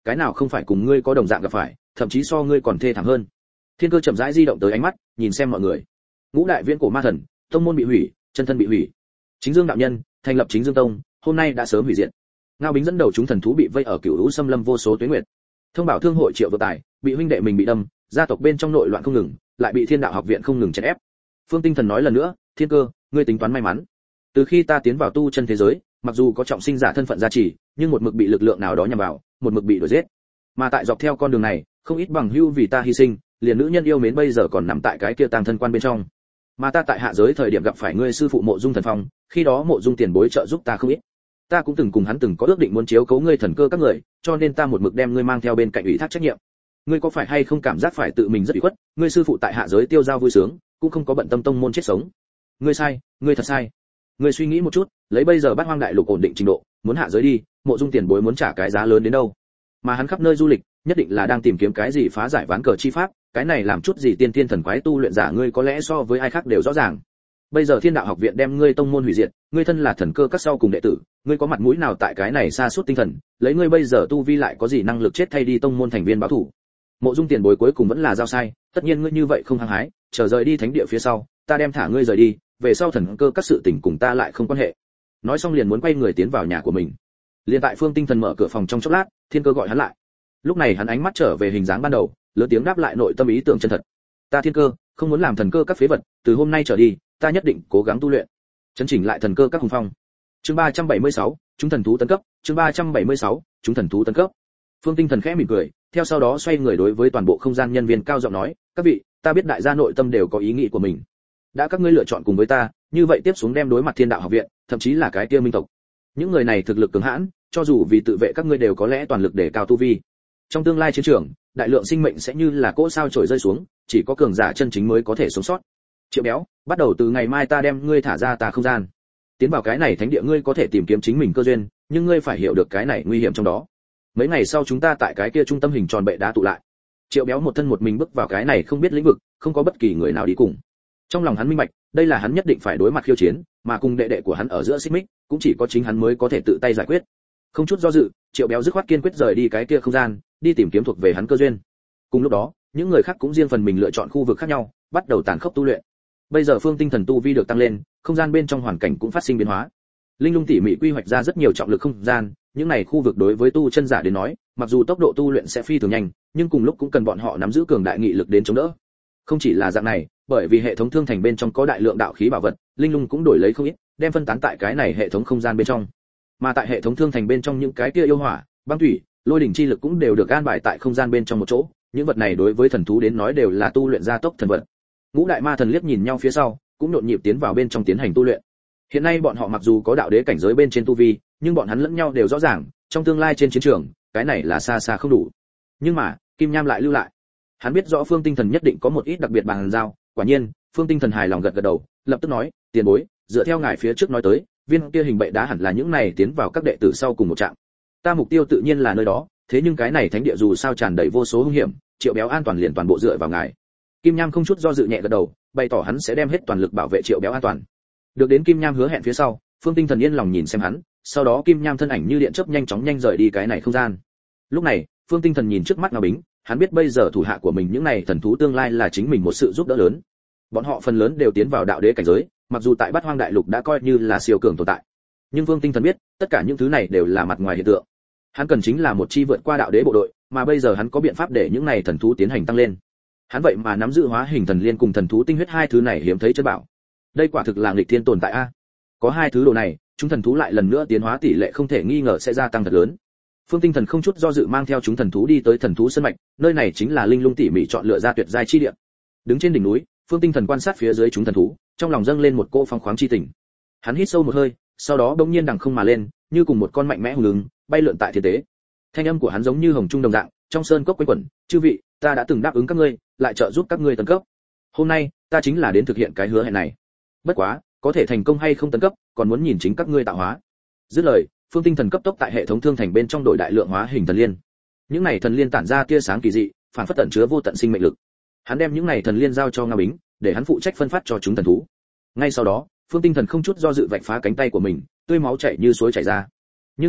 cái nào không phải cùng ngươi có đồng dạng gặp phải, thậm chí so ngươi còn thê thảm hơn. Thiên Cơ chậm rãi di động tới ánh mắt, nhìn xem mọi người. Ngũ đại viễn cổ ma thần, tông môn bị hủy, chân thân bị hủy. Chính Dương đạo nhân, thành lập Chính Dương tông, hôm nay đã sớm hủy diệt. Ngao Bính dẫn đầu chúng thần thú bị vây ở Cửu Lũ Xâm Lâm vô số tuế nguyệt. Thông bảo thương hội Triệu Vượng Tài, bị huynh đệ mình bị đâm, gia tộc bên trong nội loạn không ngừng, lại bị Thiên Đạo học viện không ngừng chèn ép. Phương Tinh Thần nói lần nữa, Thiên Cơ, ngươi tính toán may mắn. Từ khi ta tiến vào tu chân thế giới, mặc dù có trọng sinh giả thân phận gia trì, nhưng một mực bị lực lượng nào đó nhằm vào, một mực bị đuổi giết. Mà tại dọc theo con đường này, không ít bằng hữu vì ta hy sinh, liền nữ nhân yêu mến bây giờ còn nằm tại cái kia tang thân quan bên trong. Mà ta tại hạ giới thời điểm gặp phải ngươi sư phụ Mộ Dung Thần Phong, khi đó Mộ Dung tiền bối trợ giúp ta không ít. Ta cũng từng cùng hắn từng có ước định muốn chiếu cố ngươi thần cơ các người, cho nên ta một mực đem ngươi mang theo bên cạnh ủy thác trách nhiệm. Ngươi có phải hay không cảm giác phải tự mình rất ủy khuất, ngươi sư phụ tại hạ giới tiêu dao vui sướng, cũng không có bận tâm tông môn chết sống. Ngươi sai, ngươi thật sai. Ngươi suy nghĩ một chút, lấy bây giờ Bát Hoang đại lục ổn định trình độ, muốn hạ giới đi, Mộ Dung tiền bối muốn trả cái giá lớn đến đâu? Mà hắn khắp nơi du lịch, nhất định là đang tìm kiếm cái gì phá giải ván cờ chi pháp, cái này làm chút gì tiên tiên thần quái tu luyện giả ngươi có lẽ so với ai khác đều rõ ràng. Bây giờ Thiên Đạo học viện đem ngươi tông môn hủy diệt, ngươi thân là thần cơ các sau cùng đệ tử, ngươi có mặt mũi nào tại cái này sa sút tinh thần, lấy ngươi bây giờ tu vi lại có gì năng lực chết thay đi tông môn thành viên báo thủ. Mộ Dung tiền bối cuối cùng vẫn là giao sai, tất nhiên ngươi như vậy không hăng hái, chờ rời đi thánh địa phía sau, ta đem thả ngươi rời đi, về sau thần cơ các sự tình cùng ta lại không quan hệ. Nói xong liền muốn quay người tiến vào nhà của mình. Liên tại Phương Tinh Thần mở cửa phòng trong chốc lát, Thiên Cơ gọi hắn lại. Lúc này hắn ánh mắt trở về hình dáng ban đầu, lớn tiếng đáp lại nội tâm ý tưởng chân thật. Ta Thiên Cơ, không muốn làm thần cơ các phế vật, từ hôm nay trở đi, ta nhất định cố gắng tu luyện, chấn chỉnh lại thần cơ các hùng phong. Chương 376, chúng thần thú tấn cấp, chương 376, chúng thần thú tấn cấp. Phương Tinh Thần khẽ mỉm cười, theo sau đó xoay người đối với toàn bộ không gian nhân viên cao giọng nói, các vị, ta biết đại gia nội tâm đều có ý nghĩ của mình. Đã các ngươi lựa chọn cùng với ta, như vậy tiếp xuống đem đối mặt Thiên Đạo học viện, thậm chí là cái kia minh tộc. Những người này thực lực cường hãn, cho dù vì tự vệ các ngươi đều có lẽ toàn lực để cao tu vi. Trong tương lai chiến trường, đại lượng sinh mệnh sẽ như là cỗ sao trổi rơi xuống, chỉ có cường giả chân chính mới có thể sống sót. Triệu Béo, bắt đầu từ ngày mai ta đem ngươi thả ra tà không gian. Tiến vào cái này thánh địa ngươi có thể tìm kiếm chính mình cơ duyên, nhưng ngươi phải hiểu được cái này nguy hiểm trong đó. Mấy ngày sau chúng ta tại cái kia trung tâm hình tròn bệ đá tụ lại. Triệu Béo một thân một mình bước vào cái này không biết lĩnh vực, không có bất kỳ người nào đi cùng. Trong lòng hắn minh bạch, đây là hắn nhất định phải đối mặt khiêu chiến, mà cùng đệ đệ của hắn ở giữa xích mích, cũng chỉ có chính hắn mới có thể tự tay giải quyết. Không chút do dự, Triệu Béo dứt khoát kiên quyết rời đi cái kia không gian, đi tìm kiếm thuộc về hắn cơ duyên. Cùng lúc đó, những người khác cũng riêng phần mình lựa chọn khu vực khác nhau, bắt đầu tàn khốc tu luyện. Bây giờ Phương Tinh Thần tu vi được tăng lên, không gian bên trong hoàn cảnh cũng phát sinh biến hóa. Linh Lung tỉ mỉ quy hoạch ra rất nhiều trọng lực không gian, những này khu vực đối với tu chân giả đến nói, mặc dù tốc độ tu luyện sẽ phi thường nhanh, nhưng cùng lúc cũng cần bọn họ nắm giữ cường đại nghị lực đến chống đỡ. Không chỉ là dạng này, bởi vì hệ thống thương thành bên trong có đại lượng đạo khí bảo vật, Linh Lung cũng đổi lấy không ít, đem phân tán tại cái này hệ thống không gian bên trong. Mà tại hệ thống thương thành bên trong những cái kia yêu hỏa, băng thủy, lôi đỉnh chi lực cũng đều được an bài tại không gian bên trong một chỗ, những vật này đối với thần thú đến nói đều là tu luyện gia tốc thần vật. Ngũ đại ma thần liếc nhìn nhau phía sau, cũng nhộn nhịp tiến vào bên trong tiến hành tu luyện. Hiện nay bọn họ mặc dù có đạo đế cảnh giới bên trên tu vi, nhưng bọn hắn lẫn nhau đều rõ ràng, trong tương lai trên chiến trường, cái này là xa xa không đủ. Nhưng mà, Kim Nham lại lưu lại. Hắn biết rõ Phương Tinh Thần nhất định có một ít đặc biệt bằng giao, quả nhiên, Phương Tinh Thần hài lòng gật gật đầu, lập tức nói, tiền bối, dựa theo ngài phía trước nói tới, viên kia hình bệ đá hẳn là những này tiến vào các đệ tử sau cùng một trạm. Ta mục tiêu tự nhiên là nơi đó, thế nhưng cái này thánh địa dù sao tràn đầy vô số hung hiểm, Triệu Béo an toàn liền toàn bộ dựa vào ngài. Kim Nham không chút do dự nhẹ gật đầu, bày tỏ hắn sẽ đem hết toàn lực bảo vệ Triệu Béo an toàn. Được đến Kim Nham hứa hẹn phía sau, Phương Tinh Thần yên lòng nhìn xem hắn, sau đó Kim Nham thân ảnh như điện chớp nhanh chóng nhanh rời đi cái này không gian. Lúc này, Phương Tinh Thần nhìn trước mắt Ngao Bính, hắn biết bây giờ thủ hạ của mình những này thần thú tương lai là chính mình một sự giúp đỡ lớn. Bọn họ phần lớn đều tiến vào đạo đế cảnh giới, mặc dù tại Bát Hoang đại lục đã coi như là siêu cường tồn tại, nhưng Phương Tinh Thần biết, tất cả những thứ này đều là mặt ngoài hiện tượng. Hắn cần chính là một chi vượt qua đạo đế bộ đội, mà bây giờ hắn có biện pháp để những này thần thú tiến hành tăng lên. Hắn vậy mà nắm giữ hóa hình thần liên cùng thần thú tinh huyết hai thứ này hiếm thấy chân bảo. Đây quả thực là nghịch thiên tồn tại a. Có hai thứ đồ này, chúng thần thú lại lần nữa tiến hóa tỷ lệ không thể nghi ngờ sẽ gia tăng thật lớn. Phương Tinh Thần không chút do dự mang theo chúng thần thú đi tới thần thú sơn mạch, nơi này chính là Linh Lung tỉ mỉ chọn lựa ra tuyệt giai chi địa. Đứng trên đỉnh núi, Phương Tinh Thần quan sát phía dưới chúng thần thú, trong lòng dâng lên một cỗ phong khoáng chi tình. Hắn hít sâu một hơi, sau đó bỗng nhiên đằng không mà lên, như cùng một con mạnh mẽ hùng lưng, bay lượn tại thiên tế. Thanh âm của hắn giống như hồng trung đồng dạng, trong sơn cốc quanh quẩn, "Chư vị, ta đã từng đáp ứng các ngươi, lại trợ giúp các ngươi tấn cấp. Hôm nay, ta chính là đến thực hiện cái hứa hẹn này. Bất quá, có thể thành công hay không tấn cấp, còn muốn nhìn chính các ngươi tạo hóa." Dứt lời, Phương Tinh Thần cấp tốc tại hệ thống thương thành bên trong đổi đại lượng hóa hình thần liên. Những này thần liên tản ra tia sáng kỳ dị, phản phất tẩn chứa vô tận sinh mệnh lực. Hắn đem những này thần liên giao cho Ngao Bính, để hắn phụ trách phân phát cho chúng thần thú. Ngay sau đó, Phương Tinh Thần không chút do dự vạch phá cánh tay của mình, tươi máu chảy như suối chảy ra. Nhưng mà,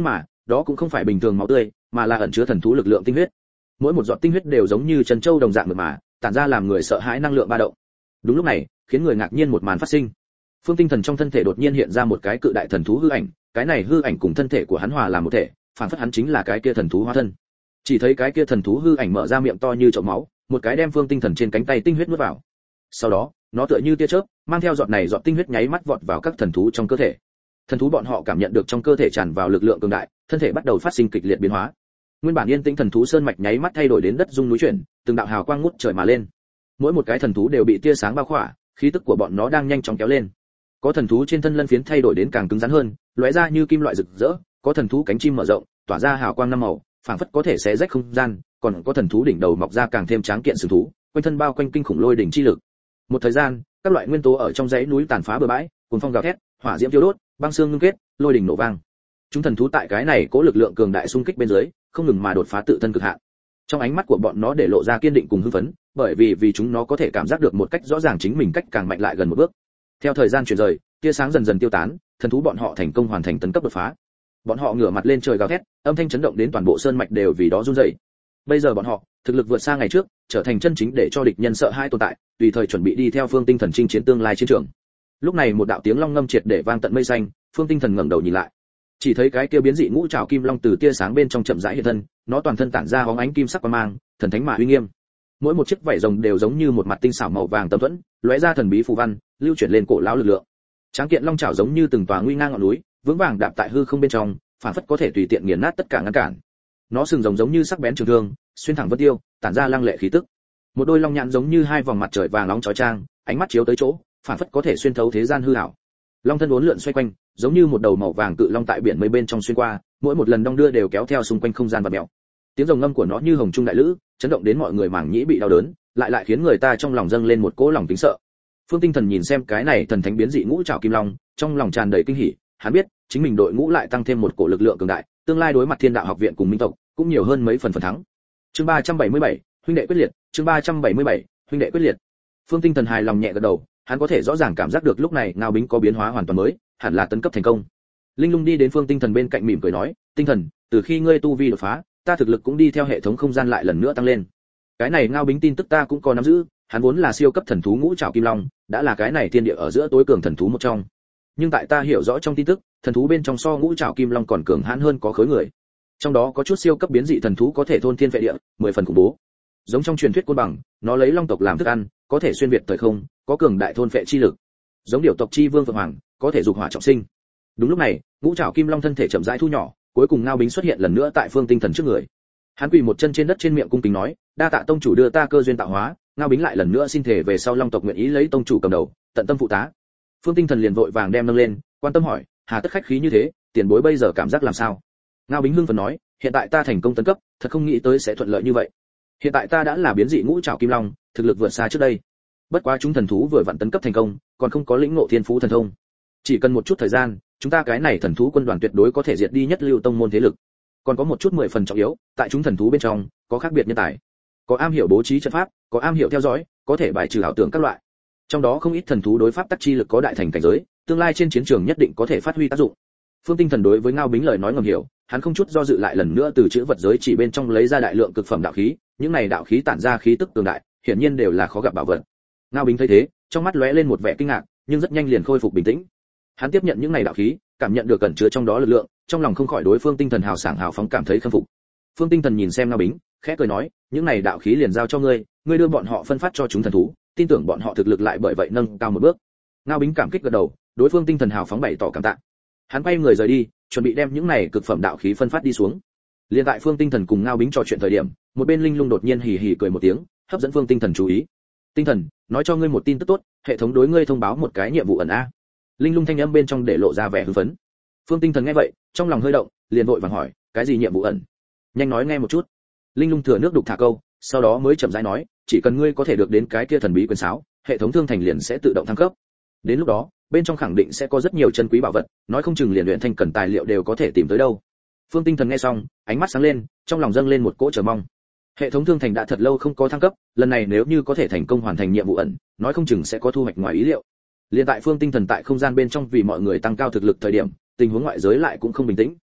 đó cũng không phải bình thường máu tươi, mà là ẩn chứa thần thú lực lượng tinh huyết. Mỗi một giọt tinh huyết đều giống như chân châu đồng dạng mượt mà, tản ra làm người sợ hãi năng lượng ba động. Đúng lúc này, khiến người ngạc nhiên một màn phát sinh. Phương Tinh Thần trong thân thể đột nhiên hiện ra một cái cự đại thần thú hư ảnh, cái này hư ảnh cùng thân thể của hắn hòa làm một thể, phản phất hắn chính là cái kia thần thú hóa thân. Chỉ thấy cái kia thần thú hư ảnh mở ra miệng to như chậu máu, một cái đem Phương Tinh Thần trên cánh tay tinh huyết nuốt vào. Sau đó, nó tựa như tia chớp, mang theo giọt này giọt tinh huyết nháy mắt vọt vào các thần thú trong cơ thể. Thần thú bọn họ cảm nhận được trong cơ thể tràn vào lực lượng cường đại, thân thể bắt đầu phát sinh kịch liệt biến hóa. Nguyên bản yên tĩnh thần thú sơn mạch nháy mắt thay đổi đến đất rung núi chuyển, từng đạo hào quang ngút trời mà lên. Mỗi một cái thần thú đều bị tia sáng bao khỏa, khí tức của bọn nó đang nhanh chóng kéo lên. Có thần thú trên thân lân phiến thay đổi đến càng cứng rắn hơn, lóe ra như kim loại rực rỡ, có thần thú cánh chim mở rộng, tỏa ra hào quang năm màu, phảng phất có thể xé rách không gian, còn có thần thú đỉnh đầu mọc ra càng thêm tráng kiện sừng thú, quanh thân bao quanh kinh khủng lôi đỉnh chi lực. Một thời gian, các loại nguyên tố ở trong dãy núi tàn phá bừa bãi, cuồng phong gào thét, hỏa diễm thiêu đốt, băng xương ngưng kết, lôi đỉnh nổ vang. Chúng thần thú tại cái này cố lực lượng cường đại xung kích bên dưới, không ngừng mà đột phá tự thân cực hạn. Trong ánh mắt của bọn nó để lộ ra kiên định cùng hưng phấn, bởi vì chúng nó có thể cảm giác được một cách rõ ràng chính mình cách càng mạnh lại gần một bước. Theo thời gian chuyển rời, tia sáng dần dần tiêu tán, thần thú bọn họ thành công hoàn thành tấn cấp đột phá. Bọn họ ngửa mặt lên trời gào thét, âm thanh chấn động đến toàn bộ sơn mạch đều vì đó run rẩy. Bây giờ bọn họ, thực lực vượt xa ngày trước, trở thành chân chính để cho địch nhân sợ hãi tồn tại, tùy thời chuẩn bị đi theo Phương Tinh Thần chinh chiến tương lai chiến trường. Lúc này một đạo tiếng long ngâm triệt để vang tận mây xanh, Phương Tinh Thần ngẩng đầu nhìn lại, chỉ thấy cái kia biến dị ngũ trảo kim long từ tia sáng bên trong chậm rãi hiện thân, nó toàn thân tản ra hóng ánh kim sắc quang mang, thần thánh mà uy nghiêm. Mỗi một chiếc vảy rồng đều giống như một mặt tinh xảo màu vàng tấm thuẫn, lóe ra thần bí phù văn, lưu chuyển lên cổ lão lực lượng. Tráng kiện long trảo giống như từng tòa nguy ngang ngọn núi, vững vàng đạp tại hư không bên trong, phản phất có thể tùy tiện nghiền nát tất cả ngăn cản. Nó sừng rồng giống như sắc bén trường thương, xuyên thẳng vân tiêu, tản ra lăng lệ khí tức. Một đôi long nhãn giống như hai vòng mặt trời vàng nóng chói chang, ánh mắt chiếu tới chỗ, phản phất có thể xuyên thấu thế gian hư ảo. Long thân uốn lượn xoay quanh, giống như một đầu màu vàng cự long tại biển mây bên trong xuyên qua, mỗi một lần đong đưa đều kéo theo xung quanh không gian và mèo. Tiếng rồng ngâm của nó như hồng trung đại lữ, chấn động đến mọi người màng nhĩ bị đau đớn, lại khiến người ta trong lòng dâng lên một cỗ lòng kính sợ. Phương Tinh Thần nhìn xem cái này thần thánh biến dị ngũ trảo kim long, trong lòng tràn đầy kinh hỉ, hắn biết, chính mình đội ngũ lại tăng thêm một cổ lực lượng cường đại, tương lai đối mặt Thiên Đạo học viện cùng Minh tộc, cũng nhiều hơn mấy phần thắng. Chương 377, huynh đệ quyết liệt, chương 377, huynh đệ quyết liệt. Phương Tinh Thần hài lòng nhẹ gật đầu, hắn có thể rõ ràng cảm giác được lúc này Ngao Bính có biến hóa hoàn toàn mới, hẳn là tấn cấp thành công. Linh Lung đi đến Phương Tinh Thần bên cạnh mỉm cười nói, "Tinh Thần, từ khi ngươi tu vi đột phá, ta thực lực cũng đi theo hệ thống không gian lại lần nữa tăng lên. Cái này Ngao Bính tin tức ta cũng có nắm giữ, hắn vốn là siêu cấp thần thú ngũ trảo kim long, đã là cái này thiên địa ở giữa tối cường thần thú một trong. Nhưng tại ta hiểu rõ trong tin tức, thần thú bên trong so ngũ trảo kim long còn cường hãn hơn có khối người. Trong đó có chút siêu cấp biến dị thần thú có thể thôn thiên vệ địa, 10 phần khủng bố. Giống trong truyền thuyết côn bằng, nó lấy long tộc làm thức ăn, có thể xuyên việt thời không, có cường đại thôn vệ chi lực. Giống điểu tộc chi vương Phượng Hoàng, có thể dục hỏa trọng sinh." Đúng lúc này, ngũ trảo kim long thân thể chậm rãi thu nhỏ, cuối cùng Ngao Bính xuất hiện lần nữa tại Phương Tinh Thần trước người. Hắn quỳ một chân trên đất trên miệng cung kính nói, "Đa tạ tông chủ đưa ta cơ duyên tạo hóa." Ngao Bính lại lần nữa xin thể về sau long tộc nguyện ý lấy tông chủ cầm đầu, tận tâm phụ tá. Phương Tinh Thần liền vội vàng đem nâng lên, quan tâm hỏi, "Hà tất khách khí như thế, tiền bối bây giờ cảm giác làm sao?" Ngao Bính hưng phấn nói, "Hiện tại ta thành công tấn cấp, thật không nghĩ tới sẽ thuận lợi như vậy. Hiện tại ta đã là biến dị ngũ trảo kim long, thực lực vượt xa trước đây. Bất quá chúng thần thú vừa vặn tấn cấp thành công, còn không có lĩnh ngộ thiên phú thần thông. Chỉ cần một chút thời gian, chúng ta cái này thần thú quân đoàn tuyệt đối có thể diệt đi nhất lưu tông môn thế lực. Còn có một chút 10 phần trọng yếu, tại chúng thần thú bên trong, có khác biệt nhân tài. Có am hiểu bố trí trận pháp, có am hiểu theo dõi, có thể bài trừ ảo tưởng các loại. Trong đó không ít thần thú đối pháp tắc chi lực có đại thành cảnh giới, tương lai trên chiến trường nhất định có thể phát huy tác dụng." Phương Tinh Thần đối với Ngao Bính lời nói ngầm hiểu, hắn không chút do dự lại lần nữa từ chữ vật giới chỉ bên trong lấy ra đại lượng cực phẩm đạo khí, những này đạo khí tản ra khí tức cường đại, hiển nhiên đều là khó gặp bảo vật. Ngao Bính thấy thế, trong mắt lóe lên một vẻ kinh ngạc, nhưng rất nhanh liền khôi phục bình tĩnh. Hắn tiếp nhận những này đạo khí, cảm nhận được cẩn chứa trong đó lực lượng, trong lòng không khỏi đối Phương Tinh Thần hào sảng hào phóng cảm thấy khâm phục. Phương Tinh Thần nhìn xem Ngao Bính, khẽ cười nói, "Những này đạo khí liền giao cho ngươi, ngươi đưa bọn họ phân phát cho chúng thần thú, tin tưởng bọn họ thực lực lại bởi vậy nâng cao một bước." Ngao Bính cảm kích gật đầu, đối Phương Tinh Thần hào phóng bày tỏ cảm tạ. Hắn quay người rời đi, chuẩn bị đem những này cực phẩm đạo khí phân phát đi xuống. Liên tại Phương Tinh Thần cùng Ngao Bính trò chuyện thời điểm, một bên Linh Lung đột nhiên hì hì cười một tiếng, hấp dẫn Phương Tinh Thần chú ý. "Tinh Thần, nói cho ngươi một tin tức tốt, hệ thống đối ngươi thông báo một cái nhiệm vụ ẩn a." Linh Lung thanh âm bên trong để lộ ra vẻ hưng phấn. Phương Tinh Thần nghe vậy, trong lòng hơi động, liền vội vàng hỏi, "Cái gì nhiệm vụ ẩn? Nhanh nói nghe một chút." Linh Lung thừa nước đục thả câu, sau đó mới chậm rãi nói, "Chỉ cần ngươi có thể được đến cái kia thần bí quyền sáo, hệ thống thương thành liền sẽ tự động thăng cấp. Đến lúc đó, bên trong khẳng định sẽ có rất nhiều chân quý bảo vật, nói không chừng liền luyện thành cần tài liệu đều có thể tìm tới đâu." Phương Tinh Thần nghe xong, ánh mắt sáng lên, trong lòng dâng lên một cỗ chờ mong. Hệ thống thương thành đã thật lâu không có thăng cấp, lần này nếu như có thể thành công hoàn thành nhiệm vụ ẩn, nói không chừng sẽ có thu hoạch ngoài ý liệu. Liên tại Phương Tinh Thần tại không gian bên trong vì mọi người tăng cao thực lực thời điểm, tình huống ngoại giới lại cũng không bình tĩnh.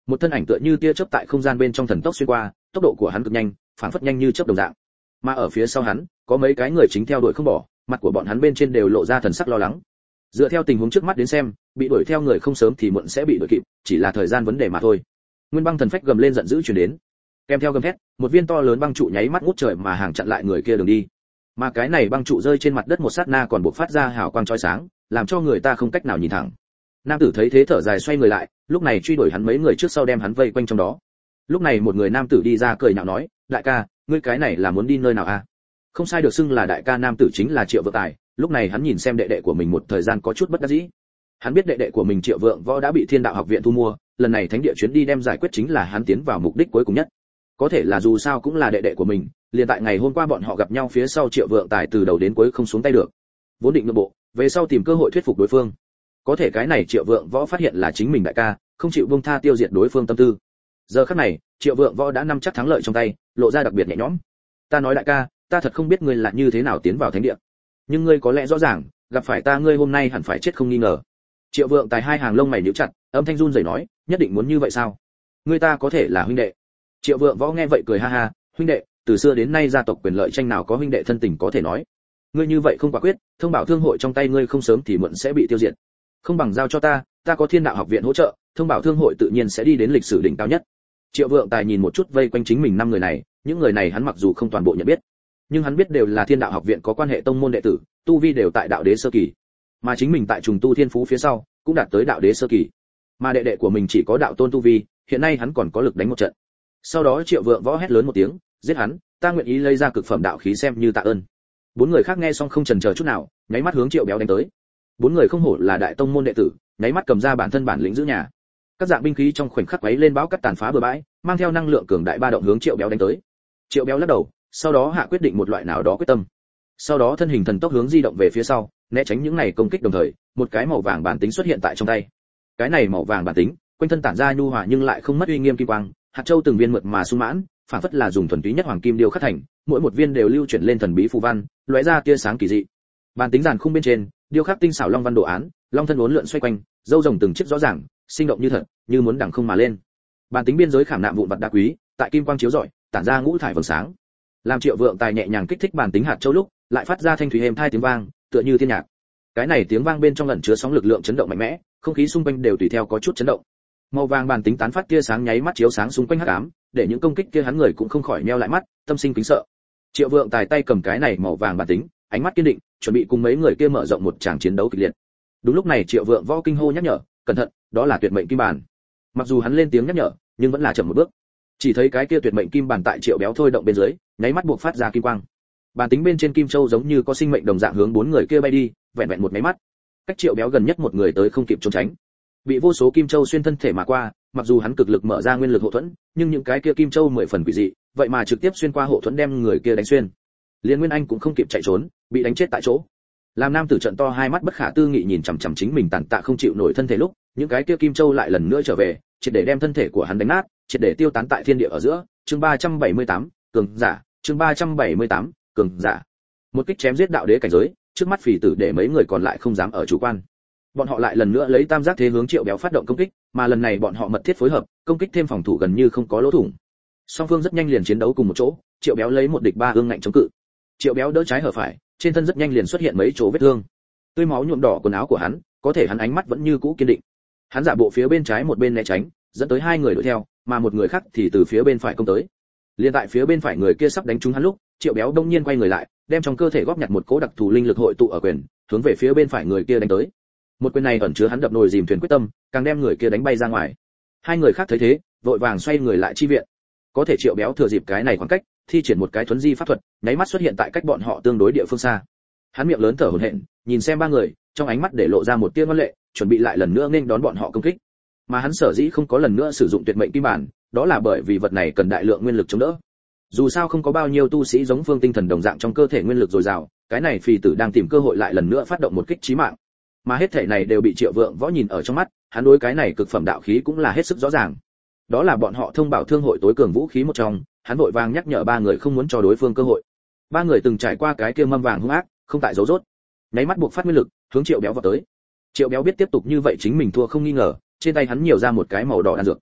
Một thân ảnh tựa như tia chớp tại không gian bên trong thần tốc xuyên qua, tốc độ của hắn cực nhanh, phảng phất nhanh như chớp đồng dạng. Mà ở phía sau hắn, có mấy cái người chính theo đuổi không bỏ, mặt của bọn hắn bên trên đều lộ ra thần sắc lo lắng. Dựa theo tình huống trước mắt đến xem, bị đuổi theo người không sớm thì muộn sẽ bị đuổi kịp, chỉ là thời gian vấn đề mà thôi. Nguyên Băng thần phách gầm lên giận dữ truyền đến. Kèm theo gầm thét, một viên to lớn băng trụ nháy mắt ngút trời mà hàng chặn lại người kia đường đi. Mà cái này băng trụ rơi trên mặt đất một sát na còn bộc phát ra hào quang chói sáng, làm cho người ta không cách nào nhìn thẳng. Nam tử thấy thế thở dài xoay người lại, lúc này truy đuổi hắn mấy người trước sau đem hắn vây quanh trong đó. Lúc này một người nam tử đi ra cười nhạo nói, đại ca, ngươi cái này là muốn đi nơi nào a? Không sai, được xưng là đại ca nam tử chính là Triệu Vượng Tài. Lúc này hắn nhìn xem đệ đệ của mình một thời gian có chút bất đắc dĩ. Hắn biết đệ đệ của mình Triệu Vượng Võ đã bị Thiên Đạo học viện thu mua, lần này thánh địa chuyến đi đem giải quyết chính là hắn tiến vào mục đích cuối cùng nhất. Có thể là dù sao cũng là đệ đệ của mình, liền tại ngày hôm qua bọn họ gặp nhau phía sau Triệu Vượng Tài từ đầu đến cuối không xuống tay được. Vốn định nội bộ, về sau tìm cơ hội thuyết phục đối phương. Có thể cái này Triệu Vượng Võ phát hiện là chính mình đại ca, không chịu buông tha tiêu diệt đối phương tâm tư. Giờ khắc này, Triệu Vượng Võ đã nắm chắc thắng lợi trong tay, lộ ra đặc biệt nhẹ nhõm. Ta nói đại ca, ta thật không biết ngươi là như thế nào tiến vào thánh địa, nhưng ngươi có lẽ rõ ràng, gặp phải ta ngươi hôm nay hẳn phải chết không nghi ngờ. Triệu Vượng Tài hai hàng lông mày nhíu chặt, âm thanh run rẩy nói, nhất định muốn như vậy sao? Ngươi ta có thể là huynh đệ. Triệu Vượng Võ nghe vậy cười ha ha, huynh đệ, từ xưa đến nay gia tộc quyền lợi tranh nào có huynh đệ thân tình có thể nói. Ngươi như vậy không quả quyết, thông bảo thương hội trong tay ngươi không sớm thì muộn sẽ bị tiêu diệt. Không bằng giao cho ta có Thiên Đạo học viện hỗ trợ, thông bảo thương hội tự nhiên sẽ đi đến lịch sử đỉnh cao nhất. Triệu Vượng Tài nhìn một chút vây quanh chính mình năm người này, những người này hắn mặc dù không toàn bộ nhận biết, nhưng hắn biết đều là Thiên Đạo học viện có quan hệ tông môn đệ tử, tu vi đều tại đạo đế sơ kỳ, mà chính mình tại trùng tu thiên phú phía sau cũng đạt tới đạo đế sơ kỳ, mà đệ đệ của mình chỉ có đạo tôn tu vi, hiện nay hắn còn có lực đánh một trận. Sau đó Triệu Vượng Võ hét lớn một tiếng, giết hắn, ta nguyện ý lấy ra cực phẩm đạo khí xem như tạ ơn. Bốn người khác nghe xong không chần chờ chút nào, nháy mắt hướng Triệu Béo đánh tới. Bốn người không hổ là đại tông môn đệ tử, nháy mắt cầm ra bản thân bản lĩnh giữ nhà. Các dạng binh khí trong khoảnh khắc quấy lên bão cắt tàn phá bừa bãi, mang theo năng lượng cường đại ba động hướng Triệu Béo đánh tới. Triệu Béo lắc đầu, sau đó hạ quyết định một loại nào đó quyết tâm. Sau đó thân hình thần tốc hướng di động về phía sau, né tránh những này công kích đồng thời, một cái màu vàng bản tính xuất hiện tại trong tay. Cái này màu vàng bản tính, quanh thân tản ra nhu hòa nhưng lại không mất uy nghiêm kim quang, hạt châu từng viên mượt mà sung mãn, phản phất là dùng thuần túy nhất hoàng kim điêu khắc thành, mỗi một viên đều lưu chuyển lên thần bí phù văn, lóe ra tia sáng kỳ dị. Bản tính giàn khung bên trên, điêu khắc tinh xảo long văn đồ án, long thân uốn lượn xoay quanh, râu rồng từng chiếc rõ ràng, sinh động như thật, như muốn đằng không mà lên. Bản tính biên giới khảm nạm vụn vặt đá quý, tại kim quang chiếu rọi, tản ra ngũ thải vầng sáng. Làm Triệu Vượng Tài nhẹ nhàng kích thích bản tính hạt châu lúc, lại phát ra thanh thủy êm thai tiếng vang, tựa như thiên nhạc. Cái này tiếng vang bên trong ẩn chứa sóng lực lượng chấn động mạnh mẽ, không khí xung quanh đều tùy theo có chút chấn động. Màu vàng bản tính tán phát tia sáng nháy mắt chiếu sáng xung quanh hắc ám, để những công kích kia hắn người cũng không khỏi nheo lại mắt, tâm sinh kính sợ. Triệu Vượng Tài tay cầm cái này màu vàng bản tính, ánh mắt kiên định, chuẩn bị cùng mấy người kia mở rộng một tràng chiến đấu kịch liệt. Đúng lúc này Triệu Vượng Võ kinh hô nhắc nhở, cẩn thận, đó là tuyệt mệnh kim bản. Mặc dù hắn lên tiếng nhắc nhở, nhưng vẫn là chậm một bước. Chỉ thấy cái kia tuyệt mệnh kim bản tại Triệu Béo thôi động bên dưới, nháy mắt buộc phát ra kim quang. Bản tính bên trên kim châu giống như có sinh mệnh đồng dạng hướng bốn người kia bay đi, vẹn vẹn một máy mắt. Cách Triệu Béo gần nhất một người tới không kịp trốn tránh, bị vô số kim châu xuyên thân thể mà qua, mặc dù hắn cực lực mở ra nguyên lực hộ thuẫn, nhưng những cái kia kim châu 10 phần quỷ dị, vậy mà trực tiếp xuyên qua hộ thuẫn đem người kia đánh xuyên. Liên Nguyên Anh cũng không kịp chạy trốn, bị đánh chết tại chỗ. Làm nam tử trận to hai mắt bất khả tư nghị nhìn chằm chằm chính mình tàn tạ không chịu nổi thân thể lúc, những cái kia kim châu lại lần nữa trở về, triệt để đem thân thể của hắn đánh nát, triệt để tiêu tán tại thiên địa ở giữa. Chương 378, cường giả, chương 378, cường giả. Một kích chém giết đạo đế cảnh giới, trước mắt phì tử để mấy người còn lại không dám ở chủ quan. Bọn họ lại lần nữa lấy tam giác thế hướng Triệu Béo phát động công kích, mà lần này bọn họ mật thiết phối hợp, công kích thêm phòng thủ gần như không có lỗ thủng. Song phương rất nhanh liền chiến đấu cùng một chỗ, Triệu Béo lấy một địch ba ương ngạnh chống cự. Triệu Béo đỡ trái hở phải, trên thân rất nhanh liền xuất hiện mấy chỗ vết thương. Tươi máu nhuộm đỏ quần áo của hắn, có thể hắn ánh mắt vẫn như cũ kiên định. Hắn giả bộ phía bên trái một bên né tránh, dẫn tới hai người đuổi theo, mà một người khác thì từ phía bên phải công tới. Liên tại phía bên phải người kia sắp đánh trúng hắn lúc, Triệu Béo đông nhiên quay người lại, đem trong cơ thể góp nhặt một cỗ đặc thù linh lực hội tụ ở quyền, hướng về phía bên phải người kia đánh tới. Một quyền này ẩn chứa hắn đập nồi dìm thuyền quyết tâm, càng đem người kia đánh bay ra ngoài. Hai người khác thấy thế, vội vàng xoay người lại chi viện. Có thể Triệu Béo thừa dịp cái này khoảng cách, thi triển một cái thuấn di pháp thuật, nháy mắt xuất hiện tại cách bọn họ tương đối địa phương xa. Hắn miệng lớn thở hổn hển, nhìn xem ba người, trong ánh mắt để lộ ra một tia ngoan lệ, chuẩn bị lại lần nữa nghênh đón bọn họ công kích. Mà hắn sở dĩ không có lần nữa sử dụng tuyệt mệnh kim bản, đó là bởi vì vật này cần đại lượng nguyên lực chống đỡ. Dù sao không có bao nhiêu tu sĩ giống Phương Tinh Thần đồng dạng trong cơ thể nguyên lực dồi dào, cái này phì tử đang tìm cơ hội lại lần nữa phát động một kích chí mạng. Mà hết thể này đều bị Triệu Vượng Võ nhìn ở trong mắt, hắn đối cái này cực phẩm đạo khí cũng là hết sức rõ ràng. Đó là bọn họ thông bảo thương hội tối cường vũ khí một trong, hắn vội vàng nhắc nhở ba người không muốn cho đối phương cơ hội. Ba người từng trải qua cái kia mâm vàng hung ác, không tại dấu rốt. Nháy mắt buộc phát nguyên lực, hướng Triệu Béo vào tới. Triệu Béo biết tiếp tục như vậy chính mình thua không nghi ngờ, trên tay hắn nhiều ra một cái màu đỏ đan dược.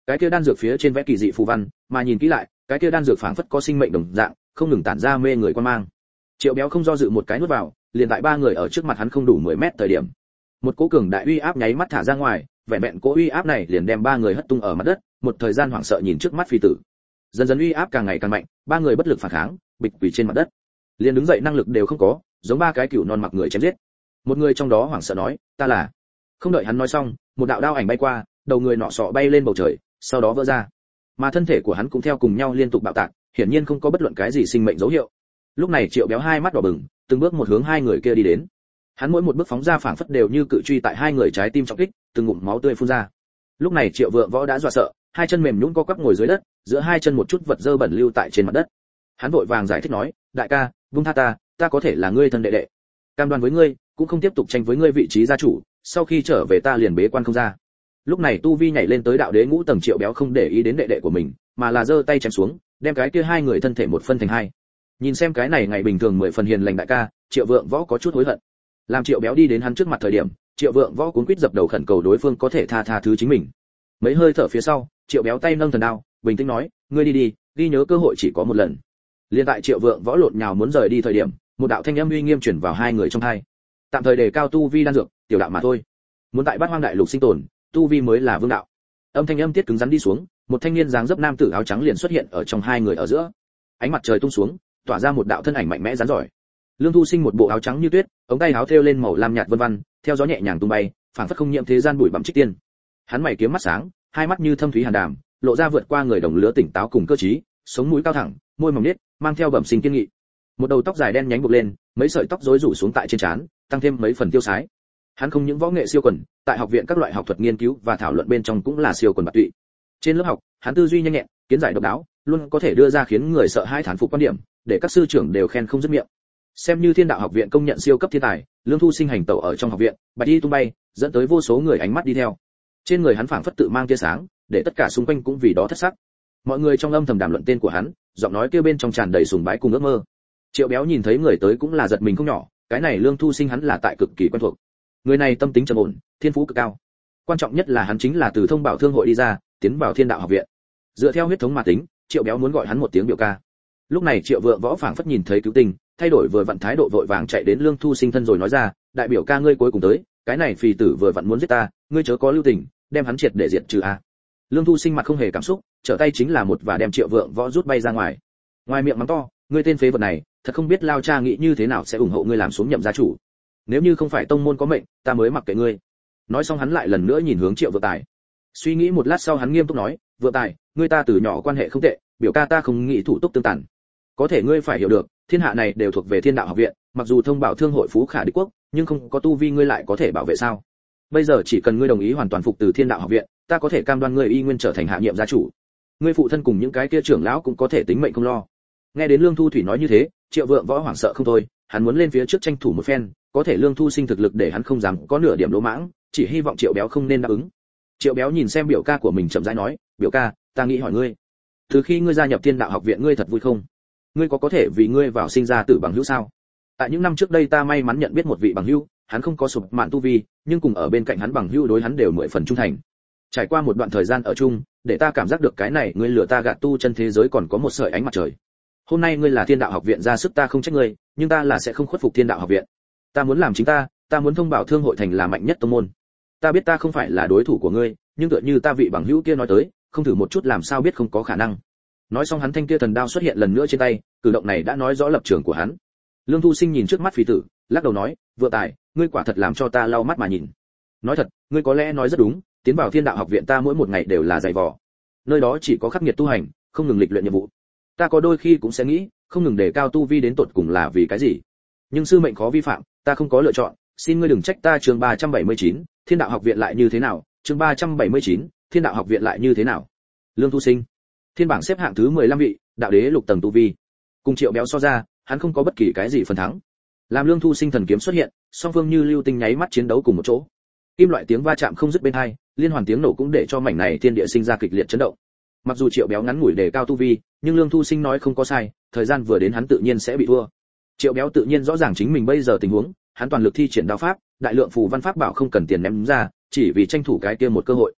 cái kia đan dược phía trên vẽ kỳ dị phù văn, mà nhìn kỹ lại, cái kia đan dược phảng phất có sinh mệnh đồng dạng, không ngừng tản ra mê người quan mang. Triệu Béo không do dự một cái nuốt vào, liền tại ba người ở trước mặt hắn không đủ 10 mét thời điểm, một cỗ cường đại uy áp nháy mắt thả ra ngoài, vẹn vẹn cỗ uy áp này liền đem ba người hất tung ở mặt đất, một thời gian hoảng sợ nhìn trước mắt phi tử. Dần dần uy áp càng ngày càng mạnh, ba người bất lực phản kháng, bịch quỳ trên mặt đất. Liền đứng dậy năng lực đều không có, giống ba cái cừu non mặc người chém giết. Một người trong đó hoảng sợ nói, ta là. Không đợi hắn nói xong, một đạo đao ảnh bay qua, đầu người nọ sọ bay lên bầu trời, sau đó vỡ ra. Mà thân thể của hắn cũng theo cùng nhau liên tục bạo tạc, hiển nhiên không có bất luận cái gì sinh mệnh dấu hiệu. Lúc này Triệu Béo hai mắt đỏ bừng, từng bước một hướng hai người kia đi đến. Hắn mỗi một bước phóng ra phảng phất đều như cự truy tại hai người trái tim trọng kích, từng ngụm máu tươi phun ra. Lúc này Triệu Vượng Võ đã dọa sợ, hai chân mềm nhũn co quắp ngồi dưới đất, giữa hai chân một chút vật dơ bẩn lưu tại trên mặt đất. Hắn vội vàng giải thích nói, đại ca, buông tha ta, ta có thể là ngươi thân đệ đệ, cam đoan với ngươi, cũng không tiếp tục tranh với ngươi vị trí gia chủ, sau khi trở về ta liền bế quan không ra. Lúc này tu vi nhảy lên tới đạo đế ngũ tầng, Triệu Béo không để ý đến đệ đệ của mình, mà là giơ tay chém xuống, đem cái kia hai người thân thể một phân thành hai. Nhìn xem cái này ngày bình thường 10 phần hiền lành đại ca, Triệu Vượng Võ có chút hối hận. Làm Triệu Béo đi đến hắn trước mặt thời điểm, Triệu Vượng Võ cuống quýt dập đầu khẩn cầu đối phương có thể tha thứ chính mình. Mấy hơi thở phía sau, Triệu Béo tay nâng thần đao, bình tĩnh nói, ngươi đi nhớ cơ hội chỉ có một lần. Liên tại Triệu Vượng Võ lộn nhào muốn rời đi thời điểm, một đạo thanh âm uy nghiêm truyền vào hai người trong tai. Tạm thời đề cao tu vi đan dược, tiểu đạo mà thôi. Muốn tại Bát Hoang đại lục sinh tồn, tu vi mới là vương đạo. Âm thanh âm tiết cứng rắn đi xuống, một thanh niên dáng dấp nam tử áo trắng liền xuất hiện ở trong hai người ở giữa. Ánh mặt trời tung xuống, tỏa ra một đạo thân ảnh mạnh mẽ rắn giỏi. Lương Thu Sinh một bộ áo trắng như tuyết, ống tay áo thêu lên màu lam nhạt vân vân, theo gió nhẹ nhàng tung bay, phảng phất không nhiễm thế gian bụi bặm trích tiên. Hắn mày kiếm mắt sáng, hai mắt như thâm thúy hàn đàm, lộ ra vượt qua người đồng lứa tỉnh táo cùng cơ trí, sống mũi cao thẳng, môi mỏng nết, mang theo bẩm sinh kiên nghị. Một đầu tóc dài đen nhánh buộc lên, mấy sợi tóc rối rủ xuống tại trên trán, tăng thêm mấy phần tiêu sái. Hắn không những võ nghệ siêu quần, tại học viện các loại học thuật nghiên cứu và thảo luận bên trong cũng là siêu quần bạt tụy. Trên lớp học, hắn tư duy nhanh nhẹn, kiến giải độc đáo, luôn có thể đưa ra khiến người sợ hãi thán phục quan điểm, để các sư trưởng đều khen không dứt miệng. Xem như Thiên Đạo học viện công nhận siêu cấp thiên tài, Lương Thu Sinh hành tẩu ở trong học viện, bạch y tung bay, dẫn tới vô số người ánh mắt đi theo. Trên người hắn phảng phất tự mang tia sáng, để tất cả xung quanh cũng vì đó thất sắc. Mọi người trong âm thầm đàm luận tên của hắn, giọng nói kia bên trong tràn đầy sùng bái cùng ước mơ. Triệu Béo nhìn thấy người tới cũng là giật mình không nhỏ, cái này Lương Thu Sinh hắn là tại cực kỳ quen thuộc. Người này tâm tính trầm ổn, thiên phú cực cao. Quan trọng nhất là hắn chính là từ Thông Bảo Thương hội đi ra, tiến vào Thiên Đạo học viện. Dựa theo huyết thống mà tính, Triệu Béo muốn gọi hắn một tiếng biểu ca. Lúc này Triệu Vượng Võ phảng phất nhìn thấy cứu tình, thay đổi vừa vặn thái độ vội vàng chạy đến Lương Thu Sinh thân rồi nói ra, đại biểu ca ngươi cuối cùng tới, cái này phì tử vừa vặn muốn giết ta, ngươi chớ có lưu tình, đem hắn triệt để diệt trừ a. Lương Thu Sinh mặt không hề cảm xúc, trở tay chính là một và đem Triệu Vượng Võ rút bay ra ngoài. Ngoài miệng mắng to, ngươi tên phế vật này, thật không biết lao cha nghĩ như thế nào sẽ ủng hộ ngươi làm xuống nhậm gia chủ. Nếu như không phải tông môn có mệnh, ta mới mặc kệ ngươi. Nói xong hắn lại lần nữa nhìn hướng Triệu Vượng Tài. Suy nghĩ một lát sau hắn nghiêm túc nói, Vượng Tài, ngươi ta từ nhỏ quan hệ không tệ, biểu ca ta không nghĩ thủ túc tương tàn. Có thể ngươi phải hiểu được, thiên hạ này đều thuộc về Thiên Đạo học viện, mặc dù Thông Bảo Thương hội phú khả địch quốc, nhưng không có tu vi ngươi lại có thể bảo vệ sao? Bây giờ chỉ cần ngươi đồng ý hoàn toàn phục từ Thiên Đạo học viện, ta có thể cam đoan ngươi y nguyên trở thành hạ nhiệm gia chủ. Ngươi phụ thân cùng những cái kia trưởng lão cũng có thể tính mệnh không lo. Nghe đến Lương Thu Thủy nói như thế, Triệu Vượng Võ hoảng sợ không thôi, hắn muốn lên phía trước tranh thủ một phen, có thể Lương Thu Sinh thực lực để hắn không dám có nửa điểm lỗ mãng, chỉ hy vọng Triệu Béo không nên đáp ứng. Triệu Béo nhìn xem biểu ca của mình chậm rãi nói, biểu ca, ta nghĩ hỏi ngươi, từ khi ngươi gia nhập Thiên Đạo học viện ngươi thật vui không? Ngươi có thể vì ngươi vào sinh ra tử bằng hữu sao? Tại những năm trước đây ta may mắn nhận biết một vị bằng hữu, hắn không có sụp mạn tu vi, nhưng cùng ở bên cạnh hắn bằng hữu đối hắn đều 10 phần trung thành. Trải qua một đoạn thời gian ở chung, để ta cảm giác được cái này ngươi lừa ta gạt tu chân thế giới còn có một sợi ánh mặt trời. Hôm nay ngươi là Thiên Đạo học viện ra sức ta không trách ngươi, nhưng ta là sẽ không khuất phục Thiên Đạo học viện. Ta muốn làm chính ta muốn Thông Bảo Thương hội thành là mạnh nhất tông môn. Ta biết ta không phải là đối thủ của ngươi, nhưng tựa như ta vị bằng hữu kia nói tới, không thử một chút làm sao biết không có khả năng. Nói xong hắn thanh kia thần đao xuất hiện lần nữa trên tay, cử động này đã nói rõ lập trường của hắn. Lương Thu Sinh nhìn trước mắt phi tử, lắc đầu nói, Vượng Tài, ngươi quả thật làm cho ta lau mắt mà nhìn. Nói thật, ngươi có lẽ nói rất đúng, tiến vào Thiên Đạo học viện ta mỗi một ngày đều là dày vò. Nơi đó chỉ có khắc nghiệt tu hành, không ngừng lịch luyện nhiệm vụ. Ta có đôi khi cũng sẽ nghĩ, không ngừng đề cao tu vi đến tột cùng là vì cái gì. Nhưng sư mệnh khó vi phạm, ta không có lựa chọn, xin ngươi đừng trách ta. Chương 379, Thiên Đạo học viện lại như thế nào? Chương 379, Thiên Đạo học viện lại như thế nào? Lương Thu Sinh, thiên bảng xếp hạng thứ 15 vị, đạo đế lục tầng tu vi. Cùng Triệu Béo so ra, hắn không có bất kỳ cái gì phần thắng. Làm Lương Thu Sinh thần kiếm xuất hiện, song phương như lưu tinh nháy mắt chiến đấu cùng một chỗ. Kim loại tiếng va chạm không dứt bên tai, liên hoàn tiếng nổ cũng để cho mảnh này thiên địa sinh ra kịch liệt chấn động. Mặc dù Triệu Béo ngắn ngủi đề cao tu vi, nhưng Lương Thu Sinh nói không có sai, thời gian vừa đến hắn tự nhiên sẽ bị thua. Triệu Béo tự nhiên rõ ràng chính mình bây giờ tình huống, hắn toàn lực thi triển đao pháp, đại lượng phù văn pháp bảo không cần tiền ném ra, chỉ vì tranh thủ cái kia một cơ hội.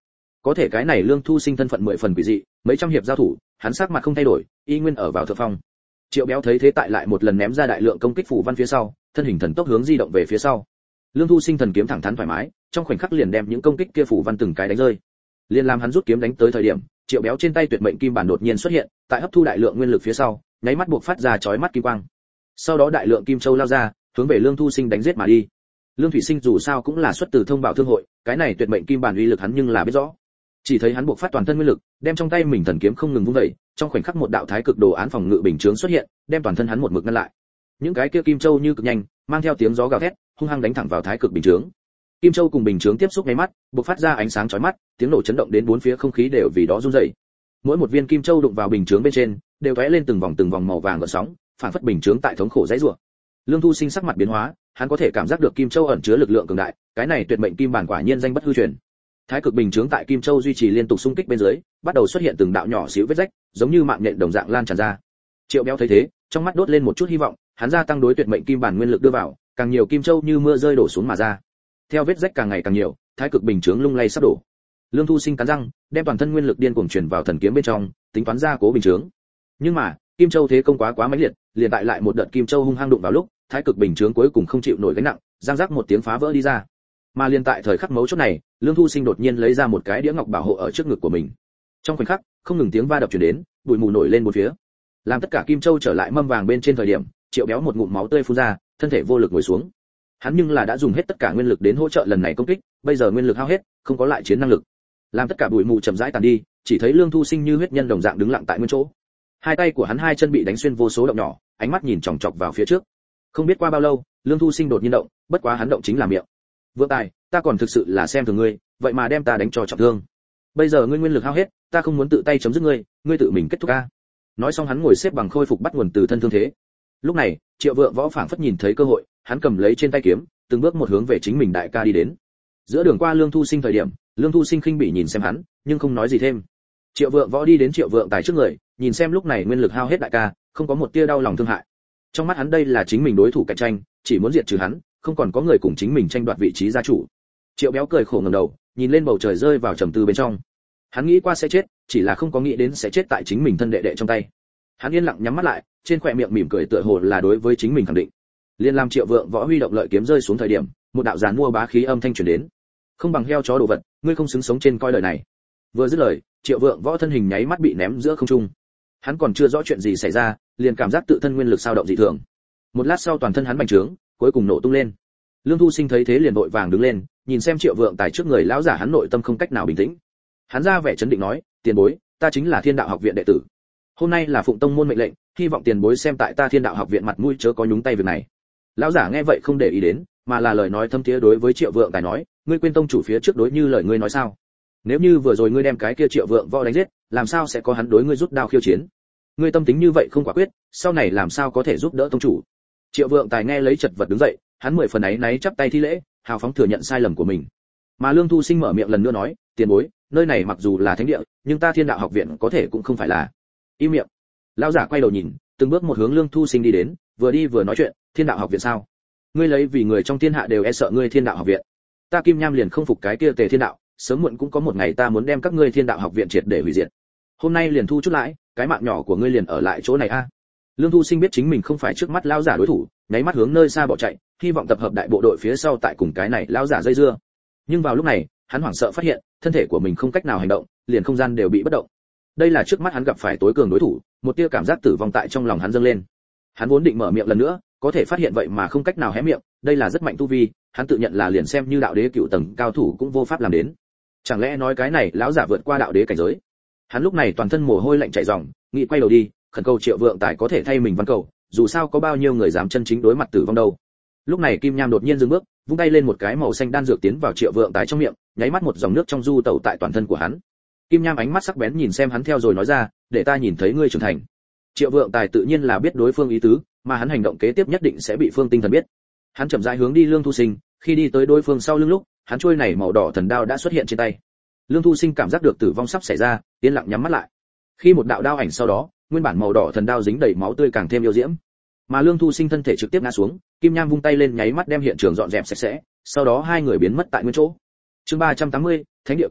Có thể cái này Lương Thu Sinh thân phận 10 phần quỷ dị, mấy trăm hiệp giao thủ, hắn sắc mặt không thay đổi, y nguyên ở vào thượng phong. Triệu Béo thấy thế tại lại một lần ném ra đại lượng công kích phù văn phía sau, thân hình thần tốc hướng di động về phía sau. Lương Thu Sinh thần kiếm thẳng thắn thoải mái, trong khoảnh khắc liền đem những công kích kia phù văn từng cái đánh rơi. Liên làm hắn rút kiếm đánh tới thời điểm, Triệu Béo trên tay tuyệt mệnh kim bản đột nhiên xuất hiện, tại hấp thu đại lượng nguyên lực phía sau, nháy mắt buộc phát ra chói mắt kim quang. Sau đó đại lượng kim châu lao ra, hướng về Lương Thu Sinh đánh giết mà đi. Lương Thủy Sinh dù sao cũng là xuất từ thông bảo thương hội, cái này tuyệt mệnh kim bản uy lực hắn nhưng là biết rõ. Chỉ thấy hắn buộc phát toàn thân nguyên lực, đem trong tay mình thần kiếm không ngừng vung dậy, trong khoảnh khắc một đạo thái cực đồ án phòng ngự bình chướng xuất hiện, đem toàn thân hắn một mực ngăn lại. Những cái kia kim châu như cực nhanh, mang theo tiếng gió gào thét, hung hăng đánh thẳng vào thái cực bình chướng. Kim châu cùng bình chướng tiếp xúc ngay mắt, buộc phát ra ánh sáng chói mắt, tiếng nổ chấn động đến bốn phía không khí đều vì đó rung dậy. Mỗi một viên kim châu đụng vào bình chướng bên trên, đều tóe lên từng vòng màu vàng gợn sóng, phản phất bình chướng tại thống khổ dãy rủa. Lương Thu Sinh sắc mặt biến hóa, hắn có thể cảm giác được kim châu ẩn chứa lực lượng cường đại, cái này tuyệt mệnh kim bản quả nhiên danh bất hư truyền. Thái cực bình chướng tại kim châu duy trì liên tục xung kích bên dưới, bắt đầu xuất hiện từng đạo nhỏ xíu vết rách, giống như mạng nhện đồng dạng lan tràn ra. Triệu Béo thấy thế, trong mắt đốt lên một chút hy vọng, hắn gia tăng đối tuyệt mệnh kim bản nguyên lực đưa vào, càng nhiều kim châu như mưa rơi đổ xuống mà ra. Theo vết rách càng ngày càng nhiều, thái cực bình chướng lung lay sắp đổ. Lương Thu Sinh cắn răng, đem toàn thân nguyên lực điên cuồng truyền vào thần kiếm bên trong, tính toán ra cố bình chướng. Nhưng mà, kim châu thế công quá mãnh liệt, liền tại lại một đợt kim châu hung hăng đụng vào lúc, thái cực bình chướng cuối cùng không chịu nổi gánh nặng, giang rắc một tiếng phá vỡ đi ra. Mà liền tại thời khắc mấu chốt này, Lương Thu Sinh đột nhiên lấy ra một cái đĩa ngọc bảo hộ ở trước ngực của mình. Trong khoảnh khắc, không ngừng tiếng va đập truyền đến, bụi mù nổi lên bốn phía. Làm tất cả kim châu trở lại mâm vàng bên trên thời điểm, Triệu Béo một ngụm máu tươi phun ra, thân thể vô lực ngồi xuống. Hắn nhưng là đã dùng hết tất cả nguyên lực đến hỗ trợ lần này công kích, bây giờ nguyên lực hao hết, không có lại chiến năng lực. Làm tất cả bụi mù chậm rãi tàn đi, chỉ thấy Lương Thu Sinh như huyết nhân đồng dạng đứng lặng tại nguyên chỗ. Hai tay của hắn hai chân bị đánh xuyên vô số động nhỏ, ánh mắt nhìn chòng chọc vào phía trước. Không biết qua bao lâu, Lương Thu Sinh đột nhiên động, bất quá hắn động chính là miệng. Vượng Tài, ta còn thực sự là xem thường ngươi, vậy mà đem ta đánh cho trọng thương. Bây giờ ngươi nguyên lực hao hết, ta không muốn tự tay chấm dứt ngươi, ngươi tự mình kết thúc a. Nói xong hắn ngồi xếp bằng khôi phục bắt nguồn từ thân thương thế. Lúc này, Triệu Vượng Võ phảng phất nhìn thấy cơ hội, hắn cầm lấy trên tay kiếm, từng bước một hướng về chính mình đại ca đi đến. Giữa đường qua Lương Thu Sinh thời điểm, Lương Thu Sinh khinh bỉ nhìn xem hắn, nhưng không nói gì thêm. Triệu Vượng Võ đi đến Triệu Vượng Tài trước người, nhìn xem lúc này nguyên lực hao hết đại ca, không có một tia đau lòng thương hại. Trong mắt hắn đây là chính mình đối thủ cạnh tranh, chỉ muốn diệt trừ hắn, không còn có người cùng chính mình tranh đoạt vị trí gia chủ. Triệu Béo cười khổ ngẩng đầu, nhìn lên bầu trời rơi vào trầm tư bên trong. Hắn nghĩ qua sẽ chết, chỉ là không có nghĩ đến sẽ chết tại chính mình thân đệ đệ trong tay. Hắn yên lặng nhắm mắt lại, trên khóe miệng mỉm cười tựa hồ là đối với chính mình khẳng định. Liên làm Triệu Vượng Võ huy động lợi kiếm rơi xuống thời điểm, một đạo giàn mua bá khí âm thanh truyền đến. Không bằng heo chó đồ vật, ngươi không xứng sống trên coi đời này. Vừa dứt lời, Triệu Vượng Võ thân hình nháy mắt bị ném giữa không trung. Hắn còn chưa rõ chuyện gì xảy ra, liền cảm giác tự thân nguyên lực dao động dị thường. Một lát sau toàn thân hắn bành trướng, cuối cùng nổ tung lên. Lương Thu Sinh thấy thế liền vội vàng đứng lên, nhìn xem Triệu Vượng Tài trước người lão giả, hắn nội tâm không cách nào bình tĩnh. Hắn ra vẻ chấn định nói, tiền bối, ta chính là Thiên Đạo Học viện đệ tử. Hôm nay là phụng tông môn mệnh lệnh, hy vọng tiền bối xem tại ta Thiên Đạo Học viện mặt mũi chớ có nhúng tay việc này. Lão giả nghe vậy không để ý đến, mà là lời nói thâm thiế đối với Triệu Vượng Tài nói, ngươi quên tông chủ phía trước đối như lời ngươi nói sao? Nếu như vừa rồi ngươi đem cái kia Triệu Vượng Võ đánh giết, làm sao sẽ có hắn đối ngươi rút đao khiêu chiến? Ngươi tâm tính như vậy không quả quyết, sau này làm sao có thể giúp đỡ tông chủ? Triệu Vượng Tài nghe lấy chật vật đứng dậy, hắn 10 phần áy náy chắp tay thi lễ, hào phóng thừa nhận sai lầm của mình. Mà Lương Thu Sinh mở miệng lần nữa nói, tiền bối, nơi này mặc dù là thánh địa, nhưng ta Thiên Đạo Học viện có thể cũng không phải là. Im miệng. Lão giả quay đầu nhìn, từng bước một hướng Lương Thu Sinh đi đến, vừa đi vừa nói chuyện, Thiên Đạo Học viện sao? Ngươi lấy vì người trong thiên hạ đều e sợ ngươi Thiên Đạo Học viện. Ta Kim Nham liền không phục cái kia Tề Thiên Đạo, sớm muộn cũng có một ngày ta muốn đem các ngươi Thiên Đạo Học viện triệt để hủy diệt. Hôm nay liền thu chút lãi, cái mạng nhỏ của ngươi liền ở lại chỗ này a. Lương Thu Sinh biết chính mình không phải trước mắt lão giả đối thủ, nháy mắt hướng nơi xa bỏ chạy, hy vọng tập hợp đại bộ đội phía sau tại cùng cái này lão giả dây dưa. Nhưng vào lúc này, hắn hoảng sợ phát hiện, thân thể của mình không cách nào hành động, liền không gian đều bị bất động. Đây là trước mắt hắn gặp phải tối cường đối thủ, một tia cảm giác tử vong tại trong lòng hắn dâng lên. Hắn vốn định mở miệng lần nữa, có thể phát hiện vậy mà không cách nào hé miệng, đây là rất mạnh tu vi, hắn tự nhận là liền xem như đạo đế cựu tầng cao thủ cũng vô pháp làm đến. Chẳng lẽ nói cái này lão giả vượt qua đạo đế cảnh giới? Hắn lúc này toàn thân mồ hôi lạnh chảy ròng, nghĩ quay đầu đi, khẩn cầu Triệu Vượng Tài có thể thay mình văn cầu, dù sao có bao nhiêu người dám chân chính đối mặt tử vong đâu. Lúc này Kim Nham đột nhiên dừng bước, vung tay lên một cái màu xanh đan dược tiến vào Triệu Vượng Tài trong miệng, nháy mắt một dòng nước trong du tẩu tại toàn thân của hắn. Kim Nham ánh mắt sắc bén nhìn xem hắn theo rồi nói ra, để ta nhìn thấy ngươi trưởng thành. Triệu Vượng Tài tự nhiên là biết đối phương ý tứ, mà hắn hành động kế tiếp nhất định sẽ bị Phương Tinh Thần biết. Hắn chậm rãi hướng đi Lương Thu Sinh, khi đi tới đối phương sau lưng lúc, hắn chuôi này màu đỏ thần đao đã xuất hiện trên tay. Lương Thu Sinh cảm giác được tử vong sắp xảy ra, yên lặng nhắm mắt lại. Khi một đạo đao ảnh sau đó, nguyên bản màu đỏ thần đao dính đầy máu tươi càng thêm yêu diễm. Mà Lương Thu Sinh thân thể trực tiếp ngã xuống, Kim Nham vung tay lên nháy mắt đem hiện trường dọn dẹp sạch sẽ, sau đó hai người biến mất tại nguyên chỗ. Chương 380, Thánh địa quy tắc,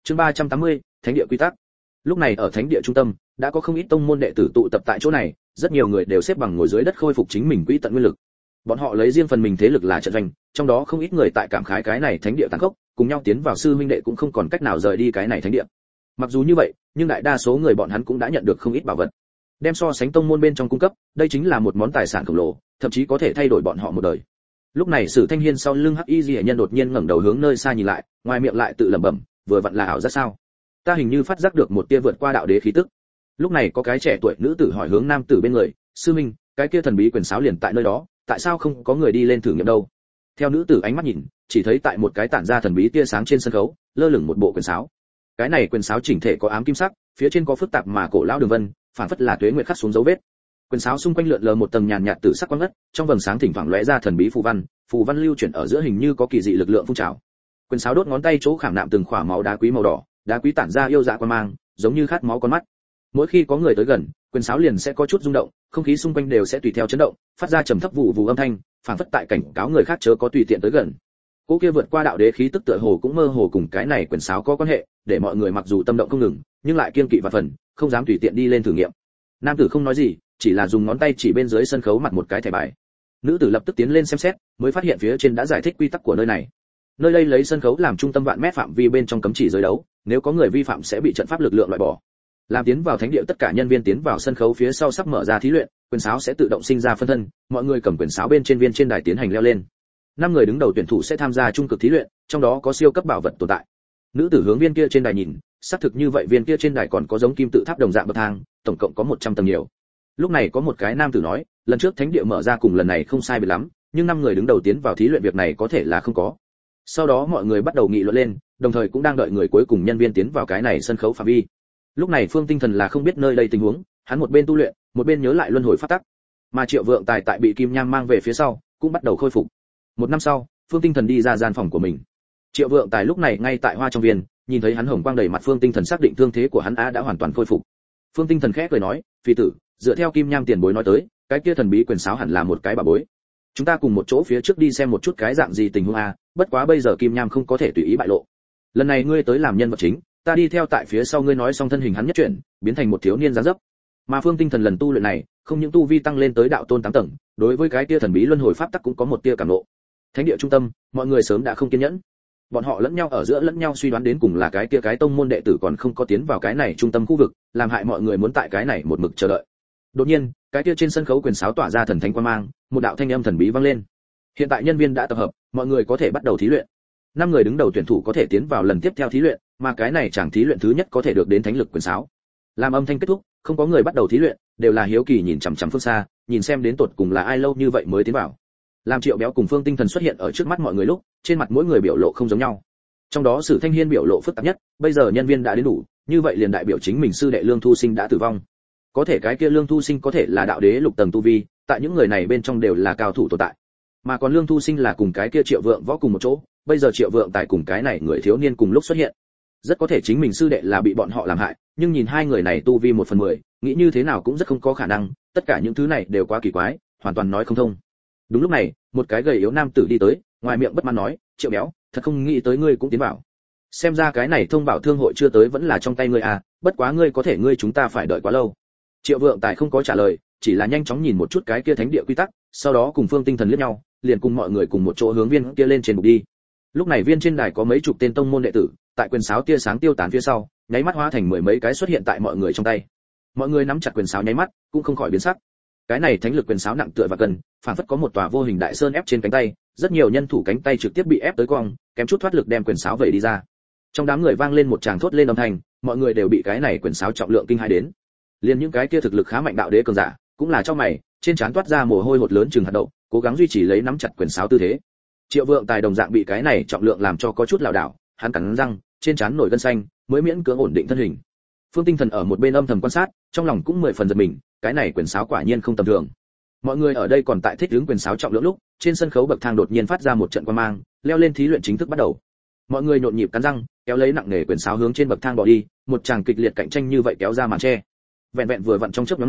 Chương 380, Thánh địa quy tắc. Lúc này ở thánh địa trung tâm, đã có không ít tông môn đệ tử tụ tập tại chỗ này, rất nhiều người đều xếp bằng ngồi dưới đất khôi phục chính mình quỹ tận nguyên lực. Bọn họ lấy riêng phần mình thế lực là trận doanh, trong đó không ít người tại cảm khái cái này thánh địa tàn khốc, cùng nhau tiến vào sư huynh đệ cũng không còn cách nào rời đi cái này thánh địa. Mặc dù như vậy, nhưng đại đa số người bọn hắn cũng đã nhận được không ít bảo vật. Đem so sánh tông môn bên trong cung cấp, đây chính là một món tài sản khổng lồ, thậm chí có thể thay đổi bọn họ một đời. Lúc này Sử Thanh Hiên sau lưng Hắc Y Liễu nhân đột nhiên ngẩng đầu hướng nơi xa nhìn lại, ngoài miệng lại tự lẩm bẩm, vừa vặn là ảo giác sao? Ta hình như phát giác được một tia vượt qua đạo đế khí tức. Lúc này có cái trẻ tuổi nữ tử hỏi hướng nam tử bên người, sư minh, cái kia thần bí quyền sáo liền tại nơi đó, tại sao không có người đi lên thử nghiệm đâu? Theo nữ tử ánh mắt nhìn, chỉ thấy tại một cái tản ra thần bí tia sáng trên sân khấu, lơ lửng một bộ quyền sáo. Cái này quyền sáo chỉnh thể có ám kim sắc, phía trên có phức tạp mà cổ lão đường vân, phản phất là tuế nguyệt khắc xuống dấu vết. Quyền sáo xung quanh lượn lờ một tầng nhàn nhạt tử sắc quang ngất, trong vầng sáng thỉnh thoảng lóe ra thần bí phù văn lưu chuyển ở giữa hình như có kỳ dị lực lượng phun trào. Quyền sáo đốt ngón tay chỗ khảm nạm từng khỏa máu đá quý màu đỏ, đá quý tản ra yêu dạ quan mang, giống như khát máu con mắt. Mỗi khi có người tới gần, quyền sáo liền sẽ có chút rung động, không khí xung quanh đều sẽ tùy theo chấn động, phát ra trầm thấp vụ âm thanh, phảng phất tại cảnh cáo người khác chớ có tùy tiện tới gần. Cô kia vượt qua đạo đế khí tức tựa hồ cũng mơ hồ cùng cái này quyền sáo có quan hệ, để mọi người mặc dù tâm động không ngừng, nhưng lại kiêng kỵ và phần, không dám tùy tiện đi lên thử nghiệm. Nam tử không nói gì, chỉ là dùng ngón tay chỉ bên dưới sân khấu mặt một cái thẻ bài. Nữ tử lập tức tiến lên xem xét, mới phát hiện phía trên đã giải thích quy tắc của nơi này. Nơi đây lấy sân khấu làm trung tâm vạn mét phạm vi bên trong cấm chỉ giới đấu, nếu có người vi phạm sẽ bị trận pháp lực lượng loại bỏ. Làm tiến vào thánh địa tất cả nhân viên tiến vào sân khấu phía sau sắp mở ra thí luyện, quyền sáo sẽ tự động sinh ra phân thân, mọi người cầm quyền sáo bên trên viên trên đài tiến hành leo lên. 5 người đứng đầu tuyển thủ sẽ tham gia trung cực thí luyện, trong đó có siêu cấp bảo vật tồn tại. Nữ tử hướng viên kia trên đài nhìn, xác thực như vậy, viên kia trên đài còn có giống kim tự tháp đồng dạng bậc thang, tổng cộng có 100 tầng nhiều. Lúc này có một cái nam tử nói, lần trước thánh địa mở ra cùng lần này không sai biệt lắm, nhưng 5 người đứng đầu tiến vào thí luyện việc này có thể là không có. Sau đó mọi người bắt đầu nghị luận lên, đồng thời cũng đang đợi người cuối cùng nhân viên tiến vào cái này sân khấu phạm vi. Lúc này Phương Tinh Thần là không biết nơi đây tình huống, hắn một bên tu luyện, một bên nhớ lại luân hồi pháp tắc. Mà Triệu Vượng Tài tại bị Kim Nham mang về phía sau, cũng bắt đầu khôi phục. 1 năm sau, Phương Tinh Thần đi ra gian phòng của mình. Triệu Vượng Tài lúc này ngay tại Hoa trong viên, nhìn thấy hắn hồng quang đầy mặt, Phương Tinh Thần xác định thương thế của hắn đã hoàn toàn khôi phục. Phương Tinh Thần khẽ cười nói, "Phi tử, dựa theo Kim Nham tiền bối nói tới, cái kia thần bí quyền sáo hẳn là một cái bảo bối. Chúng ta cùng một chỗ phía trước đi xem một chút cái dạng gì tình huống a, bất quá bây giờ Kim Nham không có thể tùy ý bại lộ. Lần này ngươi tới làm nhân vật chính, ta đi theo tại phía sau ngươi." Nói xong thân hình hắn nhất chuyển, biến thành một thiếu niên dáng dấp. Mà Phương Tinh Thần lần tu luyện này, không những tu vi tăng lên tới đạo tôn 8 tầng, đối với cái kia thần bí luân hồi pháp tắc cũng có một tia cảm ngộ. Thánh địa trung tâm, mọi người sớm đã không kiên nhẫn. Bọn họ lẫn nhau ở giữa lẫn nhau suy đoán đến cùng là cái kia cái tông môn đệ tử còn không có tiến vào cái này trung tâm khu vực, làm hại mọi người muốn tại cái này một mực chờ đợi. Đột nhiên, cái kia trên sân khấu quyền sáo tỏa ra thần thánh quang mang, một đạo thanh âm thần bí vang lên. Hiện tại nhân viên đã tập hợp, mọi người có thể bắt đầu thí luyện. 5 người đứng đầu tuyển thủ có thể tiến vào lần tiếp theo thí luyện, mà cái này chẳng thí luyện thứ nhất có thể được đến thánh lực quyền sáo. Làm âm thanh kết thúc, không có người bắt đầu thí luyện, đều là hiếu kỳ nhìn chằm chằm phương xa, nhìn xem đến tột cùng là ai lâu như vậy mới tiến vào. Làm Triệu Béo cùng Phương Tinh Thần xuất hiện ở trước mắt mọi người lúc, trên mặt mỗi người biểu lộ không giống nhau. Trong đó Sử Thanh Hiên biểu lộ phức tạp nhất, bây giờ nhân viên đã đến đủ, như vậy liền đại biểu chính mình sư đệ Lương Thu Sinh đã tử vong. Có thể cái kia Lương Thu Sinh có thể là đạo đế lục tầng tu vi, tại những người này bên trong đều là cao thủ tồn tại. Mà còn Lương Thu Sinh là cùng cái kia Triệu Vượng Võ cùng một chỗ, bây giờ Triệu Vượng Tài cùng cái này người thiếu niên cùng lúc xuất hiện. Rất có thể chính mình sư đệ là bị bọn họ làm hại, nhưng nhìn hai người này tu vi 1/10, nghĩ như thế nào cũng rất không có khả năng, tất cả những thứ này đều quá kỳ quái, hoàn toàn nói không thông. Đúng lúc này, một cái gầy yếu nam tử đi tới, ngoài miệng bất mãn nói, "Triệu Béo, thật không nghĩ tới ngươi cũng tiến vào. Xem ra cái này thông bảo thương hội chưa tới vẫn là trong tay ngươi à, bất quá ngươi có thể chúng ta phải đợi quá lâu." Triệu Vượng Tài không có trả lời, chỉ là nhanh chóng nhìn một chút cái kia thánh địa quy tắc, sau đó cùng Phương Tinh Thần liếc nhau, liền cùng mọi người cùng một chỗ hướng viên kia lên trên bục đi. Lúc này viên trên đài có mấy chục tên tông môn đệ tử, tại quyền sáo tia sáng tiêu tán phía sau, nháy mắt hóa thành 10 mấy cái xuất hiện tại mọi người trong tay. Mọi người nắm chặt quyền sáo nháy mắt, cũng không khỏi biến sắc. Cái này thánh lực quyền sáo nặng tựa và cân, phản phất có một tòa vô hình đại sơn ép trên cánh tay, rất nhiều nhân thủ cánh tay trực tiếp bị ép tới cong, kém chút thoát lực đem quyền sáo vẩy đi ra. Trong đám người vang lên một tràng thốt lên âm thanh, mọi người đều bị cái này quyền sáo trọng lượng kinh hãi đến. Liên những cái kia thực lực khá mạnh đạo đế cường giả, cũng là trong mày, trên trán toát ra mồ hôi hột lớn chừng hạt đậu, cố gắng duy trì lấy nắm chặt quyền sáo tư thế. Triệu Vượng Tài đồng dạng bị cái này trọng lượng làm cho có chút lảo đảo, hắn cắn răng, trên trán nổi gân xanh, mới miễn cưỡng ổn định thân hình. Phương Tinh Thần ở một bên âm thầm quan sát, trong lòng cũng 10 phần giật mình, cái này quyền sáo quả nhiên không tầm thường. Mọi người ở đây còn tại thích ứng quyền sáo trọng lượng lúc, trên sân khấu bậc thang đột nhiên phát ra một trận quang mang, leo lên thí luyện chính thức bắt đầu. Mọi người nhộn nhịp cắn răng, kéo lấy nặng nề quyền sáo hướng trên bậc thang bỏ đi, một tràng kịch liệt cạnh tranh như vậy kéo ra màn che. Vẹn vẹn vừa vặn trong chớp nhoáng này,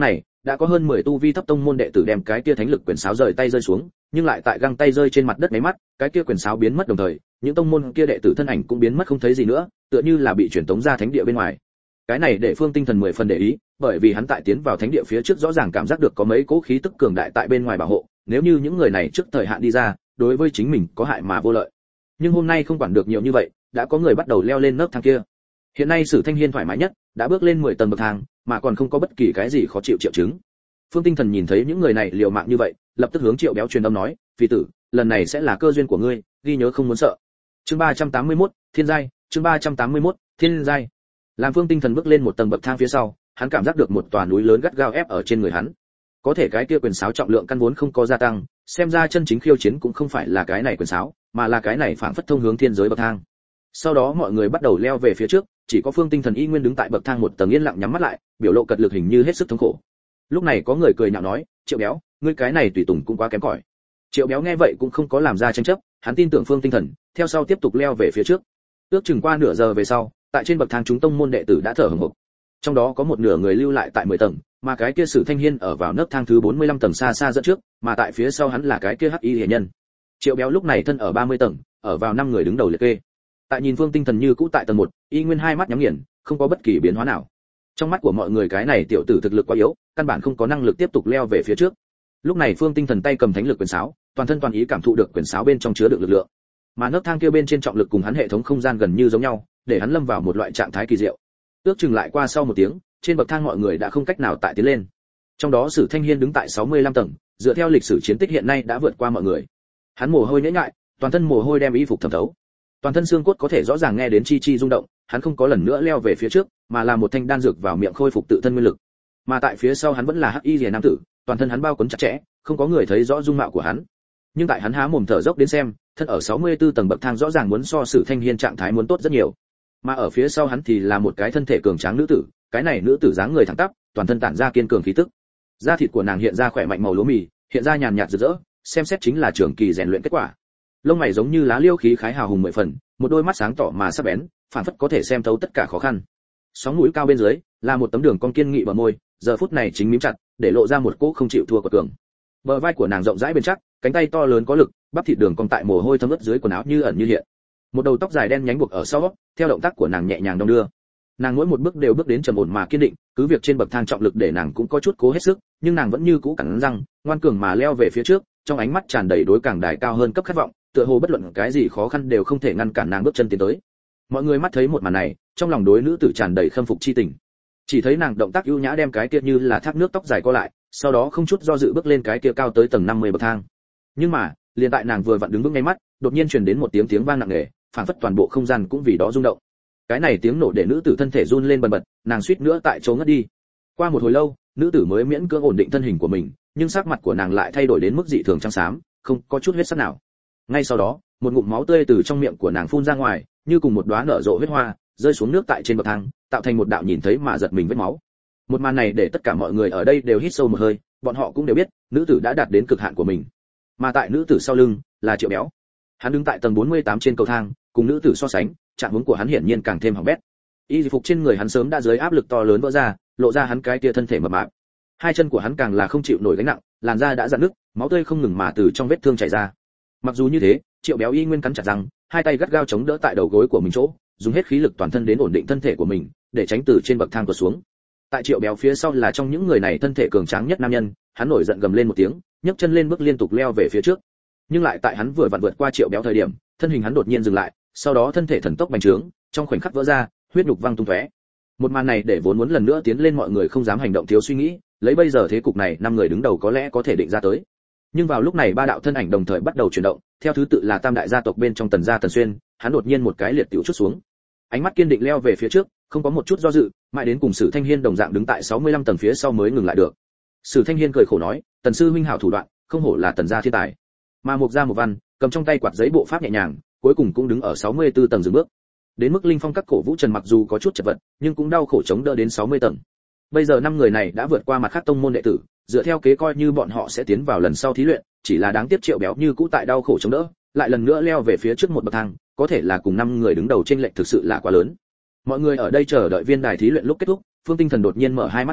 đã có hơn 10 tu vi thấp tông môn đệ tử đem cái kia thánh lực quyền sáo rời tay rơi xuống, nhưng lại tại găng tay rơi trên mặt đất mấy mắt, cái kia quyền sáo biến mất đồng thời, những tông môn kia đệ tử thân ảnh cũng biến mất không thấy gì nữa, tựa như là bị truyền tống ra thánh địa bên ngoài. Cái này để Phương Tinh Thần 10 phần để ý, bởi vì hắn tại tiến vào thánh địa phía trước rõ ràng cảm giác được có mấy cỗ khí tức cường đại tại bên ngoài bảo hộ, nếu như những người này trước thời hạn đi ra, đối với chính mình có hại mà vô lợi. Nhưng hôm nay không quản được nhiều như vậy, đã có người bắt đầu leo lên nấc thang kia. Hiện nay Sử Thanh Hiên thoải mái nhất, đã bước lên 10 tầng bậc thang, mà còn không có bất kỳ cái gì khó chịu triệu chứng. Phương Tinh Thần nhìn thấy những người này liều mạng như vậy, lập tức hướng Triệu Béo truyền âm nói, "Phi tử, lần này sẽ là cơ duyên của ngươi, ghi nhớ không muốn sợ." Chương 381, Thiên giai, chương 381, Thiên giai. Làm Phương Tinh Thần bước lên một tầng bậc thang phía sau, hắn cảm giác được một tòa núi lớn gắt gao ép ở trên người hắn. Có thể cái kia quyền sáo trọng lượng căn vốn không có gia tăng, xem ra chân chính khiêu chiến cũng không phải là cái này quyền sáo, mà là cái này phảng phất thông hướng thiên giới bậc thang. Sau đó mọi người bắt đầu leo về phía trước, chỉ có Phương Tinh Thần y nguyên đứng tại bậc thang một tầng yên lặng nhắm mắt lại, biểu lộ cật lực hình như hết sức thống khổ. Lúc này có người cười nhạo nói, "Triệu Béo, ngươi cái này tùy tùng cũng quá kém cỏi." Triệu Béo nghe vậy cũng không có làm ra tranh chấp, hắn tin tưởng Phương Tinh Thần, theo sau tiếp tục leo về phía trước. Ước chừng qua nửa giờ về sau, tại trên bậc thang chúng tông môn đệ tử đã thở hổn hộc. Trong đó có một nửa người lưu lại tại 10 tầng, mà cái kia Sử Thanh Hiên ở vào nấc thang thứ 45 tầng xa xa dẫn trước, mà tại phía sau hắn là cái kia Hắc Y Liễu nhân. Triệu Béo lúc này thân ở 30 tầng, ở vào 5 người đứng đầu liệt kê. Tại nhìn Phương Tinh Thần như cũ tại tầng 1, y nguyên hai mắt nhắm nghiền, không có bất kỳ biến hóa nào. Trong mắt của mọi người cái này tiểu tử thực lực quá yếu, căn bản không có năng lực tiếp tục leo về phía trước. Lúc này Phương Tinh Thần tay cầm thánh lực quyền sáo, toàn thân toàn ý cảm thụ được quyền sáo bên trong chứa được lực lượng. Mà nấc thang kia bên trên trọng lực cùng hắn hệ thống không gian gần như giống nhau, để hắn lâm vào một loại trạng thái kỳ diệu. Ước chừng lại qua sau một tiếng, trên bậc thang mọi người đã không cách nào tại tiến lên. Trong đó Sử Thanh Hiên đứng tại 65 tầng, dựa theo lịch sử chiến tích hiện nay đã vượt qua mọi người. Hắn mồ hôi nhễ nhại, toàn thân mồ hôi đem y phục thấm thấu. Toàn thân xương cốt có thể rõ ràng nghe đến chi chi rung động, hắn không có lần nữa leo về phía trước, mà là một thanh đan dược vào miệng khôi phục tự thân nguyên lực. Mà tại phía sau hắn vẫn là Hắc Y Liễu nam tử, toàn thân hắn bao quấn chặt chẽ, không có người thấy rõ dung mạo của hắn. Nhưng tại hắn há mồm thở dốc đến xem, thân ở 64 tầng bậc thang rõ ràng muốn so Sử Thanh Hiên trạng thái muốn tốt rất nhiều. Mà ở phía sau hắn thì là một cái thân thể cường tráng nữ tử, cái này nữ tử dáng người thẳng tắp, toàn thân tản ra kiên cường khí tức. Da thịt của nàng hiện ra khỏe mạnh màu lúa mì, hiện ra nhàn nhạt rực rỡ, xem xét chính là trường kỳ rèn luyện kết quả. Lông mày giống như lá liêu khí khái hào hùng 10 phần, một đôi mắt sáng tỏ mà sắc bén, phản phất có thể xem thấu tất cả khó khăn. Sóng mũi cao bên dưới là một tấm đường cong kiên nghị bờ môi, giờ phút này chính mím chặt, để lộ ra một cỗ không chịu thua của cường. Bờ vai của nàng rộng rãi bền chắc, cánh tay to lớn có lực, bắp thịt đường cong tại mồ hôi thấm ướt dưới quần áo như ẩn như hiện. Một đầu tóc dài đen nhánh buộc ở sau, theo động tác của nàng nhẹ nhàng đong đưa. Nàng mỗi một bước đều bước đến trầm ổn mà kiên định, cứ việc trên bậc thang trọng lực để nàng cũng có chút cố hết sức, nhưng nàng vẫn như cũ cắn răng, ngoan cường mà leo về phía trước, trong ánh mắt tràn đầy đối càng đài cao hơn cấp khát vọng, tựa hồ bất luận cái gì khó khăn đều không thể ngăn cản nàng bước chân tiến tới. Mọi người mắt thấy một màn này, trong lòng đối nữ tử tràn đầy khâm phục chi tình. Chỉ thấy nàng động tác ưu nhã đem cái kia như là thác nước tóc dài co lại, sau đó không chút do dự bước lên cái kia cao tới tầng 50 bậc thang. Nhưng mà, liền tại nàng vừa vặn đứng vững ngay mắt, đột nhiên truyền đến một tiếng vang nặng nề, phảng phất toàn bộ không gian cũng vì đó rung động. Cái này tiếng nổ để nữ tử thân thể run lên bần bật, nàng suýt nữa tại chỗ ngất đi. Qua một hồi lâu, nữ tử mới miễn cưỡng ổn định thân hình của mình, nhưng sắc mặt của nàng lại thay đổi đến mức dị thường trắng xám, không có chút huyết sắc nào. Ngay sau đó, một ngụm máu tươi từ trong miệng của nàng phun ra ngoài, như cùng một đóa nở rộ huyết hoa, rơi xuống nước tại trên bậc thang, tạo thành một đạo nhìn thấy mà giật mình vết máu. Một màn này để tất cả mọi người ở đây đều hít sâu một hơi, bọn họ cũng đều biết, nữ tử đã đạt đến cực hạn của mình. Mà tại nữ tử sau lưng là Triệu Béo. Hắn đứng tại tầng 48 trên cầu thang, cùng nữ tử so sánh, trạng huống của hắn hiển nhiên càng thêm hỏng bét. Y phục trên người hắn sớm đã dưới áp lực to lớn vỡ ra, lộ ra hắn cái kia thân thể mập mạp. Hai chân của hắn càng là không chịu nổi gánh nặng, làn da đã rạn nứt, máu tươi không ngừng mà từ trong vết thương chảy ra. Mặc dù như thế, Triệu Béo y nguyên cắn chặt răng, hai tay gắt gao chống đỡ tại đầu gối của mình chỗ, dùng hết khí lực toàn thân đến ổn định thân thể của mình, để tránh từ trên bậc thang tuột xuống. Tại Triệu Béo phía sau là trong những người này thân thể cường tráng nhất nam nhân, hắn nổi giận gầm lên một tiếng, nhấc chân lên bước liên tục leo về phía trước. Nhưng lại tại hắn vừa vặn vượt qua Triệu Béo thời điểm, thân hình hắn đột nhiên dừng lại, sau đó thân thể thần tốc bành trướng, trong khoảnh khắc vỡ ra, huyết nhục văng tung tóe. Một màn này để vốn muốn lần nữa tiến lên mọi người không dám hành động thiếu suy nghĩ, lấy bây giờ thế cục này, 5 người đứng đầu có lẽ có thể định ra tới. Nhưng vào lúc này ba đạo thân ảnh đồng thời bắt đầu chuyển động, theo thứ tự là tam đại gia tộc bên trong Tần gia Tần Xuyên, hắn đột nhiên một cái liệt tiểu chút xuống. Ánh mắt kiên định leo về phía trước, không có một chút do dự, mãi đến cùng Sử Thanh Hiên đồng dạng đứng tại 65 tầng phía sau mới ngừng lại được. Sử Thanh Hiên cười khổ nói, Tần sư huynh hảo thủ đoạn, không hổ là Tần gia thiên tài. Mà Mục Gia Mục Văn, cầm trong tay quạt giấy bộ pháp nhẹ nhàng, cuối cùng cũng đứng ở 64 tầng dừng bước. Đến mức Linh Phong các cổ Vũ Trần mặc dù có chút chật vật, nhưng cũng đau khổ chống đỡ đến 60 tầng. Bây giờ 5 người này đã vượt qua mặt khác tông môn đệ tử, dựa theo kế coi như bọn họ sẽ tiến vào lần sau thí luyện, chỉ là đáng tiếc Triệu Béo như cũ tại đau khổ chống đỡ, lại lần nữa leo về phía trước một bậc thang, có thể là cùng 5 người đứng đầu trên lệch thực sự là quá lớn. Mọi người ở đây chờ đợi viên đài thí luyện lúc kết thúc, Phương Tinh Thần đột nhiên mở hai mắt ra,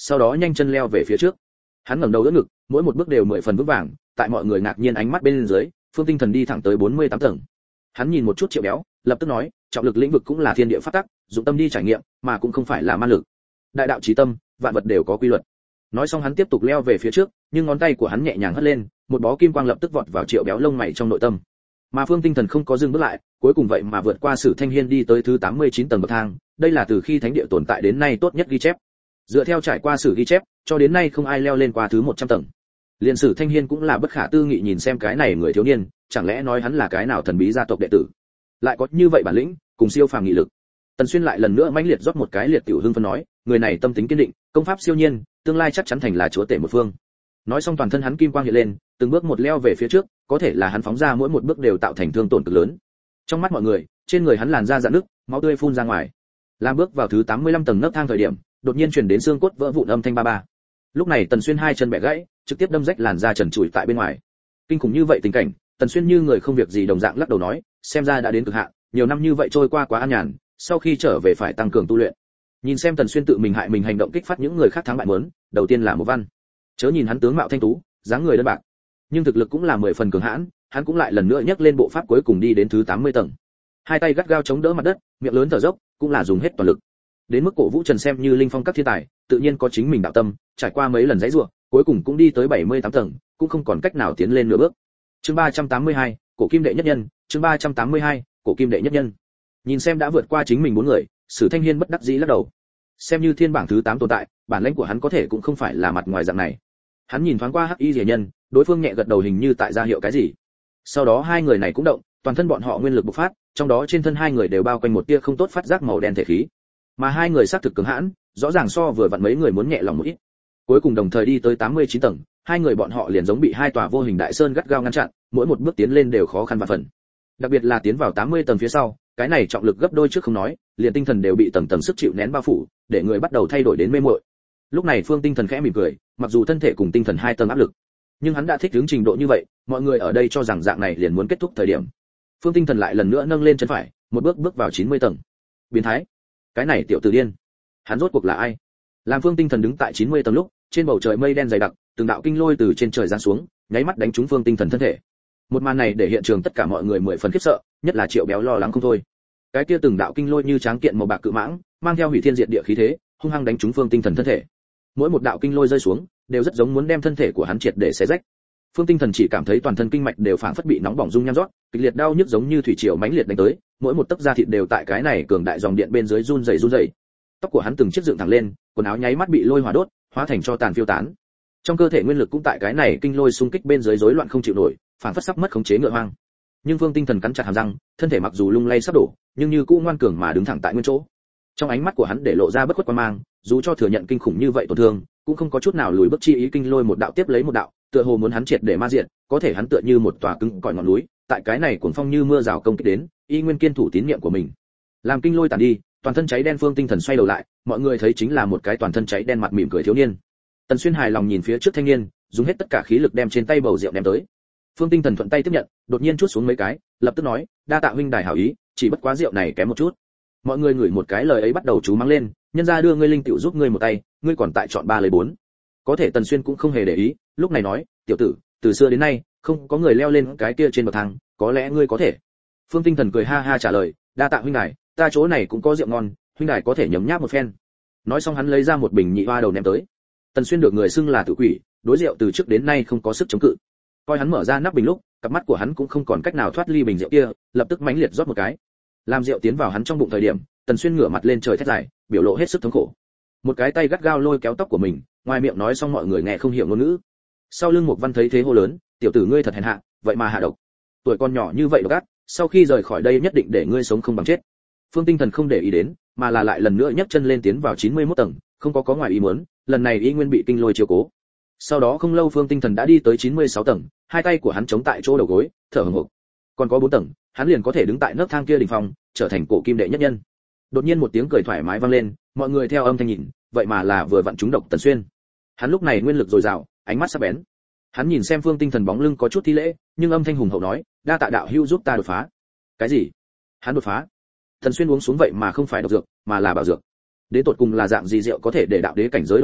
sau đó nhanh chân leo về phía trước. Hắn ngẩng đầu đỡ ngực, mỗi một bước đều 10 phần vững vàng, tại mọi người ngạc nhiên ánh mắt bên dưới, Phương Tinh Thần đi thẳng tới 48 tầng. Hắn nhìn một chút Triệu Béo, lập tức nói, trọng lực lĩnh vực cũng là thiên địa pháp tắc, dụng tâm đi trải nghiệm, mà cũng không phải là man lực. Đại đạo chí tâm, vạn vật đều có quy luật. Nói xong hắn tiếp tục leo về phía trước, nhưng ngón tay của hắn nhẹ nhàng hất lên, một bó kim quang lập tức vọt vào Triệu Béo lông mày trong nội tâm. Mà Phương Tinh Thần không có dừng bước lại, cuối cùng vậy mà vượt qua Sử Thanh Hiên đi tới thứ 89 tầng bậc thang, đây là từ khi thánh địa tồn tại đến nay tốt nhất ghi chép. Dựa theo trải qua sử ghi chép, cho đến nay không ai leo lên qua thứ 100 tầng. Liên Sử Thanh Hiên cũng là bất khả tư nghị nhìn xem cái này người thiếu niên, chẳng lẽ nói hắn là cái nào thần bí gia tộc đệ tử, lại có như vậy bản lĩnh, cùng siêu phàm nghị lực. Tần Xuyên lại lần nữa mãnh liệt rót một cái liệt tiểu hưng phân nói, người này tâm tính kiên định, công pháp siêu nhiên, tương lai chắc chắn thành là chúa tể một phương. Nói xong toàn thân hắn kim quang hiện lên, từng bước một leo về phía trước, có thể là hắn phóng ra mỗi một bước đều tạo thành thương tổn cực lớn. Trong mắt mọi người, trên người hắn làn da rạn nứt, máu tươi phun ra ngoài. Làm bước vào thứ 85 tầng nấc thang thời điểm, đột nhiên truyền đến xương cốt vỡ vụn âm thanh ba ba. Lúc này Tần Xuyên hai chân bẻ gãy, trực tiếp đâm rách làn da trần trụi tại bên ngoài. Kinh khủng như vậy tình cảnh, Tần Xuyên như người không việc gì đồng dạng lắc đầu nói, xem ra đã đến cực hạn, nhiều năm như vậy trôi qua quá an nhàn, sau khi trở về phải tăng cường tu luyện. Nhìn xem Tần Xuyên tự mình hại mình hành động kích phát những người khác thắng bại muốn, đầu tiên là một văn. Chớ nhìn hắn tướng mạo thanh tú, dáng người đơn bạc, nhưng thực lực cũng là 10 phần cường hãn, hắn cũng lại lần nữa nhấc lên bộ pháp cuối cùng đi đến thứ 80 tầng. Hai tay gắt gao chống đỡ mặt đất, miệng lớn thở dốc, cũng là dùng hết toàn lực. Đến mức Cổ Vũ Trần xem như linh phong các thiên tài, tự nhiên có chính mình đạo tâm, trải qua mấy lần giãy giụa, cuối cùng cũng đi tới 78 tầng, cũng không còn cách nào tiến lên nửa bước. Chương 382, Cổ Kim đệ nhất nhân, chương 382, Cổ Kim đệ nhất nhân. Nhìn xem đã vượt qua chính mình 4 người, Sử Thanh Hiên bất đắc dĩ lắc đầu. Xem như thiên bảng thứ 8 tồn tại, bản lĩnh của hắn có thể cũng không phải là mặt ngoài dạng này. Hắn nhìn thoáng qua Hắc Y Liễu Nhân, đối phương nhẹ gật đầu hình như tại ra hiệu cái gì. Sau đó hai người này cũng động, toàn thân bọn họ nguyên lực bộc phát, trong đó trên thân hai người đều bao quanh một tia không tốt phát giác màu đen thể khí. Mà hai người xác thực cứng hãn, rõ ràng so vừa vặn mấy người muốn nhẹ lòng một ít. Cuối cùng đồng thời đi tới 89 tầng, hai người bọn họ liền giống bị hai tòa vô hình đại sơn gắt gao ngăn chặn, mỗi một bước tiến lên đều khó khăn và phần. Đặc biệt là tiến vào 80 tầng phía sau, cái này trọng lực gấp đôi trước không nói, liền tinh thần đều bị tầng tầng sức chịu nén bao phủ, để người bắt đầu thay đổi đến mê muội. Lúc này Phương Tinh Thần khẽ mỉm cười, mặc dù thân thể cùng tinh thần hai tầng áp lực, nhưng hắn đã thích ứng trình độ như vậy, mọi người ở đây cho rằng dạng này liền muốn kết thúc thời điểm. Phương Tinh Thần lại lần nữa nâng lên chân phải, một bước bước vào 90 tầng. Biến thái, cái này tiểu tử điên, hắn rốt cuộc là ai? Làm Phương Tinh Thần đứng tại 90 tầng lúc, trên bầu trời mây đen dày đặc, từng đạo kinh lôi từ trên trời giáng xuống, nháy mắt đánh trúng Phương Tinh Thần thân thể. Một màn này để hiện trường tất cả mọi người 10 phần khiếp sợ, nhất là Triệu Béo lo lắng không thôi. Cái kia từng đạo kinh lôi như tráng kiện màu bạc cự mãng, mang theo hủy thiên diệt địa khí thế, hung hăng đánh trúng Phương Tinh Thần thân thể. Mỗi một đạo kinh lôi rơi xuống, đều rất giống muốn đem thân thể của hắn triệt để xé rách. Phương Tinh Thần chỉ cảm thấy toàn thân kinh mạch đều phảng phất bị nóng bỏng rung nham rót, kịch liệt đau nhức giống như thủy triều mãnh liệt đánh tới, mỗi một tấc da thịt đều tại cái này cường đại dòng điện bên dưới run rẩy. Tóc của hắn từng chiếc dựng thẳng lên, quần áo nháy mắt bị lôi hỏa đốt, hóa thành tro tàn phiêu tán. Trong cơ thể nguyên lực cũng tại cái này kinh lôi xung kích bên dưới rối loạn không chịu nổi, phảng phất sắp mất khống chế ngựa hoang. Nhưng Phương Tinh Thần cắn chặt hàm răng, thân thể mặc dù lung lay sắp đổ, nhưng như cũ ngoan cường mà đứng thẳng tại nguyên chỗ. Trong ánh mắt của hắn để lộ ra bất khuất quan mang, dù cho thừa nhận kinh khủng như vậy tổn thương, cũng không có chút nào lùi bước chi ý, kinh lôi một đạo tiếp lấy một đạo, tựa hồ muốn hắn triệt để ma diệt, có thể hắn tựa như một tòa cứng cỏi ngọn núi, tại cái này cuồng phong như mưa rào công kích đến, y nguyên kiên thủ tín niệm của mình. Làm kinh lôi tàn đi, toàn thân cháy đen Phương Tinh Thần xoay đầu lại, mọi người thấy chính là một cái toàn thân cháy đen mặt mỉm cười thiếu niên. Tần Xuyên hài lòng nhìn phía trước thanh niên, dùng hết tất cả khí lực đem trên tay bầu rượu ném tới. Phương Tinh Thần thuận tay tiếp nhận, đột nhiên chuốt xuống mấy cái, lập tức nói, đa tạ huynh đài hảo ý, chỉ bất quá rượu này kém một chút. Mọi người ngửi một cái lời ấy bắt đầu chú mắng lên, nhân gia đưa ngươi linh tiểu giúp ngươi một tay, ngươi còn tại chọn 3 lấy 4. Có thể Tần Xuyên cũng không hề để ý, lúc này nói, tiểu tử, từ xưa đến nay, không có người leo lên cái kia trên bậc thang, có lẽ ngươi có thể. Phương Tinh Thần cười ha ha trả lời, đa tạ huynh đài, ta chỗ này cũng có rượu ngon, huynh đài có thể nhấm nháp một phen. Nói xong hắn lấy ra một bình nhị hoa đầu ném tới. Tần Xuyên được người xưng là tử quỷ, đối rượu từ trước đến nay không có sức chống cự. Coi hắn mở ra nắp bình lúc, cặp mắt của hắn cũng không còn cách nào thoát ly bình rượu kia, lập tức mãnh liệt rót một cái. Làm rượu tiến vào hắn trong bụng thời điểm, Tần Xuyên ngửa mặt lên trời thét dài, biểu lộ hết sức thống khổ. Một cái tay gắt gao lôi kéo tóc của mình, ngoài miệng nói xong mọi người nghe không hiểu ngôn ngữ. Sau lưng Mục Văn thấy thế hô lớn, tiểu tử ngươi thật hèn hạ, vậy mà hạ độc. Tuổi con nhỏ như vậy độc ác, sau khi rời khỏi đây nhất định để ngươi sống không bằng chết. Phương Tinh Thần không để ý đến, mà là lại lần nữa nhấc chân lên tiến vào 91 tầng, không có ngoài ý muốn, lần này y nguyên bị kinh lôi chiếu cố. Sau đó không lâu Phương Tinh Thần đã đi tới 96 tầng, hai tay của hắn chống tại chỗ đầu gối, thở hổn hộc. Còn có 4 tầng, hắn liền có thể đứng tại nấc thang kia đỉnh phong, trở thành cổ kim đệ nhất nhân. Đột nhiên một tiếng cười thoải mái vang lên, mọi người theo âm thanh nhìn, vậy mà là vừa vặn trúng độc Tần Xuyên. Hắn lúc này nguyên lực dồi dào, ánh mắt sắc bén. Hắn nhìn xem Phương Tinh Thần bóng lưng có chút thi lễ, nhưng âm thanh hùng hậu nói, đa tạ đạo hữu giúp ta đột phá. Cái gì? Hắn đột phá? Tần Xuyên uống xuống vậy mà không phải độc dược, mà là bảo dược. Đến tột cùng là dạng gì rượu có thể để đạo đế cảnh giới đột phá,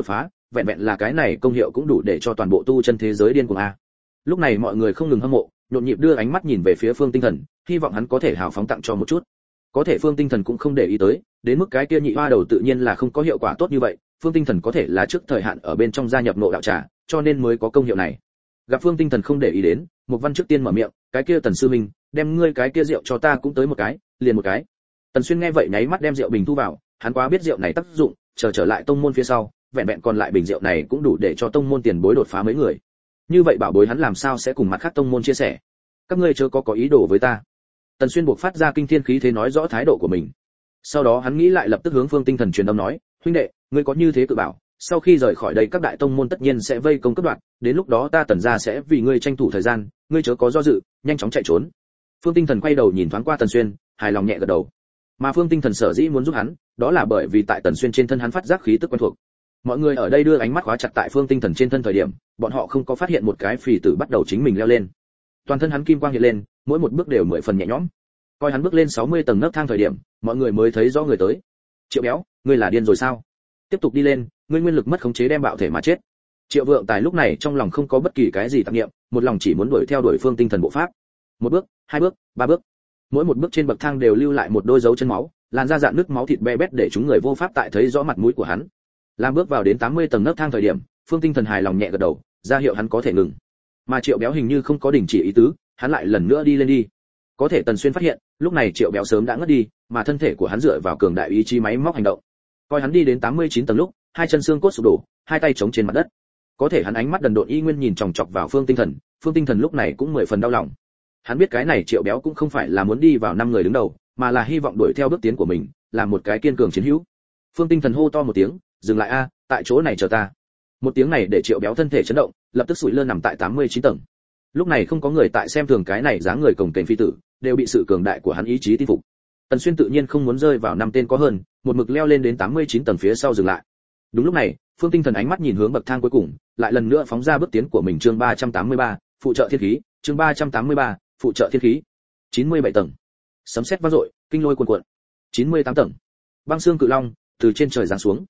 vẹn vẹn là cái này công hiệu cũng đủ để cho toàn bộ tu chân thế giới điên cuồng a. Lúc này mọi người không ngừng hâm mộ, nhộn nhịp đưa ánh mắt nhìn về phía Phương Tinh Thần, hy vọng hắn có thể hào phóng tặng cho một chút. Có thể Phương Tinh Thần cũng không để ý tới, đến mức cái kia nhị hoa đầu tự nhiên là không có hiệu quả tốt như vậy, Phương Tinh Thần có thể là trước thời hạn ở bên trong gia nhập Ngộ Đạo Trà, cho nên mới có công hiệu này. Gặp Phương Tinh Thần không để ý đến, Mục Văn trước tiên mở miệng, cái kia Tần sư minh, đem ngươi cái kia rượu cho ta cũng tới một cái, liền một cái. Tần Xuyên nghe vậy nháy mắt đem rượu bình thu vào, hắn quá biết rượu này tác dụng, trở lại tông môn phía sau, vẹn vẹn còn lại bình rượu này cũng đủ để cho tông môn tiền bối đột phá mấy người. Như vậy bảo bối hắn làm sao sẽ cùng mặt khác tông môn chia sẻ? Các ngươi chớ có ý đồ với ta. Tần Xuyên buộc phát ra kinh thiên khí thế nói rõ thái độ của mình. Sau đó hắn nghĩ lại lập tức hướng Phương Tinh Thần truyền âm nói, huynh đệ, ngươi có như thế cự bảo, sau khi rời khỏi đây các đại tông môn tất nhiên sẽ vây công cướp đoạt, đến lúc đó ta Tần gia sẽ vì ngươi tranh thủ thời gian, ngươi chớ có do dự, nhanh chóng chạy trốn. Phương Tinh Thần quay đầu nhìn thoáng qua Tần Xuyên, hài lòng nhẹ gật đầu. Mà Phương Tinh Thần sở dĩ muốn giúp hắn, đó là bởi vì tại Tần Xuyên trên thân hắn phát giác khí tức quen thuộc. Mọi người ở đây đưa ánh mắt khóa chặt tại Phương Tinh Thần trên thân thời điểm, bọn họ không có phát hiện một cái phì tử bắt đầu chính mình leo lên. Toàn thân hắn kim quang hiện lên, mỗi một bước đều 10 phần nhẹ nhõm. Coi hắn bước lên 60 tầng nấc thang thời điểm, mọi người mới thấy rõ người tới. Triệu Béo, ngươi là điên rồi sao? Tiếp tục đi lên, ngươi nguyên lực mất khống chế đem bạo thể mà chết. Triệu Vượng Tài lúc này trong lòng không có bất kỳ cái gì tạp niệm, một lòng chỉ muốn đuổi theo đuổi Phương Tinh Thần bộ pháp. Một bước, hai bước, ba bước. Mỗi một bước trên bậc thang đều lưu lại một đôi dấu chân máu, làn da dạn nước máu thịt be bét để chúng người vô pháp tại thấy rõ mặt mũi của hắn. Làm bước vào đến 80 tầng nấc thang thời điểm, Phương Tinh Thần hài lòng nhẹ gật đầu, ra hiệu hắn có thể ngừng. Mà Triệu Béo hình như không có đình chỉ ý tứ, hắn lại lần nữa đi lên đi. Có thể Tần Xuyên phát hiện, lúc này Triệu Béo sớm đã ngất đi, mà thân thể của hắn dựa vào cường đại ý chí máy móc hành động. Coi hắn đi đến 89 tầng lúc, hai chân xương cốt sụp đổ, hai tay chống trên mặt đất. Có thể hắn ánh mắt đần độn y nguyên nhìn chòng chọc vào Phương Tinh Thần, Phương Tinh Thần lúc này cũng 10 phần đau lòng. Hắn biết cái này Triệu Béo cũng không phải là muốn đi vào 5 người đứng đầu, mà là hy vọng đuổi theo bước tiến của mình, làm một cái kiên cường chiến hữu. Phương Tinh Thần hô to một tiếng, dừng lại a, tại chỗ này chờ ta. Một tiếng này để Triệu Béo thân thể chấn động, lập tức sụi lơ nằm tại 89 tầng. Lúc này không có người tại xem thường cái này dáng người cồng kềnh phi tử, đều bị sự cường đại của hắn ý chí tin phục. Tần Xuyên tự nhiên không muốn rơi vào 5 tên có hơn, một mực leo lên đến 89 tầng phía sau dừng lại. Đúng lúc này, Phương Tinh Thần ánh mắt nhìn hướng bậc thang cuối cùng, lại lần nữa phóng ra bước tiến của mình chương 383, phụ trợ thiên khí, chương 383, phụ trợ thiên khí. 97 tầng. Sấm sét vang dội, kinh lôi cuồn cuộn. 98 tầng. Băng xương cự long từ trên trời giáng xuống.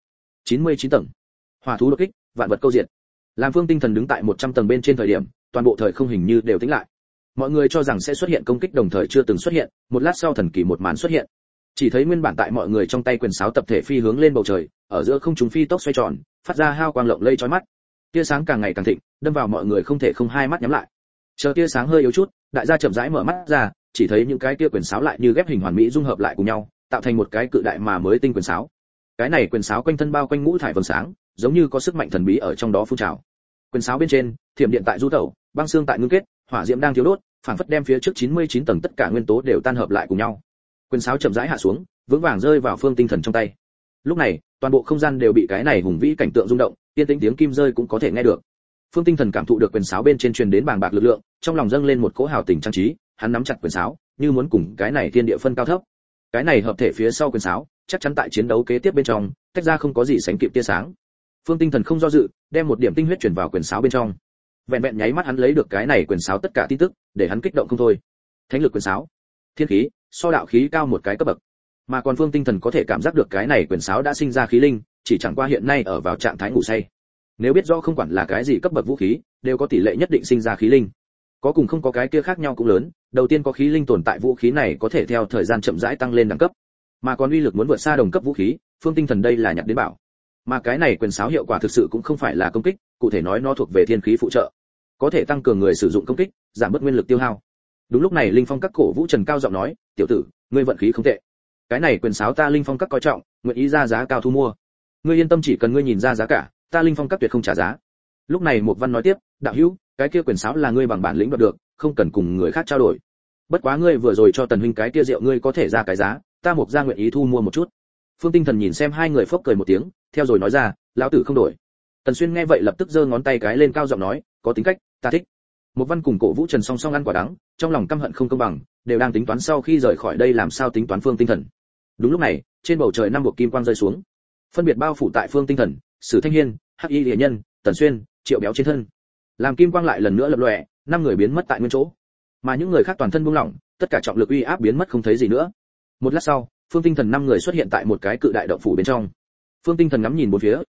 99 tầng. Hỏa thú đột kích, vạn vật câu diệt. Làm Phương Tinh Thần đứng tại 100 tầng bên trên thời điểm, toàn bộ thời không hình như đều tĩnh lại. Mọi người cho rằng sẽ xuất hiện công kích đồng thời chưa từng xuất hiện, một lát sau thần kỳ một màn xuất hiện. Chỉ thấy nguyên bản tại mọi người trong tay quyền sáo tập thể phi hướng lên bầu trời, ở giữa không trung phi tốc xoay tròn, phát ra hào quang lộng lẫy chói mắt. Tia sáng càng ngày càng thịnh, đâm vào mọi người không thể không hai mắt nhắm lại. Chờ tia sáng hơi yếu chút, đại gia chậm rãi mở mắt ra, chỉ thấy những cái tia quyền sáo lại như ghép hình hoàn mỹ dung hợp lại cùng nhau, tạo thành một cái cự đại mà mới tinh quyền sáo. Cái này quyền sáo quanh thân bao quanh ngũ thải vầng sáng, giống như có sức mạnh thần bí ở trong đó phun trào. Quyền sáo bên trên, thiểm điện tại du tẩu, băng xương tại ngưng kết, hỏa diễm đang thiêu đốt, phảng phất đem phía trước 99 tầng tất cả nguyên tố đều tan hợp lại cùng nhau. Quyền sáo chậm rãi hạ xuống, vững vàng rơi vào Phương Tinh Thần trong tay. Lúc này, toàn bộ không gian đều bị cái này hùng vĩ cảnh tượng rung động, tiên tĩnh tiếng kim rơi cũng có thể nghe được. Phương Tinh Thần cảm thụ được quyền sáo bên trên truyền đến bàng bạc lực lượng, trong lòng dâng lên một cỗ hào tình trang trí, hắn nắm chặt quyền sáo, như muốn cùng cái này thiên địa phân cao thấp. Cái này hợp thể phía sau quyền sáo, chắc chắn tại chiến đấu kế tiếp bên trong, tách ra không có gì sánh kịp tia sáng. Phương Tinh Thần không do dự, đem một điểm tinh huyết truyền vào quyền sáo bên trong. Vẹn vẹn nháy mắt hắn lấy được cái này quyền sáo tất cả tin tức, để hắn kích động không thôi. Thánh lực quyền sáo, thiên khí, so đạo khí cao một cái cấp bậc. Mà còn Phương Tinh Thần có thể cảm giác được cái này quyền sáo đã sinh ra khí linh, chỉ chẳng qua hiện nay ở vào trạng thái ngủ say. Nếu biết rõ không quản là cái gì cấp bậc vũ khí, đều có tỷ lệ nhất định sinh ra khí linh. Có cùng không có cái kia khác nhau cũng lớn, đầu tiên có khí linh tồn tại vũ khí này có thể theo thời gian chậm rãi tăng lên đẳng cấp. Mà còn uy lực muốn vượt xa đồng cấp vũ khí, Phương Tinh Thần đây là nhặt đến bảo. Mà cái này quyền sáo hiệu quả thực sự cũng không phải là công kích, cụ thể nói nó thuộc về thiên khí phụ trợ, có thể tăng cường người sử dụng công kích, giảm bớt nguyên lực tiêu hao. Đúng lúc này Linh Phong các cổ Vũ Trần cao giọng nói, "Tiểu tử, ngươi vận khí không tệ. Cái này quyền sáo ta Linh Phong các coi trọng, nguyện ý ra giá cao thu mua. Ngươi yên tâm, chỉ cần ngươi nhìn ra giá cả, ta Linh Phong các tuyệt không trả giá." Lúc này Mục Văn nói tiếp, "Đạo hữu, cái kia quyền sáo là ngươi bằng bản lĩnh đoạt được, không cần cùng người khác trao đổi. Bất quá ngươi vừa rồi cho Tần huynh cái kia rượu ngươi có thể ra cái giá, ta Mục gia nguyện ý thu mua một chút." Phương Tinh Thần nhìn xem hai người phốc cười một tiếng, theo rồi nói ra, "Lão tử không đổi." Tần Xuyên nghe vậy lập tức giơ ngón tay cái lên cao giọng nói, "Có tính cách, ta thích." Mục Văn cùng Cổ Vũ Trần song song ăn quả đắng, trong lòng căm hận không công bằng, đều đang tính toán sau khi rời khỏi đây làm sao tính toán Phương Tinh Thần. Đúng lúc này, trên bầu trời năm buộc kim quang rơi xuống, phân biệt bao phủ tại Phương Tinh Thần, Sử Thanh Hiên, Hắc Y Liễu Nhân, Tần Xuyên, Triệu Béo trên thân. Làm kim quang lại lần nữa lập lòe, năm người biến mất tại nguyên chỗ, mà những người khác toàn thân buông lỏng, tất cả trọng lực uy áp biến mất không thấy gì nữa. Một lát sau, Phương Tinh Thần năm người xuất hiện tại một cái cự đại động phủ bên trong. Phương Tinh Thần ngắm nhìn bốn phía,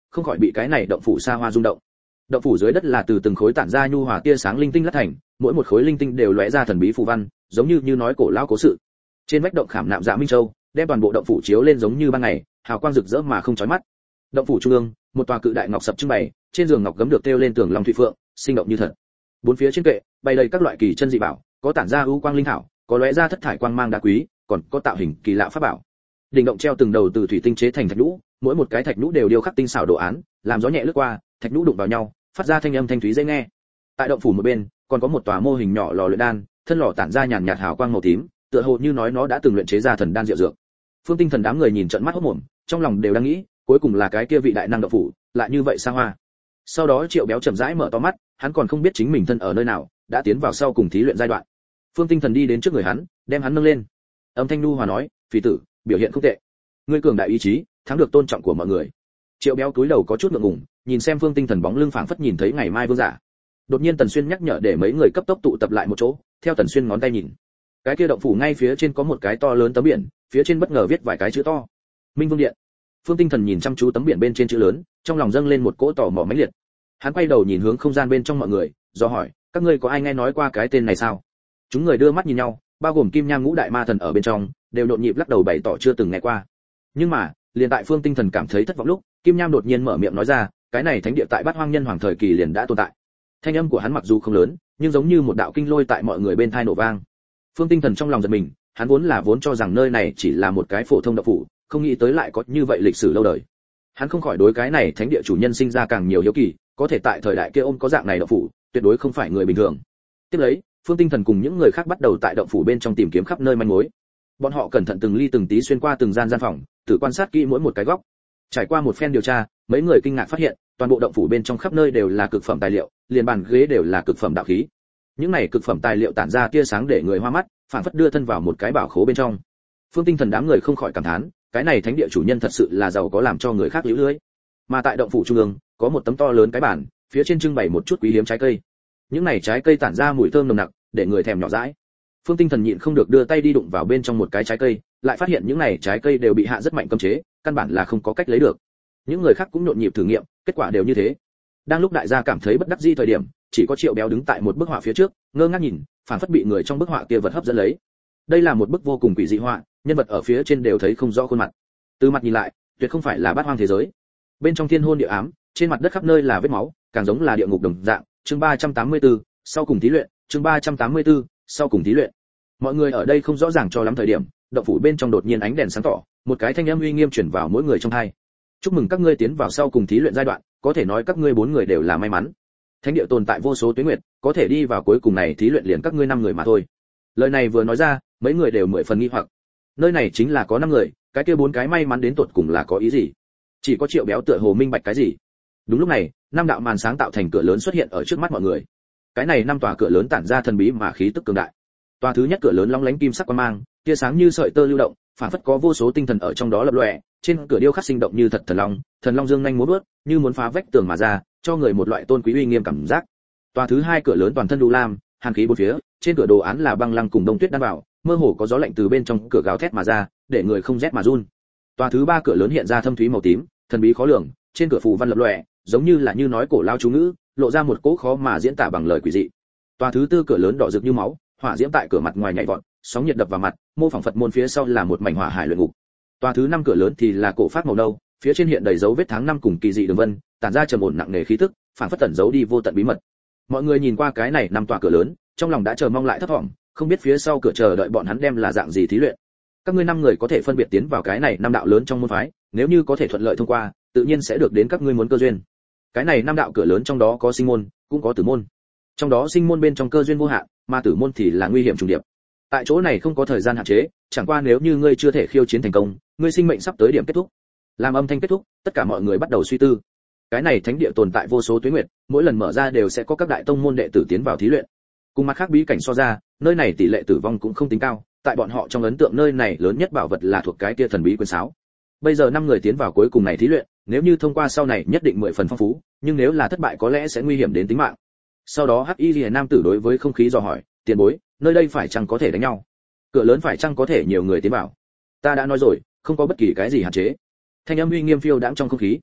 không khỏi bị cái này động phủ xa hoa rung động. Động phủ dưới đất là từ từng khối tản ra nhu hòa tia sáng linh tinh lát thành, mỗi một khối linh tinh đều lóe ra thần bí phù văn, giống như nói cổ lão cố sự. Trên vách động khảm nạm dạ minh châu, đem toàn bộ động phủ chiếu lên giống như ban ngày, hào quang rực rỡ mà không chói mắt. Động phủ trung ương, một tòa cự đại ngọc sập trưng bày, trên giường ngọc gấm được treo lên tường long thủy phượng, sinh động như thật. Bốn phía trên kệ, bày đầy các loại kỳ chân dị bảo, có tản ra ưu quang linh thảo, có lóe ra thất thải quang mang đá quý, còn có tạo hình kỳ lạ pháp bảo. Đỉnh động treo từng đầu từ thủy tinh chế thành thạch nhũ, mỗi một cái thạch nhũ đều điêu khắc tinh xảo đồ án, làm gió nhẹ lướt qua, thạch nhũ đụng vào nhau, phát ra thanh âm thanh thúy dễ nghe. Tại động phủ một bên, còn có một tòa mô hình nhỏ lò luyện đan, thân lò tản ra nhàn nhạt hào quang màu tím, tựa hồ như nói nó đã từng luyện chế ra thần đan diệu dược. Phương Tinh Thần đám người nhìn trợn mắt hốt mồm, trong lòng đều đang nghĩ, cuối cùng là cái kia vị đại năng động phủ, lại như vậy xa hoa. Sau đó Triệu Béo chậm rãi mở to mắt, hắn còn không biết chính mình thân ở nơi nào, đã tiến vào sau cùng thí luyện giai đoạn. Phương Tinh Thần đi đến trước người hắn, đem hắn nâng lên. Âm thanh nhu hòa nói, "Phỉ tử, biểu hiện không tệ. Ngươi cường đại ý chí, thắng được tôn trọng của mọi người." Triệu Béo cúi đầu có chút ngượng ngùng, nhìn xem Phương Tinh Thần bóng lưng phảng phất nhìn thấy ngày mai vương giả. Đột nhiên Tần Xuyên nhắc nhở để mấy người cấp tốc tụ tập lại một chỗ, theo Tần Xuyên ngón tay nhìn. Cái kia động phủ ngay phía trên có một cái to lớn tấm biển, phía trên bất ngờ viết vài cái chữ to. Minh Vương Điện. Phương Tinh Thần nhìn chăm chú tấm biển bên trên chữ lớn, trong lòng dâng lên một cỗ tò mò mãnh liệt. Hắn quay đầu nhìn hướng không gian bên trong mọi người, do hỏi, các ngươi có ai nghe nói qua cái tên này sao? Chúng người đưa mắt nhìn nhau, bao gồm Kim Nham Ngũ Đại Ma Thần ở bên trong, đều nhộn nhịp lắc đầu bày tỏ chưa từng nghe qua. Nhưng mà, liền tại Phương Tinh Thần cảm thấy thất vọng lúc, Kim Nham đột nhiên mở miệng nói ra, cái này thánh địa tại Bát Hoang Nhân Hoàng thời kỳ liền đã tồn tại. Thanh âm của hắn mặc dù không lớn, nhưng giống như một đạo kinh lôi tại mọi người bên tai nổ vang. Phương Tinh Thần trong lòng giật mình, hắn vốn cho rằng nơi này chỉ là một cái phổ thông động phủ, không nghĩ tới lại có như vậy lịch sử lâu đời. Hắn không khỏi đối cái này thánh địa chủ nhân sinh ra càng nhiều hiếu kỳ, có thể tại thời đại kia ôm có dạng này động phủ, tuyệt đối không phải người bình thường. Tiếp lấy, Phương Tinh Thần cùng những người khác bắt đầu tại động phủ bên trong tìm kiếm khắp nơi manh mối. Bọn họ cẩn thận từng ly từng tí xuyên qua từng gian phòng, thử quan sát kỹ mỗi một cái góc. Trải qua một phen điều tra, mấy người kinh ngạc phát hiện, toàn bộ động phủ bên trong khắp nơi đều là cực phẩm tài liệu, liền bàn ghế đều là cực phẩm đạo khí. Những này cực phẩm tài liệu tản ra tia sáng để người hoa mắt, phản phất đưa thân vào một cái bảo khố bên trong. Phương Tinh Thần đám người không khỏi cảm thán, cái này thánh địa chủ nhân thật sự là giàu có làm cho người khác liễu lưới. Mà tại động phủ trung ương, có một tấm to lớn cái bàn, phía trên trưng bày một chút quý hiếm trái cây. Những này trái cây tản ra mùi thơm nồng nặc, để người thèm nhỏ dãi. Phương Tinh Thần nhịn không được đưa tay đi đụng vào bên trong một cái trái cây, lại phát hiện những này trái cây đều bị hạ rất mạnh cấm chế, căn bản là không có cách lấy được. Những người khác cũng nhộn nhịp thử nghiệm, kết quả đều như thế. Đang lúc đại gia cảm thấy bất đắc dĩ thời điểm, chỉ có Triệu Béo đứng tại một bức họa phía trước, ngơ ngác nhìn, phản phất bị người trong bức họa kia vật hấp dẫn lấy. Đây là một bức vô cùng quỷ dị họa, nhân vật ở phía trên đều thấy không rõ khuôn mặt. Từ mặt nhìn lại, tuyệt không phải là Bát Hoang thế giới. Bên trong thiên hôn địa ám, trên mặt đất khắp nơi là vết máu, càng giống là địa ngục đồng dạng. Chương 384, sau cùng thí luyện, chương 384, sau cùng thí luyện. Mọi người ở đây không rõ ràng cho lắm thời điểm, động phủ bên trong đột nhiên ánh đèn sáng tỏ, một cái thanh âm uy nghiêm truyền vào mỗi người trong tai. Chúc mừng các ngươi tiến vào sau cùng thí luyện giai đoạn, có thể nói các ngươi 4 người đều là may mắn. Thánh địa tồn tại vô số tuyến nguyệt, có thể đi vào cuối cùng này thí luyện liền các ngươi 5 người mà thôi. Lời này vừa nói ra, mấy người đều 10 phần nghi hoặc. Nơi này chính là có 5 người, cái kia 4 cái may mắn đến tột cùng là có ý gì? Chỉ có Triệu Béo tựa hồ minh bạch cái gì. Đúng lúc này, 5 đạo màn sáng tạo thành cửa lớn xuất hiện ở trước mắt mọi người. Cái này 5 tòa cửa lớn tản ra thần bí mà khí tức cường đại. Tòa thứ nhất cửa lớn long lánh kim sắc quang mang, tia sáng như sợi tơ lưu động, phản phất có vô số tinh thần ở trong đó lập lòe, trên cửa điêu khắc sinh động như thật thần long dương nhanh múa vớt, như muốn phá vách tường mà ra, cho người một loại tôn quý uy nghiêm cảm giác. Tòa thứ hai cửa lớn toàn thân đu lam, hàn khí bốn phía, trên cửa đồ án là băng lăng cùng đông tuyết đan vào, mơ hồ có gió lạnh từ bên trong cửa gào thét mà ra, để người không rét mà run. Tòa thứ ba cửa lớn hiện ra thâm thúy màu tím, thần bí khó lường, trên cửa phù văn lập lòe, giống như là như nói cổ lao chú ngữ, lộ ra một cỗ khó mà diễn tả bằng lời quỷ dị. Tòa thứ tư cửa lớn đỏ rực như máu, hỏa diễm tại cửa mặt ngoài nhảy vọt, sóng nhiệt đập vào mặt, mô phỏng Phật môn phía sau là một mảnh hỏa hải luyện ngục. Tòa thứ năm cửa lớn thì là cổ phát màu nâu, phía trên hiện đầy dấu vết tháng năm cùng kỳ dị đường vân, tản ra trầm ổn nặng nề khí tức, phản phất tẩn giấu đi vô tận bí mật. Mọi người nhìn qua cái này năm tòa cửa lớn, trong lòng đã chờ mong lại thấp vọng, không biết phía sau cửa chờ đợi bọn hắn đem là dạng gì thí luyện. Các ngươi 5 người có thể phân biệt tiến vào cái này 5 đạo lớn trong môn phái, nếu như có thể thuận lợi thông qua, tự nhiên sẽ được đến các ngươi muốn cơ duyên. Cái này 5 đạo cửa lớn trong đó có sinh môn, cũng có tử môn. Trong đó sinh môn bên trong cơ duyên vô hạn, mà tử môn thì là nguy hiểm trùng điệp. Tại chỗ này không có thời gian hạn chế, chẳng qua nếu như ngươi chưa thể khiêu chiến thành công, ngươi sinh mệnh sắp tới điểm kết thúc. Làm âm thanh kết thúc, tất cả mọi người bắt đầu suy tư. Cái này thánh địa tồn tại vô số tuế nguyệt, mỗi lần mở ra đều sẽ có các đại tông môn đệ tử tiến vào thí luyện. Cùng mặt khác bí cảnh so ra, nơi này tỷ lệ tử vong cũng không tính cao, tại bọn họ trong ấn tượng nơi này lớn nhất bảo vật là thuộc cái kia thần bí quyền sáo. Bây giờ 5 người tiến vào cuối cùng này thí luyện, nếu như thông qua sau này nhất định 10 phần phong phú, nhưng nếu là thất bại có lẽ sẽ nguy hiểm đến tính mạng. Sau đó Hắc Y Liễu nam tử đối với không khí dò hỏi, tiền bối, nơi đây phải chăng có thể đánh nhau? Cửa lớn phải chăng có thể nhiều người tiến vào? Ta đã nói rồi, không có bất kỳ cái gì hạn chế. Thanh âm uy nghiêm phiêu đãng trong không khí.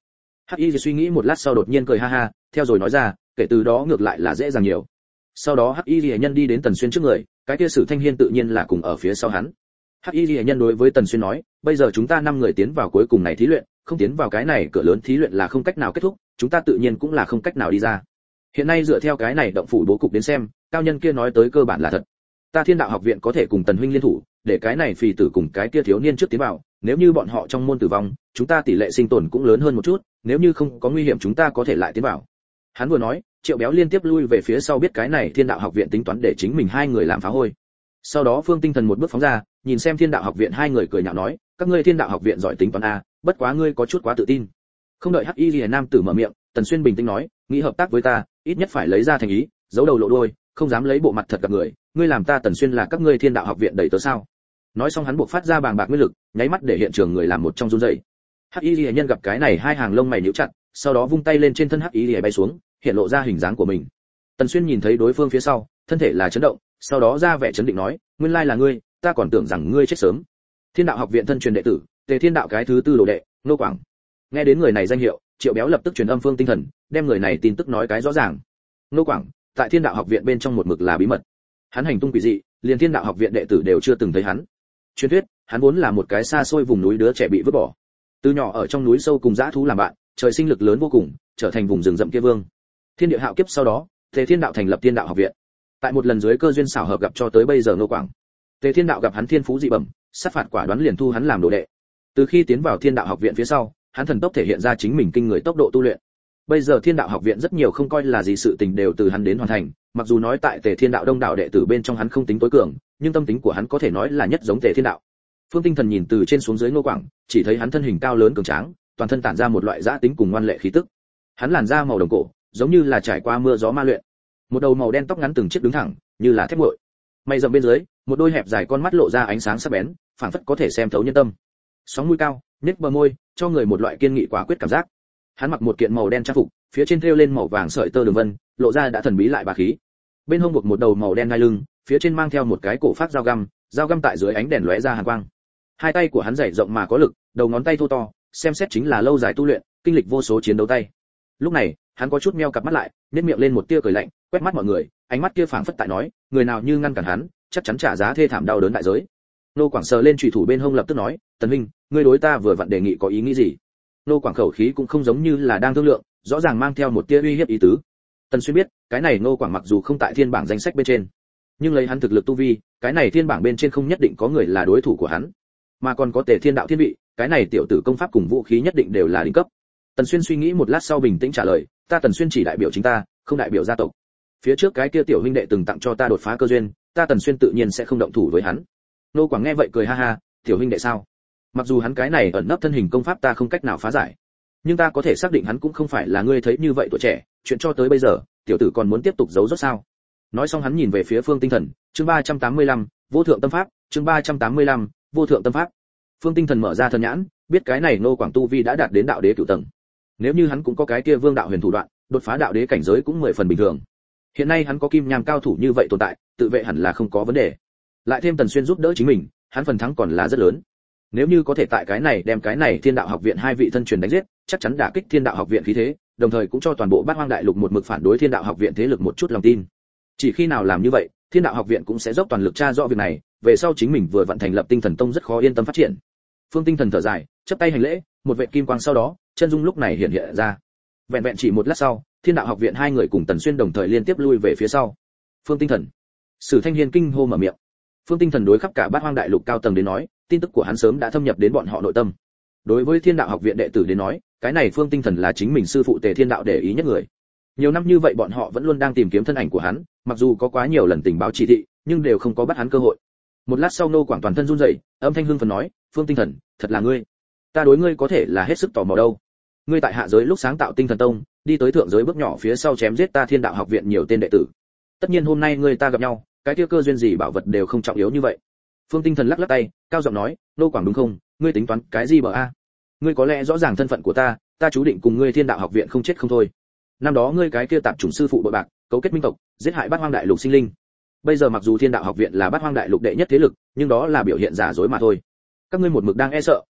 Hắc Y suy nghĩ một lát sau đột nhiên cười ha ha, theo rồi nói ra, kể từ đó ngược lại là dễ dàng nhiều. Sau đó Hắc Y nhân đi đến Tần Xuyên trước người, cái kia Sử Thanh Hiên tự nhiên là cùng ở phía sau hắn. Hắc Y nhân đối với Tần Xuyên nói, bây giờ chúng ta 5 người tiến vào cuối cùng này thí luyện, không tiến vào cái này cửa lớn thí luyện là không cách nào kết thúc, chúng ta tự nhiên cũng là không cách nào đi ra. Hiện nay dựa theo cái này động phủ bố cục đến xem, cao nhân kia nói tới cơ bản là thật. Ta Thiên Đạo học viện có thể cùng Tần huynh liên thủ, để cái này phì tử cùng cái kia thiếu niên trước tiến vào, nếu như bọn họ trong môn tử vong, chúng ta tỷ lệ sinh tồn cũng lớn hơn một chút, nếu như không có nguy hiểm chúng ta có thể lại tiến vào. Hắn vừa nói, Triệu Béo liên tiếp lui về phía sau biết cái này Thiên Đạo học viện tính toán để chính mình 2 người làm phá hôi. Sau đó Phương Tinh Thần một bước phóng ra, nhìn xem Thiên Đạo học viện 2 người cười nhạo nói, các ngươi Thiên Đạo học viện giỏi tính toán a, bất quá ngươi có chút quá tự tin. Không đợi Hắc Y Liễu nam tử mở miệng, Tần Xuyên bình tĩnh nói, nghĩ hợp tác với ta, ít nhất phải lấy ra thành ý, giấu đầu lộ đuôi, không dám lấy bộ mặt thật gặp người, ngươi làm ta Tần Xuyên là các ngươi Thiên Đạo học viện đẩy tớ sao? Nói xong hắn buộc phát ra bàng bạc nguyên lực, nháy mắt để hiện trường người làm một trong run rẩy. Hắc Y Liễu nhân gặp cái này 2 hàng lông mày nhíu chặt, sau đó vung tay lên trên thân Hắc Y Liễu bay xuống, hiện lộ ra hình dáng của mình. Tần Xuyên nhìn thấy đối phương phía sau, thân thể là chấn động, sau đó ra vẻ chấn định nói, nguyên lai là ngươi, ta còn tưởng rằng ngươi chết sớm. Thiên Đạo học viện thân truyền đệ tử, Tề Thiên Đạo cái thứ 4 đồ đệ, Nô Quảng. Nghe đến người này danh hiệu, Triệu Béo lập tức truyền âm Phương Tinh Thần, đem người này tin tức nói cái rõ ràng. Nô Quảng, tại Thiên Đạo học viện bên trong một mực là bí mật. Hắn hành tung quỷ dị, liền Thiên Đạo học viện đệ tử đều chưa từng thấy hắn. Truyền thuyết, hắn vốn là một cái xa xôi vùng núi đứa trẻ bị vứt bỏ. Từ nhỏ ở trong núi sâu cùng dã thú làm bạn, trời sinh lực lớn vô cùng, trở thành vùng rừng rậm kia vương. Thiên địa hạo kiếp sau đó, Tề Thiên Đạo thành lập Thiên Đạo học viện. Tại một lần dưới cơ duyên xảo hợp gặp cho tới bây giờ Nô Quảng. Tề Thiên Đạo gặp hắn thiên phú dị bẩm, sát phạt quả đoán liền thu hắn làm đồ đệ. Từ khi tiến vào Thiên Đạo học viện phía sau, hắn thần tốc thể hiện ra chính mình kinh người tốc độ tu luyện. Bây giờ Thiên Đạo học viện rất nhiều không coi là gì sự tình đều từ hắn đến hoàn thành, mặc dù nói tại Tề Thiên Đạo đông đạo đệ tử bên trong hắn không tính tối cường, nhưng tâm tính của hắn có thể nói là nhất giống Tề Thiên Đạo. Phương Tinh Thần nhìn từ trên xuống dưới Ngô Quảng, chỉ thấy hắn thân hình cao lớn cường tráng, toàn thân tản ra một loại dã tính cùng ngoan lệ khí tức. Hắn làn da màu đồng cổ, giống như là trải qua mưa gió ma luyện. Một đầu màu đen tóc ngắn từng chiếc đứng thẳng, như là thép nguội. Mày rậm bên dưới, một đôi hẹp dài con mắt lộ ra ánh sáng sắc bén, phảng phất có thể xem thấu nhân tâm. Sóng mũi cao, nhếch bờ môi, cho người một loại kiên nghị quả quyết cảm giác. Hắn mặc một kiện màu đen trang phục, phía trên thêu lên màu vàng sợi tơ đường vân, lộ ra đã thần bí lại bá khí. Bên hông buộc một đầu màu đen ngai lưng, phía trên mang theo một cái cổ phát dao găm tại dưới ánh đèn lóe ra hàn quang. Hai tay của hắn dày rộng mà có lực, đầu ngón tay thô to, xem xét chính là lâu dài tu luyện, kinh lịch vô số chiến đấu tay. Lúc này, hắn có chút meo cặp mắt lại, nhếch miệng lên một tia cười lạnh, quét mắt mọi người, ánh mắt kia phảng phất tại nói, người nào như ngăn cản hắn, chắc chắn trả giá thê thảm đau đớn đại giới. Nô Quảng sờ lên chủy thủ bên hông lập tức nói, Tần huynh, ngươi đối ta vừa vặn đề nghị có ý nghĩ gì? Nô Quảng khẩu khí cũng không giống như là đang thương lượng, rõ ràng mang theo một tia uy hiếp ý tứ. Tần Xuyên biết, cái này Nô Quảng mặc dù không tại thiên bảng danh sách bên trên, nhưng lấy hắn thực lực tu vi, cái này thiên bảng bên trên không nhất định có người là đối thủ của hắn, mà còn có Tề Thiên Đạo thiên vị, cái này tiểu tử công pháp cùng vũ khí nhất định đều là đỉnh cấp. Tần Xuyên suy nghĩ một lát sau bình tĩnh trả lời, ta Tần Xuyên chỉ đại biểu chính ta, không đại biểu gia tộc. Phía trước cái kia tiểu huynh đệ từng tặng cho ta đột phá cơ duyên, ta Tần Xuyên tự nhiên sẽ không động thủ với hắn. Nô Quảng nghe vậy cười ha ha, tiểu huynh đệ sao? Mặc dù hắn cái này ẩn nấp thân hình công pháp ta không cách nào phá giải, nhưng ta có thể xác định hắn cũng không phải là ngươi thấy như vậy tuổi trẻ, chuyện cho tới bây giờ, tiểu tử còn muốn tiếp tục giấu giốt sao? Nói xong hắn nhìn về phía Phương Tinh Thần, chương 385, vô thượng tâm pháp, chương 385, vô thượng tâm pháp. Phương Tinh Thần mở ra thần nhãn, biết cái này Nô Quảng tu vi đã đạt đến đạo đế cửu tầng. Nếu như hắn cũng có cái kia vương đạo huyền thủ đoạn, đột phá đạo đế cảnh giới cũng 10 phần bình thường. Hiện nay hắn có kim nham cao thủ như vậy tồn tại, tự vệ hẳn là không có vấn đề. Lại thêm Tần Xuyên giúp đỡ chính mình, hắn phần thắng còn là rất lớn. Nếu như có thể tại cái này đem cái này Thiên Đạo học viện 2 vị thân truyền đánh giết, chắc chắn đả kích Thiên Đạo học viện khí thế, đồng thời cũng cho toàn bộ Bát Hoang đại lục một mực phản đối Thiên Đạo học viện thế lực một chút lòng tin. Chỉ khi nào làm như vậy, Thiên Đạo học viện cũng sẽ dốc toàn lực tra rõ việc này, về sau chính mình vừa vận thành lập Tinh Thần Tông rất khó yên tâm phát triển. Phương Tinh Thần thở dài, chắp tay hành lễ, một vệt kim quang sau đó, chân dung lúc này hiện hiện ra. Vẹn vẹn chỉ một lát sau, Thiên Đạo học viện 2 người cùng Tần Xuyên đồng thời liên tiếp lui về phía sau. Phương Tinh Thần, Sử Thanh Hiên kinh hô mở miệng. Phương Tinh Thần đối khắp cả Bát Hoang đại lục cao tầng đến nói, tin tức của hắn sớm đã thâm nhập đến bọn họ nội tâm. Đối với Thiên Đạo học viện đệ tử đến nói, cái này Phương Tinh Thần là chính mình sư phụ Tề Thiên Đạo để ý nhất người. Nhiều năm như vậy bọn họ vẫn luôn đang tìm kiếm thân ảnh của hắn, mặc dù có quá nhiều lần tình báo chỉ thị, nhưng đều không có bắt hắn cơ hội. Một lát sau Nô Quảng toàn thân run rẩy, âm thanh hưng phấn nói, Phương Tinh Thần, thật là ngươi. Ta đối ngươi có thể là hết sức tò mò đâu. Ngươi tại hạ giới lúc sáng tạo Tinh Thần Tông, đi tới thượng giới bước nhỏ phía sau chém giết ta Thiên Đạo học viện nhiều tên đệ tử. Tất nhiên hôm nay ngươi ta gặp nhau, cái kia cơ duyên gì bảo vật đều không trọng yếu như vậy. Phương Tinh Thần lắc lắc tay, cao giọng nói, Nô Quảng đúng không? Ngươi tính toán cái gì bờ a? Ngươi có lẽ rõ ràng thân phận của ta, ta chú định cùng ngươi Thiên Đạo học viện không chết không thôi. Năm đó ngươi cái kia tạp chủng sư phụ bội bạc, cấu kết minh tộc, giết hại Bát Hoang đại lục sinh linh. Bây giờ mặc dù Thiên Đạo học viện là Bát Hoang đại lục đệ nhất thế lực, nhưng đó là biểu hiện giả dối mà thôi. Các ngươi một mực đang e sợ,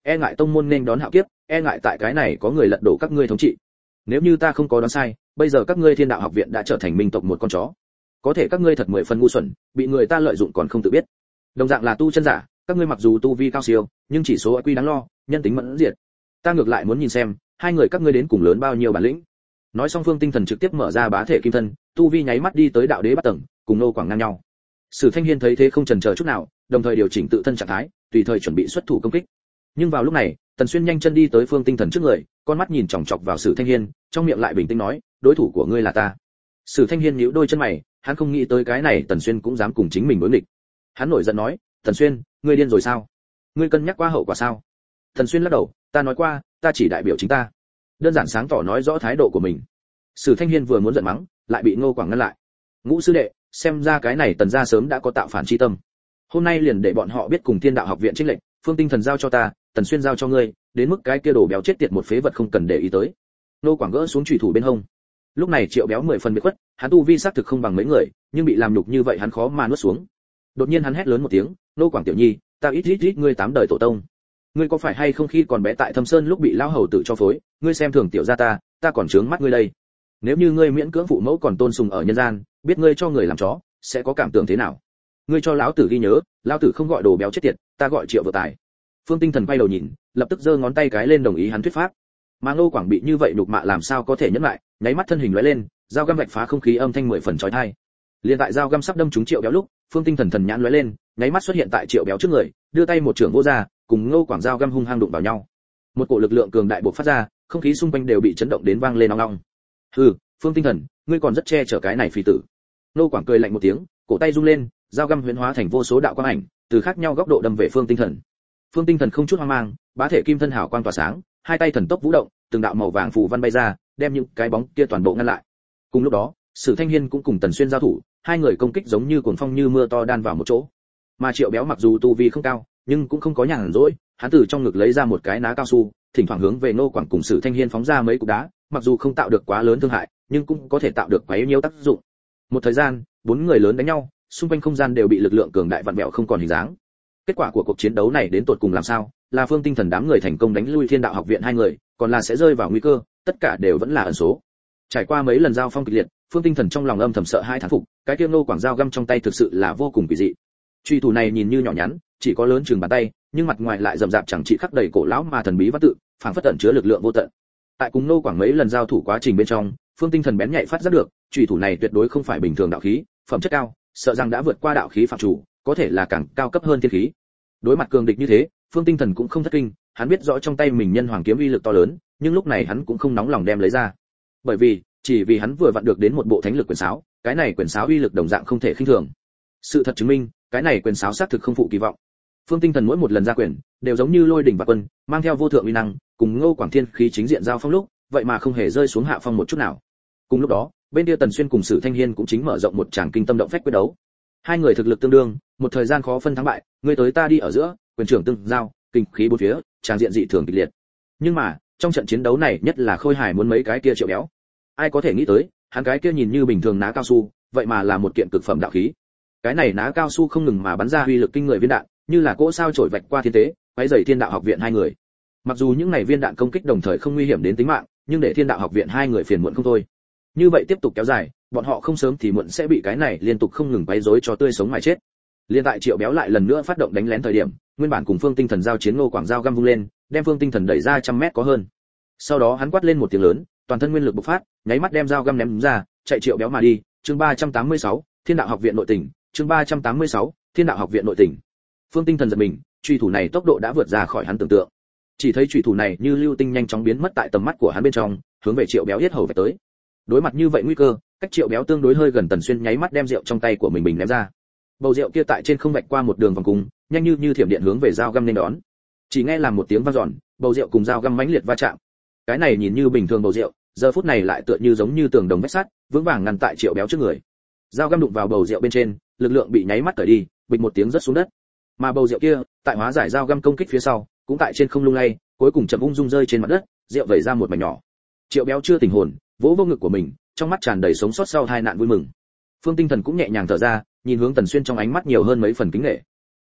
e ngại tông môn nên đón hạo kiếp, e ngại tại cái này có người lật đổ các ngươi thống trị. Nếu như ta không có đoán sai, bây giờ các ngươi Thiên Đạo học viện đã trở thành minh tộc một con chó. Có thể các ngươi thật 10 phần ngu xuẩn, bị người ta lợi dụng còn không tự biết. Đồng dạng là tu chân giả, các ngươi mặc dù tu vi cao siêu, nhưng chỉ số IQ đáng lo, nhân tính mẫn diệt. Ta ngược lại muốn nhìn xem, hai người các ngươi đến cùng lớn bao nhiêu bản lĩnh. Nói xong Phương Tinh Thần trực tiếp mở ra bá thể kim thân, tu vi nháy mắt đi tới đạo đế bát tầng, cùng Nô Quảng ngang nhau. Sử Thanh Hiên thấy thế không chần chờ chút nào, đồng thời điều chỉnh tự thân trạng thái, tùy thời chuẩn bị xuất thủ công kích. Nhưng vào lúc này, Tần Xuyên nhanh chân đi tới Phương Tinh Thần trước người, con mắt nhìn chòng chọc vào Sử Thanh Hiên, trong miệng lại bình tĩnh nói, đối thủ của ngươi là ta. Sử Thanh Hiên nhíu đôi chân mày, hắn không nghĩ tới cái này Tần Xuyên cũng dám cùng chính mình đối nghịch. Hắn nổi giận nói, Tần Xuyên, ngươi điên rồi sao? Ngươi cân nhắc qua hậu quả sao? Tần Xuyên lắc đầu, ta nói qua, ta chỉ đại biểu chính ta. Đơn giản sáng tỏ nói rõ thái độ của mình. Sử Thanh Hiên vừa muốn giận mắng, lại bị Ngô Quảng ngăn lại. Ngũ sư đệ, xem ra cái này Tần gia sớm đã có tạo phản chi tâm. Hôm nay liền để bọn họ biết cùng Thiên Đạo học viện chênh lệnh, Phương Tinh Thần giao cho ta, Tần Xuyên giao cho ngươi, đến mức cái kia đồ béo chết tiệt một phế vật không cần để ý tới. Ngô Quảng gỡ xuống chủy thủ bên hông. Lúc này Triệu Béo 10 phần biệt khuất, hắn tu vi xác thực không bằng mấy người, nhưng bị làm nhục như vậy hắn khó mà nuốt xuống. Đột nhiên hắn hét lớn một tiếng, Ngô Quảng tiểu nhi, ta ít ngươi 8 đời tổ tông. Ngươi có phải hay không khi còn bé tại Thâm Sơn lúc bị lão hầu tử cho phối, ngươi xem thường tiểu gia ta còn trướng mắt ngươi đây. Nếu như ngươi miễn cưỡng phụ mẫu còn tôn sùng ở nhân gian, biết ngươi cho người làm chó, sẽ có cảm tưởng thế nào? Ngươi cho lão tử ghi nhớ, lão tử không gọi đồ béo chết tiệt, ta gọi Triệu Vượng Tài. Phương Tinh Thần quay đầu nhìn, lập tức giơ ngón tay cái lên đồng ý hắn thuyết pháp. Mà Ngô Quảng bị như vậy nhục mạ làm sao có thể nhẫn lại, nháy mắt thân hình lóe lên, dao găm vạch phá không khí âm thanh 10 phần chói tai. Liên tại dao găm sắp đâm trúng Triệu Béo lúc, Phương Tinh Thần thần nhãn lóe lên, nháy mắt xuất hiện tại Triệu Béo trước người, đưa tay một chưởng vỗ ra, cùng Ngô Quảng dao găm hung hăng đụng vào nhau. Một cổ lực lượng cường đại bộc phát ra, không khí xung quanh đều bị chấn động đến vang lên ong ong. Hừ, Phương Tinh Thần, ngươi còn rất che chở cái này phi tử. Ngô Quảng cười lạnh một tiếng, cổ tay rung lên, dao găm huyễn hóa thành vô số đạo quang ảnh, từ khác nhau góc độ đâm về Phương Tinh Thần. Phương Tinh Thần không chút hoang mang, bá thể kim thân hào quang tỏa sáng, hai tay thần tốc vũ động, từng đạo màu vàng phù văn bay ra, đem những cái bóng kia toàn bộ ngăn lại. Cùng lúc đó, Sử Thanh Hiên cũng cùng Tần Xuyên giao thủ, hai người công kích giống như cuồng phong như mưa to đan vào một chỗ. Mà Triệu Béo mặc dù tu vi không cao, nhưng cũng không có nhàn rỗi, hắn từ trong ngực lấy ra một cái ná cao su, thỉnh thoảng hướng về Ngô Quảng cùng Sử Thanh Hiên phóng ra mấy cục đá, mặc dù không tạo được quá lớn thương hại, nhưng cũng có thể tạo được quấy nhiễu tác dụng. Một thời gian, 4 người lớn đánh nhau, xung quanh không gian đều bị lực lượng cường đại vặn vẹo không còn hình dáng. Kết quả của cuộc chiến đấu này đến tột cùng làm sao? Là Phương Tinh Thần đám người thành công đánh lui Thiên Đạo học viện hai người, còn là sẽ rơi vào nguy cơ, tất cả đều vẫn là ẩn số. Trải qua mấy lần giao phong kịch liệt, Phương Tinh Thần trong lòng âm thầm sợ hai thán phục, cái kia Ngô Quảng dao găm trong tay thực sự là vô cùng kỳ dị. Truy thủ này nhìn như nhỏ nhắn, chỉ có lớn chừng bàn tay, nhưng mặt ngoài lại rậm rạp chẳng trị khắc đầy cổ lão mà thần bí văn tự, phảng phất tẩn chứa lực lượng vô tận. Tại cùng Ngô Quảng mấy lần giao thủ quá trình bên trong, Phương Tinh Thần bén nhạy phát giác được, truy thủ này tuyệt đối không phải bình thường đạo khí, phẩm chất cao, sợ rằng đã vượt qua đạo khí phạm chủ, có thể là càng cao cấp hơn thiên khí. Đối mặt cường địch như thế, Phương Tinh Thần cũng không thất kinh, hắn biết rõ trong tay mình nhân hoàng kiếm uy lực to lớn, nhưng lúc này hắn cũng không nóng lòng đem lấy ra. Bởi vì, chỉ vì hắn vừa vặn được đến một bộ thánh lực quyền sáo, cái này quyền sáo uy lực đồng dạng không thể khinh thường. Sự thật chứng minh, cái này quyền sáo xác thực không phụ kỳ vọng. Phương Tinh Thần mỗi một lần ra quyền, đều giống như lôi đỉnh và quân, mang theo vô thượng uy năng, cùng Ngô Quảng thiên khí chính diện giao phong lúc, vậy mà không hề rơi xuống hạ phong một chút nào. Cùng lúc đó, bên kia Tần Xuyên cùng Sử Thanh Hiên cũng chính mở rộng một tràng kinh tâm động phách quyết đấu. Hai người thực lực tương đương, một thời gian khó phân thắng bại, người tới ta đi ở giữa, quyền trưởng tương giao, kinh khí bốn phía, tràng diện dị thường kịch liệt. Nhưng mà, trong trận chiến đấu này nhất là Khôi Hải muốn mấy cái kia Triệu Béo. Ai có thể nghĩ tới, hắn cái kia nhìn như bình thường ná cao su, vậy mà là một kiện cực phẩm đạo khí. Cái này ná cao su không ngừng mà bắn ra uy lực kinh người viên đạn, như là cỗ sao trổi vạch qua thiên tế, quấy rầy Thiên Đạo học viện hai người. Mặc dù những này viên đạn công kích đồng thời không nguy hiểm đến tính mạng, nhưng để Thiên Đạo học viện hai người phiền muộn không thôi. Như vậy tiếp tục kéo dài, bọn họ không sớm thì muộn sẽ bị cái này liên tục không ngừng quấy rối cho tươi sống mà chết. Liên tại Triệu Béo lại lần nữa phát động đánh lén thời điểm, nguyên bản cùng Phương Tinh Thần giao chiến Ngô Quảng dao găm vung lên, đem Phương Tinh Thần đẩy ra 100 mét có hơn. Sau đó hắn quát lên một tiếng lớn, toàn thân nguyên lực bộc phát, nháy mắt đem dao găm ném ra, chạy Triệu Béo mà đi. Chương 386, Thiên Đạo học viện nội tình. Chương 386, Thiên Đạo học viện nội tình. Phương Tinh Thần giật mình, truy thủ này tốc độ đã vượt ra khỏi hắn tưởng tượng. Chỉ thấy truy thủ này như lưu tinh nhanh chóng biến mất tại tầm mắt của hắn bên trong, hướng về Triệu Béo yết hầu về tới. Đối mặt như vậy nguy cơ, cách Triệu Béo tương đối hơi gần, Tần Xuyên nháy mắt đem rượu trong tay của mình bình ném ra. Bầu rượu kia tại trên không vạch qua một đường vòng cung, nhanh như thiểm điện hướng về dao găm nên đón. Chỉ nghe làm một tiếng vang dọn, bầu rượu cùng dao găm mãnh liệt va chạm. Cái này nhìn như bình thường bầu rượu, giờ phút này lại tựa như giống như tường đồng vách sắt, vững vàng ngăn tại Triệu Béo trước người. Dao găm đụng vào bầu rượu bên trên, lực lượng bị nháy mắt tẩy đi, bịch một tiếng rớt xuống đất. Mà bầu rượu kia, tại hóa giải dao găm công kích phía sau, cũng tại trên không lung lay, cuối cùng chậm ung dung rơi trên mặt đất, rượu vẩy ra một mảnh nhỏ. Triệu Béo chưa tỉnh hồn, vỗ vô ngực của mình, trong mắt tràn đầy sống sót sau hai nạn vui mừng. Phương Tinh Thần cũng nhẹ nhàng thở ra, nhìn hướng Tần Xuyên trong ánh mắt nhiều hơn mấy phần kính nể.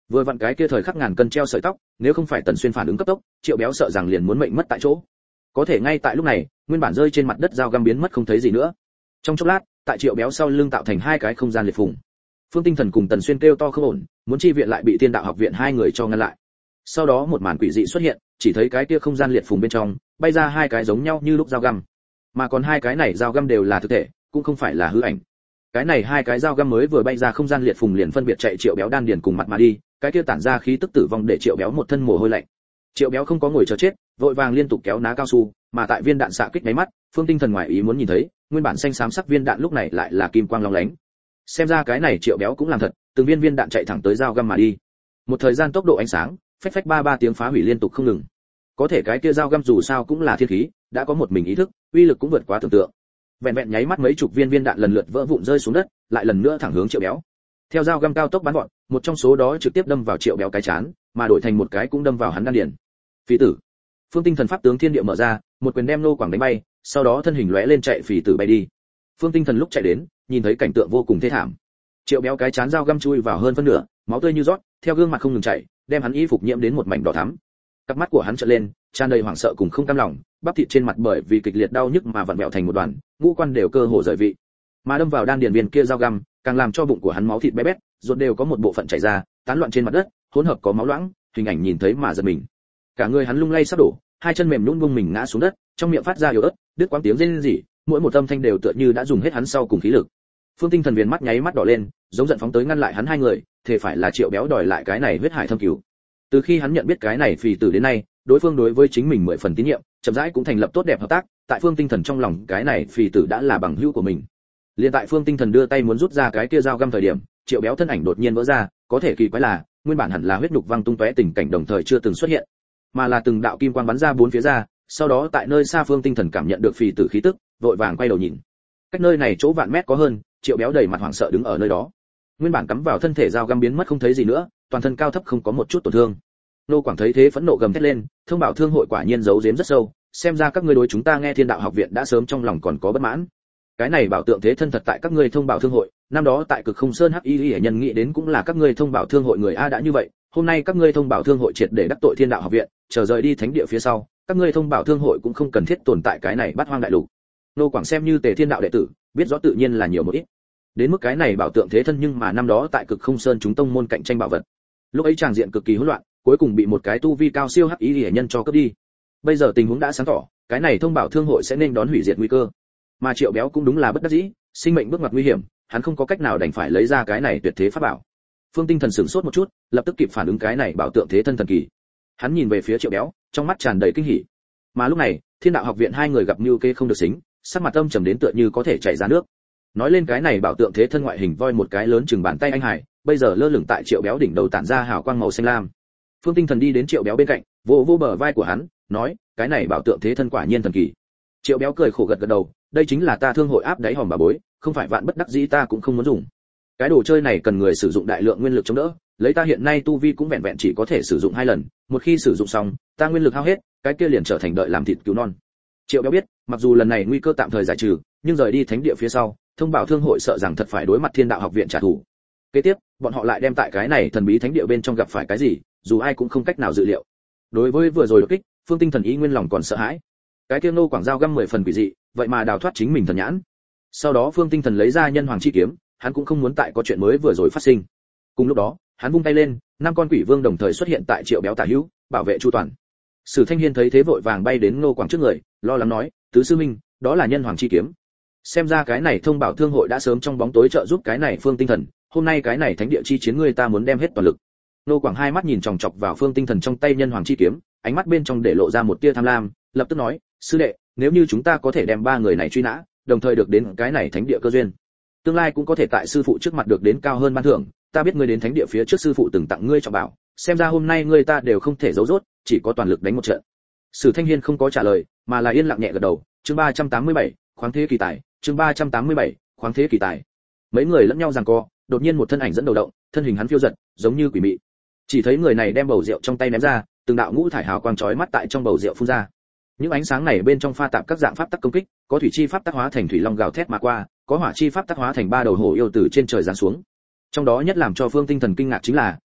Vừa vặn cái kia thời khắc ngàn cân treo sợi tóc, nếu không phải Tần Xuyên phản ứng cấp tốc, Triệu Béo sợ rằng liền muốn mệnh mất tại chỗ. Có thể ngay tại lúc này, nguyên bản rơi trên mặt đất dao găm biến mất không thấy gì nữa. Trong chốc lát, tại Triệu Béo sau lưng tạo thành hai cái không gian liệt phùng. Phương Tinh Thần cùng Tần Xuyên kêu to không ổn, muốn chi viện lại bị Thiên Đạo học viện hai người cho ngăn lại. Sau đó một màn quỷ dị xuất hiện, chỉ thấy cái kia không gian liệt phùng bên trong bay ra hai cái giống nhau như lúc dao găm, mà còn hai cái này dao găm đều là thực thể, cũng không phải là hư ảnh. Cái này hai cái dao găm mới vừa bay ra không gian liệt phùng liền phân biệt chạy Triệu Béo đan điền cùng mặt mà đi, cái kia tản ra khí tức tử vong để Triệu Béo một thân mồ hôi lạnh. Triệu Béo không có ngồi chờ chết, vội vàng liên tục kéo ná cao su, mà tại viên đạn xạ kích mấy mắt, Phương Tinh Thần ngoài ý muốn nhìn thấy, nguyên bản xanh xám sắc viên đạn lúc này lại là kim quang long lánh. Xem ra cái này Triệu Béo cũng làm thật, từng viên viên đạn chạy thẳng tới dao găm mà đi. Một thời gian tốc độ ánh sáng, phách phách ba tiếng phá hủy liên tục không ngừng. Có thể cái kia dao găm dù sao cũng là thiên khí, đã có một mình ý thức, uy lực cũng vượt quá tưởng tượng. Vẹn vẹn nháy mắt mấy chục viên viên đạn lần lượt vỡ vụn rơi xuống đất, lại lần nữa thẳng hướng Triệu Béo. Theo dao găm cao tốc bắn gọn, một trong số đó trực tiếp đâm vào Triệu Béo cái chán, mà đổi thành một cái cũng đâm vào hắn đan điền. Phỉ tử. Phương Tinh Thần pháp tướng thiên địa mở ra, một quyền đem nô quảng đánh bay, sau đó thân hình lóe lên chạy phỉ tử bay đi. Phương Tinh Thần lúc chạy đến, nhìn thấy cảnh tượng vô cùng thê thảm. Triệu Béo cái chán dao găm chui vào hơn phân nửa, máu tươi như rót, theo gương mặt không ngừng chảy, đem hắn y phục nhiễm đến một mảnh đỏ thắm. Cặp mắt của hắn trợn lên, tràn đầy hoảng sợ cùng không cam lòng, bắp thịt trên mặt bởi vì kịch liệt đau nhức mà vặn vẹo thành một đoàn, ngũ quan đều cơ hồ rời vị. Mà đâm vào đan điền viên kia dao găm, càng làm cho bụng của hắn máu thịt bé bét, ruột đều có một bộ phận chảy ra, tán loạn trên mặt đất, hỗn hợp có máu loãng, hình ảnh nhìn thấy mà giật mình. Cả người hắn lung lay sắp đổ, hai chân mềm nhũn buông mình ngã xuống đất, trong miệng phát ra yếu ớt, đứt quãng tiếng rên rỉ, mỗi một âm thanh đều tựa như đã dùng hết hắn sau cùng khí lực. Phương Tinh Thần viền mắt nháy mắt đỏ lên, giống giận phóng tới ngăn lại hắn hai người, thề phải là Triệu Béo đòi lại cái này huyết hải thâm cứu. Từ khi hắn nhận biết cái này phì tử đến nay, đối phương đối với chính mình 10 phần tín nhiệm, chậm rãi cũng thành lập tốt đẹp hợp tác, tại Phương Tinh Thần trong lòng cái này phì tử đã là bằng hữu của mình. Liên tại Phương Tinh Thần đưa tay muốn rút ra cái kia dao găm thời điểm, Triệu Béo thân ảnh đột nhiên vỡ ra, có thể kỳ quái là, nguyên bản hẳn là huyết nhục văng tung tóe tình cảnh đồng thời chưa từng xuất hiện, mà là từng đạo kim quang bắn ra bốn phía ra, sau đó tại nơi xa Phương Tinh Thần cảm nhận được phì tử khí tức, vội vàng quay đầu nhìn. Cách nơi này chỗ vạn mét có hơn, Triệu Béo đầy mặt hoảng sợ đứng ở nơi đó. Nguyên bản cắm vào thân thể dao găm biến mất không thấy gì nữa, toàn thân cao thấp không có một chút tổn thương. Nô Quảng thấy thế phẫn nộ gầm thét lên, thông bảo thương hội quả nhiên giấu giếm rất sâu, xem ra các ngươi đối chúng ta nghe Thiên Đạo học viện đã sớm trong lòng còn có bất mãn. Cái này bảo tượng thế thân thật tại các ngươi thông bảo thương hội, năm đó tại Cực Không Sơn Hắc Y hệ nhân nghĩ đến cũng là các ngươi thông bảo thương hội người a đã như vậy, hôm nay các ngươi thông bảo thương hội triệt để đắc tội Thiên Đạo học viện, chờ rời đi thánh địa phía sau, các ngươi thông bảo thương hội cũng không cần thiết tồn tại cái này bát hoang đại lục. Nô Quảng xem như Tề Thiên Đạo đệ tử, biết rõ tự nhiên là nhiều một ít. Đến mức cái này bảo tượng thế thân nhưng mà năm đó tại Cực Không Sơn chúng tông môn cạnh tranh bảo vật. Lúc ấy tràng diện cực kỳ hỗn loạn, cuối cùng bị một cái tu vi cao siêu Hắc Y hệ nhân cho cướp đi. Bây giờ tình huống đã sáng tỏ, cái này thông bảo thương hội sẽ nên đón hủy diệt nguy cơ. Mà Triệu Béo cũng đúng là bất đắc dĩ, sinh mệnh bước ngoặt nguy hiểm, hắn không có cách nào đành phải lấy ra cái này tuyệt thế pháp bảo. Phương Tinh Thần sửng sốt một chút, lập tức kịp phản ứng cái này bảo tượng thế thân thần kỳ. Hắn nhìn về phía Triệu Béo, trong mắt tràn đầy kinh hỉ. Mà lúc này, Thiên Đạo học viện hai người gặp mưu kê không được xính, sắc mặt âm trầm đến tựa như có thể chảy ra nước. Nói lên cái này bảo tượng thế thân ngoại hình voi một cái lớn chừng bàn tay anh hải, bây giờ lơ lửng tại Triệu Béo đỉnh đầu tản ra hào quang màu xanh lam. Phương Tinh Thần đi đến Triệu Béo bên cạnh, vỗ vỗ bờ vai của hắn, nói, cái này bảo tượng thế thân quả nhiên thần kỳ. Triệu Béo cười khổ gật gật đầu, đây chính là ta thương hội áp đáy hòm bà bối, không phải vạn bất đắc dĩ ta cũng không muốn dùng. Cái đồ chơi này cần người sử dụng đại lượng nguyên lực chống đỡ, lấy ta hiện nay tu vi cũng vẹn vẹn chỉ có thể sử dụng 2 lần, một khi sử dụng xong, ta nguyên lực hao hết, cái kia liền trở thành đợi làm thịt cứu non. Triệu Béo biết, mặc dù lần này nguy cơ tạm thời giải trừ, nhưng rời đi thánh địa phía sau, thông bảo thương hội sợ rằng thật phải đối mặt Thiên Đạo học viện trả thù. Kế tiếp, bọn họ lại đem tại cái này thần bí thánh địa bên trong gặp phải cái gì, dù ai cũng không cách nào dự liệu. Đối với vừa rồi đột kích, Phương Tinh Thần ý nguyên lòng còn sợ hãi. Cái kia Nô Quảng dao găm 10 phần quỷ dị, vậy mà đào thoát chính mình thần nhãn. Sau đó Phương Tinh Thần lấy ra nhân hoàng chi kiếm, hắn cũng không muốn tại có chuyện mới vừa rồi phát sinh. Cùng lúc đó, hắn vung tay lên, 5 con quỷ vương đồng thời xuất hiện tại Triệu Béo tả hữu, bảo vệ chu toàn. Sử Thanh Hiên thấy thế vội vàng bay đến Nô Quảng trước người, lo lắng nói, tứ sư minh, đó là nhân hoàng chi kiếm. Xem ra cái này thông bảo thương hội đã sớm trong bóng tối trợ giúp cái này Phương Tinh Thần, hôm nay cái này thánh địa chi chiến ngươi ta muốn đem hết toàn lực. Nô Quảng hai mắt nhìn chòng chọc vào Phương Tinh Thần trong tay nhân hoàng chi kiếm, ánh mắt bên trong để lộ ra một tia tham lam, lập tức nói, sư đệ, nếu như chúng ta có thể đem 3 người này truy nã, đồng thời được đến cái này thánh địa cơ duyên, tương lai cũng có thể tại sư phụ trước mặt được đến cao hơn ban thưởng. Ta biết ngươi đến thánh địa phía trước sư phụ từng tặng ngươi trọng bảo, xem ra hôm nay ngươi ta đều không thể giấu rốt, chỉ có toàn lực đánh một trận. Sử Thanh Hiên không có trả lời, mà là yên lặng nhẹ gật đầu. Chương 387, khoáng thế kỳ tài. Chương 387, khoáng thế kỳ tài. Mấy người lẫn nhau giằng co, đột nhiên một thân ảnh dẫn đầu động, thân hình hắn phiêu giật, giống như quỷ mị. Chỉ thấy người này đem bầu rượu trong tay ném ra, từng đạo ngũ thải hào quang chói mắt tại trong bầu rượu phun ra. Những ánh sáng này bên trong pha tạp các dạng pháp tắc công kích, có thủy chi pháp tắc hóa thành thủy long gào thét mà qua, có hỏa chi pháp tắc hóa thành 3 đầu hổ yêu từ trên trời giáng xuống. Trong đó nhất làm cho Phương Tinh Thần kinh ngạc chính là,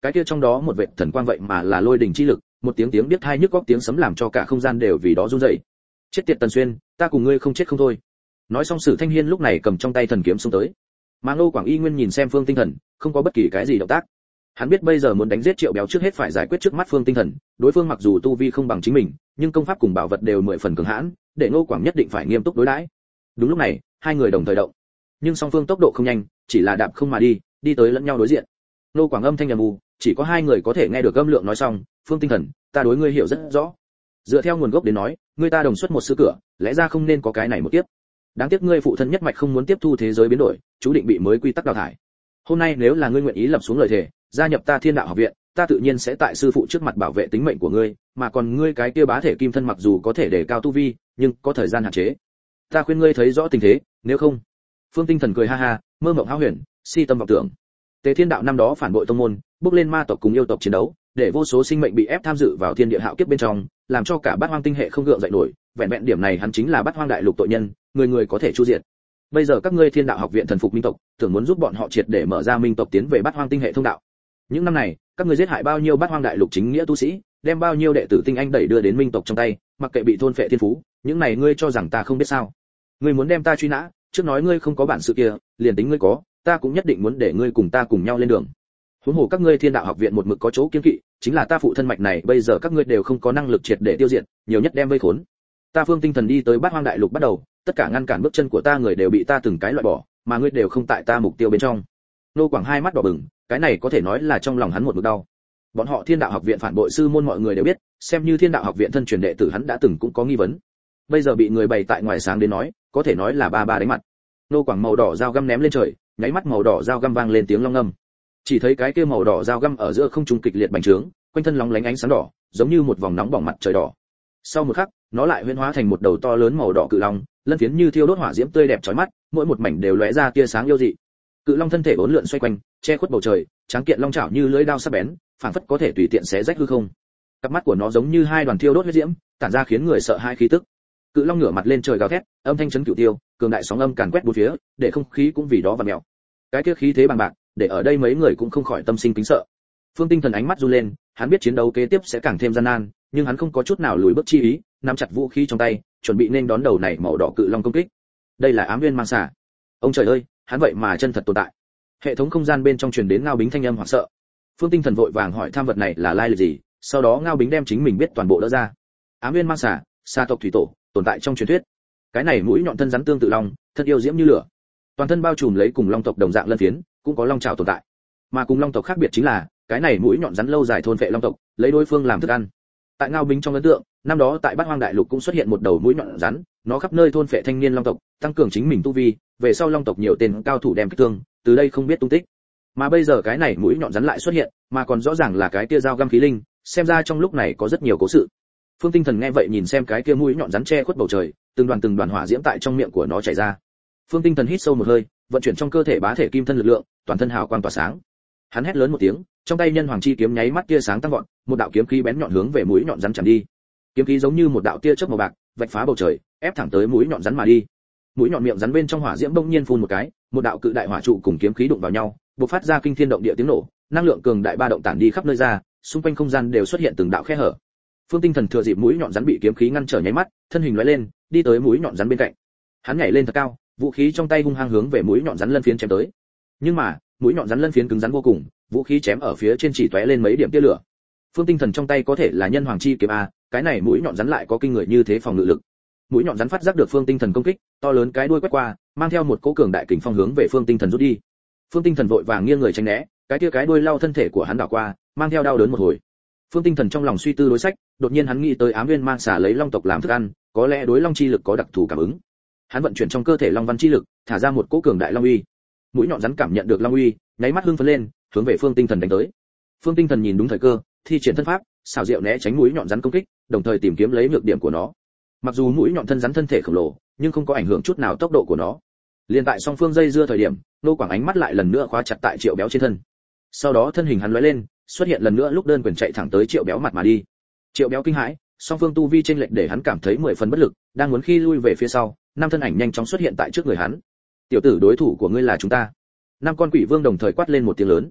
cái kia trong đó một vệt thần quang vậy mà là lôi đỉnh chi lực, một tiếng tiếng biết tai nhức óc tiếng sấm làm cho cả không gian đều vì đó run rẩy. Chết tiệt Tần Xuyên, ta cùng ngươi không chết không thôi. Nói xong Sử Thanh Hiên lúc này cầm trong tay thần kiếm xông tới. Mà Ngô Quảng Y Nguyên nhìn xem Phương Tinh Thần, không có bất kỳ cái gì động tác. Hắn biết bây giờ muốn đánh giết Triệu Béo trước hết phải giải quyết trước mắt Phương Tinh Thần, đối phương mặc dù tu vi không bằng chính mình, nhưng công pháp cùng bảo vật đều 10 phần cường hãn, để Ngô Quảng nhất định phải nghiêm túc đối đãi. Đúng lúc này, hai người đồng thời động, nhưng song phương tốc độ không nhanh, chỉ là đạp không mà đi, đi tới lẫn nhau đối diện. Ngô Quảng âm thanh trầm u, chỉ có hai người có thể nghe được âm lượng nói xong, Phương Tinh Thần, ta đối ngươi hiểu rất rõ. Dựa theo nguồn gốc đến nói, ngươi ta đồng xuất một sư cửa, lẽ ra không nên có cái này một tiếp. Đáng tiếc ngươi phụ thân nhất mạch không muốn tiếp thu thế giới biến đổi, chú định bị mới quy tắc đào thải. Hôm nay nếu là ngươi nguyện ý lập xuống lời thề, gia nhập ta Thiên Đạo học viện, ta tự nhiên sẽ tại sư phụ trước mặt bảo vệ tính mệnh của ngươi, mà còn ngươi cái kia bá thể kim thân mặc dù có thể đề cao tu vi, nhưng có thời gian hạn chế. Ta khuyên ngươi thấy rõ tình thế, nếu không. Phương Tinh Thần cười ha ha, mơ mộng hão huyền, si tâm vọng tưởng. Tề Thiên Đạo năm đó phản bội tông môn, bước lên ma tộc cùng yêu tộc chiến đấu, để vô số sinh mệnh bị ép tham dự vào thiên địa hạo kiếp bên trong, làm cho cả Bát Hoang tinh hệ không gượng dậy nổi, vẹn vẹn điểm này hắn chính là Bát Hoang đại lục tội nhân, người người có thể chu diệt. Bây giờ các ngươi Thiên Đạo học viện thần phục minh tộc, tưởng muốn giúp bọn họ triệt để mở ra minh tộc tiến về Bát Hoang tinh hệ thông đạo. Những năm này, các ngươi giết hại bao nhiêu Bát Hoang đại lục chính nghĩa tu sĩ, đem bao nhiêu đệ tử tinh anh đẩy đưa đến minh tộc trong tay, mặc kệ bị thôn phệ thiên phú, những này ngươi cho rằng ta không biết sao? Ngươi muốn đem ta truy nã, trước nói ngươi không có bản sự kia, liền tính ngươi có, ta cũng nhất định muốn để ngươi cùng ta cùng nhau lên đường. Huống hồ các ngươi Thiên Đạo học viện một mực có chỗ kiêng kỵ, chính là ta phụ thân mạch này, bây giờ các ngươi đều không có năng lực triệt để tiêu diệt, nhiều nhất đem vây khốn. Ta Phương Tinh Thần đi tới Bát Hoang đại lục bắt đầu, tất cả ngăn cản bước chân của ta người đều bị ta từng cái loại bỏ, mà ngươi đều không tại ta mục tiêu bên trong. Nô Quảng hai mắt đỏ bừng, cái này có thể nói là trong lòng hắn một mực đau. Bọn họ Thiên Đạo học viện phản bội sư môn mọi người đều biết, xem như Thiên Đạo học viện thân truyền đệ tử hắn đã từng cũng có nghi vấn. Bây giờ bị người bày tại ngoài sáng đến nói, có thể nói là ba ba đánh mặt. Nô Quảng màu đỏ dao găm ném lên trời, nháy mắt màu đỏ dao găm vang lên tiếng long ngâm. Chỉ thấy cái kia màu đỏ dao găm ở giữa không trung kịch liệt bành trướng, quanh thân lóng lánh ánh sáng đỏ, giống như một vòng nóng bỏng mặt trời đỏ. Sau một khắc, nó lại huyễn hóa thành một đầu to lớn màu đỏ cự long, lân phiến như thiêu đốt hỏa diễm tươi đẹp chói mắt, mỗi một mảnh đều lóe ra tia sáng yêu dị. Cự long thân thể uốn lượn xoay quanh, che khuất bầu trời, tráng kiện long chảo như lưỡi dao sắc bén, phảng phất có thể tùy tiện xé rách hư không. Cặp mắt của nó giống như hai đoàn thiêu đốt huyết diễm, tản ra khiến người sợ hãi khí tức. Cự long ngửa mặt lên trời gào thét, âm thanh chấn cửu tiêu, cường đại sóng âm càn quét bốn phía, để không khí cũng vì đó vặn mèo. Cái kia khí thế bằng bạc, để ở đây mấy người cũng không khỏi tâm sinh kính sợ. Phương Tinh Thần ánh mắt run lên, hắn biết chiến đấu kế tiếp sẽ càng thêm gian nan, nhưng hắn không có chút nào lùi bước chi ý, nắm chặt vũ khí trong tay, chuẩn bị nên đón đầu này màu đỏ cự long công kích. Đây là Ám Nguyên Mang Xà. Ông trời ơi, hắn vậy mà chân thật tồn tại. Hệ thống không gian bên trong truyền đến Ngao Bính thanh âm hoảng sợ. Phương Tinh Thần vội vàng hỏi tham vật này là lai lịch gì, sau đó Ngao Bính đem chính mình biết toàn bộ đỡ ra. Ám Nguyên Mang Xà, xà tộc thủy tổ, tồn tại trong truyền thuyết. Cái này mũi nhọn thân rắn tương tự long, thân yêu diễm như lửa. Toàn thân bao trùm lấy cùng long tộc đồng dạng lân phiến, cũng có long trảo tồn tại. Mà cùng long tộc khác biệt chính là, cái này mũi nhọn rắn lâu dài thôn phệ long tộc, lấy đối phương làm thức ăn. Tại Ngao Bính trong ấn tượng, năm đó tại Bát Hoang đại lục cũng xuất hiện một đầu mũi nhọn rắn, nó khắp nơi thôn phệ thanh niên long tộc, tăng cường chính mình tu vi, về sau long tộc nhiều tên cao thủ đem kích thương, từ đây không biết tung tích. Mà bây giờ cái này mũi nhọn rắn lại xuất hiện, mà còn rõ ràng là cái kia dao găm khí linh, xem ra trong lúc này có rất nhiều cố sự. Phương Tinh Thần nghe vậy nhìn xem cái kia mũi nhọn rắn che khuất bầu trời, từng đoàn hỏa diễm tại trong miệng của nó chảy ra. Phương Tinh Thần hít sâu một hơi, vận chuyển trong cơ thể bá thể kim thân lực lượng, toàn thân hào quang tỏa sáng. Hắn hét lớn một tiếng, trong tay nhân hoàng chi kiếm nháy mắt tia sáng tăng vọt, một đạo kiếm khí bén nhọn hướng về mũi nhọn rắn chém đi. Kiếm khí giống như một đạo tia chớp màu bạc, vạch phá bầu trời, ép thẳng tới mũi nhọn rắn mà đi. Mũi nhọn miệng rắn bên trong hỏa diễm bỗng nhiên phun một cái, một đạo cự đại hỏa trụ cùng kiếm khí đụng vào nhau, bộc phát ra kinh thiên động địa tiếng nổ, năng lượng cường đại ba động tản đi khắp nơi ra, xung quanh không gian đều xuất hiện từng đạo khe hở. Phương Tinh Thần thừa dịp mũi nhọn rắn bị kiếm khí ngăn trở nháy mắt, thân hình lóe lên, đi tới mũi nhọn rắn bên cạnh. Hắn nhảy lên thật cao, vũ khí trong tay hung hăng hướng về mũi nhọn rắn lân phiến chém tới. Nhưng mà, mũi nhọn rắn lân phiến cứng rắn vô cùng, vũ khí chém ở phía trên chỉ tóe lên mấy điểm tia lửa. Phương Tinh Thần trong tay có thể là nhân hoàng chi kiếm a, cái này mũi nhọn rắn lại có kinh người như thế phòng ngự lực. Mũi nhọn rắn phát giác được Phương Tinh Thần công kích, to lớn cái đuôi quét qua, mang theo một cỗ cường đại kình phong hướng về Phương Tinh Thần rút đi. Phương Tinh Thần vội vàng nghiêng người tránh né, cái kia cái đuôi lao thân thể của hắn đảo qua, mang theo đau đớn một hồi. Phương Tinh Thần trong lòng suy tư đối sách, đột nhiên hắn nghĩ tới Ám Nguyên Mang Xà lấy long tộc làm thức ăn, có lẽ đối long chi lực có đặc thù cảm ứng. Hắn vận chuyển trong cơ thể long văn chi lực, thả ra một cỗ cường đại long uy. Mũi nhọn rắn cảm nhận được long uy, nháy mắt hưng phấn lên, hướng về Phương Tinh Thần đánh tới. Phương Tinh Thần nhìn đúng thời cơ, thi triển thân pháp, xảo diệu né tránh mũi nhọn rắn công kích, đồng thời tìm kiếm lấy nhược điểm của nó. Mặc dù mũi nhọn thân rắn thân thể khổng lồ, nhưng không có ảnh hưởng chút nào tốc độ của nó. Liên tại song phương dây dưa thời điểm, Nô Quảng ánh mắt lại lần nữa khóa chặt tại Triệu Béo trên thân. Sau đó thân hình hắn lóe lên, xuất hiện lần nữa lúc đơn quyền chạy thẳng tới Triệu Béo mặt mà đi. Triệu Béo kinh hãi, song phương tu vi chênh lệch để hắn cảm thấy 10 phần bất lực, đang muốn khi lui về phía sau, năm thân ảnh nhanh chóng xuất hiện tại trước người hắn. "Tiểu tử, đối thủ của ngươi là chúng ta." Năm con quỷ vương đồng thời quát lên một tiếng lớn.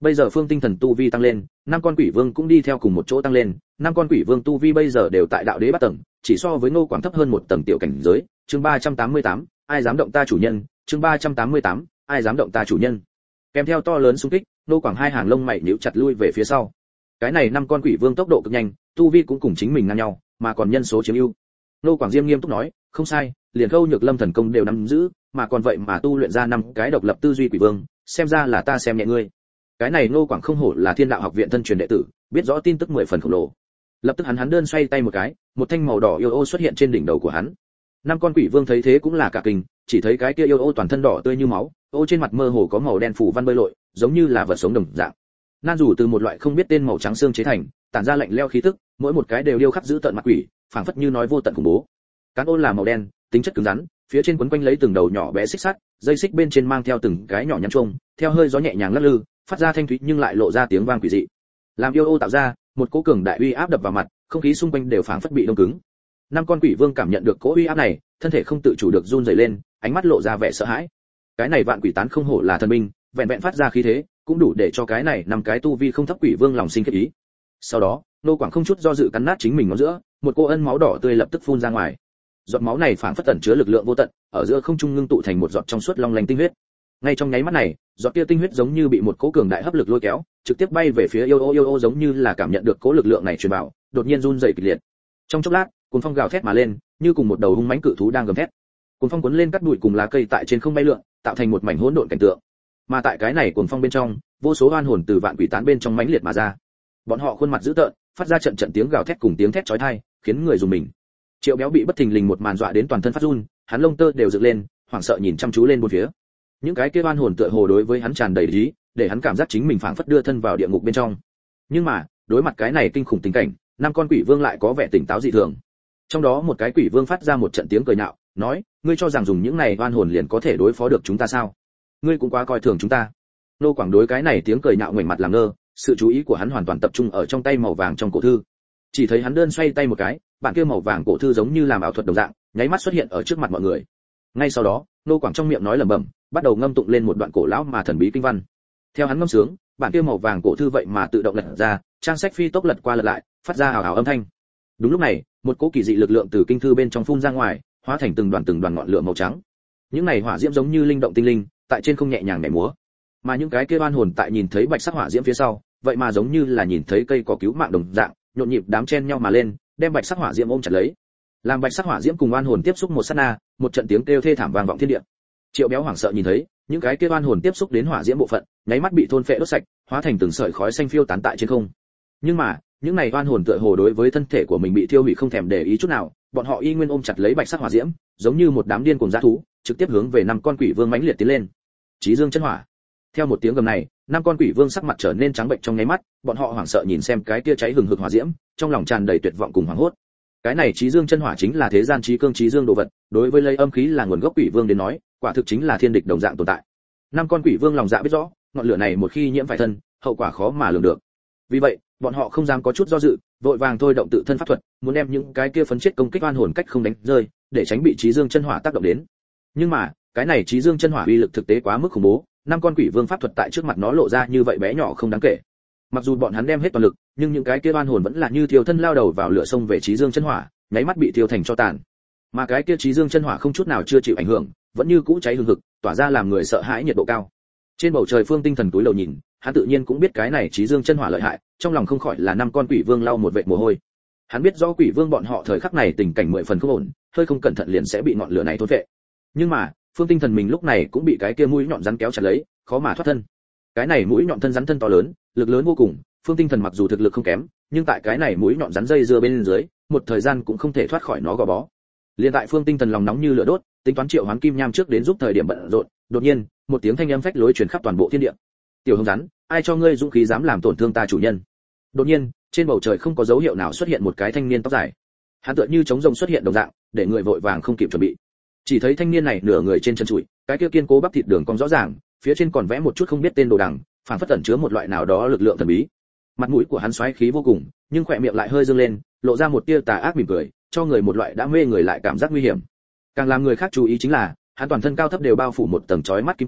Bây giờ Phương Tinh Thần tu vi tăng lên, năm con quỷ vương cũng đi theo cùng một chỗ tăng lên, năm con quỷ vương tu vi bây giờ đều tại đạo đế 3 tầng, chỉ so với Ngô Quảng thấp hơn một tầng tiểu cảnh giới. Chương 388, ai dám động ta chủ nhân, chương 388, ai dám động ta chủ nhân. Kèm theo to lớn xung kích, Ngô Quảng hai hàng lông mày nhíu chặt lui về phía sau. Cái này năm con quỷ vương tốc độ cực nhanh, tu vi cũng cùng chính mình ngang nhau, mà còn nhân số chiếm ưu. Ngô Quảng Diêm nghiêm túc nói, không sai, liền Khâu Nhược Lâm thần công đều nắm giữ, mà còn vậy mà tu luyện ra 5 cái độc lập tư duy quỷ vương, xem ra là ta xem nhẹ ngươi. Cái này Ngô Quảng không hổ là Thiên Đạo học viện thân truyền đệ tử, biết rõ tin tức 10 phần khổng lồ. Lập tức hắn đơn xoay tay một cái, một thanh màu đỏ yêu ô xuất hiện trên đỉnh đầu của hắn. Năm con quỷ vương thấy thế cũng là cả kinh, chỉ thấy cái kia yêu ô toàn thân đỏ tươi như máu, ô trên mặt mơ hồ có màu đen phủ văn bơi lội, giống như là vật sống đồng dạng. Nan rủ từ một loại không biết tên màu trắng xương chế thành, tản ra lạnh lẽo khí tức, mỗi một cái đều điêu khắc giữ tận mặt quỷ, phảng phất như nói vô tận khủng bố. Cán ô là màu đen, tính chất cứng rắn, phía trên quấn quanh lấy từng đầu nhỏ bé xích sắt, dây xích bên trên mang theo từng cái nhỏ nhắn chuông, theo hơi gió nhẹ nhàng lắc lư, phát ra thanh thúy nhưng lại lộ ra tiếng vang quỷ dị. Làm yêu ô tạo ra, một cỗ cường đại uy áp đập vào mặt, không khí xung quanh đều phảng phất bị đông cứng. Năm con quỷ vương cảm nhận được cỗ uy áp này, thân thể không tự chủ được run rẩy lên, ánh mắt lộ ra vẻ sợ hãi. Cái này vạn quỷ tán không hổ là thần binh, vẹn vẹn phát ra khí thế, cũng đủ để cho cái này năm cái tu vi không thấp quỷ vương lòng sinh khiếp ý. Sau đó, Nô Quảng không chút do dự cắn nát chính mình ngón giữa, một cô ân máu đỏ tươi lập tức phun ra ngoài. Giọt máu này phảng phất tẩn chứa lực lượng vô tận, ở giữa không trung ngưng tụ thành một giọt trong suốt long lanh tinh huyết. Ngay trong nháy mắt này, giọt kia tinh huyết giống như bị một cỗ cường đại hấp lực lôi kéo, trực tiếp bay về phía yêu ô giống như là cảm nhận được cỗ lực lượng này truyền vào, đột nhiên run rẩy kịch liệt. Trong chốc lát, cuồng phong gào thét mà lên, như cùng một đầu hung mãnh cự thú đang gầm thét. Cuồng phong cuốn lên cát bụi cùng lá cây tại trên không bay lượn, tạo thành một mảnh hỗn độn cảnh tượng. Mà tại cái này cuồng phong bên trong, vô số oan hồn từ vạn quỷ tán bên trong mãnh liệt mà ra. Bọn họ khuôn mặt dữ tợn, phát ra trận trận tiếng gào thét cùng tiếng thét chói tai, khiến người rùng mình. Triệu Béo bị bất thình lình một màn dọa đến toàn thân phát run, hắn lông tơ đều dựng lên, hoảng sợ nhìn chăm chú lên bốn phía. Những cái kia oan hồn tựa hồ đối với hắn tràn đầy ý, để hắn cảm giác chính mình phảng phất đưa thân vào địa ngục bên trong. Nhưng mà, đối mặt cái này kinh khủng tình cảnh, năm con quỷ vương lại có vẻ tỉnh táo dị thường. Trong đó một cái quỷ vương phát ra một trận tiếng cười nhạo, nói: "Ngươi cho rằng dùng những này oan hồn liền có thể đối phó được chúng ta sao? Ngươi cũng quá coi thường chúng ta." Nô Quảng đối cái này tiếng cười nhạo ngoảnh mặt làm ngơ, sự chú ý của hắn hoàn toàn tập trung ở trong tay màu vàng trong cổ thư. Chỉ thấy hắn đơn xoay tay một cái, bản kia màu vàng cổ thư giống như làm ảo thuật đồng dạng, nháy mắt xuất hiện ở trước mặt mọi người. Ngay sau đó, Nô Quảng trong miệng nói lẩm bẩm, bắt đầu ngâm tụng lên một đoạn cổ lão mà thần bí kinh văn. Theo hắn ngâm sướng, bản kia màu vàng cổ thư vậy mà tự động lật ra, trang sách phi tốc lật qua lật lại, phát ra ảo ảo âm thanh. Đúng lúc này, một cỗ kỳ dị lực lượng từ kinh thư bên trong phun ra ngoài, hóa thành từng đoàn ngọn lửa màu trắng. Những này hỏa diễm giống như linh động tinh linh, tại trên không nhẹ nhàng nhảy múa. Mà những cái kia oan hồn tại nhìn thấy bạch sắc hỏa diễm phía sau, vậy mà giống như là nhìn thấy cây có cứu mạng đồng dạng, nhộn nhịp đám chen nhau mà lên, đem bạch sắc hỏa diễm ôm chặt lấy. Làm bạch sắc hỏa diễm cùng oan hồn tiếp xúc một sát na, một trận tiếng kêu thê thảm vang vọng thiên địa. Triệu Béo hoảng sợ nhìn thấy, những cái kia oan hồn tiếp xúc đến hỏa diễm bộ phận, nháy mắt bị thôn phệ đốt sạch, hóa thành từng sợi khói xanh phiêu tán tại trên không. Nhưng mà, những này oan hồn tựa hồ đối với thân thể của mình bị thiêu hủy không thèm để ý chút nào, bọn họ y nguyên ôm chặt lấy bạch sắc hỏa diễm, giống như một đám điên cuồng dã thú, trực tiếp hướng về năm con quỷ vương mãnh liệt tiến lên. Chí Dương chân hỏa. Theo một tiếng gầm này, năm con quỷ vương sắc mặt trở nên trắng bệnh trong nháy mắt, bọn họ hoảng sợ nhìn xem cái kia cháy hừng hực hỏa diễm, trong lòng tràn đầy tuyệt vọng cùng hoảng hốt. Cái này Chí Dương chân hỏa chính là thế gian chí cương chí dương đồ vật, đối với lấy âm khí là nguồn gốc quỷ vương đến nói, quả thực chính là thiên địch đồng dạng tồn tại. Năm con quỷ vương lòng dạ biết rõ, ngọn lửa này một khi nhiễm phải thân, hậu quả khó mà lường được. Vì vậy, bọn họ không dám có chút do dự, vội vàng thôi động tự thân pháp thuật, muốn đem những cái kia phấn chết công kích oan hồn cách không đánh rơi, để tránh bị Chí Dương chân hỏa tác động đến. Nhưng mà, cái này Chí Dương chân hỏa uy lực thực tế quá mức khủng bố, năm con quỷ vương pháp thuật tại trước mặt nó lộ ra như vậy bé nhỏ không đáng kể. Mặc dù bọn hắn đem hết toàn lực, nhưng những cái kia oan hồn vẫn là như thiêu thân lao đầu vào lửa sông về Chí Dương chân hỏa, nháy mắt bị thiêu thành tro tàn. Mà cái kia Chí Dương chân hỏa không chút nào chưa chịu ảnh hưởng, vẫn như cũ cháy hừng hực, tỏa ra làm người sợ hãi nhiệt độ cao. Trên bầu trời Phương Tinh Thần túi lầu nhìn, hắn tự nhiên cũng biết cái này Chí Dương chân hỏa lợi hại, trong lòng không khỏi là năm con quỷ vương lau một vệt mồ hôi. Hắn biết rõ quỷ vương bọn họ thời khắc này tình cảnh 10 phần không ổn, hơi không cẩn thận liền sẽ bị ngọn lửa này thôn phệ. Nhưng mà, Phương Tinh Thần mình lúc này cũng bị cái kia mũi nhọn rắn kéo chặt lấy, khó mà thoát thân. Cái này mũi nhọn thân rắn thân to lớn, lực lớn vô cùng, Phương Tinh Thần mặc dù thực lực không kém, nhưng tại cái này mũi nhọn rắn dây dưa bên dưới, một thời gian cũng không thể thoát khỏi nó gò bó. Liên tại Phương Tinh Thần lòng nóng như lửa đốt, tính toán triệu hoán kim nham trước đến giúp thời điểm bận rộn, đột nhiên, một tiếng thanh âm phách lối truyền khắp toàn bộ thiên địa. "Tiểu hồng rắn, ai cho ngươi dũng khí dám làm tổn thương ta chủ nhân?" Đột nhiên, trên bầu trời không có dấu hiệu nào xuất hiện một cái thanh niên tóc dài. Hắn tựa như trống rồng xuất hiện đồng dạng, để người vội vàng không kịp chuẩn bị. Chỉ thấy thanh niên này nửa người trên chân trụi, cái kia kiên cố bắp thịt đường cong rõ ràng, phía trên còn vẽ một chút không biết tên đồ đằng, phản phất ẩn chứa một loại nào đó lực lượng thần bí. Mặt mũi của hắn xoáy khí vô cùng, nhưng khỏe miệng lại hơi dương lên, lộ ra một tia tà ác mỉm cười, cho người một loại đã mê người lại cảm giác nguy hiểm. Càng làm người khác chú ý chính là, hắn toàn thân cao thấp đều bao phủ một tầng chói mắt kim quang,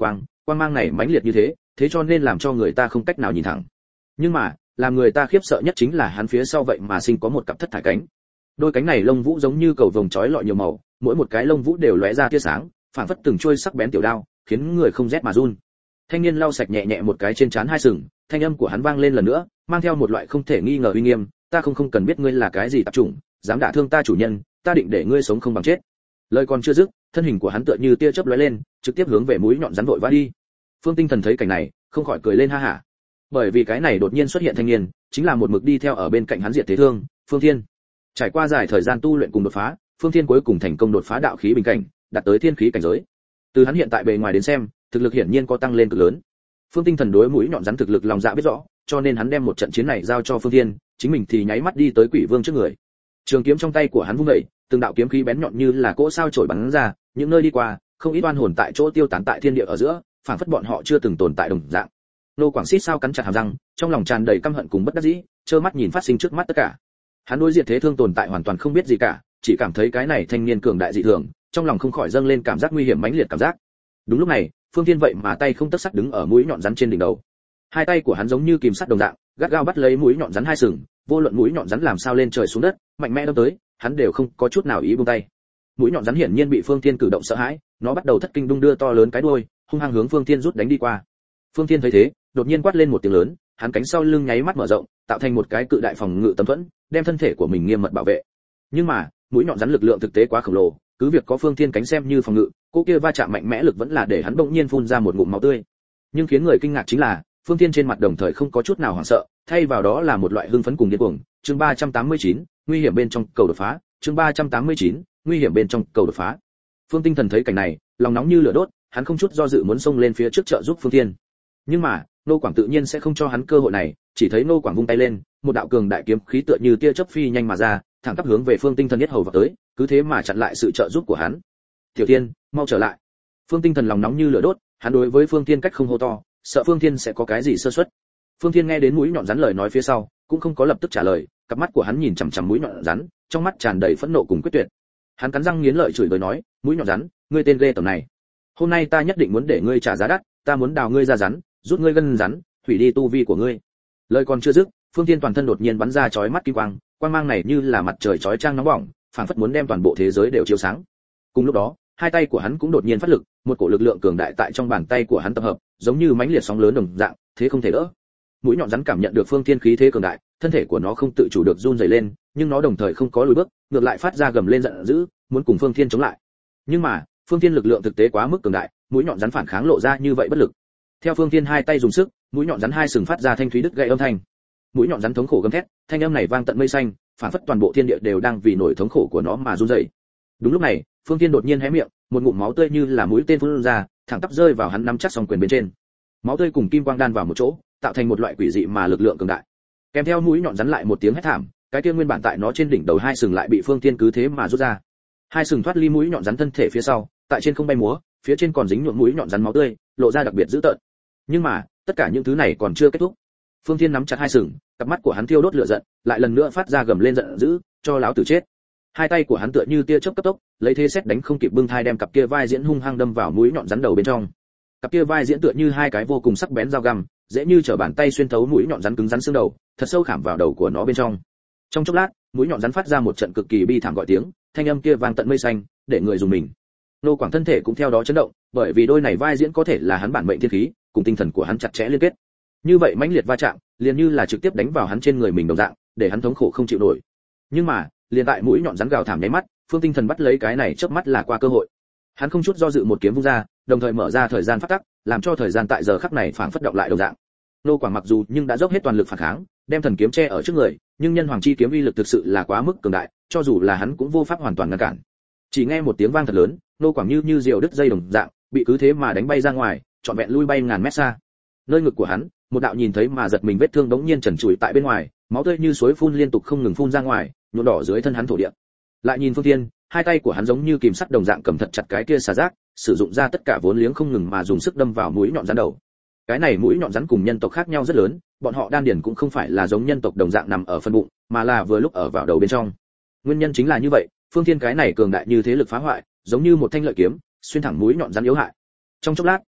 quang mang này mãnh liệt như thế, thế cho nên làm cho người ta không cách nào nhìn thẳng. Nhưng mà, làm người ta khiếp sợ nhất chính là hắn phía sau vậy mà sinh có một cặp thất thải cánh. Đôi cánh này lông vũ giống như cầu vồng chói lọi nhiều màu, mỗi một cái lông vũ đều lóe ra tia sáng, phảng phất từng chuôi sắc bén tiểu đao, khiến người không rét mà run. Thanh niên lau sạch nhẹ nhẹ một cái trên trán hai sừng, thanh âm của hắn vang lên lần nữa, mang theo một loại không thể nghi ngờ uy nghiêm, ta không cần biết ngươi là cái gì tạp chủng, dám đả thương ta chủ nhân, ta định để ngươi sống không bằng chết. Lời còn chưa dứt, thân hình của hắn tựa như tia chớp lóe lên, trực tiếp hướng về mũi nhọn rắn vội vã đi. Phương Tinh Thần thấy cảnh này, không khỏi cười lên ha hả. Bởi vì cái này đột nhiên xuất hiện thanh niên, chính là một mực đi theo ở bên cạnh hắn Diệt Thế Thương, Phương Thiên. Trải qua dài thời gian tu luyện cùng đột phá, Phương Thiên cuối cùng thành công đột phá đạo khí bình cảnh, đạt tới thiên khí cảnh giới. Từ hắn hiện tại bề ngoài đến xem, thực lực hiển nhiên có tăng lên cực lớn. Phương Tinh Thần đối mũi nhọn rắn thực lực lòng dạ biết rõ, cho nên hắn đem một trận chiến này giao cho Phương Thiên, chính mình thì nháy mắt đi tới Quỷ Vương trước người. Trường kiếm trong tay của hắn vung dậy, từng đạo kiếm khí bén nhọn như là cỗ sao chổi bắn ra, những nơi đi qua, không ít oan hồn tại chỗ tiêu tán tại thiên địa ở giữa, phảng phất bọn họ chưa từng tồn tại đồng dạng. Nô Quảng Xít sao cắn chặt hàm răng, trong lòng tràn đầy căm hận cùng bất đắc dĩ, trơ mắt nhìn phát sinh trước mắt tất cả. Hắn đối Diệt Thế Thương tồn tại hoàn toàn không biết gì cả, chỉ cảm thấy cái này thanh niên cường đại dị thường, trong lòng không khỏi dâng lên cảm giác nguy hiểm mãnh liệt cảm giác. Đúng lúc này, Phương Thiên vậy mà tay không tấc sắt đứng ở mũi nhọn rắn trên đỉnh đầu. Hai tay của hắn giống như kìm sắt đồng dạng, gắt gao bắt lấy mũi nhọn rắn hai sừng, vô luận mũi nhọn rắn làm sao lên trời xuống đất, mạnh mẽ đâm tới, hắn đều không có chút nào ý buông tay. Mũi nhọn rắn hiển nhiên bị Phương Thiên cử động sợ hãi, nó bắt đầu thất kinh đung đưa to lớn cái đuôi, hung hăng hướng Phương Thiên rút đánh đi qua. Phương Thiên thấy thế, đột nhiên quát lên một tiếng lớn, hắn cánh sau lưng nháy mắt mở rộng, tạo thành một cái cự đại phòng ngự tấm thuẫn, đem thân thể của mình nghiêm mật bảo vệ. Nhưng mà, mũi nhọn rắn lực lượng thực tế quá khổng lồ, cứ việc có Phương Thiên cánh xem như phòng ngự, cô kia va chạm mạnh mẽ lực vẫn là để hắn bỗng nhiên phun ra một ngụm máu tươi. Nhưng khiến người kinh ngạc chính là, Phương Thiên trên mặt đồng thời không có chút nào hoảng sợ, thay vào đó là một loại hưng phấn cùng điên cuồng. Chương 389, nguy hiểm bên trong cầu đột phá. Chương 389, nguy hiểm bên trong cầu đột phá. Phương Tinh Thần thấy cảnh này, lòng nóng như lửa đốt, hắn không chút do dự muốn xông lên phía trước trợ giúp Phương Thiên. Nhưng mà, Nô Quảng tự nhiên sẽ không cho hắn cơ hội này, chỉ thấy Nô Quảng vung tay lên, một đạo cường đại kiếm khí tựa như tia chớp phi nhanh mà ra, thẳng tắp hướng về Phương Tinh Thần nhất hầu vào tới, cứ thế mà chặn lại sự trợ giúp của hắn. "Tiểu Thiên, mau trở lại." Phương Tinh Thần lòng nóng như lửa đốt, hắn đối với Phương Thiên cách không hô to, sợ Phương Thiên sẽ có cái gì sơ suất. Phương Thiên nghe đến mũi nhọn rắn lời nói phía sau, cũng không có lập tức trả lời, cặp mắt của hắn nhìn chằm chằm mũi nhọn rắn, trong mắt tràn đầy phẫn nộ cùng quyết tuyệt. Hắn cắn răng nghiến lợi chửi bới nói, "Mũi nhọn rắn, ngươi tên ghê tởm này, hôm nay ta nhất định muốn để ngươi trả giá đắt, ta muốn đào ngươi ra rắn, rút ngươi gân rắn, hủy đi tu vi của ngươi." Lời còn chưa dứt, Phương Thiên toàn thân đột nhiên bắn ra chói mắt kim quang, quang mang này như là mặt trời chói chang nóng bỏng, phảng phất muốn đem toàn bộ thế giới đều chiếu sáng. Cùng lúc đó, hai tay của hắn cũng đột nhiên phát lực, một cổ lực lượng cường đại tại trong bàn tay của hắn tập hợp, giống như mãnh liệt sóng lớn đồng dạng, thế không thể đỡ. Mũi nhọn rắn cảm nhận được Phương Thiên khí thế cường đại, thân thể của nó không tự chủ được run rẩy lên, nhưng nó đồng thời không có lùi bước, ngược lại phát ra gầm lên giận dữ, muốn cùng Phương Thiên chống lại. Nhưng mà, Phương Thiên lực lượng thực tế quá mức cường đại, mũi nhọn rắn phản kháng lộ ra như vậy bất lực. Theo Phương Thiên hai tay dùng sức, mũi nhọn rắn hai sừng phát ra thanh thúy đứt gãy âm thanh. Mũi nhọn rắn thống khổ gầm thét, thanh âm này vang tận mây xanh, phản phất toàn bộ thiên địa đều đang vì nỗi thống khổ của nó mà run rẩy. Đúng lúc này, Phương Thiên đột nhiên hé miệng, một ngụm máu tươi như là mũi tên phun ra, thẳng tắp rơi vào hắn nắm chắc song quyền bên trên. Máu tươi cùng kim quang đan vào một chỗ, tạo thành một loại quỷ dị mà lực lượng cường đại. Kèm theo mũi nhọn rắn lại một tiếng hét thảm, cái kia nguyên bản tại nó trên đỉnh đầu hai sừng lại bị Phương Thiên cứ thế mà rút ra. Hai sừng thoát ly mũi nhọn rắn thân thể phía sau, tại trên không bay múa, phía trên còn dính nhuộm mũi nhọn rắn máu tươi, lộ ra đặc biệt dữ tợn. Nhưng mà, tất cả những thứ này còn chưa kết thúc. Phương Thiên nắm chặt hai sừng, cặp mắt của hắn thiêu đốt lửa giận, lại lần nữa phát ra gầm lên giận dữ, cho láo tử chết. Hai tay của hắn tựa như tia chớp cấp tốc, lấy thế xét đánh không kịp bưng thai đem cặp kia vai diễn hung hăng đâm vào mũi nhọn rắn đầu bên trong. Cặp kia vai diễn tựa như hai cái vô cùng sắc bén dao găm, dễ như trở bàn tay xuyên thấu mũi nhọn rắn cứng rắn xương đầu, thật sâu khảm vào đầu của nó bên trong. Trong chốc lát, mũi nhọn rắn phát ra một trận cực kỳ bi thảm gọi tiếng, thanh âm kia vang tận mây xanh, để người dùng mình. Nô Quảng thân thể cũng theo đó chấn động, bởi vì đôi này vai diễn có thể là hắn bản mệnh thiên khí, cùng tinh thần của hắn chặt chẽ liên kết. Như vậy mãnh liệt va chạm, liền như là trực tiếp đánh vào hắn trên người mình đồng dạng, để hắn thống khổ không chịu nổi. Nhưng mà, liền tại mũi nhọn rắn gào thảm nháy mắt, Phương Tinh Thần bắt lấy cái này chớp mắt là qua cơ hội. Hắn không chút do dự một kiếm vung ra, đồng thời mở ra thời gian phát tắc, làm cho thời gian tại giờ khắc này phảng phất động lại đồng dạng. Nô Quảng mặc dù nhưng đã dốc hết toàn lực phản kháng, đem thần kiếm che ở trước người, nhưng nhân hoàng chi kiếm uy lực thực sự là quá mức cường đại, cho dù là hắn cũng vô pháp hoàn toàn ngăn cản. Chỉ nghe một tiếng vang thật lớn, Nô Quảng như diều đứt dây đồng dạng, bị cứ thế mà đánh bay ra ngoài, trọn vẹn lui bay ngàn mét xa. Nơi ngực của hắn, một đạo nhìn thấy mà giật mình vết thương đống nhiên trần trụi tại bên ngoài, máu tươi như suối phun liên tục không ngừng phun ra ngoài, nhuộm đỏ dưới thân hắn thổ địa. Lại nhìn Phương Thiên, hai tay của hắn giống như kìm sắt đồng dạng cầm thật chặt cái kia xà giác, sử dụng ra tất cả vốn liếng không ngừng mà dùng sức đâm vào mũi nhọn rắn đầu. Cái này mũi nhọn rắn cùng nhân tộc khác nhau rất lớn, bọn họ đan điền cũng không phải là giống nhân tộc đồng dạng nằm ở phân bụng, mà là vừa lúc ở vào đầu bên trong. Nguyên nhân chính là như vậy, Phương Thiên cái này cường đại như thế lực phá hoại, giống như một thanh lợi kiếm, xuyên thẳng mũi nhọn rắn yếu hại. Trong chốc lát,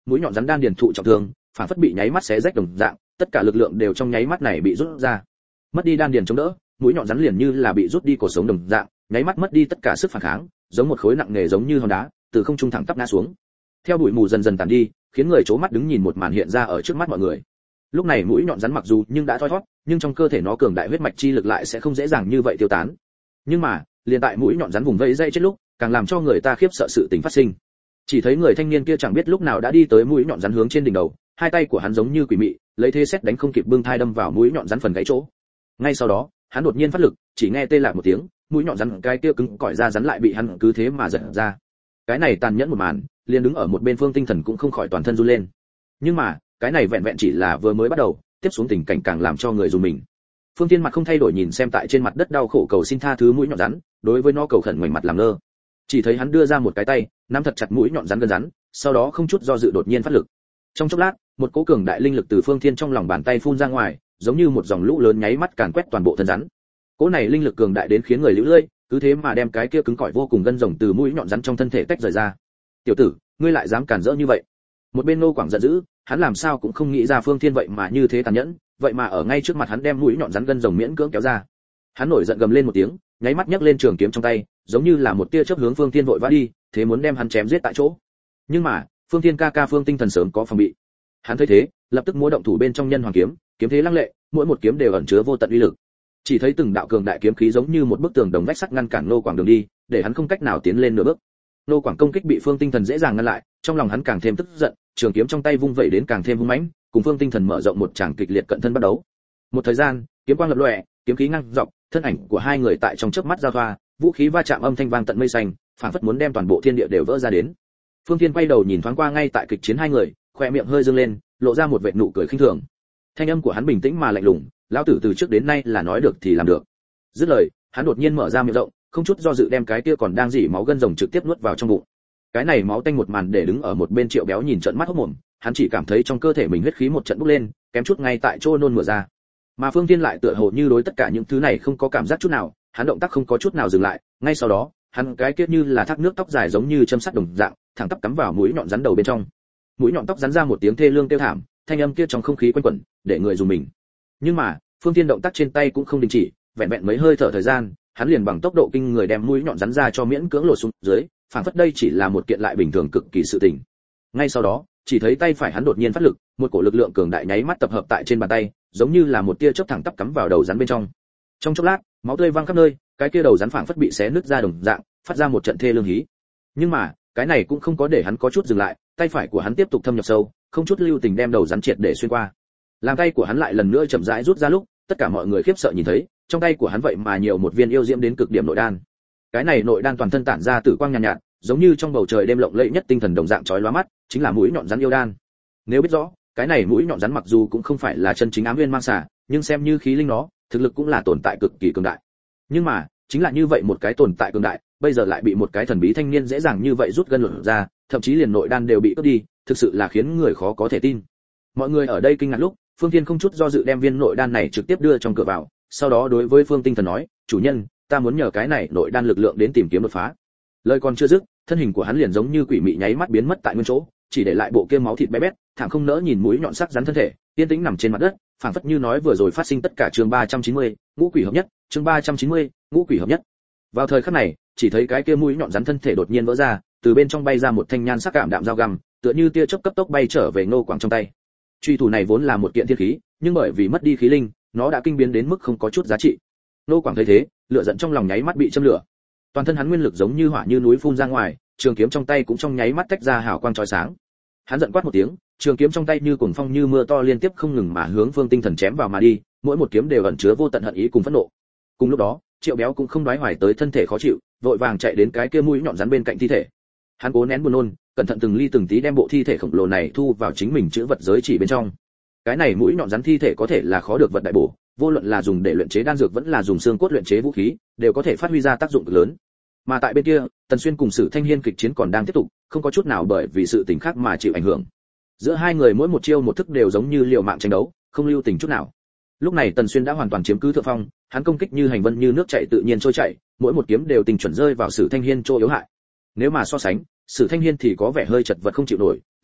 mũi nhọn rắn đan điền thụ trọng thương, phản phất bị nháy mắt xé rách đồng dạng, tất cả lực lượng đều trong nháy mắt này bị rút ra. Mất đi đan điền chống đỡ, mũi nhọn rắn liền như là bị rút đi cổ sống đồng dạng, nháy mắt mất đi tất cả sức phản kháng, giống một khối nặng nề giống như hòn đá, từ không trung thẳng tắp ngã xuống. Theo bụi mù dần dần tàn đi, khiến người chố mắt đứng nhìn một màn hiện ra ở trước mắt mọi người. Lúc này mũi nhọn rắn mặc dù nhưng đã thoi thoát, nhưng trong cơ thể nó cường đại huyết mạch chi lực lại sẽ không dễ dàng như vậy tiêu tán. Nhưng mà, liền tại mũi nhọn rắn vùng vẫy dây chết lúc, càng làm cho người ta khiếp sợ sự tình phát sinh. Chỉ thấy người thanh niên kia chẳng biết lúc nào đã đi tới mũi nhọn rắn hướng trên đỉnh đầu, hai tay của hắn giống như quỷ mị, lấy thế xét đánh không kịp bưng thai đâm vào mũi nhọn rắn phần gáy chỗ. Ngay sau đó, hắn đột nhiên phát lực, chỉ nghe tê lạc một tiếng, mũi nhọn rắn cái kia cứng cỏi ra rắn lại bị hắn cứ thế mà giật ra. Cái này tàn nhẫn một màn, liền đứng ở một bên Phương Tinh Thần cũng không khỏi toàn thân run lên. Nhưng mà, cái này vẹn vẹn chỉ là vừa mới bắt đầu, tiếp xuống tình cảnh càng làm cho người rùng mình. Phương Thiên mặt không thay đổi nhìn xem tại trên mặt đất đau khổ cầu xin tha thứ mũi nhọn rắn, đối với nó cầu khẩn ngoảnh mặt làm ngơ. Chỉ thấy hắn đưa ra một cái tay, nắm thật chặt mũi nhọn rắn gần rắn, sau đó không chút do dự đột nhiên phát lực. Trong chốc lát, một cỗ cường đại linh lực từ Phương Thiên trong lòng bàn tay phun ra ngoài, giống như một dòng lũ lớn nháy mắt càn quét toàn bộ thân rắn. Cỗ này linh lực cường đại đến khiến người liễu lơi, cứ thế mà đem cái kia cứng cỏi vô cùng gân rồng từ mũi nhọn rắn trong thân thể tách rời ra. "Tiểu tử, ngươi lại dám cản rỡ như vậy?" Một bên Ngô Quảng giận dữ, hắn làm sao cũng không nghĩ ra Phương Thiên vậy mà như thế tàn nhẫn, vậy mà ở ngay trước mặt hắn đem mũi nhọn rắn gân rồng miễn cưỡng kéo ra. Hắn nổi giận gầm lên một tiếng, nháy mắt nhấc lên trường kiếm trong tay, giống như là một tia chớp hướng Phương Thiên vội vã đi, thế muốn đem hắn chém giết tại chỗ. Nhưng mà, Phương Thiên ca ca Phương Tinh Thần sớm có phòng bị. Hắn thấy thế, lập tức múa động thủ bên trong nhân hoàng kiếm, kiếm thế lăng lệ, mỗi một kiếm đều ẩn chứa vô tận uy lực. Chỉ thấy từng đạo cường đại kiếm khí giống như một bức tường đồng vách sắt ngăn cản Ngô Quảng đường đi, để hắn không cách nào tiến lên nửa bước. Ngô Quảng công kích bị Phương Tinh Thần dễ dàng ngăn lại, trong lòng hắn càng thêm tức giận, trường kiếm trong tay vung vẩy đến càng thêm hung mãnh, cùng Phương Tinh Thần mở rộng một tràng kịch liệt cận thân bắt đấu. Một thời gian, kiếm quang lập lòe, kiếm khí ngang dọc, thân ảnh của hai người tại trong chớp mắt giao thoa, vũ khí va chạm âm thanh vang tận mây xanh, phảng phất muốn đem toàn bộ thiên địa đều vỡ ra đến. Phương Thiên quay đầu nhìn thoáng qua ngay tại kịch chiến hai người, khóe miệng hơi dương lên, lộ ra một vệt nụ cười khinh thường. Thanh âm của hắn bình tĩnh mà lạnh lùng, lão tử từ trước đến nay là nói được thì làm được. Dứt lời, hắn đột nhiên mở ra miệng rộng, không chút do dự đem cái kia còn đang rỉ máu gân rồng trực tiếp nuốt vào trong bụng. Cái này máu tanh một màn để đứng ở một bên Triệu Béo nhìn trợn mắt hốt mồm, hắn chỉ cảm thấy trong cơ thể mình huyết khí một trận bốc lên, kém chút ngay tại chỗ nôn mửa ra. Mà Phương Thiên lại tựa hồ như đối tất cả những thứ này không có cảm giác chút nào, hắn động tác không có chút nào dừng lại, ngay sau đó, hắn cái kia như là thác nước tóc dài giống như châm sắt đồng dạng, thẳng tắp cắm vào mũi nhọn rắn đầu bên trong. Mũi nhọn tóc rắn ra một tiếng thê lương kêu thảm, thanh âm kia trong không khí quanh quẩn, để người rùng mình. Nhưng mà, Phương Thiên động tác trên tay cũng không đình chỉ, vẹn vẹn mấy hơi thở thời gian, hắn liền bằng tốc độ kinh người đem mũi nhọn rắn ra cho miễn cưỡng lột xuống dưới, phảng phất đây chỉ là một kiện lại bình thường cực kỳ sự tình. Ngay sau đó, chỉ thấy tay phải hắn đột nhiên phát lực, một cổ lực lượng cường đại nháy mắt tập hợp tại trên bàn tay, giống như là một tia chớp thẳng tắp cắm vào đầu rắn bên trong. Trong chốc lát, máu tươi văng khắp nơi, cái kia đầu rắn phảng phất bị xé nứt ra đồng dạng, phát ra một trận thê lương hí. Nhưng mà, cái này cũng không có để hắn có chút dừng lại, tay phải của hắn tiếp tục thâm nhập sâu, không chút lưu tình đem đầu rắn triệt để xuyên qua. Làm tay của hắn lại lần nữa chậm rãi rút ra lúc, tất cả mọi người khiếp sợ nhìn thấy, trong tay của hắn vậy mà nhiều một viên yêu diễm đến cực điểm nội đan. Cái này nội đan toàn thân tản ra tử quang nhàn nhạt, giống như trong bầu trời đêm lộng lẫy nhất tinh thần đồng dạng chói lóa mắt, chính là mũi nhọn rắn yêu đan. Nếu biết rõ, cái này mũi nhọn rắn mặc dù cũng không phải là chân chính ám nguyên mang xả, nhưng xem như khí linh nó, thực lực cũng là tồn tại cực kỳ cường đại. Nhưng mà, chính là như vậy một cái tồn tại cường đại, bây giờ lại bị một cái thần bí thanh niên dễ dàng như vậy rút gân lột ra, thậm chí liền nội đan đều bị cướp đi, thực sự là khiến người khó có thể tin. Mọi người ở đây kinh ngạc lúc, Phương Thiên không chút do dự đem viên nội đan này trực tiếp đưa trong cửa vào, sau đó đối với Phương Tinh Thần nói, "Chủ nhân, ta muốn nhờ cái này nội đan lực lượng đến tìm kiếm đột phá." Lời còn chưa dứt, thân hình của hắn liền giống như quỷ mị nháy mắt biến mất tại nguyên chỗ, chỉ để lại bộ kia máu thịt bé bét, thảm không nỡ nhìn mũi nhọn sắc rắn thân thể, yên tĩnh nằm trên mặt đất, phảng phất như nói vừa rồi phát sinh tất cả chương 390, ngũ quỷ hợp nhất, chương 390, ngũ quỷ hợp nhất. Vào thời khắc này, chỉ thấy cái kia mũi nhọn rắn thân thể đột nhiên vỡ ra, từ bên trong bay ra một thanh nhan sắc cảm đạm dao găm, tựa như tia chớp cấp tốc bay trở về Ngô Quảng trong tay. Truy thủ này vốn là một kiện thiên khí, nhưng bởi vì mất đi khí linh, nó đã kinh biến đến mức không có chút giá trị. Ngô Quảng thấy thế, lửa giận trong lòng nháy mắt bị châm lửa. Toàn thân hắn nguyên lực giống như hỏa như núi phun ra ngoài, trường kiếm trong tay cũng trong nháy mắt tách ra hào quang chói sáng. Hắn giận quát một tiếng, trường kiếm trong tay như cuồng phong như mưa to liên tiếp không ngừng mà hướng Phương Tinh Thần chém vào mà đi, mỗi một kiếm đều ẩn chứa vô tận hận ý cùng phẫn nộ. Cùng lúc đó, Triệu Béo cũng không đoái hoài tới thân thể khó chịu, vội vàng chạy đến cái kia mũi nhọn rắn bên cạnh thi thể. Hắn cố nén buồn nôn, cẩn thận từng ly từng tí đem bộ thi thể khổng lồ này thu vào chính mình chữ vật giới chỉ bên trong. Cái này mũi nhọn rắn thi thể có thể là khó được vật đại bổ, vô luận là dùng để luyện chế đan dược vẫn là dùng xương cốt luyện chế vũ khí, đều có thể phát huy ra tác dụng cực lớn. Mà tại bên kia, Tần Xuyên cùng Sử Thanh Hiên kịch chiến còn đang tiếp tục, không có chút nào bởi vì sự tình khác mà chịu ảnh hưởng. Giữa hai người mỗi một chiêu một thức đều giống như liều mạng tranh đấu, không lưu tình chút nào. Lúc này Tần Xuyên đã hoàn toàn chiếm cứ thượng phong, hắn công kích như hành vân như nước chảy tự nhiên trôi chảy, mỗi một kiếm đều tình chuẩn rơi vào Sử Thanh Hiên chỗ yếu hại. Nếu mà so sánh, Sử Thanh Hiên thì có vẻ hơi chật vật không chịu nổi,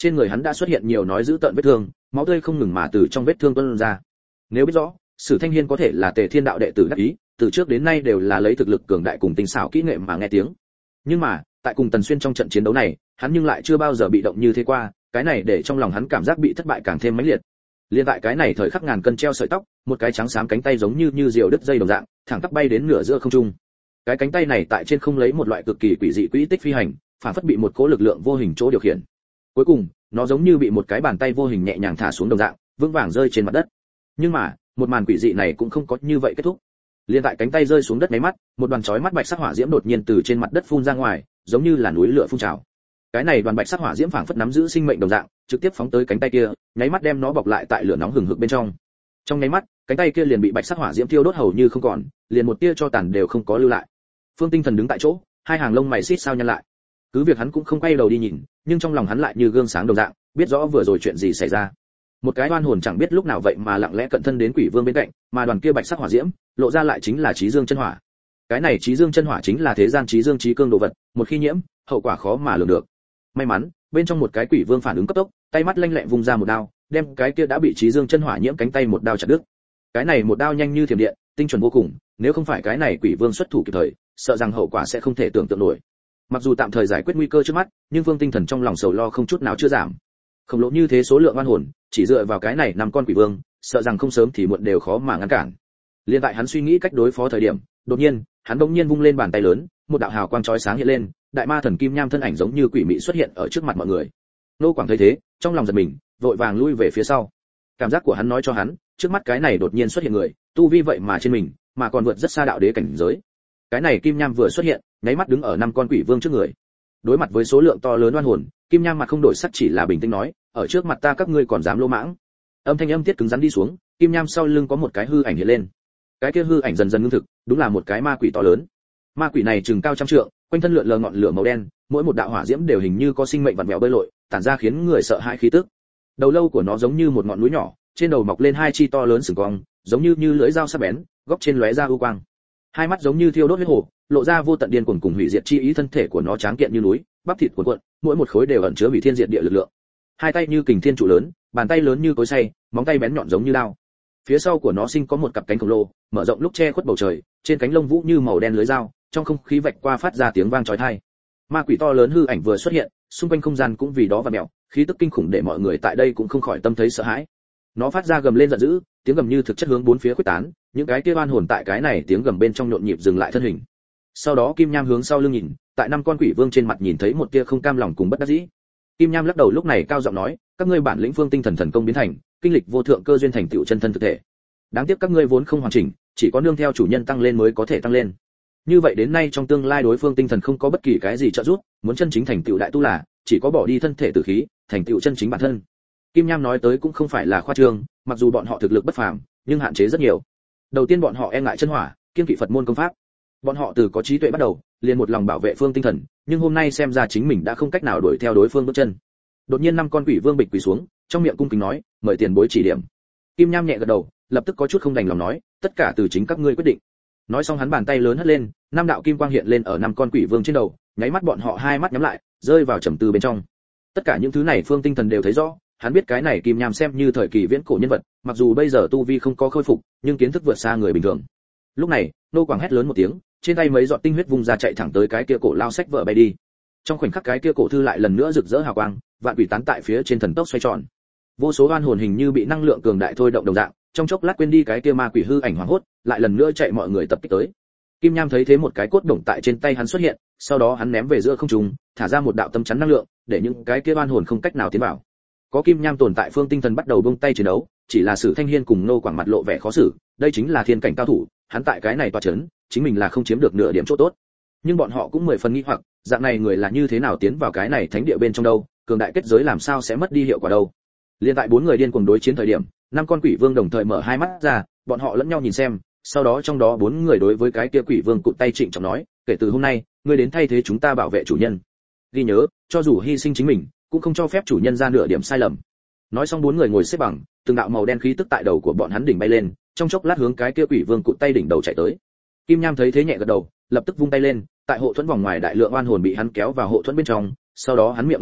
trên người hắn đã xuất hiện nhiều nói dữ tợn vết thương, máu tươi không ngừng mà từ trong vết thương tuôn ra. Nếu biết rõ Sử Thanh Hiên có thể là Tề Thiên đạo đệ tử đắc ý, từ trước đến nay đều là lấy thực lực cường đại cùng tinh xảo kỹ nghệ mà nghe tiếng. Nhưng mà tại cùng Tần Xuyên trong trận chiến đấu này, hắn nhưng lại chưa bao giờ bị động như thế qua, cái này để trong lòng hắn cảm giác bị thất bại càng thêm mãnh liệt. Liên tại cái này thời khắc ngàn cân treo sợi tóc, một cái trắng xám cánh tay giống như diều đứt dây đồng dạng, thẳng tắp bay đến nửa giữa không trung. Cái cánh tay này tại trên không lấy một loại cực kỳ quỷ dị quỹ tích phi hành, phản phất bị một cỗ lực lượng vô hình chỗ điều khiển. Cuối cùng, nó giống như bị một cái bàn tay vô hình nhẹ nhàng thả xuống đồng dạng, vững vàng rơi trên mặt đất. Nhưng mà, một màn quỷ dị này cũng không có như vậy kết thúc. Liên tại cánh tay rơi xuống đất mấy mắt, một đoàn chói mắt bạch sắc hỏa diễm đột nhiên từ trên mặt đất phun ra ngoài, giống như là núi lửa phun trào. Cái này đoàn bạch sắc hỏa diễm phảng phất nắm giữ sinh mệnh đồng dạng, trực tiếp phóng tới cánh tay kia, nháy mắt đem nó bọc lại tại lửa nóng hừng hực bên trong. Trong nháy mắt, cánh tay kia liền bị bạch sắc hỏa diễm thiêu đốt hầu như không còn, liền một tia cho tàn đều không có lưu lại. Phương Tinh Thần đứng tại chỗ, hai hàng lông mày xít sao nhăn lại. Cứ việc hắn cũng không quay đầu đi nhìn, nhưng trong lòng hắn lại như gương sáng đồng dạng, biết rõ vừa rồi chuyện gì xảy ra. Một cái oan hồn chẳng biết lúc nào vậy mà lặng lẽ cận thân đến Quỷ Vương bên cạnh, mà đoàn kia bạch sắc hỏa diễm, lộ ra lại chính là Chí Dương chân hỏa. Cái này Chí Dương chân hỏa chính là thế gian chí dương chí cương đồ vật, một khi nhiễm, hậu quả khó mà lường được. May mắn, bên trong một cái Quỷ Vương phản ứng cấp tốc, tay mắt lanh lẹ vung ra một đao, đem cái kia đã bị Chí Dương chân hỏa nhiễm cánh tay một đao chặt đứt. Cái này một đao nhanh như thiểm điện, tinh chuẩn vô cùng, nếu không phải cái này Quỷ Vương xuất thủ kịp thời, sợ rằng hậu quả sẽ không thể tưởng tượng nổi. Mặc dù tạm thời giải quyết nguy cơ trước mắt, nhưng Vương Tinh Thần trong lòng sầu lo không chút nào chưa giảm. Khổng lồ như thế số lượng oan hồn, chỉ dựa vào cái này năm con Quỷ Vương, sợ rằng không sớm thì muộn đều khó mà ngăn cản. Liên tại hắn suy nghĩ cách đối phó thời điểm, đột nhiên, hắn bỗng nhiên vung lên bàn tay lớn, một đạo hào quang chói sáng hiện lên, đại ma thần Kim Nham thân ảnh giống như quỷ mị xuất hiện ở trước mặt mọi người. Nô Quảng thấy thế, trong lòng giật mình, vội vàng lui về phía sau. Cảm giác của hắn nói cho hắn, trước mắt cái này đột nhiên xuất hiện người, tu vi vậy mà trên mình, mà còn vượt rất xa đạo đế cảnh giới. Cái này Kim Nham vừa xuất hiện, nháy mắt đứng ở năm con Quỷ Vương trước người. Đối mặt với số lượng to lớn oan hồn, Kim Nham mặt không đổi sắc chỉ là bình tĩnh nói, ở trước mặt ta các ngươi còn dám lô mãng. Âm thanh âm tiết cứng rắn đi xuống, Kim Nham sau lưng có một cái hư ảnh hiện lên. Cái kia hư ảnh dần dần ngưng thực, đúng là một cái ma quỷ to lớn. Ma quỷ này chừng cao trăm trượng, quanh thân lượn lờ ngọn lửa màu đen, mỗi một đạo hỏa diễm đều hình như có sinh mệnh vặn vẹo bơi lội, tản ra khiến người sợ hãi khí tức. Đầu lâu của nó giống như một ngọn núi nhỏ, trên đầu mọc lên hai chi to lớn sừng cong, giống như lưỡi dao sắc bén, góc trên lóe ra u quang. Hai mắt giống như thiêu đốt huyết hổ, lộ ra vô tận điên cuồng cùng hủy diệt chi ý, thân thể của nó tráng kiện như núi, bắp thịt cuộn cuộn, mỗi một khối đều ẩn chứa hủy thiên diệt địa lực lượng. Hai tay như kình thiên trụ lớn, bàn tay lớn như cối xay, móng tay bén nhọn giống như dao. Phía sau của nó sinh có một cặp cánh khổng lồ, mở rộng lúc che khuất bầu trời, trên cánh lông vũ như màu đen lưới dao, trong không khí vạch qua phát ra tiếng vang chói tai. Ma quỷ to lớn hư ảnh vừa xuất hiện, xung quanh không gian cũng vì đó vặn mèo, khí tức kinh khủng để mọi người tại đây cũng không khỏi tâm thấy sợ hãi. Nó phát ra gầm lên giận dữ, tiếng gầm như thực chất hướng bốn phía khuếch tán, những cái kia oan hồn tại cái này tiếng gầm bên trong nhộn nhịp dừng lại thân hình. Sau đó Kim Nham hướng sau lưng nhìn, tại năm con Quỷ Vương trên mặt nhìn thấy một tia không cam lòng cùng bất đắc dĩ. Kim Nham lắc đầu lúc này cao giọng nói, các ngươi bản lĩnh Phương Tinh Thần thần công biến thành, kinh lịch vô thượng cơ duyên thành tựu chân thân thực thể. Đáng tiếc các ngươi vốn không hoàn chỉnh, chỉ có nương theo chủ nhân tăng lên mới có thể tăng lên. Như vậy đến nay trong tương lai đối phương tinh thần không có bất kỳ cái gì trợ giúp, muốn chân chính thành tựu đại tu là chỉ có bỏ đi thân thể tử khí, thành tựu chân chính bản thân. Kim Nham nói tới cũng không phải là khoa trương, mặc dù bọn họ thực lực bất phàm, nhưng hạn chế rất nhiều. Đầu tiên bọn họ e ngại chân hỏa, kiêng kỵ Phật môn công pháp. Bọn họ từ có trí tuệ bắt đầu, liền một lòng bảo vệ phương tinh thần, nhưng hôm nay xem ra chính mình đã không cách nào đuổi theo đối phương bước chân. Đột nhiên năm con Quỷ Vương bịch quỳ xuống, trong miệng cung kính nói, mời tiền bối chỉ điểm. Kim Nham nhẹ gật đầu, lập tức có chút không đành lòng nói, tất cả từ chính các ngươi quyết định. Nói xong hắn bàn tay lớn hất lên, năm đạo kim quang hiện lên ở năm con Quỷ Vương trên đầu, nháy mắt bọn họ hai mắt nhắm lại, rơi vào trầm tư bên trong. Tất cả những thứ này phương tinh thần đều thấy rõ, hắn biết cái này Kim Nham xem như thời kỳ viễn cổ nhân vật, mặc dù bây giờ tu vi không có khôi phục, nhưng kiến thức vượt xa người bình thường. Lúc này, Nô Quảng hét lớn một tiếng, trên tay mấy giọt tinh huyết vung ra chạy thẳng tới cái kia cổ lao sách vợ bay đi. Trong khoảnh khắc cái kia cổ thư lại lần nữa rực rỡ hào quang, vạn quỷ tán tại phía trên thần tốc xoay tròn. Vô số oan hồn hình như bị năng lượng cường đại thôi động đồng dạng, trong chốc lát quên đi cái kia ma quỷ hư ảnh hoảng hốt, lại lần nữa chạy mọi người tập kích tới. Kim Nham thấy thế một cái cốt đồng tại trên tay hắn xuất hiện, sau đó hắn ném về giữa không trung, thả ra một đạo tâm chắn năng lượng, để những cái kia oan hồn không cách nào tiến vào. Có Kim Nham tồn tại phương tinh thần bắt đầu buông tay chiến đấu, chỉ là Sử Thanh Hiên cùng Nô Quảng mặt lộ vẻ khó xử, đây chính là thiên cảnh cao thủ, hắn tại cái này tọa chấn, chính mình là không chiếm được nửa điểm chỗ tốt. Nhưng bọn họ cũng mười phần nghi hoặc, dạng này người là như thế nào tiến vào cái này thánh địa bên trong đâu, cường đại kết giới làm sao sẽ mất đi hiệu quả đâu. Liên tại bốn người điên cuồng đối chiến thời điểm, năm con Quỷ Vương đồng thời mở hai mắt ra, bọn họ lẫn nhau nhìn xem, sau đó trong đó bốn người đối với cái kia Quỷ Vương cụt tay trịnh trọng nói, kể từ hôm nay, ngươi đến thay thế chúng ta bảo vệ chủ nhân. Ghi nhớ, cho dù hy sinh chính mình, cũng không cho phép chủ nhân ra nửa điểm sai lầm. Nói xong bốn người ngồi xếp bằng, từng đạo màu đen khí tức tại đầu của bọn hắn đỉnh bay lên, trong chốc lát hướng cái kia Quỷ Vương cụt tay đỉnh đầu chạy tới. Kim Nham thấy thế nhẹ gật đầu, lập tức vung tay lên, tại hộ thuẫn vòng ngoài đại lượng oan hồn bị hắn kéo vào hộ thuẫn bên trong, sau đó hắn miệng lớn thổi,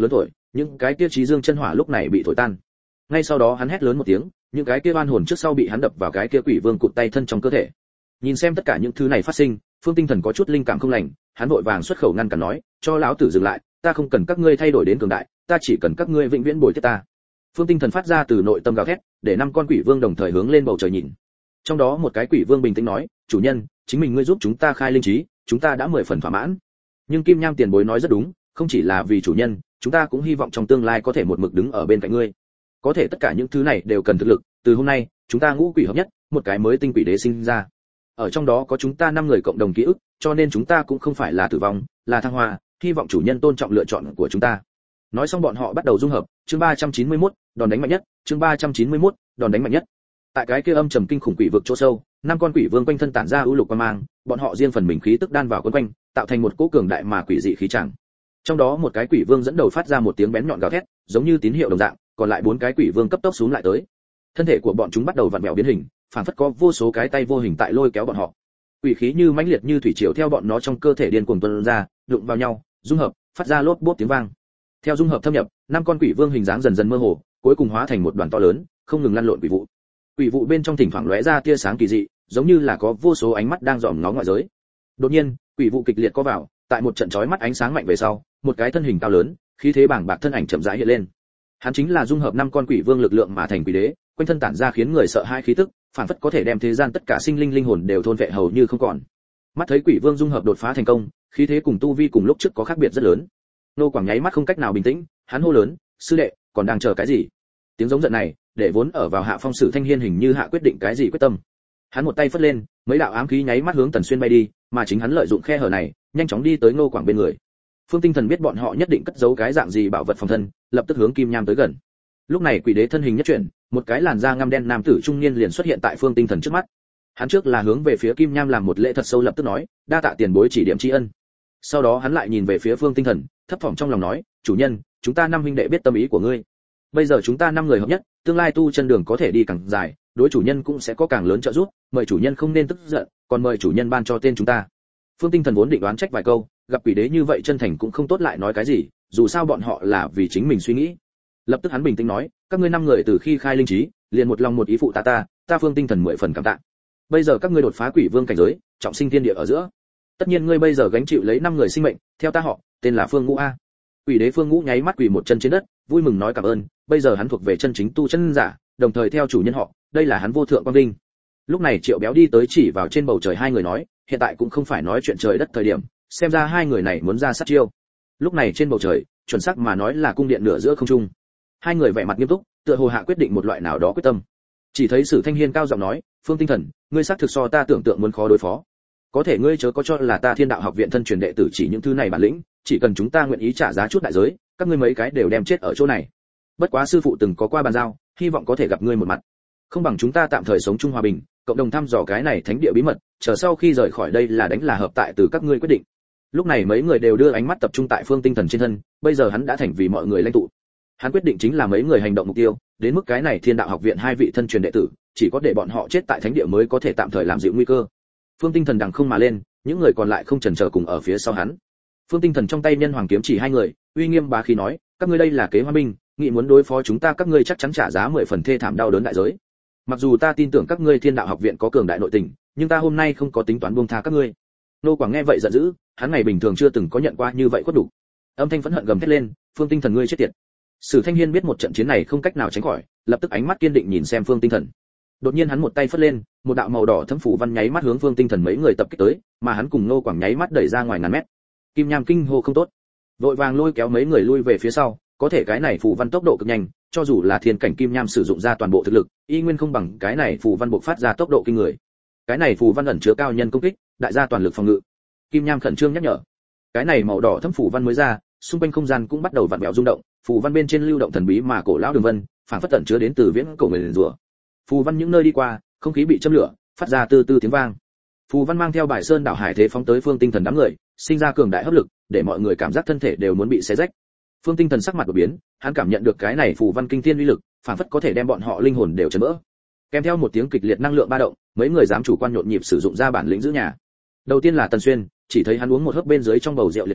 những cái kia trí dương chân hỏa lúc này bị thổi tan. Ngay sau đó hắn hét lớn một tiếng, những cái kia oan hồn trước sau bị hắn đập vào cái kia quỷ vương cụt tay thân trong cơ thể. Nhìn xem tất cả những thứ này phát sinh, Phương Tinh Thần có chút linh cảm không lành, hắn vội vàng xuất khẩu ngăn cản nói, cho lão tử dừng lại, ta không cần các ngươi thay đổi đến cường đại, ta chỉ cần các ngươi vĩnh viễn bồi tiếp ta. Phương Tinh Thần phát ra từ nội tâm gào thét, để 5 con quỷ vương đồng thời hướng lên bầu trời nhìn. Trong đó một cái quỷ vương bình tĩnh nói, chủ nhân, chính mình ngươi giúp chúng ta khai linh trí, chúng ta đã 10 phần thỏa mãn. Nhưng Kim Nham tiền bối nói rất đúng, không chỉ là vì chủ nhân, chúng ta cũng hy vọng trong tương lai có thể một mực đứng ở bên cạnh ngươi. Có thể tất cả những thứ này đều cần thực lực, từ hôm nay, chúng ta ngũ quỷ hợp nhất, một cái mới tinh quỷ đế sinh ra. Ở trong đó có chúng ta 5 người cộng đồng ký ức, cho nên chúng ta cũng không phải là tử vong, là thăng hoa, hy vọng chủ nhân tôn trọng lựa chọn của chúng ta. Nói xong bọn họ bắt đầu dung hợp, chương 391, đòn đánh mạnh nhất, chương 391, đòn đánh mạnh nhất. Tại cái kia âm trầm kinh khủng quỷ vực chỗ sâu, 5 con quỷ vương quanh thân tản ra ưu lục quang mang, bọn họ riêng phần mình khí tức đan vào quấn quanh, tạo thành một cỗ cường đại mà quỷ dị khí tràng. Trong đó một cái quỷ vương dẫn đầu phát ra một tiếng bén nhọn gào thét, giống như tín hiệu đồng dạng, còn lại 4 cái quỷ vương cấp tốc xuống lại tới. Thân thể của bọn chúng bắt đầu vặn vẹo biến hình, phản phất có vô số cái tay vô hình tại lôi kéo bọn họ. Quỷ khí như mãnh liệt như thủy triều theo bọn nó trong cơ thể điên cuồng tuôn ra, đụng vào nhau, dung hợp, phát ra lốp bốp tiếng vang. Theo dung hợp thâm nhập, 5 con quỷ vương hình dáng dần dần mơ hồ, cuối cùng hóa thành một đoàn to lớn, không ngừng lăn lộn quỷ vụ. Quỷ vụ bên trong thỉnh thoảng lóe ra tia sáng kỳ dị, giống như là có vô số ánh mắt đang dòm ngó ngoại giới. Đột nhiên, quỷ vụ kịch liệt co vào, tại một trận chói mắt ánh sáng mạnh về sau, một cái thân hình cao lớn, khí thế bàng bạc thân ảnh chậm rãi hiện lên. Hắn chính là dung hợp 5 con quỷ vương lực lượng mà thành quỷ đế, quanh thân tản ra khiến người sợ hãi khí tức, phản phất có thể đem thế gian tất cả sinh linh linh hồn đều thôn vệ hầu như không còn. Mắt thấy quỷ vương dung hợp đột phá thành công, khí thế cùng tu vi cùng lúc trước có khác biệt rất lớn. Nô Quảng nháy mắt không cách nào bình tĩnh, hắn hô lớn, sư đệ, còn đang chờ cái gì? Tiếng giống giận này, để vốn ở vào hạ phong Sử Thanh Hiên hình như hạ quyết định cái gì quyết tâm. Hắn một tay phất lên, mấy đạo ám khí nháy mắt hướng Tần Xuyên bay đi, mà chính hắn lợi dụng khe hở này, nhanh chóng đi tới Nô Quảng bên người. Phương Tinh Thần biết bọn họ nhất định cất giấu cái dạng gì bảo vật phòng thân, lập tức hướng Kim Nham tới gần. Lúc này quỷ đế thân hình nhất chuyển, một cái làn da ngăm đen nam tử trung niên liền xuất hiện tại Phương Tinh Thần trước mắt. Hắn trước là hướng về phía Kim Nham làm một lễ thật sâu, lập tức nói, đa tạ tiền bối chỉ điểm tri ân. Sau đó hắn lại nhìn về phía Phương Tinh Thần, thấp thỏm trong lòng nói, chủ nhân, chúng ta 5 huynh đệ biết tâm ý của ngươi. Bây giờ chúng ta 5 người hợp nhất, tương lai tu chân đường có thể đi càng dài, đối chủ nhân cũng sẽ có càng lớn trợ giúp, mời chủ nhân không nên tức giận, còn mời chủ nhân ban cho tên chúng ta. Phương Tinh Thần vốn định đoán trách vài câu, gặp quỷ đế như vậy chân thành cũng không tốt lại nói cái gì, dù sao bọn họ là vì chính mình suy nghĩ. Lập tức hắn bình tĩnh nói, các ngươi 5 người từ khi khai linh trí, liền một lòng một ý phụ ta Phương Tinh Thần 10 phần cảm tạ. Bây giờ các ngươi đột phá quỷ vương cảnh giới, trọng sinh thiên địa ở giữa. Tất nhiên ngươi bây giờ gánh chịu lấy 5 người sinh mệnh, theo ta họ, tên là Phương Ngũ a. Quỷ đế Phương Ngũ nháy mắt quỳ một chân trên đất, vui mừng nói cảm ơn, bây giờ hắn thuộc về chân chính tu chân giả, đồng thời theo chủ nhân họ, đây là hắn vô thượng quang vinh. Lúc này Triệu Béo đi tới chỉ vào trên bầu trời 2 người nói, hiện tại cũng không phải nói chuyện trời đất thời điểm, xem ra 2 người này muốn ra sát chiêu. Lúc này trên bầu trời, chuẩn xác mà nói là cung điện nửa giữa không trung. 2 người vẻ mặt nghiêm túc, tựa hồ hạ quyết định một loại nào đó quyết tâm. Chỉ thấy Sử Thanh Hiên cao giọng nói, Phương Tinh Thần, ngươi xác thực so ta tưởng tượng muốn khó đối phó. Có thể ngươi chớ có cho là ta Thiên Đạo Học viện thân truyền đệ tử chỉ những thứ này bản lĩnh, chỉ cần chúng ta nguyện ý trả giá chút đại giới, các ngươi mấy cái đều đem chết ở chỗ này. Bất quá sư phụ từng có qua bàn giao, hy vọng có thể gặp ngươi một mặt. Không bằng chúng ta tạm thời sống chung hòa bình, cộng đồng thăm dò cái này thánh địa bí mật, chờ sau khi rời khỏi đây là đánh là hợp tại từ các ngươi quyết định. Lúc này mấy người đều đưa ánh mắt tập trung tại Phương Tinh Thần trên thân, bây giờ hắn đã thành vì mọi người lãnh tụ. Hắn quyết định chính là mấy người hành động mục tiêu, đến mức cái này Thiên Đạo Học viện 2 vị thân truyền đệ tử, chỉ có để bọn họ chết tại thánh địa mới có thể tạm thời làm dịu nguy cơ. Phương Tinh Thần đằng không mà lên, những người còn lại không chần chờ cùng ở phía sau hắn. Phương Tinh Thần trong tay nhân hoàng kiếm chỉ 2 người, uy nghiêm bá khí nói, các ngươi đây là kế hoa binh, nghị muốn đối phó chúng ta các ngươi chắc chắn trả giá 10 phần thê thảm đau đớn đại giới. Mặc dù ta tin tưởng các ngươi Thiên Đạo Học viện có cường đại nội tình, nhưng ta hôm nay không có tính toán buông tha các ngươi. Nô Quảng nghe vậy giận dữ, hắn ngày bình thường chưa từng có nhận qua như vậy khuất đủ. Âm thanh phẫn hận gầm thét lên, Phương Tinh Thần ngươi chết tiệt. Sử Thanh Hiên biết một trận chiến này không cách nào tránh khỏi, lập tức ánh mắt kiên định nhìn xem Phương Tinh Thần. Đột nhiên hắn một tay phất lên, một đạo màu đỏ thấm phủ văn nháy mắt hướng Phương Tinh Thần mấy người tập kích tới, mà hắn cùng Nô Quảng nháy mắt đẩy ra ngoài ngàn mét. Kim Nham kinh hô không tốt, vội vàng lôi kéo mấy người lui về phía sau, có thể cái này phủ văn tốc độ cực nhanh, cho dù là thiên cảnh Kim Nham sử dụng ra toàn bộ thực lực, y nguyên không bằng cái này phủ văn bộc phát ra tốc độ kinh người. Cái này phủ văn ẩn chứa cao nhân công kích, đại gia toàn lực phòng ngự. Kim Nham khẩn trương nhắc nhở. Cái này màu đỏ thấm phủ văn mới ra, xung quanh không gian cũng bắt đầu vặn vẹo rung động, phù văn bên trên lưu động thần bí mà cổ lão đường vân, phản phất tẩn chứa đến từ viễn cổ người rủa. Phù văn những nơi đi qua, không khí bị châm lửa, phát ra từ từ tiếng vang. Phù văn mang theo bài sơn đảo hải thế phóng tới Phương Tinh Thần đám người, sinh ra cường đại hấp lực, để mọi người cảm giác thân thể đều muốn bị xé rách. Phương Tinh Thần sắc mặt đổi biến, hắn cảm nhận được cái này phù văn kinh thiên uy lực, phản phất có thể đem bọn họ linh hồn đều chấn vỡ. Kèm theo một tiếng kịch liệt năng lượng ba động, mấy người dám chủ quan nhộn nhịp sử dụng ra bản lĩnh giữ nhà. Đầu tiên là Tần Xuyên, chỉ thấy hắn uống một hớp bên dưới trong bầu rượu liệt cửu,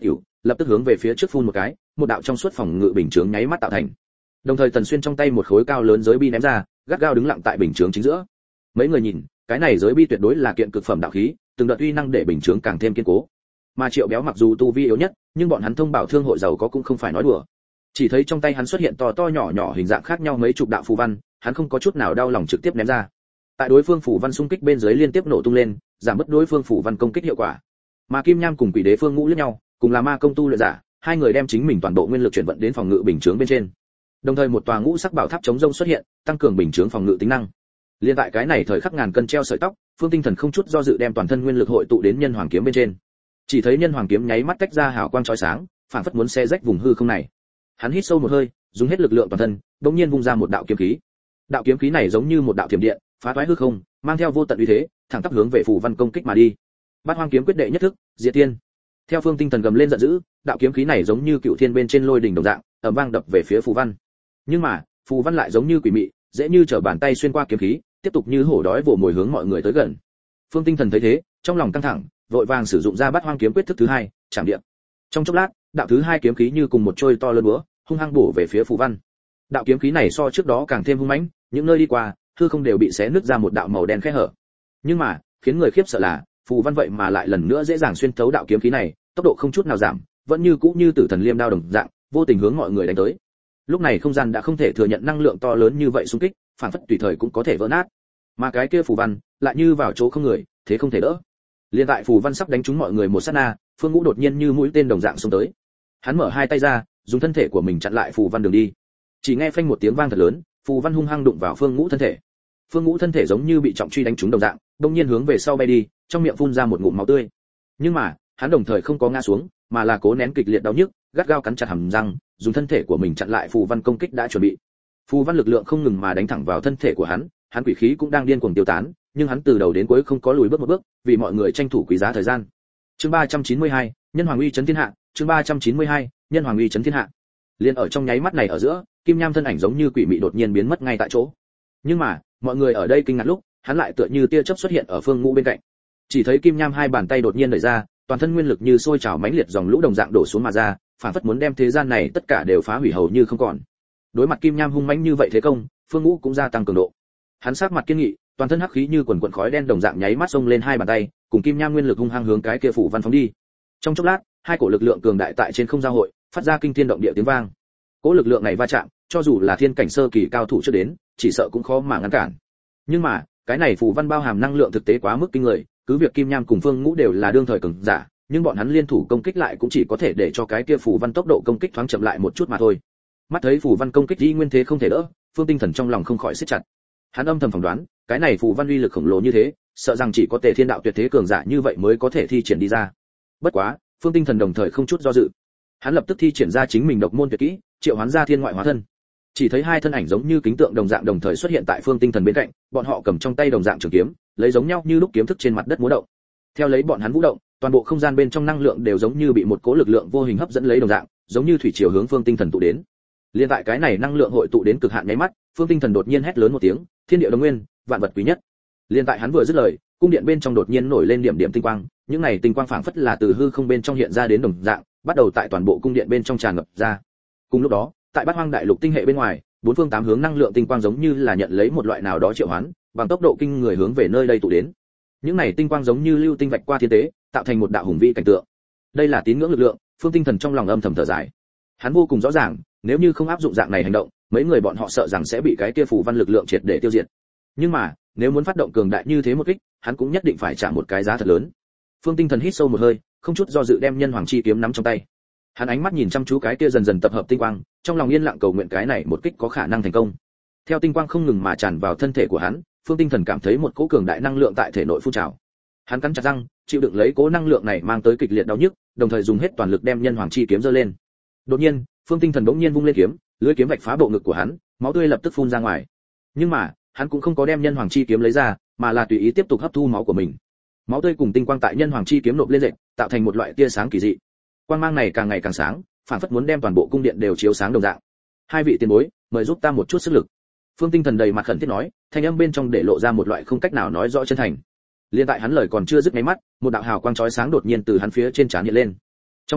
lập tức hướng về phía trước phun một cái, một đạo trong suốt phòng ngự bình chướng nháy mắt tạo thành. Đồng thời Tần Xuyên trong tay một khối cao lớn giới bi ném ra, gắt gao đứng lặng tại bình chướng chính giữa. Mấy người nhìn, cái này giới bi tuyệt đối là kiện cực phẩm đạo khí, từng đợt uy năng để bình chướng càng thêm kiên cố. Mà Triệu Béo mặc dù tu vi yếu nhất, nhưng bọn hắn thông bảo thương hội giàu có cũng không phải nói đùa. Chỉ thấy trong tay hắn xuất hiện to to nhỏ nhỏ hình dạng khác nhau mấy chục đạo phù văn, hắn không có chút nào đau lòng trực tiếp ném ra. Tại đối phương phù văn xung kích bên dưới liên tiếp nổ tung lên, giảm bớt đối phương phù văn công kích hiệu quả. Mà Kim Nham cùng Quỷ Đế Phương Ngũ liếc nhau, cùng là ma công tu luyện giả, hai người đem chính mình toàn bộ nguyên lực chuyển vận đến phòng ngự bình chướng bên trên. Đồng thời một tòa ngũ sắc bảo tháp chống rông xuất hiện, tăng cường bình chướng phòng ngự tính năng. Liên tại cái này thời khắc ngàn cân treo sợi tóc, Phương Tinh Thần không chút do dự đem toàn thân nguyên lực hội tụ đến nhân hoàng kiếm bên trên. Chỉ thấy nhân hoàng kiếm nháy mắt tách ra hào quang chói sáng, phản phất muốn xé rách vùng hư không này. Hắn hít sâu một hơi, dùng hết lực lượng toàn thân, đột nhiên vung ra một đạo kiếm khí. Đạo kiếm khí này giống như một đạo thiểm điện, phá toái hư không, mang theo vô tận uy thế, thẳng tắp hướng về phù văn công kích mà đi. Bát Hoang kiếm quyết đệ nhất thức, Diệt Tiên. Theo Phương Tinh Thần gầm lên giận dữ, đạo kiếm khí này giống như cựu thiên bên trên lôi đỉnh đồng dạng, ầm vang đập về phía phù văn. Nhưng mà, phù văn lại giống như quỷ mị, dễ như trở bàn tay xuyên qua kiếm khí, tiếp tục như hổ đói vồ mồi hướng mọi người tới gần. Phương Tinh Thần thấy thế, trong lòng căng thẳng, vội vàng sử dụng ra Bát Hoang kiếm quyết thức thứ hai, Trảm Điện. Trong chốc lát, đạo thứ hai kiếm khí như cùng một trôi to lớn búa, hung hăng bổ về phía phù văn. Đạo kiếm khí này so trước đó càng thêm hung mãnh, những nơi đi qua, hư không đều bị xé nứt ra một đạo màu đen khe hở. Nhưng mà, khiến người khiếp sợ là, phù văn vậy mà lại lần nữa dễ dàng xuyên thấu đạo kiếm khí này, tốc độ không chút nào giảm, vẫn như cũ như tử thần liêm đao đồng dạng, vô tình hướng mọi người đánh tới. Lúc này không gian đã không thể thừa nhận năng lượng to lớn như vậy xung kích, phản phất tùy thời cũng có thể vỡ nát. Mà cái kia phù văn lại như vào chỗ không người, thế không thể đỡ. Liên tại phù văn sắp đánh trúng mọi người một sát na, Phương Ngũ đột nhiên như mũi tên đồng dạng xông tới. Hắn mở hai tay ra, dùng thân thể của mình chặn lại phù văn đường đi. Chỉ nghe phanh một tiếng vang thật lớn, phù văn hung hăng đụng vào Phương Ngũ thân thể. Phương Ngũ thân thể giống như bị trọng truy đánh trúng đồng dạng, đột nhiên hướng về sau bay đi, trong miệng phun ra một ngụm máu tươi. Nhưng mà, hắn đồng thời không có ngã xuống, mà là cố nén kịch liệt đau nhức, gắt gao cắn chặt hàm răng, dùng thân thể của mình chặn lại phù văn công kích đã chuẩn bị. Phù văn lực lượng không ngừng mà đánh thẳng vào thân thể của hắn, hắn quỷ khí cũng đang điên cuồng tiêu tán, nhưng hắn từ đầu đến cuối không có lùi bước một bước, vì mọi người tranh thủ quý giá thời gian. Chương 392, Nhân Hoàng uy chấn thiên hạ, chương 392, Nhân Hoàng uy chấn thiên hạ. Liên ở trong nháy mắt này ở giữa, Kim Nham thân ảnh giống như quỷ mị đột nhiên biến mất ngay tại chỗ. Nhưng mà, mọi người ở đây kinh ngạc lúc, hắn lại tựa như tia chớp xuất hiện ở Phương Ngũ bên cạnh. Chỉ thấy Kim Nham hai bàn tay đột nhiên đẩy ra, toàn thân nguyên lực như sôi trào mãnh liệt dòng lũ đồng dạng đổ xuống mà ra, phản phất muốn đem thế gian này tất cả đều phá hủy hầu như không còn. Đối mặt Kim Nham hung mãnh như vậy thế công, Phương Ngũ cũng gia tăng cường độ. Hắn sắc mặt kiên nghị, toàn thân hắc khí như quần quần khói đen đồng dạng nháy mắt xông lên hai bàn tay, cùng Kim Nham nguyên lực hung hăng hướng cái kia phủ văn phóng đi. Trong chốc lát, hai cổ lực lượng cường đại tại trên không giao hội, phát ra kinh thiên động địa tiếng vang. Cỗ lực lượng này va chạm, cho dù là thiên cảnh sơ kỳ cao thủ chưa đến, chỉ sợ cũng khó mà ngăn cản. Nhưng mà, cái này phủ văn bao hàm năng lượng thực tế quá mức kinh người, cứ việc Kim Nham cùng Phương Ngũ đều là đương thời cường giả, nhưng bọn hắn liên thủ công kích lại cũng chỉ có thể để cho cái kia phủ văn tốc độ công kích thoáng chậm lại một chút mà thôi. Mắt thấy phủ văn công kích đi nguyên thế không thể đỡ, Phương Tinh Thần trong lòng không khỏi siết chặt. Hắn âm thầm phỏng đoán, cái này phủ văn uy lực khổng lồ như thế, sợ rằng chỉ có Tề Thiên đạo tuyệt thế cường giả như vậy mới có thể thi triển đi ra. Bất quá, Phương Tinh Thần đồng thời không chút do dự. Hắn lập tức thi triển ra chính mình độc môn tuyệt kỹ, triệu hoán ra thiên ngoại hóa thân. Chỉ thấy hai thân ảnh giống như kính tượng đồng dạng đồng thời xuất hiện tại Phương Tinh Thần bên cạnh, bọn họ cầm trong tay đồng dạng trường kiếm, lấy giống nhau như lúc kiếm thức trên mặt đất múa động. Theo lấy bọn hắn vũ động, toàn bộ không gian bên trong năng lượng đều giống như bị một cỗ lực lượng vô hình hấp dẫn lấy đồng dạng, giống như thủy triều hướng Phương Tinh Thần tụ đến. Liên tại cái này năng lượng hội tụ đến cực hạn nháy mắt, Phương Tinh Thần đột nhiên hét lớn một tiếng, thiên địa đồng nguyên, vạn vật quý nhất. Liên tại hắn vừa dứt lời, cung điện bên trong đột nhiên nổi lên điểm điểm tinh quang, những này tinh quang phảng phất là từ hư không bên trong hiện ra đến đồng dạng, bắt đầu tại toàn bộ cung điện bên trong tràn ngập ra. Cùng lúc đó, tại Bát Hoang đại lục tinh hệ bên ngoài, bốn phương tám hướng năng lượng tinh quang giống như là nhận lấy một loại nào đó triệu hoán, bằng tốc độ kinh người hướng về nơi đây tụ đến. Những này tinh quang giống như lưu tinh vạch qua thiên tế, tạo thành một đạo hùng vĩ cảnh tượng. Đây là tín ngưỡng lực lượng, Phương Tinh Thần trong lòng âm thầm thở dài. Hắn vô cùng rõ ràng, nếu như không áp dụng dạng này hành động, mấy người bọn họ sợ rằng sẽ bị cái kia phù văn lực lượng triệt để tiêu diệt. Nhưng mà, nếu muốn phát động cường đại như thế một kích, hắn cũng nhất định phải trả một cái giá thật lớn. Phương Tinh Thần hít sâu một hơi, không chút do dự đem nhân hoàng chi kiếm nắm trong tay. Hắn ánh mắt nhìn chăm chú cái kia dần dần tập hợp tinh quang, trong lòng yên lặng cầu nguyện cái này một kích có khả năng thành công. Theo tinh quang không ngừng mà tràn vào thân thể của hắn, Phương Tinh Thần cảm thấy một cỗ cường đại năng lượng tại thể nội phun trào. Hắn cắn chặt răng, chịu đựng lấy cỗ năng lượng này mang tới kịch liệt đau nhức, đồng thời dùng hết toàn lực đem nhân hoàng chi kiếm giơ lên. Đột nhiên, Phương Tinh Thần bỗng nhiên vung lên kiếm, lưỡi kiếm vạch phá bộ ngực của hắn, máu tươi lập tức phun ra ngoài. Nhưng mà, hắn cũng không có đem nhân hoàng chi kiếm lấy ra, mà là tùy ý tiếp tục hấp thu máu của mình. Máu tươi cùng tinh quang tại nhân hoàng chi kiếm nộp lên dệt, tạo thành một loại tia sáng kỳ dị. Quang mang này càng ngày càng sáng, phản phất muốn đem toàn bộ cung điện đều chiếu sáng đồng dạng. Hai vị tiền bối, mời giúp ta một chút sức lực. Phương Tinh Thần đầy mặt khẩn thiết nói, thanh âm bên trong để lộ ra một loại không cách nào nói rõ chân thành. Liên tại hắn lời còn chưa dứt nháy mắt, một đạo hào quang chói sáng đột nhiên từ hắn phía trên trán hiện lên. Trong nháy mắt,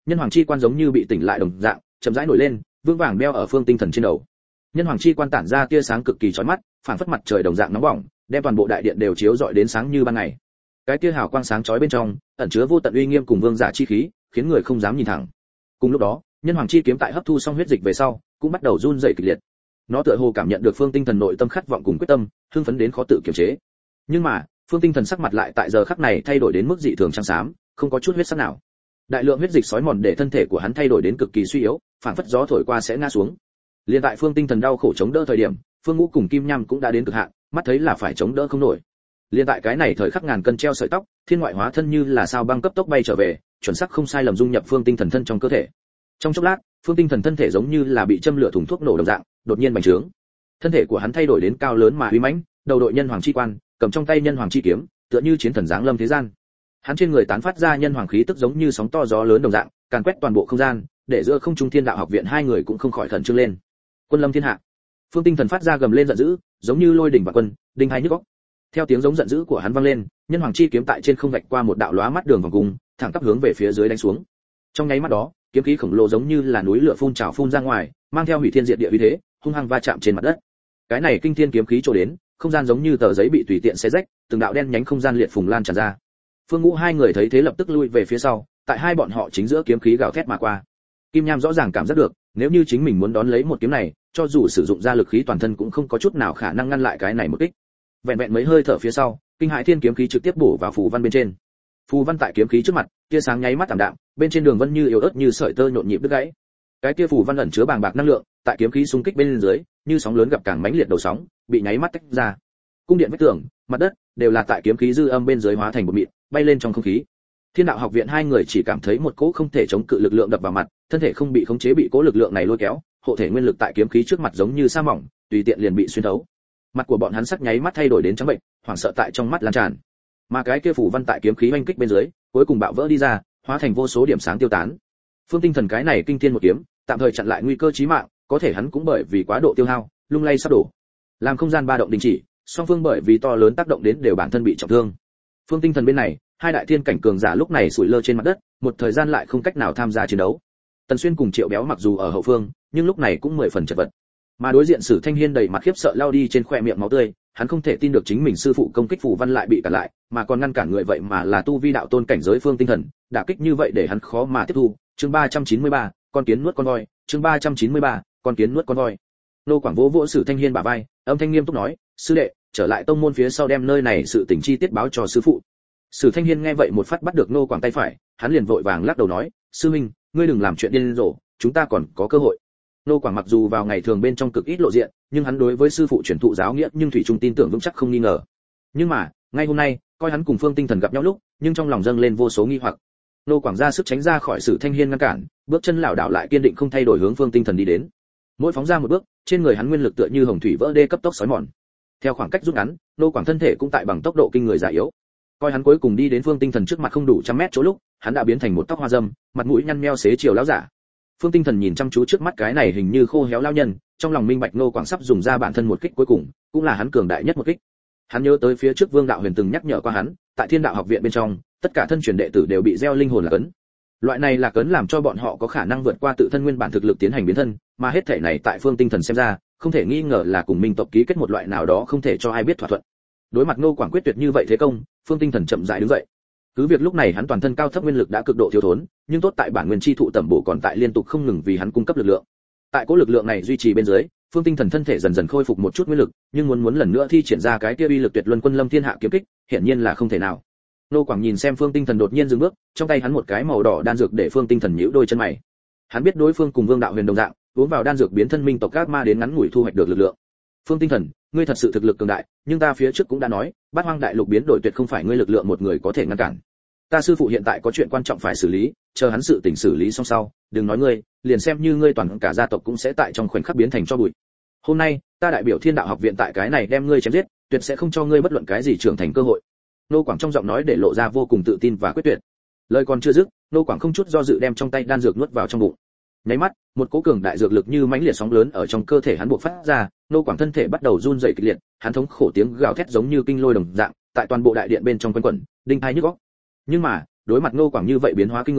nhân hoàng chi quan giống như bị tỉnh lại đồng dạng, chậm rãi nổi lên, vững vàng đeo ở Phương Tinh Thần trên đầu. Nhân hoàng chi quan tản ra tia sáng cực kỳ chói mắt, phản phất mặt trời đồng dạng nóng bỏng, đem toàn bộ đại điện đều chiếu rọi đến sáng như ban ngày. Cái tia hào quang sáng chói bên trong, ẩn chứa vô tận uy nghiêm cùng vương giả chi khí, khiến người không dám nhìn thẳng. Cùng lúc đó, nhân hoàng chi kiếm tại hấp thu xong huyết dịch về sau, cũng bắt đầu run rẩy kịch liệt. Nó tựa hồ cảm nhận được Phương Tinh Thần nội tâm khát vọng cùng quyết tâm, hưng phấn đến khó tự kiềm chế. Nhưng mà, Phương Tinh Thần sắc mặt lại tại giờ khắc này thay đổi đến mức dị thường trắng xám, không có chút huyết sắc nào. Đại lượng huyết dịch sói mòn để thân thể của hắn thay đổi đến cực kỳ suy yếu, phản phất gió thổi qua sẽ ngã xuống. Liên tại Phương Tinh Thần đau khổ chống đỡ thời điểm, Phương Ngũ cùng Kim Nham cũng đã đến cực hạn, mắt thấy là phải chống đỡ không nổi. Liên tại cái này thời khắc ngàn cân treo sợi tóc, thiên ngoại hóa thân như là sao băng cấp tốc bay trở về, chuẩn xác không sai lầm dung nhập Phương Tinh Thần thân trong cơ thể. Trong chốc lát, Phương Tinh Thần thân thể giống như là bị châm lửa thùng thuốc nổ đồng dạng, đột nhiên bành trướng. Thân thể của hắn thay đổi đến cao lớn mà uy mãnh, đầu đội nhân hoàng chi quan, cầm trong tay nhân hoàng chi kiếm, tựa như chiến thần giáng lâm thế gian. Hắn trên người tán phát ra nhân hoàng khí tức giống như sóng to gió lớn đồng dạng, càn quét toàn bộ không gian, để giữa không trung thiên đạo học viện hai người cũng không khỏi khẩn trương lên. Quân lâm thiên hạ. Phương Tinh Thần phát ra gầm lên giận dữ, giống như lôi đỉnh và quân, đinh hai nhức óc. Theo tiếng giống giận dữ của hắn vang lên, nhân hoàng chi kiếm tại trên không vạch qua một đạo lóa mắt đường vòng cung, thẳng tắp hướng về phía dưới đánh xuống. Trong nháy mắt đó, kiếm khí khổng lồ giống như là núi lửa phun trào phun ra ngoài, mang theo hủy thiên diệt địa uy thế, hung hăng va chạm trên mặt đất. Cái này kinh thiên kiếm khí trổ đến, không gian giống như tờ giấy bị tùy tiện xé rách, từng đạo đen nhánh không gian liệt phùng lan tràn ra. Phương Ngũ hai người thấy thế lập tức lui về phía sau, tại hai bọn họ chính giữa kiếm khí gào thét mà qua. Kim Nham rõ ràng cảm giác được, nếu như chính mình muốn đón lấy một kiếm này, cho dù sử dụng ra lực khí toàn thân cũng không có chút nào khả năng ngăn lại cái này một kích. Vẹn vẹn mấy hơi thở phía sau, kinh hãi thiên kiếm khí trực tiếp bổ vào phù văn bên trên. Phù văn tại kiếm khí trước mặt, tia sáng nháy mắt tạm đạm, bên trên đường vân như yếu ớt như sợi tơ nhộn nhịp đứt gãy. Cái tia phù văn ẩn chứa bàng bạc năng lượng, tại kiếm khí xung kích bên dưới, như sóng lớn gặp càng mãnh liệt đầu sóng, bị nháy mắt tách ra. Cung điện vách tường, mặt đất đều là tại kiếm khí dư âm bên dưới hóa thành một mịn, bay lên trong không khí. Thiên đạo học viện hai người chỉ cảm thấy một cỗ không thể chống cự lực lượng đập vào mặt, thân thể không bị khống chế bị cỗ lực lượng này lôi kéo, hộ thể nguyên lực tại kiếm khí trước mặt giống như sa mỏng, tùy tiện liền bị xuyên thấu. Mặt của bọn hắn sắc nháy mắt thay đổi đến trắng bệnh, hoảng sợ tại trong mắt lan tràn. Mà cái kia phủ văn tại kiếm khí oanh kích bên dưới, cuối cùng bạo vỡ đi ra, hóa thành vô số điểm sáng tiêu tán. Phương Tinh Thần cái này kinh thiên một kiếm, tạm thời chặn lại nguy cơ chí mạng, có thể hắn cũng bởi vì quá độ tiêu hao, lung lay sắp đổ. Làm không gian ba động đình chỉ, song phương bởi vì to lớn tác động đến đều bản thân bị trọng thương. Phương Tinh Thần bên này, hai đại thiên cảnh cường giả lúc này sủi lơ trên mặt đất, một thời gian lại không cách nào tham gia chiến đấu. Tần Xuyên cùng Triệu Béo mặc dù ở hậu phương, nhưng lúc này cũng 10 phần chật vật. Mà đối diện Sử Thanh Hiên đầy mặt khiếp sợ lao đi trên khóe miệng máu tươi, hắn không thể tin được chính mình sư phụ công kích phù văn lại bị cản lại, mà còn ngăn cản người vậy mà là tu vi đạo tôn cảnh giới Phương Tinh Thần, đả kích như vậy để hắn khó mà tiếp thu. Chương 393, con kiến nuốt con voi, chương 393, con kiến nuốt con voi. Nô Quảng vỗ vỗ Sử Thanh Hiên bả vai, âm thanh nghiêm túc nói, sư đệ, trở lại tông môn phía sau đem nơi này sự tình chi tiết báo cho sư phụ. Sử Thanh Hiên nghe vậy một phát bắt được Nô Quảng tay phải, hắn liền vội vàng lắc đầu nói, sư minh, ngươi đừng làm chuyện điên rồ, chúng ta còn có cơ hội. Nô Quảng mặc dù vào ngày thường bên trong cực ít lộ diện, nhưng hắn đối với sư phụ truyền thụ giáo nghĩa nhưng thủy chung tin tưởng vững chắc không nghi ngờ. Nhưng mà, ngay hôm nay, coi hắn cùng Phương Tinh Thần gặp nhau lúc, nhưng trong lòng dâng lên vô số nghi hoặc. Nô Quảng ra sức tránh ra khỏi Sử Thanh Hiên ngăn cản, bước chân lảo đảo lại kiên định không thay đổi hướng Phương Tinh Thần đi đến. Mỗi phóng ra một bước, trên người hắn nguyên lực tựa như hồng thủy vỡ đê cấp tốc xói mòn. Theo khoảng cách rút ngắn, Nô Quảng thân thể cũng tại bằng tốc độ kinh người già yếu. Coi hắn cuối cùng đi đến Phương Tinh Thần trước mặt không đủ trăm mét chỗ lúc, hắn đã biến thành một tóc hoa râm, mặt mũi nhăn nheo xế chiều lão giả. Phương Tinh Thần nhìn chăm chú trước mắt cái này hình như khô héo lão nhân, trong lòng minh bạch Nô Quảng sắp dùng ra bản thân một kích cuối cùng, cũng là hắn cường đại nhất một kích. Hắn nhớ tới phía trước Vương Đạo Huyền từng nhắc nhở qua hắn, tại Thiên Đạo học viện bên trong, tất cả thân truyền đệ tử đều bị gieo linh hồn là cấn. Loại này là cấn làm cho bọn họ có khả năng vượt qua tự thân nguyên bản thực lực tiến hành biến thân, mà hết thể này tại Phương Tinh Thần xem ra, không thể nghi ngờ là cùng minh tộc ký kết một loại nào đó không thể cho ai biết thỏa thuận. Đối mặt Nô Quảng quyết tuyệt như vậy thế công, Phương Tinh Thần chậm rãi đứng dậy. Cứ việc lúc này hắn toàn thân cao thấp nguyên lực đã cực độ thiếu thốn, nhưng tốt tại bản nguyên chi thụ tẩm bổ còn tại liên tục không ngừng vì hắn cung cấp lực lượng. Tại cố lực lượng này duy trì bên dưới, Phương Tinh Thần thân thể dần dần khôi phục một chút nguyên lực, nhưng muốn lần nữa thi triển ra cái kia uy lực tuyệt luân quân lâm thiên hạ kiếm kích, hiển nhiên là không thể nào. Nô Quảng nhìn xem Phương Tinh Thần đột nhiên dừng bước, trong tay hắn một cái màu đỏ đan dược để Phương Tinh Thần nhíu đôi chân mày. Hắn biết đối phương cùng Vương Đạo Huyền đồng dạng, uống vào đan dược biến thân minh tộc các ma đến ngắn ngủi thu hoạch được lực lượng. Phương Tinh Thần, ngươi thật sự thực lực cường đại, nhưng ta phía trước cũng đã nói, Bát Hoang Đại Lục biến đổi tuyệt không phải ngươi lực lượng một người có thể ngăn cản. Ta sư phụ hiện tại có chuyện quan trọng phải xử lý, chờ hắn sự tình xử lý xong sau, đừng nói ngươi, liền xem như ngươi toàn cả gia tộc cũng sẽ tại trong khoảnh khắc biến thành tro bụi. Hôm nay, ta đại biểu Thiên Đạo học viện tại cái này đem ngươi chém giết, tuyệt sẽ không cho ngươi bất luận cái gì trưởng thành cơ hội. Nô Quảng trong giọng nói để lộ ra vô cùng tự tin và quyết tuyệt. Lời còn chưa dứt, Nô Quảng không chút do dự đem trong tay đan dược nuốt vào trong bụng. Nháy mắt, một cỗ cường đại dược lực như mãnh liệt sóng lớn ở trong cơ thể hắn bộc phát ra, Nô Quảng thân thể bắt đầu run rẩy kịch liệt, hắn thống khổ tiếng gào thét giống như kinh lôi đồng dạng, tại toàn bộ đại điện bên trong quanh quẩn, đinh tai nhức óc. Nhưng mà, đối mặt Nô Quảng như vậy biến hóa kinh người,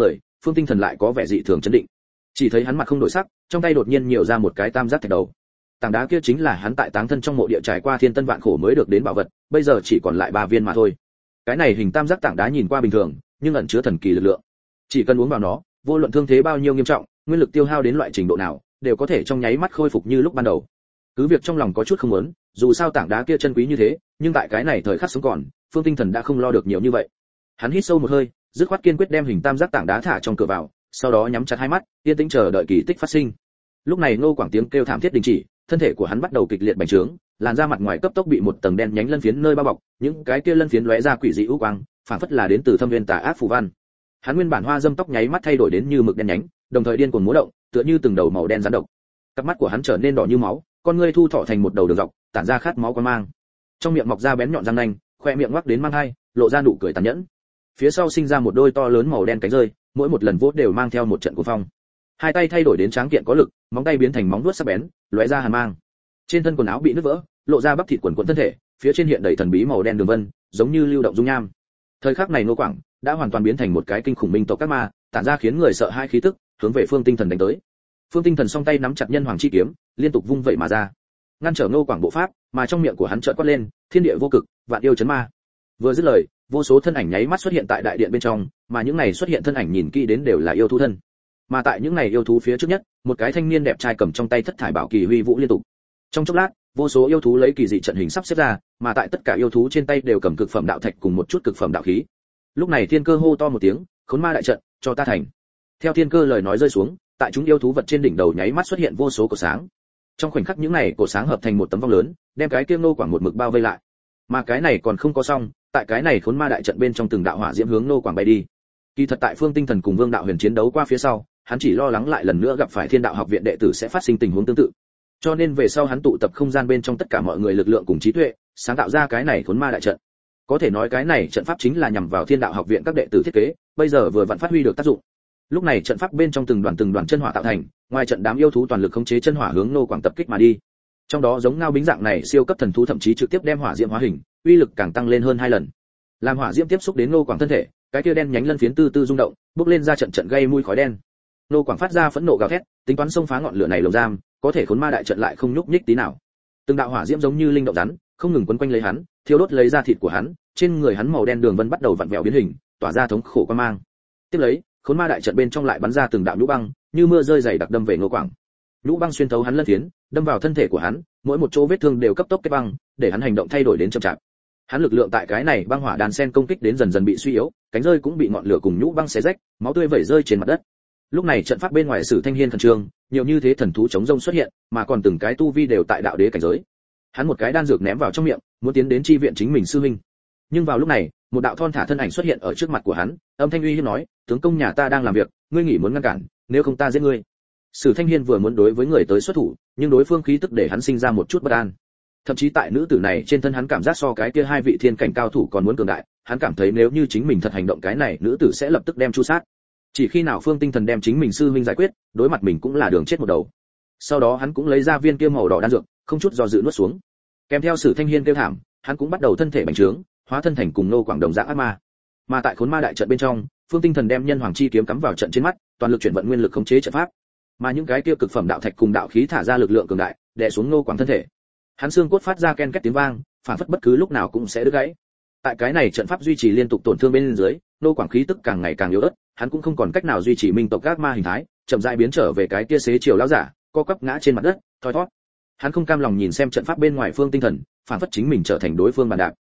Phương Tinh Thần lại có vẻ dị thường chấn định. Chỉ thấy hắn mặt không đổi sắc, trong tay đột nhiên nhiều ra một cái tam giác thạch đầu. Tảng đá kia chính là hắn tại táng thân trong mộ địa trải qua thiên tân vạn khổ mới được đến bảo vật, bây giờ chỉ còn lại 3 viên mà thôi. Cái này hình tam giác tảng đá nhìn qua bình thường, nhưng ẩn chứa thần kỳ lực lượng. Chỉ cần uống vào nó, vô luận thương thế bao nhiêu nghiêm trọng, nguyên lực tiêu hao đến loại trình độ nào, đều có thể trong nháy mắt khôi phục như lúc ban đầu. Cứ việc trong lòng có chút không muốn, dù sao tảng đá kia chân quý như thế, nhưng tại cái này thời khắc sống còn, Phương Tinh Thần đã không lo được nhiều như vậy. Hắn hít sâu một hơi, dứt khoát kiên quyết đem hình tam giác tảng đá thả trong cửa vào, sau đó nhắm chặt hai mắt, yên tĩnh chờ đợi kỳ tích phát sinh. Lúc này Ngô Quảng tiếng kêu thảm thiết đình chỉ, thân thể của hắn bắt đầu kịch liệt bành trướng, làn da mặt ngoài cấp tốc bị một tầng đen nhánh lân phiến nơi bao bọc, những cái kia lân phiến lóe ra quỷ dị u quang, phản phất là đến từ thâm viên tà ác phù văn. Hắn nguyên bản hoa dâm tóc nháy mắt thay đổi đến như mực đen nhánh, đồng thời điên cuồng múa động, tựa như từng đầu màu đen rắn độc. Cặp mắt của hắn trở nên đỏ như máu, con ngươi thu thọ thành một đầu đường dọc, tản ra khát máu quan mang. Trong miệng mọc ra bén nhọn răng nanh, khoe miệng ngoác đến mang hai, lộ ra nụ cười tàn nhẫn. Phía sau sinh ra một đôi to lớn màu đen cánh rơi, mỗi một lần vỗ đều mang theo một trận cuồng phong. Hai tay thay đổi đến tráng kiện có lực, móng tay biến thành móng vuốt sắc bén, lóe ra hàn mang. Trên thân quần áo bị nứt vỡ, lộ ra bắp thịt quần quần thân thể, phía trên hiện đầy thần bí màu đen đường vân, giống như lưu động dung nham. Thời khắc này Ngô Quảng đã hoàn toàn biến thành một cái kinh khủng minh tộc các ma, tản ra khiến người sợ hai khí tức, hướng về Phương Tinh Thần đánh tới. Phương Tinh Thần song tay nắm chặt nhân hoàng chi kiếm, liên tục vung vậy mà ra, ngăn trở Ngô Quảng bộ pháp, mà trong miệng của hắn chợt quát lên, thiên địa vô cực, vạn yêu chấn ma. Vừa dứt lời, vô số thân ảnh nháy mắt xuất hiện tại đại điện bên trong, mà những này xuất hiện thân ảnh nhìn kỹ đến đều là yêu thú thân. Mà tại những này yêu thú phía trước nhất, một cái thanh niên đẹp trai cầm trong tay thất thải bảo kỳ huy vũ liên tục. Trong chốc lát, vô số yêu thú lấy kỳ dị trận hình sắp xếp ra, mà tại tất cả yêu thú trên tay đều cầm cực phẩm đạo thạch cùng một chút cực phẩm đạo khí. Lúc này Thiên Cơ hô to một tiếng, khốn ma đại trận, cho ta thành. Theo Thiên Cơ lời nói rơi xuống, tại chúng yêu thú vật trên đỉnh đầu nháy mắt xuất hiện vô số cột sáng. Trong khoảnh khắc những này cột sáng hợp thành một tấm vong lớn, đem cái kia Ngô Quảng một mực bao vây lại. Mà cái này còn không có xong, tại cái này khốn ma đại trận bên trong từng đạo hỏa diễm hướng Ngô Quảng bay đi. Kỳ thật tại Phương Tinh Thần cùng Vương Đạo Huyền chiến đấu qua phía sau, hắn chỉ lo lắng lại lần nữa gặp phải Thiên Đạo học viện đệ tử sẽ phát sinh tình huống tương tự. Cho nên về sau hắn tụ tập không gian bên trong tất cả mọi người lực lượng cùng trí tuệ, sáng tạo ra cái này khốn ma đại trận. Có thể nói cái này trận pháp chính là nhằm vào Thiên Đạo học viện các đệ tử thiết kế, bây giờ vừa vặn phát huy được tác dụng. Lúc này trận pháp bên trong từng đoàn chân hỏa tạo thành, ngoài trận đám yêu thú toàn lực khống chế chân hỏa hướng Ngô Quảng tập kích mà đi. Trong đó giống ngao bính dạng này siêu cấp thần thú thậm chí trực tiếp đem hỏa diễm hóa hình, uy lực càng tăng lên hơn 2 lần. Làm hỏa diễm tiếp xúc đến Ngô Quảng thân thể, cái kia đen nhánh lân phiến từ từ rung động, bốc lên ra trận gây mùi khói đen. Ngô Quảng phát ra phẫn nộ gào thét, tính toán xông phá ngọn lửa này lồng giam, có thể khốn ma đại trận lại không nhúc nhích tí nào. Từng đạo hỏa diễm giống như linh động rắn, không ngừng quấn quanh lấy hắn, thiêu đốt lấy da thịt của hắn, trên người hắn màu đen đường vân bắt đầu vặn vẹo biến hình, tỏa ra thống khổ quan mang. Tiếp lấy, khốn ma đại trận bên trong lại bắn ra từng đạo nhũ băng, như mưa rơi dày đặc đâm về Ngô Quảng. Nhũ băng xuyên thấu hắn lân phiến, đâm vào thân thể của hắn, mỗi một chỗ vết thương đều cấp tốc kết băng, để hắn hành động thay đổi đến chậm chạp. Hắn lực lượng tại cái này băng hỏa đàn sen công kích đến dần dần bị suy yếu, cánh rơi cũng bị ngọn lửa cùng nhũ băng xé rách, máu tươi vẩy rơi trên mặt đất. Lúc này trận pháp bên ngoài Sử Thanh Hiên khẩn trương, nhiều như thế thần thú chống rông xuất hiện, mà còn từng cái tu vi đều tại đạo đế cảnh giới. Hắn một cái đan dược ném vào trong miệng, muốn tiến đến chi viện chính mình sư huynh. Nhưng vào lúc này, một đạo thon thả thân ảnh xuất hiện ở trước mặt của hắn, âm thanh uy hiếp nói, tướng công nhà ta đang làm việc, ngươi nghĩ muốn ngăn cản, nếu không ta giết ngươi. Sử Thanh Hiên vừa muốn đối với người tới xuất thủ, nhưng đối phương khí tức để hắn sinh ra một chút bất an. Thậm chí tại nữ tử này trên thân hắn cảm giác so cái kia hai vị thiên cảnh cao thủ còn muốn cường đại, hắn cảm thấy nếu như chính mình thật hành động cái này, nữ tử sẽ lập tức đem chu sát. Chỉ khi nào Phương Tinh Thần đem chính mình sư huynh giải quyết, đối mặt mình cũng là đường chết một đầu. Sau đó hắn cũng lấy ra viên kia màu đỏ đan dược, không chút do dự nuốt xuống. Kèm theo Sử Thanh Hiên kêu thảm, hắn cũng bắt đầu thân thể bành trướng, hóa thân thành cùng Ngô Quảng đồng dạng ác ma. Mà tại khốn ma đại trận bên trong, Phương Tinh Thần đem nhân hoàng chi kiếm cắm vào trận trên mắt, toàn lực chuyển vận nguyên lực khống chế trận pháp. Mà những cái kia cực phẩm đạo thạch cùng đạo khí thả ra lực lượng cường đại, đè xuống Ngô Quảng thân thể. Hắn xương cốt phát ra ken két tiếng vang, phản phất bất cứ lúc nào cũng sẽ đứt gãy. Tại cái này trận pháp duy trì liên tục tổn thương bên dưới, Ngô Quảng khí tức càng ngày càng yếu ớt, hắn cũng không còn cách nào duy trì minh tộc ác ma hình thái, chậm rãi biến trở về cái kia xế chiều lão giả, co quắp ngã trên mặt đất, thoi thoát. Hắn không cam lòng nhìn xem trận pháp bên ngoài Phương Tinh Thần, phản phất chính mình trở thành đối phương bàn đạp.